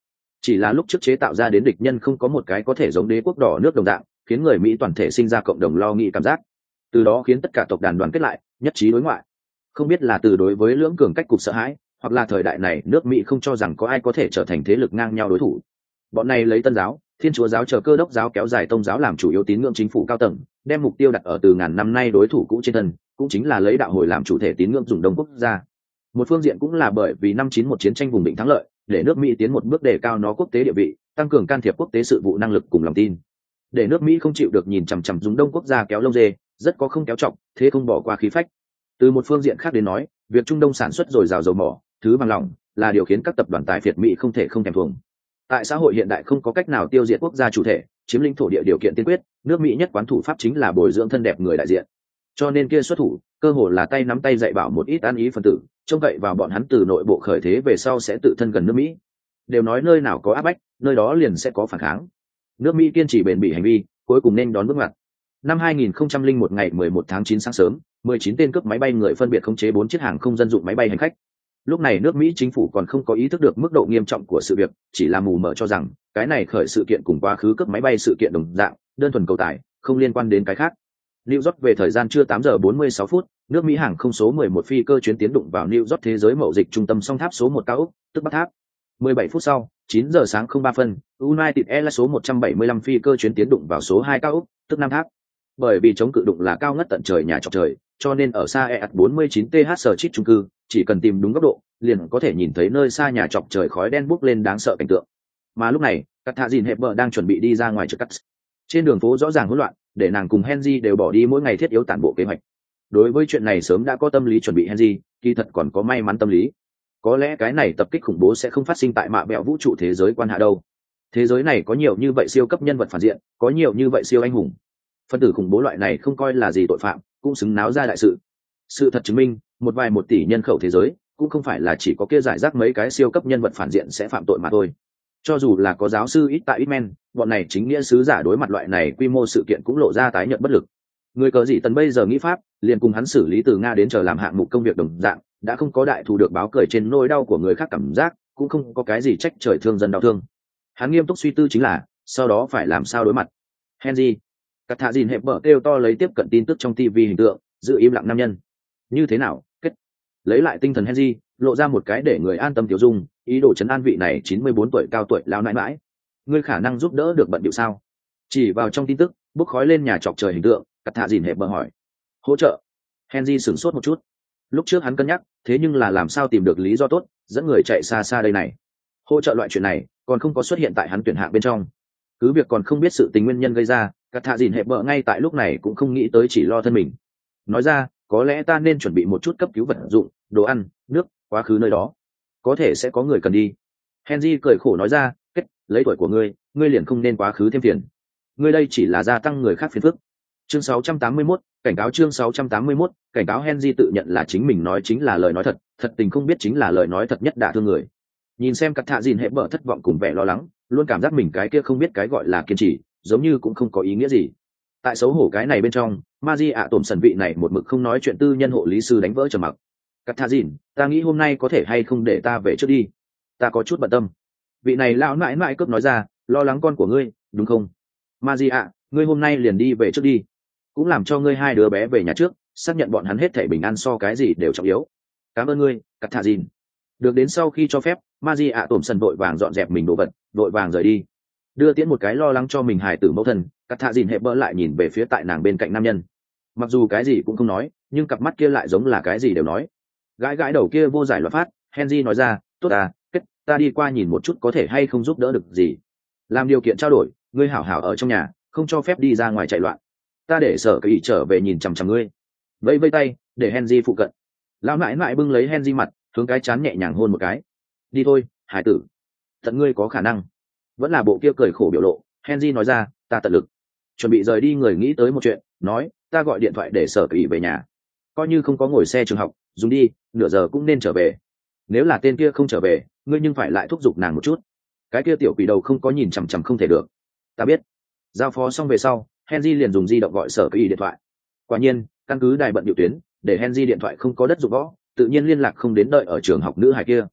chỉ là lúc trước chế tạo ra đến địch nhân không có một cái có thể giống đế quốc đỏ nước đồng dạng, khiến người Mỹ toàn thể sinh ra cộng đồng lo nghĩ cảm giác, từ đó khiến tất cả tộc đàn đoàn kết lại, nhất trí đối ngoại. Không biết là từ đối với lưỡng cường cách cục sợ hãi, hoặc là thời đại này nước Mỹ không cho rằng có ai có thể trở thành thế lực ngang nhau đối thủ. Bọn này lấy Tân giáo, Thiên Chúa giáo chờ Cơ đốc giáo kéo dài Tông giáo làm chủ yếu tín ngưỡng chính phủ cao tầng, đem mục tiêu đặt ở từ ngàn năm nay đối thủ cũ trên thân, cũng chính là lấy đạo hồi làm chủ thể tín ngưỡng dùng Đông quốc gia. Một phương diện cũng là bởi vì năm 91 chiến tranh vùng định thắng lợi, để nước Mỹ tiến một bước đề cao nó quốc tế địa vị, tăng cường can thiệp quốc tế sự vụ năng lực cùng lòng tin. Để nước Mỹ không chịu được nhìn chằm chằm dùng Đông quốc gia kéo lông dê, rất có không kéo trọng, thế không bỏ qua khí phách. Từ một phương diện khác đến nói, việc Trung Đông sản xuất dồi dào dầu mỏ, thứ bằng lỏng, là điều khiến các tập đoàn tài phiệt Mỹ không thể không thèm thuồng. Tại xã hội hiện đại không có cách nào tiêu diệt quốc gia chủ thể, chiếm lĩnh thổ địa điều kiện tiên quyết, nước Mỹ nhất quán thủ pháp chính là bồi dưỡng thân đẹp người đại diện. Cho nên kia xuất thủ, cơ hồ là tay nắm tay dạy bảo một ít an ý phân tử, trông cậy vào bọn hắn từ nội bộ khởi thế về sau sẽ tự thân gần nước Mỹ. Đều nói nơi nào có áp bách, nơi đó liền sẽ có phản kháng. Nước Mỹ kiên trì bền bỉ hành vi, cuối cùng nên đón bước ngoặt. Năm 2001 ngày 11 tháng 9 sáng sớm, 19 tên cướp máy bay người phân biệt khống chế 4 chiếc hàng không dân dụng máy bay hành khách. Lúc này nước Mỹ chính phủ còn không có ý thức được mức độ nghiêm trọng của sự việc, chỉ là mù mờ cho rằng cái này khởi sự kiện cùng quá khứ cướp máy bay sự kiện đồng dạng, đơn thuần cầu tài, không liên quan đến cái khác. New York về thời gian trưa 8 giờ 46 phút, nước Mỹ hàng không số 11 phi cơ chuyến tiến đụng vào New York thế giới mậu dịch trung tâm song tháp số 1 cao ốc, tức Bắc Tháp. 17 phút sau, 9 giờ sáng 03 phân, United Airlines số 175 phi cơ chuyến tiến đụng vào số 2 cao ốc, tức Nam Tháp. Bởi vì chống cự đụng là cao ngất tận trời nhà trọc trời, cho nên ở xa EAT 49TH sở chít chung cư, chỉ cần tìm đúng góc độ, liền có thể nhìn thấy nơi xa nhà trọc trời khói đen bốc lên đáng sợ cảnh tượng. Mà lúc này, Cát Thạ Dìn Hẹp Bờ đang chuẩn bị đi ra ngoài trước cắt. Trên đường phố rõ ràng hỗn loạn, để nàng cùng Henry đều bỏ đi mỗi ngày thiết yếu tản bộ kế hoạch. Đối với chuyện này sớm đã có tâm lý chuẩn bị Henry, kỳ thật còn có may mắn tâm lý. Có lẽ cái này tập kích khủng bố sẽ không phát sinh tại mạ bẹo vũ trụ thế giới quan hạ đâu. Thế giới này có nhiều như vậy siêu cấp nhân vật phản diện, có nhiều như vậy siêu anh hùng. Phân tử khủng bố loại này không coi là gì tội phạm, cũng xứng náo ra đại sự. Sự thật chứng minh, một vài 1 tỷ nhân khẩu thế giới, cũng không phải là chỉ có kia giải rác mấy cái siêu cấp nhân vật phản diện sẽ phạm tội mà thôi. Cho dù là có giáo sư ít tại ít men, bọn này chính nghĩa sứ giả đối mặt loại này quy mô sự kiện cũng lộ ra tái nhợt bất lực. Người cờ dị tần bây giờ nghĩ pháp, liền cùng hắn xử lý từ Nga đến chờ làm hạng mục công việc đồng dạng, đã không có đại thù được báo cười trên nỗi đau của người khác cảm giác, cũng không có cái gì trách trời thương dân đau thương. Hắn nghiêm túc suy tư chính là, sau đó phải làm sao đối mặt. Henry, Cát Thạ Dìn Hẹp Bờ kêu to lấy tiếp cận tin tức trong TV hình tượng, giữ im lặng nam nhân. Như thế nào? Kết. Lấy lại tinh thần Henry, lộ ra một cái để người an tâm tiểu dung, ý đồ trấn an vị này 94 tuổi cao tuổi lão nãi nãi. Ngươi khả năng giúp đỡ được bận điệu sao? Chỉ vào trong tin tức, bốc khói lên nhà trọc trời hình tượng, Cát Thạ Dìn Hẹp Bờ hỏi. Hỗ trợ. Henry sửng sốt một chút. Lúc trước hắn cân nhắc, thế nhưng là làm sao tìm được lý do tốt, dẫn người chạy xa xa đây này. Hỗ trợ loại chuyện này, còn không có xuất hiện tại hắn tuyển hạng bên trong. Cứ việc còn không biết sự tình nguyên nhân gây ra, Cát Thạ Dìn Hẹp Bờ ngay tại lúc này cũng không nghĩ tới chỉ lo thân mình. Nói ra, có lẽ ta nên chuẩn bị một chút cấp cứu vật dụng, đồ ăn, nước, quá khứ nơi đó. Có thể sẽ có người cần đi. Henry cười khổ nói ra, kết, lấy tuổi của ngươi liền không nên quá khứ thêm phiền. Ngươi đây chỉ là gia tăng người khác phiền phức. Chương 681, cảnh cáo chương 681, cảnh cáo Henry tự nhận là chính mình nói chính là lời nói thật, thật tình không biết chính là lời nói thật nhất đả thương người. Nhìn xem Cát Thạ Dìn Hẹp Bờ thất vọng cùng vẻ lo lắng, luôn cảm giác mình cái kia không biết cái gọi là kiên trì, giống như cũng không có ý nghĩa gì. Tại xấu hổ cái này bên trong, Maji ạ tổn sần vị này một mực không nói chuyện tư nhân hộ lý sư đánh vỡ trầm mặc. Cát Thạ Dìn, ta nghĩ hôm nay có thể hay không để ta về trước đi. Ta có chút bận tâm. Vị này lão nãi nãi cướp nói ra, lo lắng con của ngươi, đúng không? Maji ạ, ngươi hôm nay liền đi về trước đi. Cũng làm cho ngươi hai đứa bé về nhà trước, xác nhận bọn hắn hết thảy bình an so cái gì đều trọng yếu. Cảm ơn ngươi, Cát Thạ Dìn. Được đến sau khi cho phép, Maji ạ tổn sần vội vàng dọn dẹp mình đồ vật, vội vàng rời đi. Đưa tiễn một cái lo lắng cho mình hài tử mẫu thân, Cát Thạ Dìn Hẹp Bờ lại nhìn về phía tại nàng bên cạnh nam nhân. Mặc dù cái gì cũng không nói, nhưng cặp mắt kia lại giống là cái gì đều nói. Gãi gãi đầu kia vô giải loạn phát, Henry nói ra, tốt à, kết, ta đi qua nhìn một chút có thể hay không giúp đỡ được gì. Làm điều kiện trao đổi, ngươi hảo hảo ở trong nhà, không cho phép đi ra ngoài chạy loạn. Ta để sở cái ý trở về nhìn chằm chằm ngươi. Vẫy vây tay, để Henry phụ cận. Lão nãi nãi bưng lấy Henry mặt, hướng cái chán nhẹ nhàng hôn một cái. Đi thôi, hải tử. Tận ngươi có khả năng. Vẫn là bộ kia cười khổ biểu lộ, Henry nói ra, ta tận lực. Chuẩn bị rời đi người nghĩ tới một chuyện, nói, ta gọi điện thoại để sở kỳ về nhà. Coi như không có ngồi xe trường học, dùng đi, nửa giờ cũng nên trở về. Nếu là tên kia không trở về, ngươi nhưng phải lại thúc giục nàng một chút. Cái kia tiểu quỷ đầu không có nhìn chằm chằm không thể được. Ta biết. Giao phó xong về sau, Henry liền dùng di động gọi sở kỳ điện thoại. Quả nhiên, căn cứ đài bận điều tuyến, để Henry điện thoại không có đất dụng võ, tự nhiên liên lạc không đến đợi ở trường học nữ hài kia.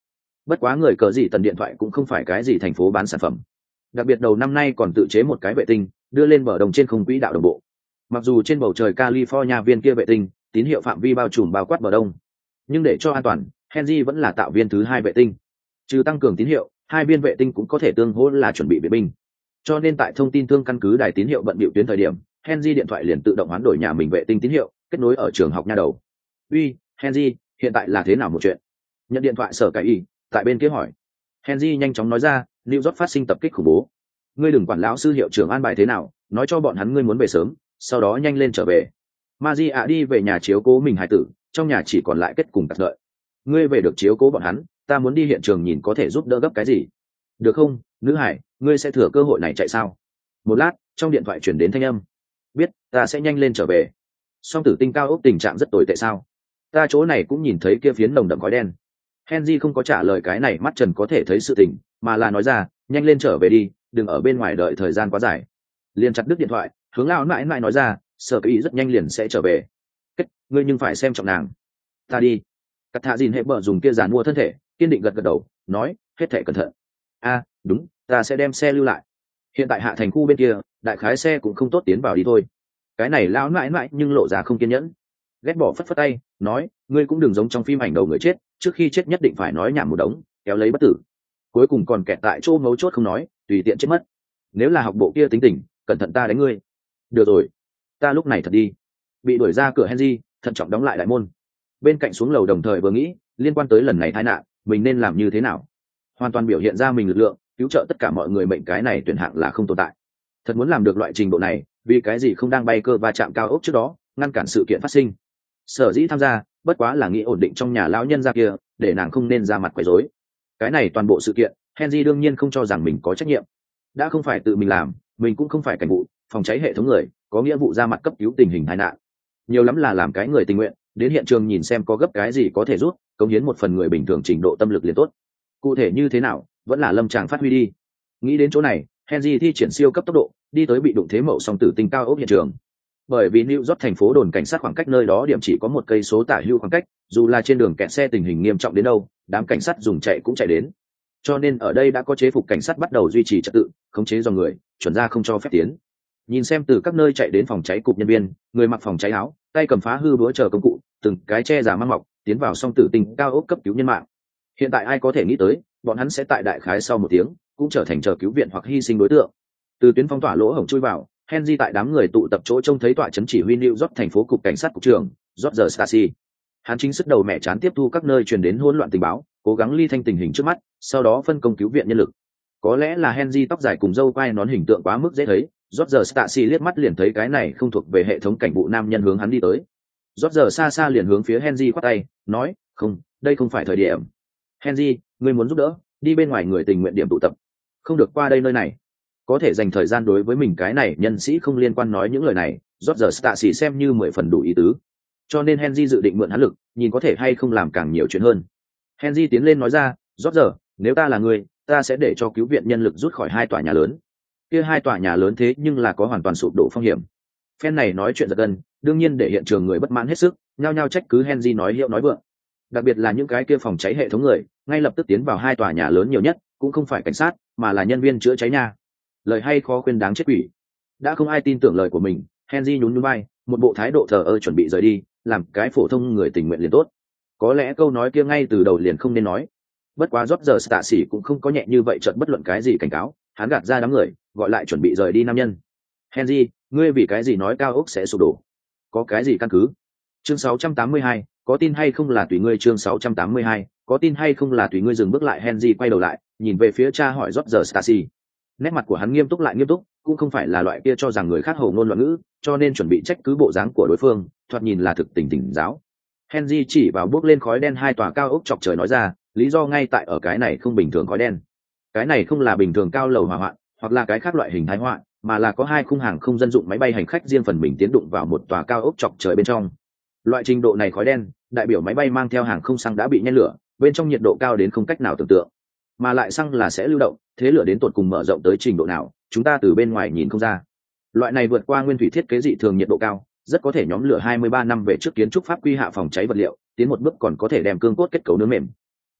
Bất quá người cờ gì tần điện thoại cũng không phải cái gì thành phố bán sản phẩm, đặc biệt đầu năm nay còn tự chế một cái vệ tinh đưa lên bờ đồng trên không quỹ đạo đồng bộ. Mặc dù trên bầu trời California viên kia vệ tinh tín hiệu phạm vi bao trùm bao quát bờ đông, nhưng để cho an toàn, Henry vẫn là tạo viên thứ hai vệ tinh. Trừ tăng cường tín hiệu, hai viên vệ tinh cũng có thể tương hỗ là chuẩn bị viện binh. Cho nên tại thông tin thương căn cứ đài tín hiệu bận bịu tuyến thời điểm, Henry điện thoại liền tự động hoán đổi nhà mình vệ tinh tín hiệu, kết nối ở trường học nha đầu. "Uy, Henry, hiện tại là thế nào một chuyện?" Nhận điện thoại Sở Cải Y tại bên kia hỏi. Henry nhanh chóng nói ra, "New York phát sinh tập kích khủng bố. Ngươi đừng quản lão sư hiệu trưởng an bài thế nào, nói cho bọn hắn ngươi muốn về sớm, sau đó nhanh lên trở về. Maria đi về nhà chiếu cố mình hài tử, trong nhà chỉ còn lại kết cùng tặc đợi. Ngươi về được chiếu cố bọn hắn, ta muốn đi hiện trường nhìn có thể giúp đỡ gấp cái gì. Được không, nữ hải, ngươi sẽ thừa cơ hội này chạy sao?" Một lát, trong điện thoại chuyển đến thanh âm. "Biết, ta sẽ nhanh lên trở về." Song tử tinh cao ốc tình trạng rất tồi tệ sao? Ta chỗ này cũng nhìn thấy kia phiến nồng đậm khói đen. Henry không có trả lời cái này mắt trần có thể thấy sự tình, mà là nói ra, "Nhanh lên trở về đi, đừng ở bên ngoài đợi thời gian quá dài." Liền chặt đứt điện thoại, hướng lão mãi mãi nói ra, "Sở Kỳ rất nhanh liền sẽ trở về. Kết, ngươi nhưng phải xem trọng nàng." "Ta đi." Cắt Thạ Dìn hệ bờ dùng kia giàn mua thân thể, kiên định gật gật đầu, nói, "Hết thảy cẩn thận." "A, đúng, ta sẽ đem xe lưu lại. Hiện tại hạ thành khu bên kia, đại khái xe cũng không tốt tiến vào đi thôi." Cái này lão mãi mãi nhưng lộ ra không kiên nhẫn, ghét bỏ phất phất tay, nói, "Ngươi cũng đừng giống trong phim ảnh đầu người chết, trước khi chết nhất định phải nói nhảm một đống, kéo lấy bất tử, cuối cùng còn kẹt tại chỗ mấu chốt không nói, tùy tiện chết mất. Nếu là học bộ kia tính tình, cẩn thận ta đánh ngươi." "Được rồi, ta lúc này thật đi." Bị đuổi ra cửa, Henry thận trọng đóng lại đại môn. Bên cạnh xuống lầu đồng thời vừa nghĩ, liên quan tới lần này tai nạn, mình nên làm như thế nào. Hoàn toàn biểu hiện ra mình lực lượng, cứu trợ tất cả mọi người, mệnh cái này tuyển hạng là không tồn tại. Thật muốn làm được loại trình độ này, vì cái gì không đang bay cơ va chạm cao ốc trước đó, ngăn cản sự kiện phát sinh. Sở dĩ tham gia, bất quá là nghĩ ổn định trong nhà lão nhân ra kia, để nàng không nên ra mặt quấy rối. Cái này toàn bộ sự kiện, Henry đương nhiên không cho rằng mình có trách nhiệm. Đã không phải tự mình làm, mình cũng không phải cảnh vụ, phòng cháy hệ thống người, có nghĩa vụ ra mặt cấp cứu tình hình tai nạn. Nhiều lắm là làm cái người tình nguyện, đến hiện trường nhìn xem có gấp cái gì có thể giúp, cống hiến một phần người bình thường trình độ tâm lực liền tốt. Cụ thể như thế nào, vẫn là lâm tràng phát huy đi. Nghĩ đến chỗ này, Henry thi triển siêu cấp tốc độ, đi tới bị đụng thế mậu song tử tinh cao ốc hiện trường. Bởi vì New York thành phố đồn cảnh sát khoảng cách nơi đó điểm chỉ có 1 cây số tả hữu khoảng cách, dù là trên đường kẹt xe tình hình nghiêm trọng đến đâu, đám cảnh sát dùng chạy cũng chạy đến. Cho nên ở đây đã có chế phục cảnh sát bắt đầu duy trì trật tự, khống chế dòng người, chuẩn ra không cho phép tiến. Nhìn xem từ các nơi chạy đến phòng cháy cục nhân viên, người mặc phòng cháy áo, tay cầm phá hư búa chờ công cụ, từng cái che giả mang mọc, tiến vào song tử tinh cao ốc cấp cứu nhân mạng. Hiện tại ai có thể nghĩ tới, bọn hắn sẽ tại đại khái sau 1 tiếng, cũng trở thành chờ cứu viện hoặc hy sinh đối tượng. Từ tuyến phong tỏa lỗ hổng chui vào, Henry tại đám người tụ tập chỗ trông thấy tọa trấn chỉ huy New York thành phố cục cảnh sát cục trưởng George Stacey. Hắn chính sức đầu mẹ chán tiếp thu các nơi truyền đến hỗn loạn tình báo, cố gắng ly thanh tình hình trước mắt, sau đó phân công cứu viện nhân lực. Có lẽ là Henry tóc dài cùng râu quai nón hình tượng quá mức dễ thấy, George Stacey liếc mắt liền thấy cái này không thuộc về hệ thống cảnh vụ nam nhân hướng hắn đi tới. George xa xa liền hướng phía Henry khoát tay, nói, "Không, đây không phải thời điểm. Henry, ngươi muốn giúp đỡ, đi bên ngoài người tình nguyện điểm tụ tập, không được qua đây nơi này." Có thể dành thời gian đối với mình cái này nhân sĩ không liên quan nói những lời này, George Stacey xem như 10 phần đủ ý tứ. Cho nên Henry dự định mượn hắn lực, nhìn có thể hay không làm càng nhiều chuyện hơn. Henry tiến lên nói ra, "George, nếu ta là người, ta sẽ để cho cứu viện nhân lực rút khỏi 2 tòa nhà lớn. Kia 2 tòa nhà lớn thế nhưng là có hoàn toàn sụp đổ phong hiểm." Phen này nói chuyện giật gân, đương nhiên để hiện trường người bất mãn hết sức, nhao nhao trách cứ Henry nói hiệu nói vượng. Đặc biệt là những cái kia phòng cháy hệ thống người, ngay lập tức tiến vào 2 tòa nhà lớn nhiều nhất, cũng không phải cảnh sát, mà là nhân viên chữa cháy nha. Lời hay khó khuyên đáng chết quỷ. Đã không ai tin tưởng lời của mình, Henry nhún nhún vai, một bộ thái độ thờ ơ chuẩn bị rời đi, làm cái phổ thông người tình nguyện liền tốt. Có lẽ câu nói kia ngay từ đầu liền không nên nói. Bất quá George Stacey cũng không có nhẹ như vậy chợt bất luận cái gì cảnh cáo, hắn gạt ra đám người, gọi lại chuẩn bị rời đi nam nhân. "Henry, ngươi vì cái gì nói cao ốc sẽ sụp đổ? Có cái gì căn cứ?" Chương 682, có tin hay không là tùy ngươi. Chương 682, có tin hay không là tùy ngươi. Dừng bước lại, Henry quay đầu lại, nhìn về phía cha hỏi George Stacey. Nét mặt của hắn nghiêm túc lại nghiêm túc, cũng không phải là loại kia cho rằng người khác hồ ngôn loạn ngữ, cho nên chuẩn bị trách cứ bộ dáng của đối phương, thoạt nhìn là thực tình tỉnh giáo. Henry chỉ vào bước lên khói đen 2 tòa cao ốc chọc trời nói ra, lý do ngay tại ở cái này không bình thường khói đen. Cái này không là bình thường cao lầu hỏa hoạn, hoặc là cái khác loại hình thái họa, mà là có 2 khung hàng không dân dụng máy bay hành khách riêng phần mình tiến đụng vào một tòa cao ốc chọc trời bên trong. Loại trình độ này khói đen, đại biểu máy bay mang theo hàng không xăng đã bị nhen lửa, bên trong nhiệt độ cao đến không cách nào tưởng tượng. Mà lại xăng là sẽ lưu động, thế lửa đến tột cùng mở rộng tới trình độ nào, chúng ta từ bên ngoài nhìn không ra. Loại này vượt qua nguyên thủy thiết kế dị thường nhiệt độ cao, rất có thể nhóm lửa 23 năm về trước kiến trúc pháp quy hạ phòng cháy vật liệu, tiến một bước còn có thể đem cương cốt kết cấu nướng mềm.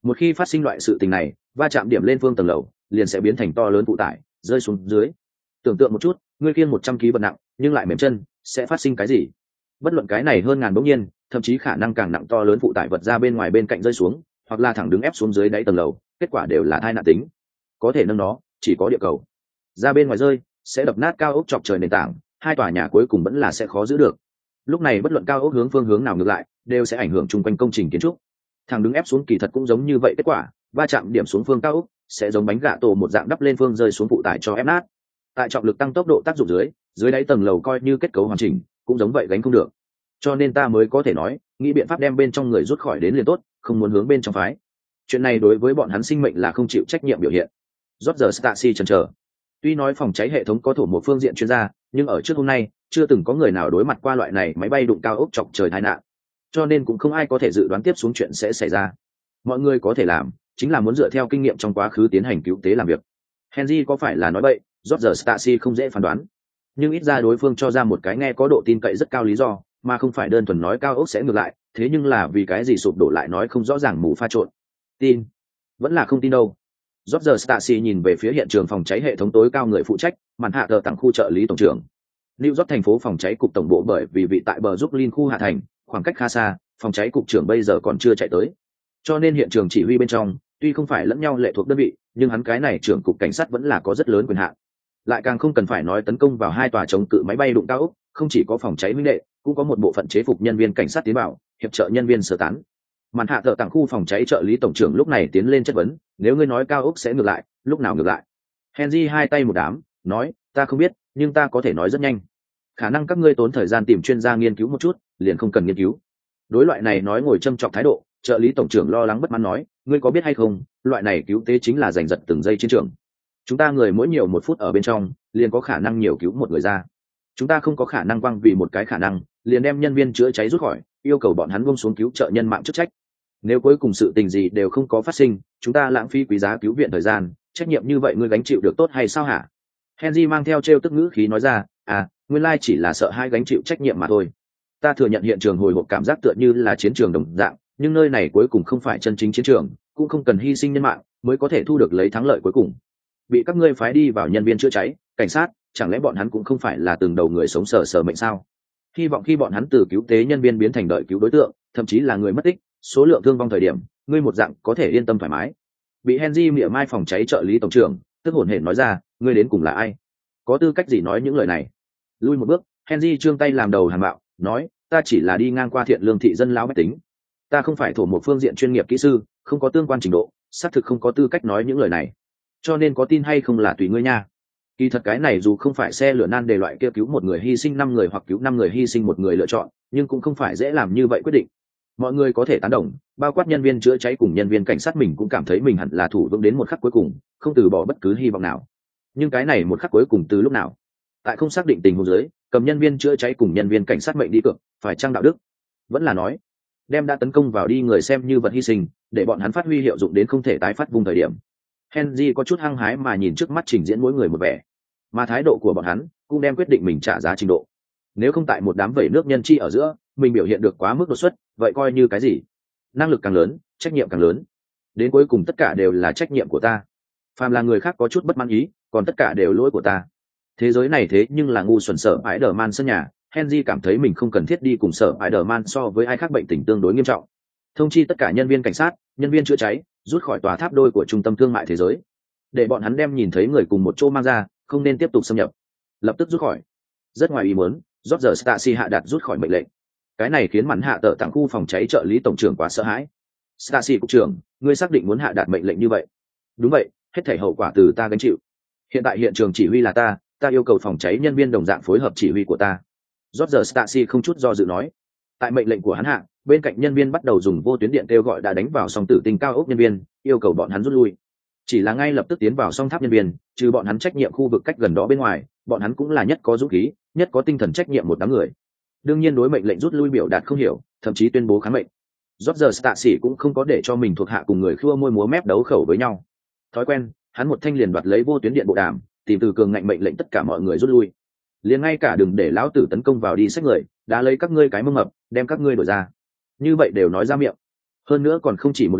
Một khi phát sinh loại sự tình này, va chạm điểm lên phương tầng lầu liền sẽ biến thành to lớn phụ tải rơi xuống dưới. Tưởng tượng một chút, ngươi khiêng 100 kg vật nặng nhưng lại mềm chân, sẽ phát sinh cái gì? Bất luận cái này hơn ngàn bỗng nhiên, thậm chí khả năng càng nặng to lớn phụ tải vật ra bên ngoài bên cạnh rơi xuống, hoặc là thẳng đứng ép xuống dưới đáy tầng lầu, kết quả đều là tai nạn tính. Có thể nâng nó chỉ có địa cầu. Ra bên ngoài rơi sẽ đập nát cao ốc chọc trời nền tảng, hai tòa nhà cuối cùng vẫn là sẽ khó giữ được. Lúc này bất luận cao ốc hướng phương hướng nào ngược lại, đều sẽ ảnh hưởng chung quanh công trình kiến trúc. Thẳng đứng ép xuống kỳ thật cũng giống như vậy, kết quả va chạm điểm xuống phương cao ốc sẽ giống bánh gạ tổ một dạng đắp lên phương rơi xuống phụ tải cho ép nát. Tại trọng lực tăng tốc độ tác dụng dưới đáy tầng lầu coi như kết cấu hoàn chỉnh cũng giống vậy gánh không được. Cho nên ta mới có thể nói, nghĩ biện pháp đem bên trong người rút khỏi đến liền tốt, không muốn hướng bên trong phái. Chuyện này đối với bọn hắn sinh mệnh là không chịu trách nhiệm biểu hiện. Roger Stacy chần chờ. Tuy nói phòng cháy hệ thống có thổ một phương diện chuyên gia, nhưng ở trước hôm nay chưa từng có người nào đối mặt qua loại này máy bay đụng cao ốc chọc trời tai nạn, cho nên cũng không ai có thể dự đoán tiếp xuống chuyện sẽ xảy ra. Mọi người có thể làm chính là muốn dựa theo kinh nghiệm trong quá khứ tiến hành cứu tế làm việc. Henry có phải là nói bậy, Roger Stacy không dễ phán đoán, nhưng ít ra đối phương cho ra một cái nghe có độ tin cậy rất cao lý do, mà không phải đơn thuần nói cao ốc sẽ ngược lại, thế nhưng là vì cái gì sụp đổ lại nói không rõ ràng, mù pha trộn. Tin vẫn là không tin đâu. Roger Stacy nhìn về phía hiện trường phòng cháy hệ thống tối cao người phụ trách, màn hạ tờ tặng khu trợ lý tổng trưởng. New York thành phố phòng cháy cục tổng bộ bởi vì vị tại bờ Brooklyn khu hạ thành, khoảng cách khá xa, phòng cháy cục trưởng bây giờ còn chưa chạy tới. Cho nên hiện trường chỉ huy bên trong, tuy không phải lẫn nhau lệ thuộc đơn vị, nhưng hắn cái này trưởng cục cảnh sát vẫn là có rất lớn quyền hạn. Lại càng không cần phải nói tấn công vào hai tòa chống cự máy bay đụng cao ốc, không chỉ có phòng cháy huynh đệ, cũng có một bộ phận chế phục nhân viên cảnh sát tiến vào, hiệp trợ nhân viên sơ tán. Màn hạ thợ tặng khu phòng cháy trợ lý tổng trưởng lúc này tiến lên chất vấn, nếu ngươi nói cao ốc sẽ ngược lại, lúc nào ngược lại? Henry hai tay một đám, nói, ta không biết, nhưng ta có thể nói rất nhanh. Khả năng các ngươi tốn thời gian tìm chuyên gia nghiên cứu một chút, liền không cần nghiên cứu. Đối loại này nói ngồi châm chọc thái độ, trợ lý tổng trưởng lo lắng bất mãn nói, ngươi có biết hay không, loại này cứu tế chính là giành giật từng giây chiến trường. Chúng ta người mỗi nhiều 1 phút ở bên trong, liền có khả năng nhiều cứu một người ra. Chúng ta không có khả năng quăng vì một cái khả năng, liền đem nhân viên chữa cháy rút khỏi, yêu cầu bọn hắn buông xuống cứu trợ nhân mạng chức trách. Nếu cuối cùng sự tình gì đều không có phát sinh, chúng ta lãng phí quý giá cứu viện thời gian, trách nhiệm như vậy ngươi gánh chịu được tốt hay sao hả? Henry mang theo trêu tức ngữ khí nói ra, nguyên lai chỉ là sợ hai gánh chịu trách nhiệm mà thôi. Ta thừa nhận hiện trường hồi hộp cảm giác tựa như là chiến trường đồng dạng, nhưng nơi này cuối cùng không phải chân chính chiến trường, cũng không cần hy sinh nhân mạng mới có thể thu được lấy thắng lợi cuối cùng. Bị các ngươi phái đi vào nhân viên chữa cháy, cảnh sát, chẳng lẽ bọn hắn cũng không phải là từng đầu người sống sờ mệnh sao? Hy vọng khi bọn hắn từ cứu tế nhân viên biến thành đợi cứu đối tượng, thậm chí là người mất tích, số lượng thương vong thời điểm, ngươi một dạng có thể yên tâm thoải mái. Bị Henry mỉa mai phòng cháy trợ lý tổng trưởng, tức hổn hển nói ra, ngươi đến cùng là ai? Có tư cách gì nói những lời này? Lui một bước, Henry trương tay làm đầu hàn bạo, nói, ta chỉ là đi ngang qua thiện lương thị dân lão bách tính. Ta không phải thổ một phương diện chuyên nghiệp kỹ sư, không có tương quan trình độ, xác thực không có tư cách nói những lời này. Cho nên có tin hay không là tùy ngươi nha. Kỳ thật cái này dù không phải xe lửa nan đề loại kia cứu một người hy sinh 5 người hoặc cứu 5 người hy sinh một người lựa chọn, nhưng cũng không phải dễ làm như vậy quyết định. Mọi người có thể tán đồng, bao quát nhân viên chữa cháy cùng nhân viên cảnh sát, mình cũng cảm thấy mình hẳn là thủ vững đến một khắc cuối cùng, không từ bỏ bất cứ hy vọng nào. Nhưng cái này một khắc cuối cùng từ lúc nào? Tại không xác định tình huống dưới, cầm nhân viên chữa cháy cùng nhân viên cảnh sát mệnh đi cược, phải chăng đạo đức? Vẫn là nói, đem đã tấn công vào đi người xem như vật hy sinh, để bọn hắn phát huy hiệu dụng đến không thể tái phát vùng thời điểm. Henry có chút hăng hái mà nhìn trước mắt trình diễn mỗi người một vẻ, mà thái độ của bọn hắn cũng đem quyết định mình trả giá trình độ. Nếu không tại một đám vẩy nước nhân chi ở giữa, mình biểu hiện được quá mức đột xuất, vậy coi như cái gì? Năng lực càng lớn, trách nhiệm càng lớn. Đến cuối cùng tất cả đều là trách nhiệm của ta. Phàm là người khác có chút bất mãn ý, còn tất cả đều lỗi của ta. Thế giới này thế nhưng là ngu xuẩn Sở Spider-Man sân nhà, Henry cảm thấy mình không cần thiết đi cùng Sở Spider-Man so với ai khác bệnh tình tương đối nghiêm trọng. Thông chi tất cả nhân viên cảnh sát, nhân viên chữa cháy, rút khỏi tòa tháp đôi của trung tâm thương mại thế giới. Để bọn hắn đem nhìn thấy người cùng một chỗ mang ra, không nên tiếp tục xâm nhập. Lập tức rút khỏi. Rất ngoài ý muốn, Roger Stacy hạ đạt rút khỏi mệnh lệnh. Cái này khiến mắn hạ tợ tặng khu phòng cháy trợ lý tổng trưởng quá sợ hãi. Stacy cục trưởng, ngươi xác định muốn hạ đạt mệnh lệnh như vậy? Đúng vậy, hết thảy hậu quả từ ta gánh chịu. Hiện tại hiện trường chỉ huy là ta yêu cầu phòng cháy nhân viên đồng dạng phối hợp chỉ huy của ta. Roger Stacy không chút do dự nói. Tại mệnh lệnh của hắn hạ, bên cạnh nhân viên bắt đầu dùng vô tuyến điện kêu gọi đã đánh vào song tử tinh cao ốc nhân viên, yêu cầu bọn hắn rút lui. Chỉ là ngay lập tức tiến vào song tháp nhân viên, trừ bọn hắn trách nhiệm khu vực cách gần đó bên ngoài, bọn hắn cũng là nhất có dũng khí, nhất có tinh thần trách nhiệm một đám người. Đương nhiên đối mệnh lệnh rút lui biểu đạt không hiểu, thậm chí tuyên bố kháng mệnh. Roger Stacy cũng không có để cho mình thuộc hạ cùng người khua môi múa mép đấu khẩu với nhau. Thói quen, hắn một thanh liền đoạt lấy vô tuyến điện bộ đàm, tìm từ cường ngạnh mệnh lệnh tất cả mọi người rút lui. Liền ngay cả đừng để lão tử tấn công vào đi xách người, đã lấy các ngươi cái mông mập, đem các ngươi đổi ra. Như vậy đều nói ra miệng. Hơn nữa còn không chỉ một lần,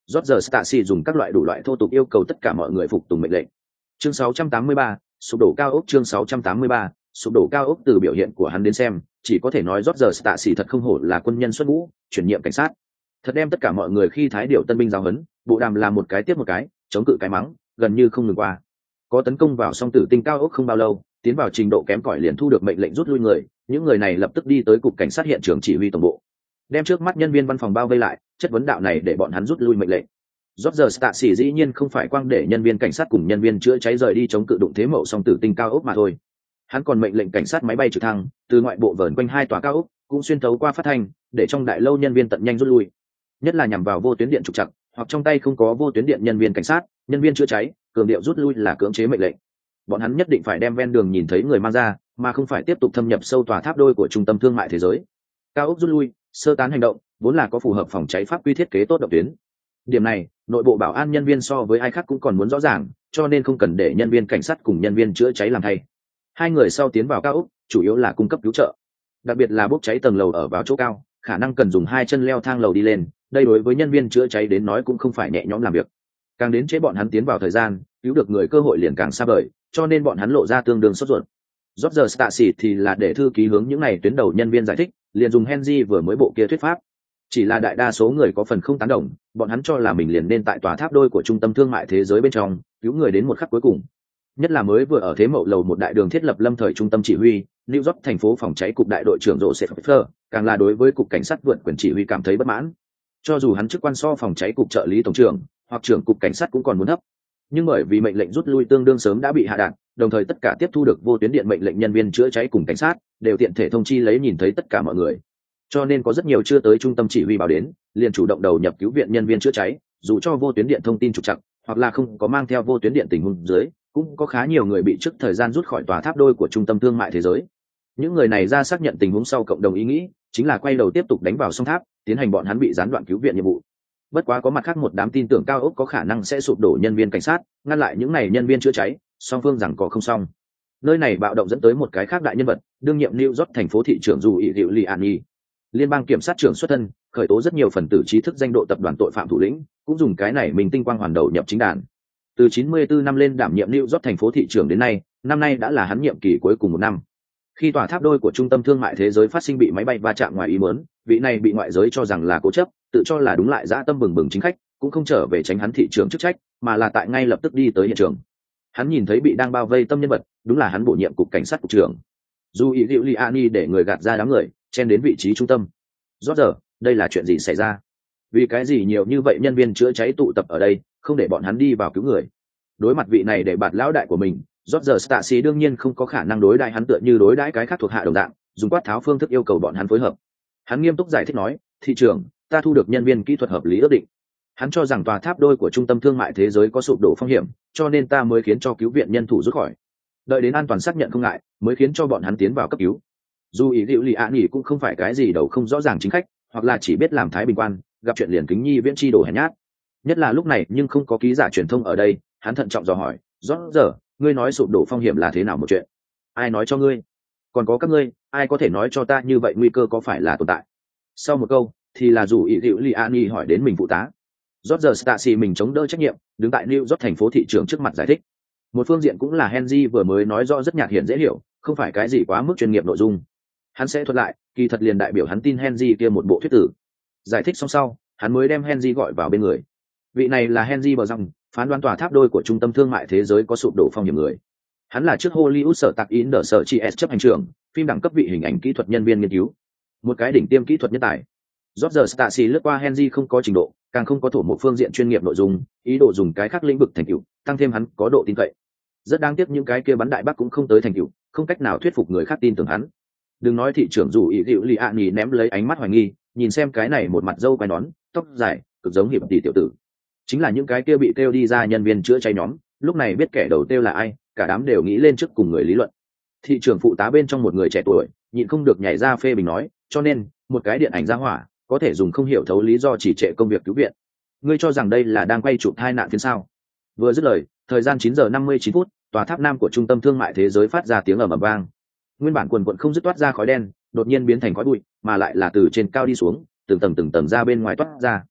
Roger Stacy dùng các loại đủ loại thô tục yêu cầu tất cả mọi người phục tùng mệnh lệnh. Chương 683, sụp đổ cao ốc. Chương 683, sụp đổ cao ốc. Từ biểu hiện của hắn đến xem, chỉ có thể nói Roger Stacy thật không hổ là quân nhân xuất ngũ, chuyển nhiệm cảnh sát. Thật đem tất cả mọi người khi thái điều tân binh giáo huấn, bộ đàm làm một cái tiếp một cái, chống cự cái mắng, gần như không ngừng qua. Có tấn công vào song tử tinh cao ốc không bao lâu, tiến vào trình độ kém cỏi liền thu được mệnh lệnh rút lui người, những người này lập tức đi tới cục cảnh sát hiện trường chỉ huy tổng bộ, đem trước mắt nhân viên văn phòng bao vây lại, chất vấn đạo này để bọn hắn rút lui mệnh lệnh. Roger Stacy dĩ nhiên không phải quang để nhân viên cảnh sát cùng nhân viên chữa cháy rời đi chống cự đụng thế mậu song tử tinh cao ốc mà thôi. Hắn còn mệnh lệnh cảnh sát máy bay trực thăng từ ngoại bộ vờn quanh 2 tòa cao ốc, cũng xuyên thấu qua phát thanh, để trong đại lâu nhân viên tận nhanh rút lui. Nhất là nhằm vào vô tuyến điện trục trặc, hoặc trong tay không có vô tuyến điện nhân viên cảnh sát, nhân viên chữa cháy, cường điệu rút lui là cưỡng chế mệnh lệnh. Bọn hắn nhất định phải đem ven đường nhìn thấy người mang ra, mà không phải tiếp tục thâm nhập sâu tòa tháp đôi của trung tâm thương mại thế giới. Cao ốc rút lui, sơ tán hành động, vốn là có phù hợp phòng cháy pháp quy thiết kế tốt động tuyến. Điểm này, nội bộ bảo an nhân viên so với ai khác cũng còn muốn rõ ràng, cho nên không cần để nhân viên cảnh sát cùng nhân viên chữa cháy làm thay. Hai người sau tiến vào cao ốc, chủ yếu là cung cấp cứu trợ. Đặc biệt là bốc cháy tầng lầu ở vào chỗ cao, khả năng cần dùng 2 chân leo thang lầu đi lên, đây đối với nhân viên chữa cháy đến nói cũng không phải nhẹ nhõm làm việc. Càng đến chế bọn hắn tiến vào thời gian, cứu được người cơ hội liền càng xa vời, cho nên bọn hắn lộ ra tương đương sốt ruột. Roger Stacy thì là để thư ký hướng những này tuyến đầu nhân viên giải thích, liền dùng Henry vừa mới bộ kia thuyết pháp. Chỉ là đại đa số người có phần không tán đồng, bọn hắn cho là mình liền nên tại tòa tháp đôi của trung tâm thương mại thế giới bên trong, cứu người đến một khắc cuối cùng. Nhất là mới vừa ở thế mậu lầu một đại đường thiết lập lâm thời trung tâm chỉ huy, New York thành phố phòng cháy cục đại đội trưởng Joseph Pfeffer, càng là đối với cục cảnh sát vượt quyền chỉ huy cảm thấy bất mãn. Cho dù hắn chức quan so phòng cháy cục trợ lý tổng trưởng, hoặc trưởng cục cảnh sát cũng còn muốn thấp. Nhưng bởi vì mệnh lệnh rút lui tương đương sớm đã bị hạ đạn, đồng thời tất cả tiếp thu được vô tuyến điện mệnh lệnh nhân viên chữa cháy cùng cảnh sát đều tiện thể thông chi lấy nhìn thấy tất cả mọi người, cho nên có rất nhiều chưa tới trung tâm chỉ huy báo đến liền chủ động đầu nhập cứu viện nhân viên chữa cháy, dù cho vô tuyến điện thông tin trục trặc hoặc là không có mang theo vô tuyến điện tình huống dưới, cũng có khá nhiều người bị trước thời gian rút khỏi tòa tháp đôi của trung tâm thương mại thế giới. Những người này ra xác nhận tình huống sau cộng đồng ý nghĩ chính là quay đầu tiếp tục đánh vào song tháp, tiến hành bọn hắn bị gián đoạn cứu viện nhiệm vụ. Bất quá có mặt khác một đám tin tưởng cao ốc có khả năng sẽ sụp đổ nhân viên cảnh sát, ngăn lại những này nhân viên chữa cháy, song phương rằng có không xong. Nơi này bạo động dẫn tới một cái khác đại nhân vật, đương nhiệm New York thành phố thị trưởng dù ý Diệu Liani, liên bang kiểm sát trưởng xuất thân, khởi tố rất nhiều phần tử trí thức danh độ tập đoàn tội phạm thủ lĩnh, cũng dùng cái này mình tinh quang hoàn đầu nhập chính đàn. Từ 94 năm lên đảm nhiệm New York thành phố thị trưởng đến nay, năm nay đã là hắn nhiệm kỳ cuối cùng một năm. Khi tòa tháp đôi của trung tâm thương mại thế giới phát sinh bị máy bay va chạm ngoài ý muốn, vị này bị ngoại giới cho rằng là cố chấp, tự cho là đúng lại dã tâm bừng bừng chính khách, cũng không trở về tránh hắn thị trưởng chức trách, mà là tại ngay lập tức đi tới hiện trường. Hắn nhìn thấy bị đang bao vây tâm nhân vật, đúng là hắn bổ nhiệm cục cảnh sát cục trưởng. Dù ý Diệu Liani để người gạt ra đám người, chen đến vị trí trung tâm. Rõ giờ, đây là chuyện gì xảy ra? Vì cái gì nhiều như vậy nhân viên chữa cháy tụ tập ở đây, không để bọn hắn đi vào cứu người? Đối mặt vị này để bạt lão đại của mình, Roger Stacy đương nhiên không có khả năng đối đãi hắn tựa như đối đãi cái khác thuộc hạ đồng dạng, dùng quát tháo phương thức yêu cầu bọn hắn phối hợp. Hắn nghiêm túc giải thích nói, thị trưởng, ta thu được nhân viên kỹ thuật hợp lý ước định. Hắn cho rằng tòa tháp đôi của trung tâm thương mại thế giới có sụp đổ phong hiểm, cho nên ta mới khiến cho cứu viện nhân thủ rút khỏi. Đợi đến an toàn xác nhận không ngại, mới khiến cho bọn hắn tiến vào cấp cứu. Dù ý Diệu Liani cũng không phải cái gì đầu không rõ ràng chính khách, hoặc là chỉ biết làm thái bình quan, gặp chuyện liền kính nhi viễn chi đồ hèn nhát. Nhất là lúc này nhưng không có ký giả truyền thông ở đây, hắn thận trọng dò hỏi, rõ giờ, ngươi nói sụp đổ phong hiểm là thế nào một chuyện? Ai nói cho ngươi? Còn có các ngươi, ai có thể nói cho ta như vậy nguy cơ có phải là tồn tại? Sau một câu, thì là dù ý Diệu Liani hỏi đến mình phụ tá. Roger Stacy mình chống đỡ trách nhiệm, đứng tại New York thành phố thị trưởng trước mặt giải thích. Một phương diện cũng là Henry vừa mới nói rõ rất nhạt hiển dễ hiểu, không phải cái gì quá mức chuyên nghiệp nội dung. Hắn sẽ thuật lại, kỳ thật liền đại biểu hắn tin Henry kia một bộ thuyết tử. Giải thích xong sau, hắn mới đem Henry gọi vào bên người. Vị này là Henry bờ răng, phán đoán tòa tháp đôi của trung tâm thương mại thế giới có sụp đổ phong hiểm người. Hắn là trước Hollywood sở tạc in đỡ sở GS chấp hành trưởng, phim đẳng cấp vị hình ảnh kỹ thuật nhân viên nghiên cứu, một cái đỉnh tiêm kỹ thuật nhân tài. Roger Stacy lướt qua Henry không có trình độ, càng không có thủ một phương diện chuyên nghiệp nội dung, ý đồ dùng cái khác lĩnh vực thành tựu, tăng thêm hắn có độ tin cậy. Rất đáng tiếc những cái kia bắn đại bác cũng không tới thành tựu, không cách nào thuyết phục người khác tin tưởng hắn. Đừng nói thị trưởng dù ý Diệu Liani ném lấy ánh mắt hoài nghi, nhìn xem cái này một mặt râu quai nón, tóc dài, cực giống hiệp tỷ tiểu tử. Chính là những cái kia bị kêu đi ra nhân viên chữa cháy nhóm, lúc này biết kẻ đầu tiêu là ai, cả đám đều nghĩ lên trước cùng người lý luận. Thị trưởng phụ tá bên trong một người trẻ tuổi, nhịn không được nhảy ra phê bình nói, cho nên, một cái điện ảnh ra hỏa, có thể dùng không hiểu thấu lý do chỉ trệ công việc cứu viện. Ngươi cho rằng đây là đang quay chụp tai nạn phiến sao? Vừa dứt lời, thời gian 9:59, tòa tháp nam của trung tâm thương mại thế giới phát ra tiếng ầm ầm vang. Nguyên bản quần quần không dứt toát ra khói đen, đột nhiên biến thành khói bụi, mà lại là từ trên cao đi xuống, từng tầng ra bên ngoài toát ra.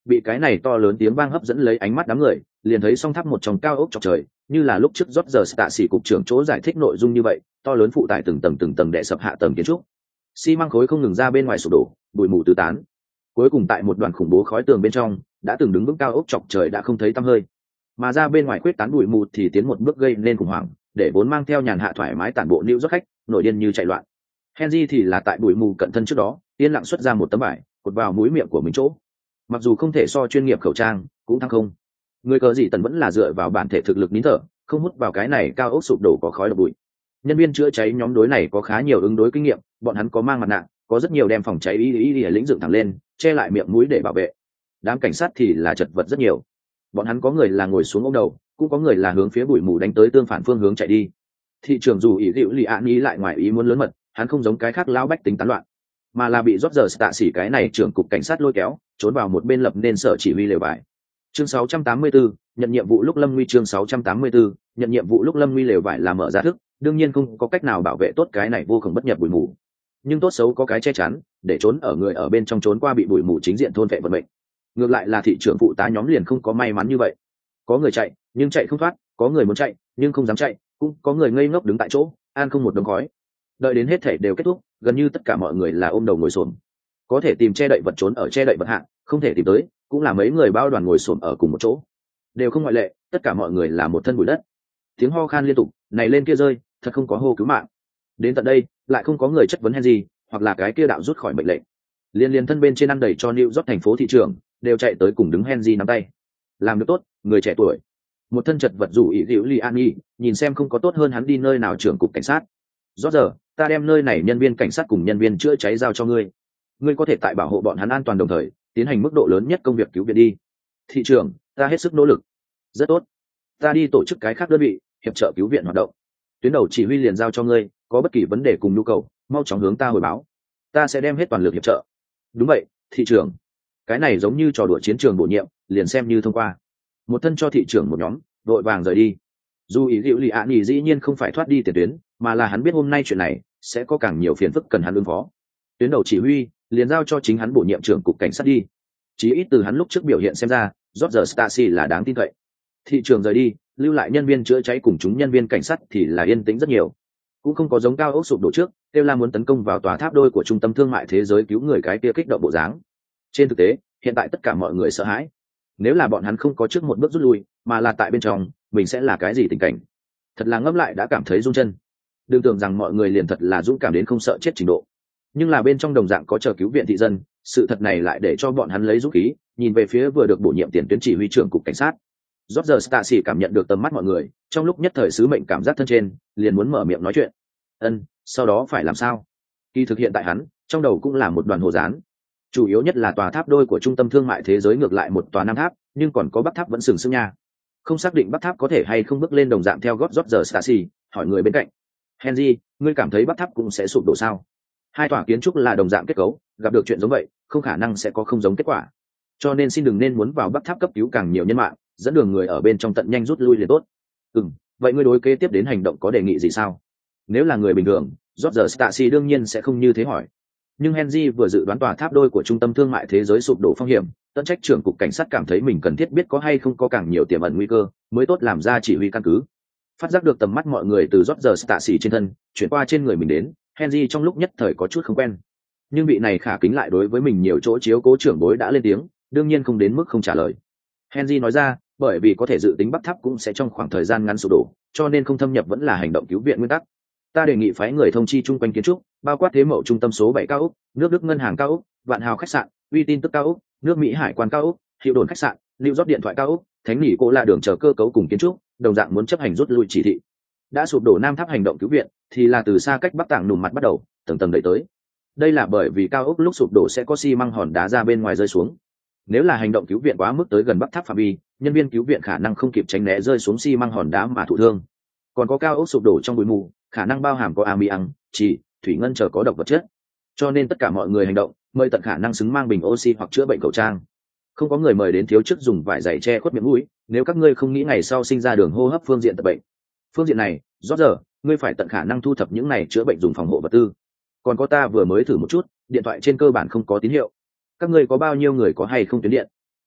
bị cái này to lớn tiếng vang hấp dẫn lấy ánh mắt đám người, liền thấy song tháp một trong cao ốc chọc trời, như là lúc trước rót giờ tạ sĩ cục trưởng chỗ giải thích nội dung như vậy, to lớn phụ tải từng tầng đè sập hạ tầng kiến trúc, xi măng khối không ngừng ra bên ngoài sụp đổ, bụi mù tứ tán. Cuối cùng tại một đoàn khủng bố khói tường bên trong, đã từng đứng vững cao ốc chọc trời đã không thấy tăm hơi, mà ra bên ngoài quyết tán bụi mù thì tiến một bước gây nên khủng hoảng, để vốn mang theo nhàn hạ thoải mái tản bộ New York khách nổi điên như chạy loạn. Henry thì là tại bụi mù cận thân trước đó, yên lặng xuất ra một tấm vải, cột vào mũi miệng của mình chỗ. Mặc dù không thể so chuyên nghiệp khẩu trang, cũng thăng không. Người cờ gì tần vẫn là dựa vào bản thể thực lực nín thở, không hút vào cái này cao ốc sụp đổ có khói độc bụi. Nhân viên chữa cháy nhóm đối này có khá nhiều ứng đối kinh nghiệm, bọn hắn có mang mặt nạ, có rất nhiều đem phòng cháy y lĩnh dựng thẳng lên, che lại miệng mũi để bảo vệ. Đám cảnh sát thì là chật vật rất nhiều. Bọn hắn có người là ngồi xuống ôm đầu, cũng có người là hướng phía bụi mù đánh tới tương phản phương hướng chạy đi. Thị trường dù ý dịu lì án ý lại ngoài ý muốn lớn mật, hắn không giống cái khác lão bách tính tán loạn, mà là bị rót giờ tạ xỉ cái này trưởng cục cảnh sát lôi kéo trốn vào một bên lập nên sở chỉ huy lều vải. Chương 684, nhận nhiệm vụ lúc lâm nguy. Chương 684, nhận nhiệm vụ lúc lâm nguy. Lều vải là mở ra thức, đương nhiên không có cách nào bảo vệ tốt cái này vô cùng bất nhập bụi mù, nhưng tốt xấu có cái che chắn để trốn ở người ở bên trong trốn qua bị bụi mù chính diện thôn vệ vận mệnh. Ngược lại là thị trưởng phụ tá nhóm liền không có may mắn như vậy, có người chạy nhưng chạy không thoát, có người muốn chạy nhưng không dám chạy, cũng có người ngây ngốc đứng tại chỗ an không một đống khói. Đợi đến hết thể đều kết thúc, gần như tất cả mọi người là ôm đầu ngồi xổm, có thể tìm che đậy vật trốn ở che đậy vật hạ, không thể tìm tới cũng là mấy người bao đoàn ngồi xổm ở cùng một chỗ, đều không ngoại lệ, tất cả mọi người là một thân bụi đất. Tiếng ho khan liên tục, này lên kia rơi, thật không có hô cứu mạng. Đến tận đây lại không có người chất vấn Henry, hoặc là cái kia đạo rút khỏi mệnh lệnh. Liên thân bên trên ăn đầy cho New York thành phố thị trường đều chạy tới cùng đứng Henry nắm tay. Làm được tốt, người trẻ tuổi. Một thân chật vật rủ ý dịu Liani, nhìn xem không có tốt hơn hắn đi nơi nào trưởng cục cảnh sát. Rõ giờ, ta đem nơi này nhân viên cảnh sát cùng nhân viên chữa cháy giao cho ngươi. Ngươi có thể tại bảo hộ bọn hắn an toàn đồng thời tiến hành mức độ lớn nhất công việc cứu viện đi. Thị trưởng, ta hết sức nỗ lực. Rất tốt. Ta đi tổ chức cái khác đơn vị hiệp trợ cứu viện hoạt động. Tuyến đầu chỉ huy liền giao cho ngươi, có bất kỳ vấn đề cùng nhu cầu mau chóng hướng ta hồi báo, ta sẽ đem hết toàn lực hiệp trợ. Đúng vậy, thị trưởng. Cái này giống như trò đùa chiến trường bổ nhiệm, liền xem như thông qua. Một thân cho thị trưởng một nhóm đội vàng rời đi. Dù ý liệu lì ạ nghỉ dĩ nhiên không phải thoát đi tiền tuyến, mà là hắn biết hôm nay chuyện này sẽ có càng nhiều phiền phức cần hắn ứng phó. Tuyến đầu chỉ huy liền giao cho chính hắn bổ nhiệm trưởng cục cảnh sát đi. Chí ít từ hắn lúc trước biểu hiện xem ra, George Stacy là đáng tin cậy. Thị trường rời đi, lưu lại nhân viên chữa cháy cùng chúng nhân viên cảnh sát thì là yên tĩnh rất nhiều, cũng không có giống cao ốc sụp đổ trước kêu la muốn tấn công vào tòa tháp đôi của trung tâm thương mại thế giới cứu người cái kia kích động bộ dáng. Trên thực tế hiện tại tất cả mọi người sợ hãi, nếu là bọn hắn không có trước một bước rút lui mà là tại bên trong, mình sẽ là cái gì tình cảnh. Thật là ngẫm lại đã cảm thấy run chân. Đừng tưởng rằng mọi người liền thật là dũng cảm đến không sợ chết trình độ, nhưng là bên trong đồng dạng có chờ cứu viện thị dân, sự thật này lại để cho bọn hắn lấy dũng khí nhìn về phía vừa được bổ nhiệm tiền tuyến chỉ huy trưởng cục cảnh sát. George Stacy cảm nhận được tầm mắt mọi người, trong lúc nhất thời sứ mệnh cảm giác thân trên, liền muốn mở miệng nói chuyện. Sau đó phải làm sao? Kỳ thực hiện tại hắn, trong đầu cũng là một đoàn hồ dán. Chủ yếu nhất là tòa tháp đôi của trung tâm thương mại thế giới ngược lại một tòa nam tháp, nhưng còn có bắc tháp vẫn sừng sững nha. Không xác định bắc tháp có thể hay không bước lên đồng dạng theo gót George Stacy, hỏi người bên cạnh. Henry, ngươi cảm thấy bắc tháp cũng sẽ sụp đổ sao? Hai tòa kiến trúc là đồng dạng kết cấu, gặp được chuyện giống vậy, không khả năng sẽ có không giống kết quả. Cho nên xin đừng nên muốn vào bắc tháp cấp cứu càng nhiều nhân mạng, dẫn đường người ở bên trong tận nhanh rút lui liền tốt. Vậy ngươi đối kế tiếp đến hành động có đề nghị gì sao? Nếu là người bình thường, George Stacy đương nhiên sẽ không như thế hỏi. Nhưng Henry vừa dự đoán tòa tháp đôi của trung tâm thương mại thế giới sụp đổ phong hiểm, tận trách trưởng cục cảnh sát cảm thấy mình cần thiết biết có hay không có càng nhiều tiềm ẩn nguy cơ, mới tốt làm ra chỉ huy căn cứ. Phát giác được tầm mắt mọi người từ George Stacy trên thân chuyển qua trên người mình đến, Henry trong lúc nhất thời có chút không quen. Nhưng vị này khả kính lại đối với mình nhiều chỗ chiếu cố trưởng bối đã lên tiếng, đương nhiên không đến mức không trả lời. Henry nói ra, bởi vì có thể dự tính bắc tháp cũng sẽ trong khoảng thời gian ngắn sụp đổ, cho nên không thâm nhập vẫn là hành động cứu viện nguyên tắc. Ta đề nghị phái người thông chi chung quanh kiến trúc, bao quát thế mậu trung tâm số 7 cao ốc, nước Đức ngân hàng cao ốc, Vạn Hào khách sạn, uy tin tức cao ốc, nước Mỹ hải quan cao ốc, hiệu đồn khách sạn, lưu rót điện thoại cao ốc, thánh nghỉ cô là đường chờ cơ cấu cùng kiến trúc, đồng dạng muốn chấp hành rút lui chỉ thị. Đã sụp đổ nam tháp hành động cứu viện thì là từ xa cách bắc tảng nùm mặt bắt đầu, tầng tầng đẩy tới. Đây là bởi vì cao ốc lúc sụp đổ sẽ có xi măng hòn đá ra bên ngoài rơi xuống. Nếu là hành động cứu viện quá mức tới gần bắc tháp phạm vi, nhân viên cứu viện khả năng không kịp tránh né rơi xuống xi măng hòn đá mà thụ thương. Còn có cao ốc sụp đổ trong bụi mù, khả năng bao hàm có amiang, trì, thủy ngân chờ có độc vật chất. Cho nên tất cả mọi người hành động, mời tận khả năng xứng mang bình oxy hoặc chữa bệnh khẩu trang. Không có người mời đến thiếu chức dùng vải dày che khuất miệng mũi, nếu các ngươi không nghĩ ngày sau sinh ra đường hô hấp phương diện tập bệnh. Phương diện này, rõ giờ, ngươi phải tận khả năng thu thập những này chữa bệnh dùng phòng hộ vật tư. Còn có ta vừa mới thử một chút, điện thoại trên cơ bản không có tín hiệu. Các ngươi có bao nhiêu người có hay không tuyến điện?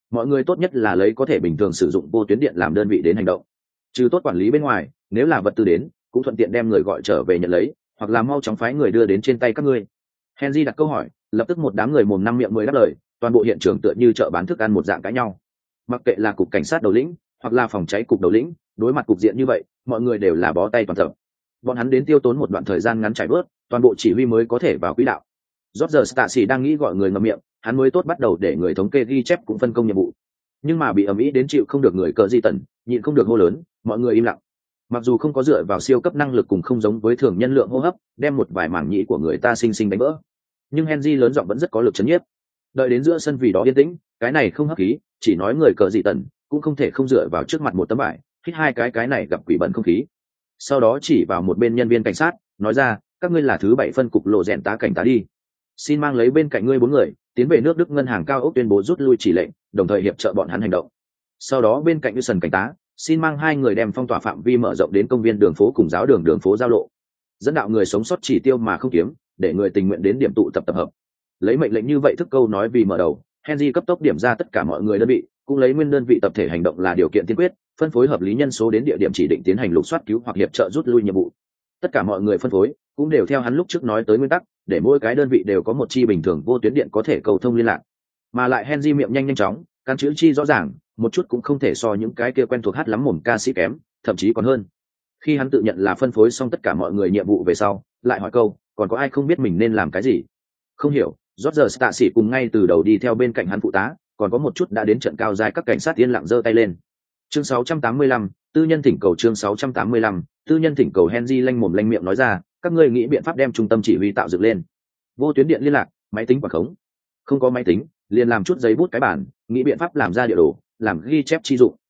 mọi người tốt nhất là lấy có thể bình thường sử dụng vô tuyến điện làm đơn vị đến hành động, trừ tốt quản lý bên ngoài, nếu là vật tư đến cũng thuận tiện đem người gọi trở về nhận lấy, hoặc là mau chóng phái người đưa đến trên tay các ngươi. Henry đặt câu hỏi, lập tức một đám người mồm năm miệng mười đáp lời, toàn bộ hiện trường tựa như chợ bán thức ăn một dạng cãi nhau. Mặc kệ là cục cảnh sát đầu lĩnh hoặc là phòng cháy cục đầu lĩnh, đối mặt cục diện như vậy mọi người đều là bó tay toàn tập. Bọn hắn đến tiêu tốn một đoạn thời gian ngắn trải bớt, toàn bộ chỉ huy mới có thể vào quỹ đạo. Roger Stacy đang nghĩ gọi người ngậm miệng, hắn mới tốt bắt đầu để người thống kê ghi chép cũng phân công nhiệm vụ. Nhưng mà bị ầm ĩ đến chịu không được người cờ di tần, nhịn không được hô lớn, mọi người im lặng. Mặc dù không có dựa vào siêu cấp năng lực cùng không giống với thường nhân lượng hô hấp đem một vài mảng nhĩ của người ta sinh sinh đánh vỡ, nhưng Henry lớn giọng vẫn rất có lực chấn nhiếp. Đợi đến giữa sân vì đó yên tĩnh, cái này không hấp khí, chỉ nói người cờ dị tần cũng không thể không dựa vào trước mặt một tấm bài, hít hai cái này gặp quỷ bẩn không khí. Sau đó chỉ vào một bên nhân viên cảnh sát, nói ra, các ngươi là thứ 7 phân cục lộ rèn tá cảnh tá đi, xin mang lấy bên cạnh ngươi 4 người tiến về nước Đức ngân hàng cao ốc tuyên bố rút lui chỉ lệnh, đồng thời hiệp trợ bọn hắn hành động. Sau đó bên cạnh Wilson cảnh tá, xin mang 2 người đem phong tỏa phạm vi mở rộng đến công viên đường phố cùng giáo đường phố giao lộ, dẫn đạo người sống sót chỉ tiêu mà không kiếm, để người tình nguyện đến điểm tụ tập tập hợp. Lấy mệnh lệnh như vậy thức câu nói vì mở đầu, Henry cấp tốc điểm ra tất cả mọi người đơn vị, cũng lấy nguyên đơn vị tập thể hành động là điều kiện tiên quyết, phân phối hợp lý nhân số đến địa điểm chỉ định tiến hành lục soát cứu hoặc hiệp trợ rút lui nhiệm vụ. Tất cả mọi người phân phối cũng đều theo hắn lúc trước nói tới nguyên tắc, để mỗi cái đơn vị đều có một chi bình thường vô tuyến điện có thể cầu thông liên lạc. Mà lại Henry miệng nhanh chóng, căn chữ chi rõ ràng, một chút cũng không thể so những cái kia quen thuộc hát lắm mồm ca sĩ kém, thậm chí còn hơn. Khi hắn tự nhận là phân phối xong tất cả mọi người nhiệm vụ về sau, lại hỏi câu, còn có ai không biết mình nên làm cái gì? Không hiểu. Roger Stacy cùng ngay từ đầu đi theo bên cạnh hắn phụ tá, còn có một chút đã đến trận cao giai các cảnh sát yên lặng giơ tay lên. Chương 685, tư nhân thỉnh cầu. Chương 685, tư nhân thỉnh cầu. Henry lanh mồm lanh miệng nói ra, các ngươi nghĩ biện pháp đem trung tâm chỉ huy tạo dựng lên. Vô tuyến điện liên lạc, máy tính quản khống. Không có máy tính, liền làm chút giấy bút cái bản, nghĩ biện pháp làm ra địa đồ, làm ghi chép chi dụng.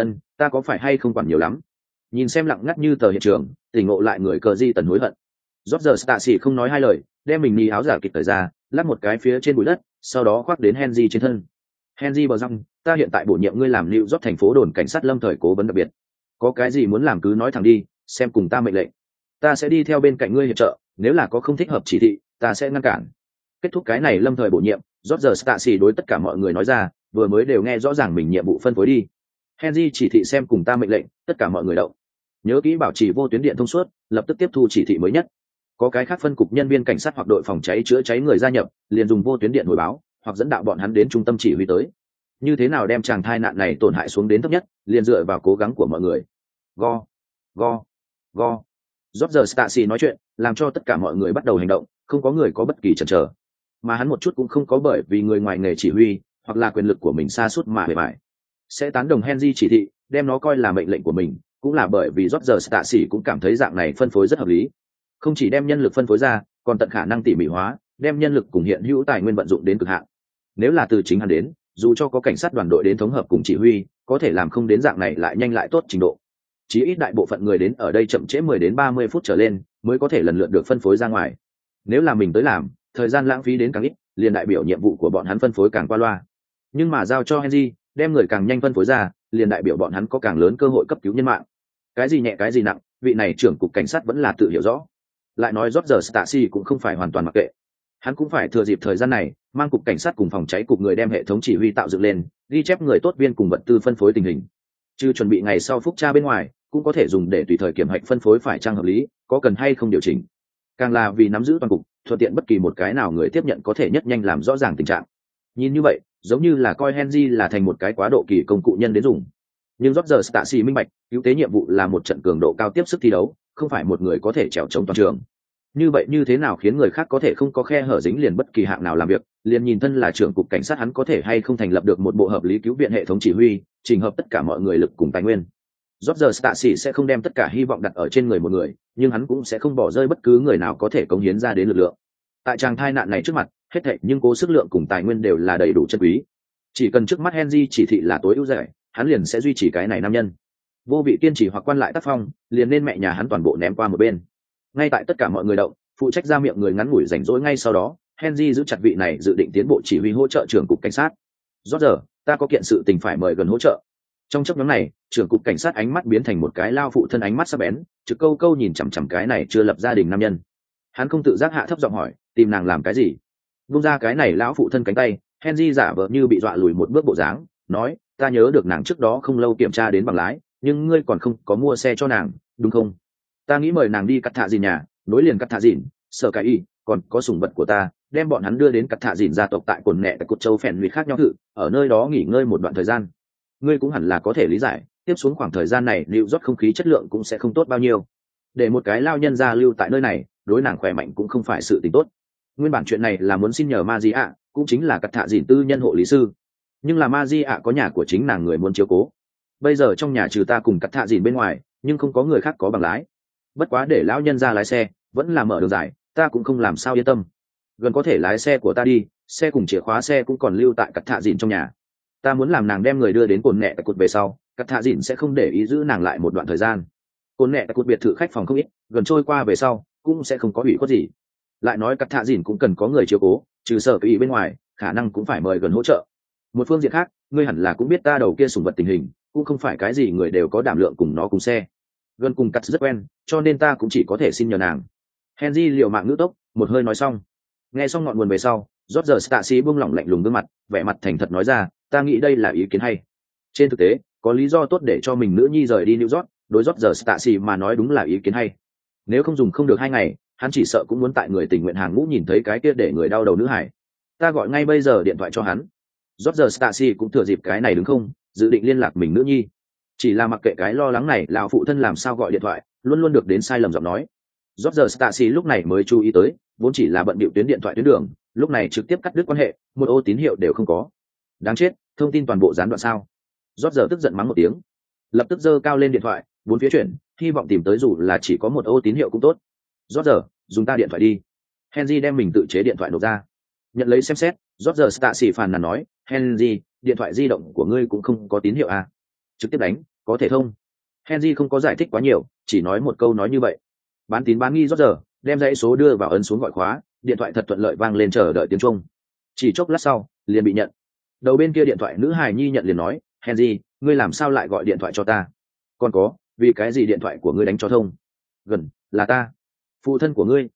Ta có phải hay không quản nhiều lắm? Nhìn xem lặng ngắt như tờ hiện trường, tỉnh ngộ lại người cờ di tần hối hận. Roger Stacy không nói hai lời, đem mình ni áo giả kịp thời ra, lắp một cái phía trên bụi đất, sau đó khoác đến Henry trên thân. Henry bờ răng, ta hiện tại bổ nhiệm ngươi làm New York thành phố đồn cảnh sát lâm thời cố vấn đặc biệt. Có cái gì muốn làm cứ nói thẳng đi, xem cùng ta mệnh lệnh. Ta sẽ đi theo bên cạnh ngươi hiệp trợ, nếu là có không thích hợp chỉ thị, ta sẽ ngăn cản. Kết thúc cái này lâm thời bổ nhiệm, Roger Stacy đối tất cả mọi người nói ra, vừa mới đều nghe rõ ràng mình nhiệm vụ phân phối đi. Henry chỉ thị xem cùng ta mệnh lệnh, tất cả mọi người động. Nhớ kỹ bảo trì vô tuyến điện thông suốt, lập tức tiếp thu chỉ thị mới nhất. Có cái khác phân cục nhân viên cảnh sát hoặc đội phòng cháy chữa cháy người gia nhập, liền dùng vô tuyến điện hồi báo hoặc dẫn đạo bọn hắn đến trung tâm chỉ huy tới. Như thế nào đem chàng thai nạn này tổn hại xuống đến thấp nhất, liền dựa vào cố gắng của mọi người. Go. Roger Stacy nói chuyện, làm cho tất cả mọi người bắt đầu hành động, không có người có bất kỳ chần chờ. Mà hắn một chút cũng không có bởi vì người ngoài nghề chỉ huy hoặc là quyền lực của mình sa sút mà bề bại. Sẽ tán đồng Henry chỉ thị, đem nó coi là mệnh lệnh của mình, cũng là bởi vì Roger Stacy cũng cảm thấy dạng này phân phối rất hợp lý. Không chỉ đem nhân lực phân phối ra, còn tận khả năng tỉ mỉ hóa, đem nhân lực cùng hiện hữu tài nguyên vận dụng đến cực hạn. Nếu là từ chính hắn đến, dù cho có cảnh sát đoàn đội đến thống hợp cùng chỉ huy, có thể làm không đến dạng này lại nhanh lại tốt trình độ. Chí ít đại bộ phận người đến ở đây chậm trễ 10 đến 30 phút trở lên, mới có thể lần lượt được phân phối ra ngoài. Nếu là mình tới làm, thời gian lãng phí đến càng ít, liền đại biểu nhiệm vụ của bọn hắn phân phối càng qua loa. Nhưng mà giao cho Henry, đem người càng nhanh phân phối ra, liền đại biểu bọn hắn có càng lớn cơ hội cấp cứu nhân mạng. Cái gì nhẹ cái gì nặng, vị này trưởng cục cảnh sát vẫn là tự hiểu rõ. Lại nói Roger Stacy cũng không phải hoàn toàn mặc kệ, hắn cũng phải thừa dịp thời gian này mang cục cảnh sát cùng phòng cháy cục người đem hệ thống chỉ huy tạo dựng lên, ghi chép người tốt viên cùng vật tư phân phối tình hình, chứ chuẩn bị ngày sau phúc tra bên ngoài cũng có thể dùng để tùy thời kiểm hạch phân phối phải trang hợp lý, có cần hay không điều chỉnh. Càng là vì nắm giữ toàn cục, thuận tiện bất kỳ một cái nào người tiếp nhận có thể nhất nhanh làm rõ ràng tình trạng. Nhìn như vậy, giống như là coi Henry là thành một cái quá độ kỳ công cụ nhân đến dùng. Nhưng Roger Stacy minh bạch, cứu tế nhiệm vụ là một trận cường độ cao tiếp sức thi đấu, không phải một người có thể trèo chống toàn trường. Như vậy như thế nào khiến người khác có thể không có khe hở dính liền bất kỳ hạng nào làm việc, liền nhìn thân là trưởng cục cảnh sát hắn có thể hay không thành lập được một bộ hợp lý cứu viện hệ thống chỉ huy, chỉnh hợp tất cả mọi người lực cùng tài nguyên. Roger Stacy sẽ không đem tất cả hy vọng đặt ở trên người một người, nhưng hắn cũng sẽ không bỏ rơi bất cứ người nào có thể cống hiến ra đến lực lượng. Tại tràng thai nạn này trước mặt, hết thảy nhưng cố sức lượng cùng tài nguyên đều là đầy đủ chân quý. Chỉ cần trước mắt Henry chỉ thị là tối ưu rẻ, hắn liền sẽ duy trì cái này nam nhân. Vô vị kiên trì hoặc quan lại tác phong, liền nên mẹ nhà hắn toàn bộ ném qua một bên. Ngay tại tất cả mọi người động, phụ trách ra miệng người ngắn ngủi rảnh rỗi ngay sau đó, Henry giữ chặt vị này dự định tiến bộ chỉ huy hỗ trợ trưởng cục cảnh sát. Roger, ta có kiện sự tình phải mời gần hỗ trợ. Trong chốc ngắn này, trưởng cục cảnh sát ánh mắt biến thành một cái lao phụ thân ánh mắt sắc bén, trực câu câu nhìn chằm chằm cái này chưa lập gia đình nam nhân. Hắn không tự giác hạ thấp giọng hỏi, tìm nàng làm cái gì? Vung ra cái này lão phụ thân cánh tay, Henry giả vờ như bị dọa lùi một bước bộ dáng, nói ta nhớ được nàng trước đó không lâu kiểm tra đến bằng lái, nhưng ngươi còn không có mua xe cho nàng đúng không? Ta nghĩ mời nàng đi cắt thạ dìn nhà, nối liền cắt thạ dìn, sở cái y, còn có sủng vật của ta, đem bọn hắn đưa đến cắt thạ dìn gia tộc tại cồn nẹ tại cột châu phèn nguy khác nhau thử, ở nơi đó nghỉ ngơi một đoạn thời gian. Ngươi cũng hẳn là có thể lý giải, tiếp xuống khoảng thời gian này liệu rót không khí chất lượng cũng sẽ không tốt bao nhiêu. Để một cái lao nhân ra lưu tại nơi này, đối nàng khỏe mạnh cũng không phải sự tình tốt. Nguyên bản chuyện này là muốn xin nhờ ma di ạ, cũng chính là cắt thạ dìn tư nhân hộ lý sư, nhưng là ma di ạ có nhà của chính nàng người muốn chiếu cố. Bây giờ trong nhà trừ ta cùng cắt thạ dìn bên ngoài, nhưng không có người khác có bằng lái. Bất quá để lão nhân ra lái xe vẫn là mở đường dài, ta cũng không làm sao yên tâm. Gần có thể lái xe của ta đi, xe cùng chìa khóa xe cũng còn lưu tại cắt thạ dìn trong nhà. Ta muốn làm nàng đem người đưa đến cồn nẹ tại cột về sau, cắt thạ dìn sẽ không để ý giữ nàng lại một đoạn thời gian. Cồn nẹ tại cột biệt thự khách phòng không ít, gần trôi qua về sau cũng sẽ không có ủy khuất gì. Lại nói cắt thạ dìn cũng cần có người chiếu cố, trừ sở cái ý bên ngoài khả năng cũng phải mời gần hỗ trợ. Một phương diện khác, ngươi hẳn là cũng biết ta đầu kia sủng vật tình hình, cũng không phải cái gì người đều có đảm lượng cùng nó cùng xe. Gần cùng cắt rất quen, cho nên ta cũng chỉ có thể xin nhờ nàng. Henry liều mạng ngữ tốc một hơi nói xong. Nghe xong ngọn nguồn về sau, Roger Stacy buông lỏng lạnh lùng gương mặt, vẻ mặt thành thật nói ra, ta nghĩ đây là ý kiến hay. Trên thực tế, có lý do tốt để cho mình nữ nhi rời đi New York, đối Roger Stacy mà nói đúng là ý kiến hay. Nếu không dùng không được 2 ngày, hắn chỉ sợ cũng muốn tại người tình nguyện hàng ngũ nhìn thấy cái kia để người đau đầu nữ hải. Ta gọi ngay bây giờ điện thoại cho hắn. Roger Stacy cũng thừa dịp cái này đứng không, dự định liên lạc mình nữ nhi. Chỉ là mặc kệ cái lo lắng này, lão phụ thân làm sao gọi điện thoại, luôn luôn được đến sai lầm giọng nói. Roger Stacy lúc này mới chú ý tới, vốn chỉ là bận bịu tuyến điện thoại tuyến đường, lúc này trực tiếp cắt đứt quan hệ, một ô tín hiệu đều không có. Đáng chết, thông tin toàn bộ gián đoạn sao? Roger tức giận mắng một tiếng, lập tức giơ cao lên điện thoại, bốn phía chuyển, hy vọng tìm tới dù là chỉ có một ô tín hiệu cũng tốt. Roger, dùng ta điện thoại đi. Henry đem mình tự chế điện thoại nộp ra, nhận lấy xem xét. Roger Stacy phàn nàn nói, Henry, điện thoại di động của ngươi cũng không có tín hiệu à? Trực tiếp đánh, có thể không? Henry không có giải thích quá nhiều, chỉ nói một câu nói như vậy. Bán tín bán nghi Roger đem dãy số đưa vào ấn xuống gọi khóa, điện thoại thật thuận lợi vang lên chờ đợi tiếng chuông. Chỉ chốc lát sau, liền bị nhận. Đầu bên kia điện thoại nữ hài nhi nhận liền nói, Henry, ngươi làm sao lại gọi điện thoại cho ta? Còn có, vì cái gì điện thoại của ngươi đánh cho thông? Gần, là ta. Phụ thân của ngươi,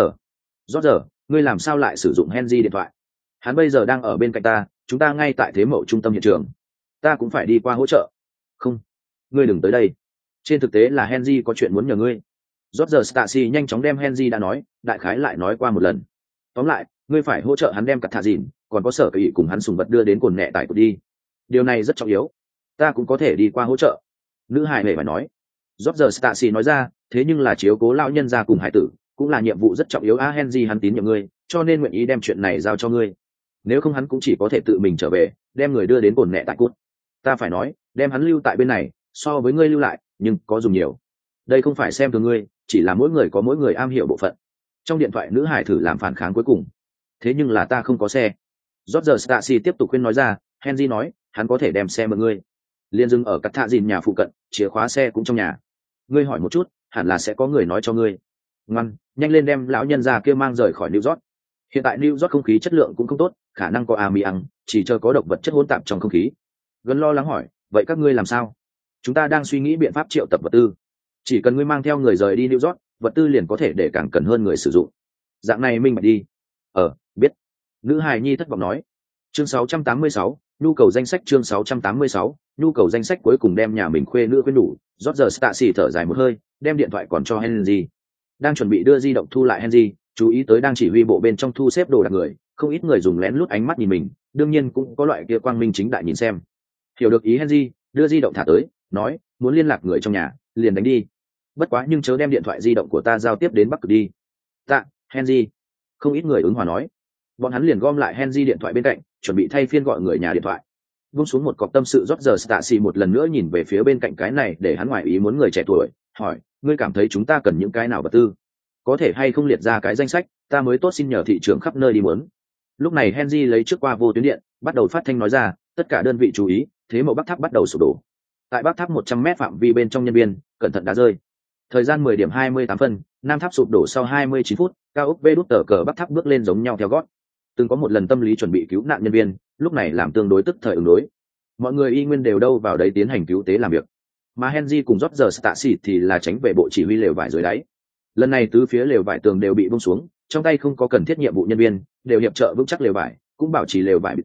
Roger, ngươi làm sao lại sử dụng Henry điện thoại? Hắn bây giờ đang ở bên cạnh ta, chúng ta ngay tại thế mậu trung tâm hiện trường. Ta cũng phải đi qua hỗ trợ. Không, ngươi đừng tới đây. Trên thực tế là Henry có chuyện muốn nhờ ngươi. Roger Stacy nhanh chóng đem Henry đã nói, đại khái lại nói qua một lần. Tóm lại, ngươi phải hỗ trợ hắn đem cắt thạ dìn, còn có sở kỳ cùng hắn sùng vật đưa đến cồn nẹ tại cột đi. Điều này rất trọng yếu. Ta cũng có thể đi qua hỗ trợ. Nữ hài hề phải nói. Roger Stacy nói ra, thế nhưng là chiếu cố lão nhân gia cùng hải tử, cũng là nhiệm vụ rất trọng yếu. Henry hắn tín nhiệm ngươi, cho nên nguyện ý đem chuyện này giao cho ngươi. Nếu không hắn cũng chỉ có thể tự mình trở về, đem người đưa đến cồn nẹ tại cột. Ta phải nói, đem hắn lưu tại bên này, so với ngươi lưu lại, nhưng có dùng nhiều. Đây không phải xem thường ngươi, chỉ là mỗi người có mỗi người am hiểu bộ phận. Trong điện thoại nữ hải thử làm phản kháng cuối cùng. Thế nhưng là ta không có xe. Roger Stacy tiếp tục khuyên nói ra, Henry nói, hắn có thể đem xe mượn ngươi. Liên dừng ở cắt thạ dìn nhà phụ cận, chìa khóa xe cũng trong nhà. Ngươi hỏi một chút, hẳn là sẽ có người nói cho ngươi. Ngoan, nhanh lên đem lão nhân già kia mang rời khỏi New York. Hiện tại New York không khí chất lượng cũng không tốt, khả năng có amiang, chỉ chờ có độc vật chất hỗn tạp trong không khí. Gần lo lắng hỏi, vậy các ngươi làm sao? Chúng ta đang suy nghĩ biện pháp triệu tập vật tư. Chỉ cần ngươi mang theo người rời đi New York, vật tư liền có thể để càng cần hơn người sử dụng. Dạng này minh bạch đi. Biết. Nữ hài nhi thất vọng nói. Chương 686, nhu cầu danh sách. Chương 686, nhu cầu danh sách cuối cùng đem nhà mình khuê nữ khuyên đủ. Roger Stacy thở dài một hơi, đem điện thoại còn cho Henry. Đang chuẩn bị đưa di động thu lại Henry, chú ý tới đang chỉ huy bộ bên trong thu xếp đồ đạc người, không ít người dùng lén lút ánh mắt nhìn mình, đương nhiên cũng có loại kia quang minh chính đại nhìn xem. Hiểu được ý Henry, đưa di động thả tới, nói, muốn liên lạc người trong nhà, liền đánh đi. Bất quá nhưng chớ đem điện thoại di động của ta giao tiếp đến Bắc Cực đi. Tạ, Henry. Không ít người ứng hòa nói. Bọn hắn liền gom lại Henry điện thoại bên cạnh, chuẩn bị thay phiên gọi người nhà điện thoại. Vung xuống một cọc tâm sự, Roger Stacy một lần nữa nhìn về phía bên cạnh cái này để hắn ngoài ý muốn người trẻ tuổi, hỏi, ngươi cảm thấy chúng ta cần những cái nào vật tư? Có thể hay không liệt ra cái danh sách, ta mới tốt xin nhờ thị trường khắp nơi đi muốn. Lúc này Henry lấy trước qua vô tuyến điện, bắt đầu phát thanh nói ra, tất cả đơn vị chú ý, thế mậu Bắc Tháp bắt đầu sụp đổ. Tại Bắc Tháp 100m phạm vi bên trong nhân viên, cẩn thận đá rơi. Thời gian 10 điểm 28 phân, Nam Tháp sụp đổ sau 29 phút, cao ốc Vđ cờ Bắc Tháp bước lên giống nhau theo gót. Từng có một lần tâm lý chuẩn bị cứu nạn nhân viên, lúc này làm tương đối tức thời ứng đối. Mọi người y nguyên đều đâu vào đấy tiến hành cứu tế làm việc. Mà Henry cùng Roger Stacy thì là tránh về bộ chỉ huy lều vải dưới đáy. Lần này tứ phía lều vải tường đều bị buông xuống, trong tay không có cần thiết nhiệm vụ nhân viên, đều hiệp trợ vững chắc lều vải, cũng bảo trì lều vải bị kín,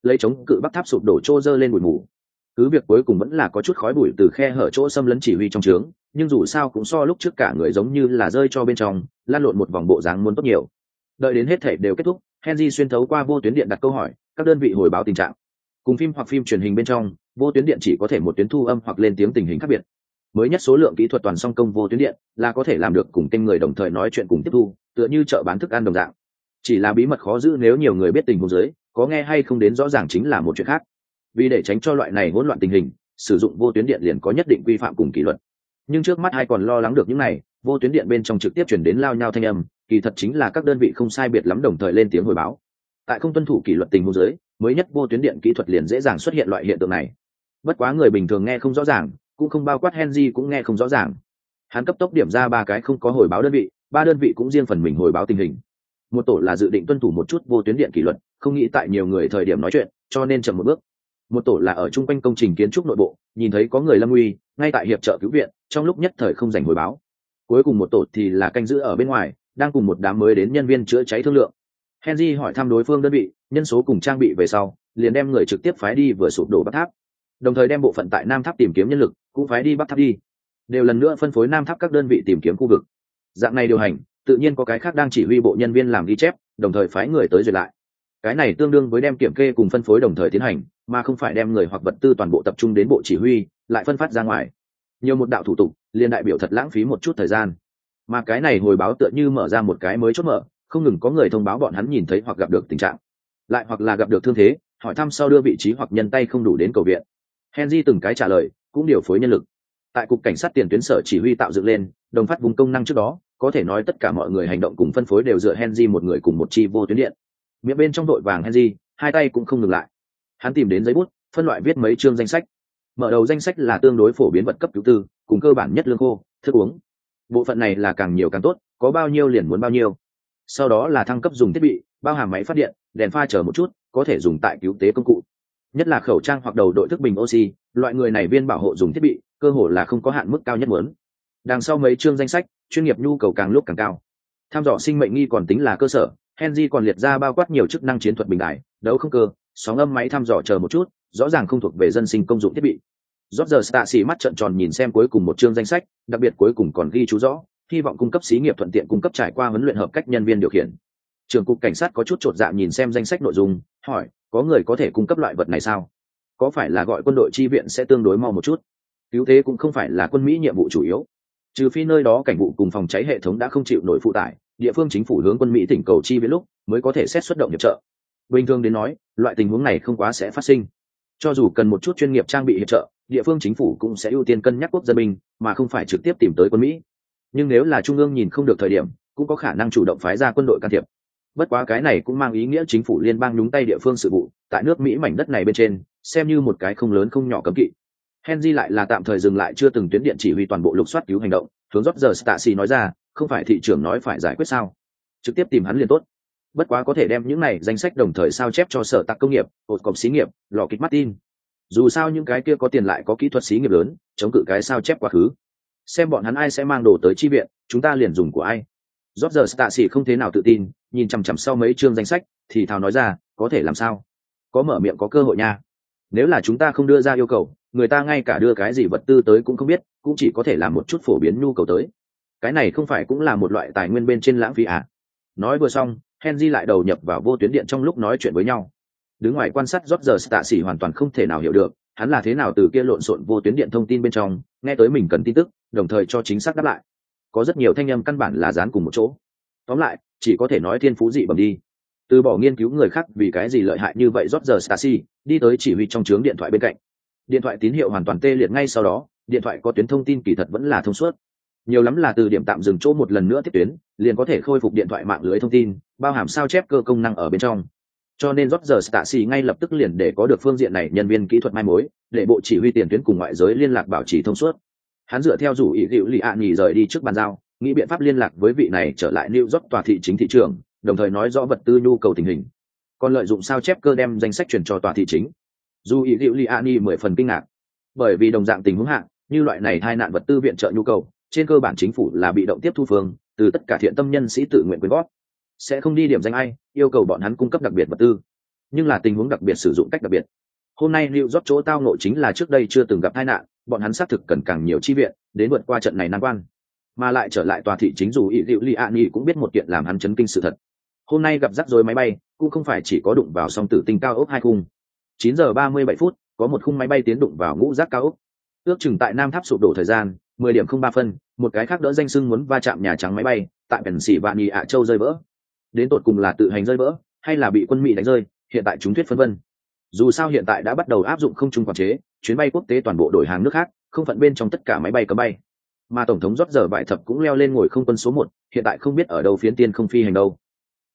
lấy chống cự bắc tháp sụp đổ chỗ dơ lên bụi mù. Cứ việc cuối cùng vẫn là có chút khói bụi từ khe hở chỗ xâm lấn chỉ huy trong trướng, nhưng dù sao cũng so lúc trước cả người giống như là rơi cho bên trong, lan lộn một vòng bộ dáng muốn tốt nhiều. Đợi đến hết thể đều kết thúc, Henry xuyên thấu qua vô tuyến điện đặt câu hỏi các đơn vị hồi báo tình trạng. Cùng phim hoặc phim truyền hình bên trong, vô tuyến điện chỉ có thể một tuyến thu âm hoặc lên tiếng tình hình khác biệt. Mới nhất số lượng kỹ thuật toàn song công vô tuyến điện là có thể làm được cùng kênh người đồng thời nói chuyện cùng tiếp thu, tựa như chợ bán thức ăn đồng dạng. Chỉ là bí mật khó giữ, nếu nhiều người biết tình huống dưới, có nghe hay không đến rõ ràng chính là một chuyện khác. Vì để tránh cho loại này hỗn loạn tình hình, sử dụng vô tuyến điện liền có nhất định quy phạm cùng kỷ luật. Nhưng trước mắt ai còn lo lắng được những này, vô tuyến điện bên trong trực tiếp chuyển đến lao nhau thanh âm, kỳ thật chính là các đơn vị không sai biệt lắm đồng thời lên tiếng hồi báo. Tại không tuân thủ kỷ luật tình huống dưới, mới nhất vô tuyến điện kỹ thuật liền dễ dàng xuất hiện loại hiện tượng này. Bất quá người bình thường nghe không rõ ràng, cũng không bao quát Henry cũng nghe không rõ ràng. Hắn cấp tốc điểm ra 3 cái không có hồi báo đơn vị, 3 đơn vị cũng riêng phần mình hồi báo tình hình. Một tổ là dự định tuân thủ một chút vô tuyến điện kỷ luật, không nghĩ tại nhiều người thời điểm nói chuyện, cho nên chậm một bước. Một tổ là ở trung quanh công trình kiến trúc nội bộ, nhìn thấy có người lâm nguy, ngay tại hiệp trợ cứu viện, trong lúc nhất thời không dành hồi báo. Cuối cùng một tổ thì là canh giữ ở bên ngoài, đang cùng một đám mới đến nhân viên chữa cháy thương lượng. Henry hỏi thăm đối phương đơn vị, nhân số cùng trang bị về sau, liền đem người trực tiếp phái đi vừa sụp đổ Bắc Tháp. Đồng thời đem bộ phận tại Nam Tháp tìm kiếm nhân lực, cũng phái đi Bắc Tháp đi. Đều lần nữa phân phối Nam Tháp các đơn vị tìm kiếm khu vực. Dạng này điều hành, tự nhiên có cái khác đang chỉ huy bộ nhân viên làm ghi chép, đồng thời phái người tới duyệt lại. Cái này tương đương với đem kiểm kê cùng phân phối đồng thời tiến hành, mà không phải đem người hoặc vật tư toàn bộ tập trung đến bộ chỉ huy, lại phân phát ra ngoài. Nhiều một đạo thủ tục, liền đại biểu thật lãng phí một chút thời gian. Mà cái này hồi báo tựa như mở ra một cái mới chốt mở, không ngừng có người thông báo bọn hắn nhìn thấy hoặc gặp được tình trạng, lại hoặc là gặp được thương thế, hỏi thăm sau đưa vị trí hoặc nhân tay không đủ đến cầu viện. Henry từng cái trả lời, cũng điều phối nhân lực. Tại cục cảnh sát tiền tuyến sở chỉ huy tạo dựng lên, đồng phát vùng công năng trước đó, có thể nói tất cả mọi người hành động cùng phân phối đều dựa Henry một người cùng một chi vô tuyến điện. Miệng bên trong đội vàng Henry, hai tay cũng không ngừng lại. Hắn tìm đến giấy bút, phân loại viết mấy chương danh sách. Mở đầu danh sách là tương đối phổ biến vật cấp cứu tư, cùng cơ bản nhất lương khô, thức uống. Bộ phận này là càng nhiều càng tốt, có bao nhiêu liền muốn bao nhiêu. Sau đó là thăng cấp dùng thiết bị, bao hàm máy phát điện, đèn pha chờ một chút, có thể dùng tại cứu tế công cụ. Nhất là khẩu trang hoặc đầu đội thức bình oxy, loại người này viên bảo hộ dùng thiết bị, cơ hồ là không có hạn mức cao nhất muốn. Đằng sau mấy chương danh sách, chuyên nghiệp nhu cầu càng lúc càng cao. Tham dò sinh mệnh nghi còn tính là cơ sở, Henry còn liệt ra bao quát nhiều chức năng chiến thuật bình đại, đấu không cơ, sóng âm máy thăm dò chờ một chút, rõ ràng không thuộc về dân sinh công dụng thiết bị. Roger Stacy mắt trợn tròn nhìn xem cuối cùng một chương danh sách, đặc biệt cuối cùng còn ghi chú rõ, hy vọng cung cấp xí nghiệp thuận tiện cung cấp trải qua huấn luyện hợp cách nhân viên điều khiển. Trưởng cục cảnh sát có chút chột dạ nhìn xem danh sách nội dung, hỏi, có người có thể cung cấp loại vật này sao? Có phải là gọi quân đội chi viện sẽ tương đối mau một chút? Cứu thế cũng không phải là quân Mỹ nhiệm vụ chủ yếu. Trừ phi nơi đó cảnh vụ cùng phòng cháy hệ thống đã không chịu nổi phụ tải, địa phương chính phủ hướng quân Mỹ thỉnh cầu chi viện lúc mới có thể xét xuất động hiệp trợ. Bình thường đến nói, loại tình huống này không quá sẽ phát sinh. Cho dù cần một chút chuyên nghiệp trang bị hiệp trợ, địa phương chính phủ cũng sẽ ưu tiên cân nhắc quốc dân binh, mà không phải trực tiếp tìm tới quân Mỹ. Nhưng nếu là trung ương nhìn không được thời điểm, cũng có khả năng chủ động phái ra quân đội can thiệp. Bất quá cái này cũng mang ý nghĩa chính phủ liên bang nhúng tay địa phương sự vụ, tại nước Mỹ mảnh đất này bên trên, xem như một cái không lớn không nhỏ cấm kỵ. Henry lại là tạm thời dừng lại chưa từng tuyến điện chỉ huy toàn bộ lục soát cứu hành động, hướng Roger Stacy nói ra, không phải thị trưởng nói phải giải quyết sao? Trực tiếp tìm hắn liền tốt. Bất quá có thể đem những này danh sách đồng thời sao chép cho sở tạc công nghiệp, ột cọp xí nghiệp, lò kịch Martin. Dù sao những cái kia có tiền lại có kỹ thuật xí nghiệp lớn, chống cự cái sao chép quá khứ. Xem bọn hắn ai sẽ mang đồ tới chi viện, chúng ta liền dùng của ai. Roger Stacy không thế nào tự tin, nhìn chằm chằm sau mấy chương danh sách, thì thào nói ra, có thể làm sao? Có mở miệng có cơ hội nha. Nếu là chúng ta không đưa ra yêu cầu, người ta ngay cả đưa cái gì vật tư tới cũng không biết, cũng chỉ có thể làm một chút phổ biến nhu cầu tới. Cái này không phải cũng là một loại tài nguyên bên trên lãng phí à? Nói vừa xong, Henry lại đầu nhập vào vô tuyến điện trong lúc nói chuyện với nhau. Đứng ngoài quan sát Roger Stacy hoàn toàn không thể nào hiểu được, hắn là thế nào từ kia lộn xộn vô tuyến điện thông tin bên trong, nghe tới mình cần tin tức, đồng thời cho chính xác đáp lại. Có rất nhiều thanh âm căn bản là dán cùng một chỗ. Tóm lại, chỉ có thể nói thiên phú dị bẩm đi. Từ bỏ nghiên cứu người khác vì cái gì lợi hại như vậy, Roger Stacy đi tới chỉ huy trong trướng điện thoại bên cạnh. Điện thoại tín hiệu hoàn toàn tê liệt ngay sau đó, điện thoại có tuyến thông tin kỳ thật vẫn là thông suốt. Nhiều lắm là từ điểm tạm dừng chỗ một lần nữa tiếp tuyến, liền có thể khôi phục điện thoại mạng lưới thông tin, bao hàm sao chép cơ công năng ở bên trong. Cho nên Roger Stacy ngay lập tức liền để có được phương diện này nhân viên kỹ thuật mai mối, để bộ chỉ huy tiền tuyến cùng ngoại giới liên lạc bảo trì thông suốt. Hắn dựa theo rủ ý Diệu Lì ạ nghỉ rời đi trước bàn giao, nghĩ biện pháp liên lạc với vị này trở lại New York tòa thị chính thị trường, đồng thời nói rõ vật tư nhu cầu tình hình. Còn lợi dụng sao chép cơ đem danh sách truyền cho tòa thị chính. Dù ý Diệu Lì ạ nghỉ 10 phần kinh ngạc, bởi vì đồng dạng tình huống hạng, như loại này tai nạn vật tư viện trợ nhu cầu, trên cơ bản chính phủ là bị động tiếp thu phương, từ tất cả thiện tâm nhân sĩ tự nguyện quyên góp, sẽ không đi điểm danh ai, yêu cầu bọn hắn cung cấp đặc biệt vật tư. nhưng là tình huống đặc biệt sử dụng cách đặc biệt. Hôm nay New York chỗ tao ngộ chính là trước đây chưa từng gặp tai nạn, bọn hắn xác thực cần càng nhiều chi viện đến vượt qua trận này nan quan. Mà lại trở lại tòa thị chính dù ý Diệu Liani cũng biết một kiện làm hắn chấn kinh sự thật. Hôm nay gặp rắc rối máy bay, cũng không phải chỉ có đụng vào song tử tinh cao ốc hai khung. 9 giờ 37 phút, có một khung máy bay tiến đụng vào ngũ giác cao ốc. Ước chừng tại Nam Tháp sụp đổ thời gian, 10:03 phân, một cái khác đỡ danh xưng muốn va chạm Nhà Trắng máy bay, tại Pennsylvania châu rơi vỡ. Đến tột cùng là tự hành rơi vỡ, hay là bị quân Mỹ đánh rơi, hiện tại chúng thuyết phân vân. Dù sao hiện tại đã bắt đầu áp dụng không trung quản chế, chuyến bay quốc tế toàn bộ đổi hàng nước khác, không phận bên trong tất cả máy bay cấm bay. Mà tổng thống rót giờ bại thập cũng leo lên ngồi không quân số 1, hiện tại không biết ở đâu phiến tiên không phi hành đâu.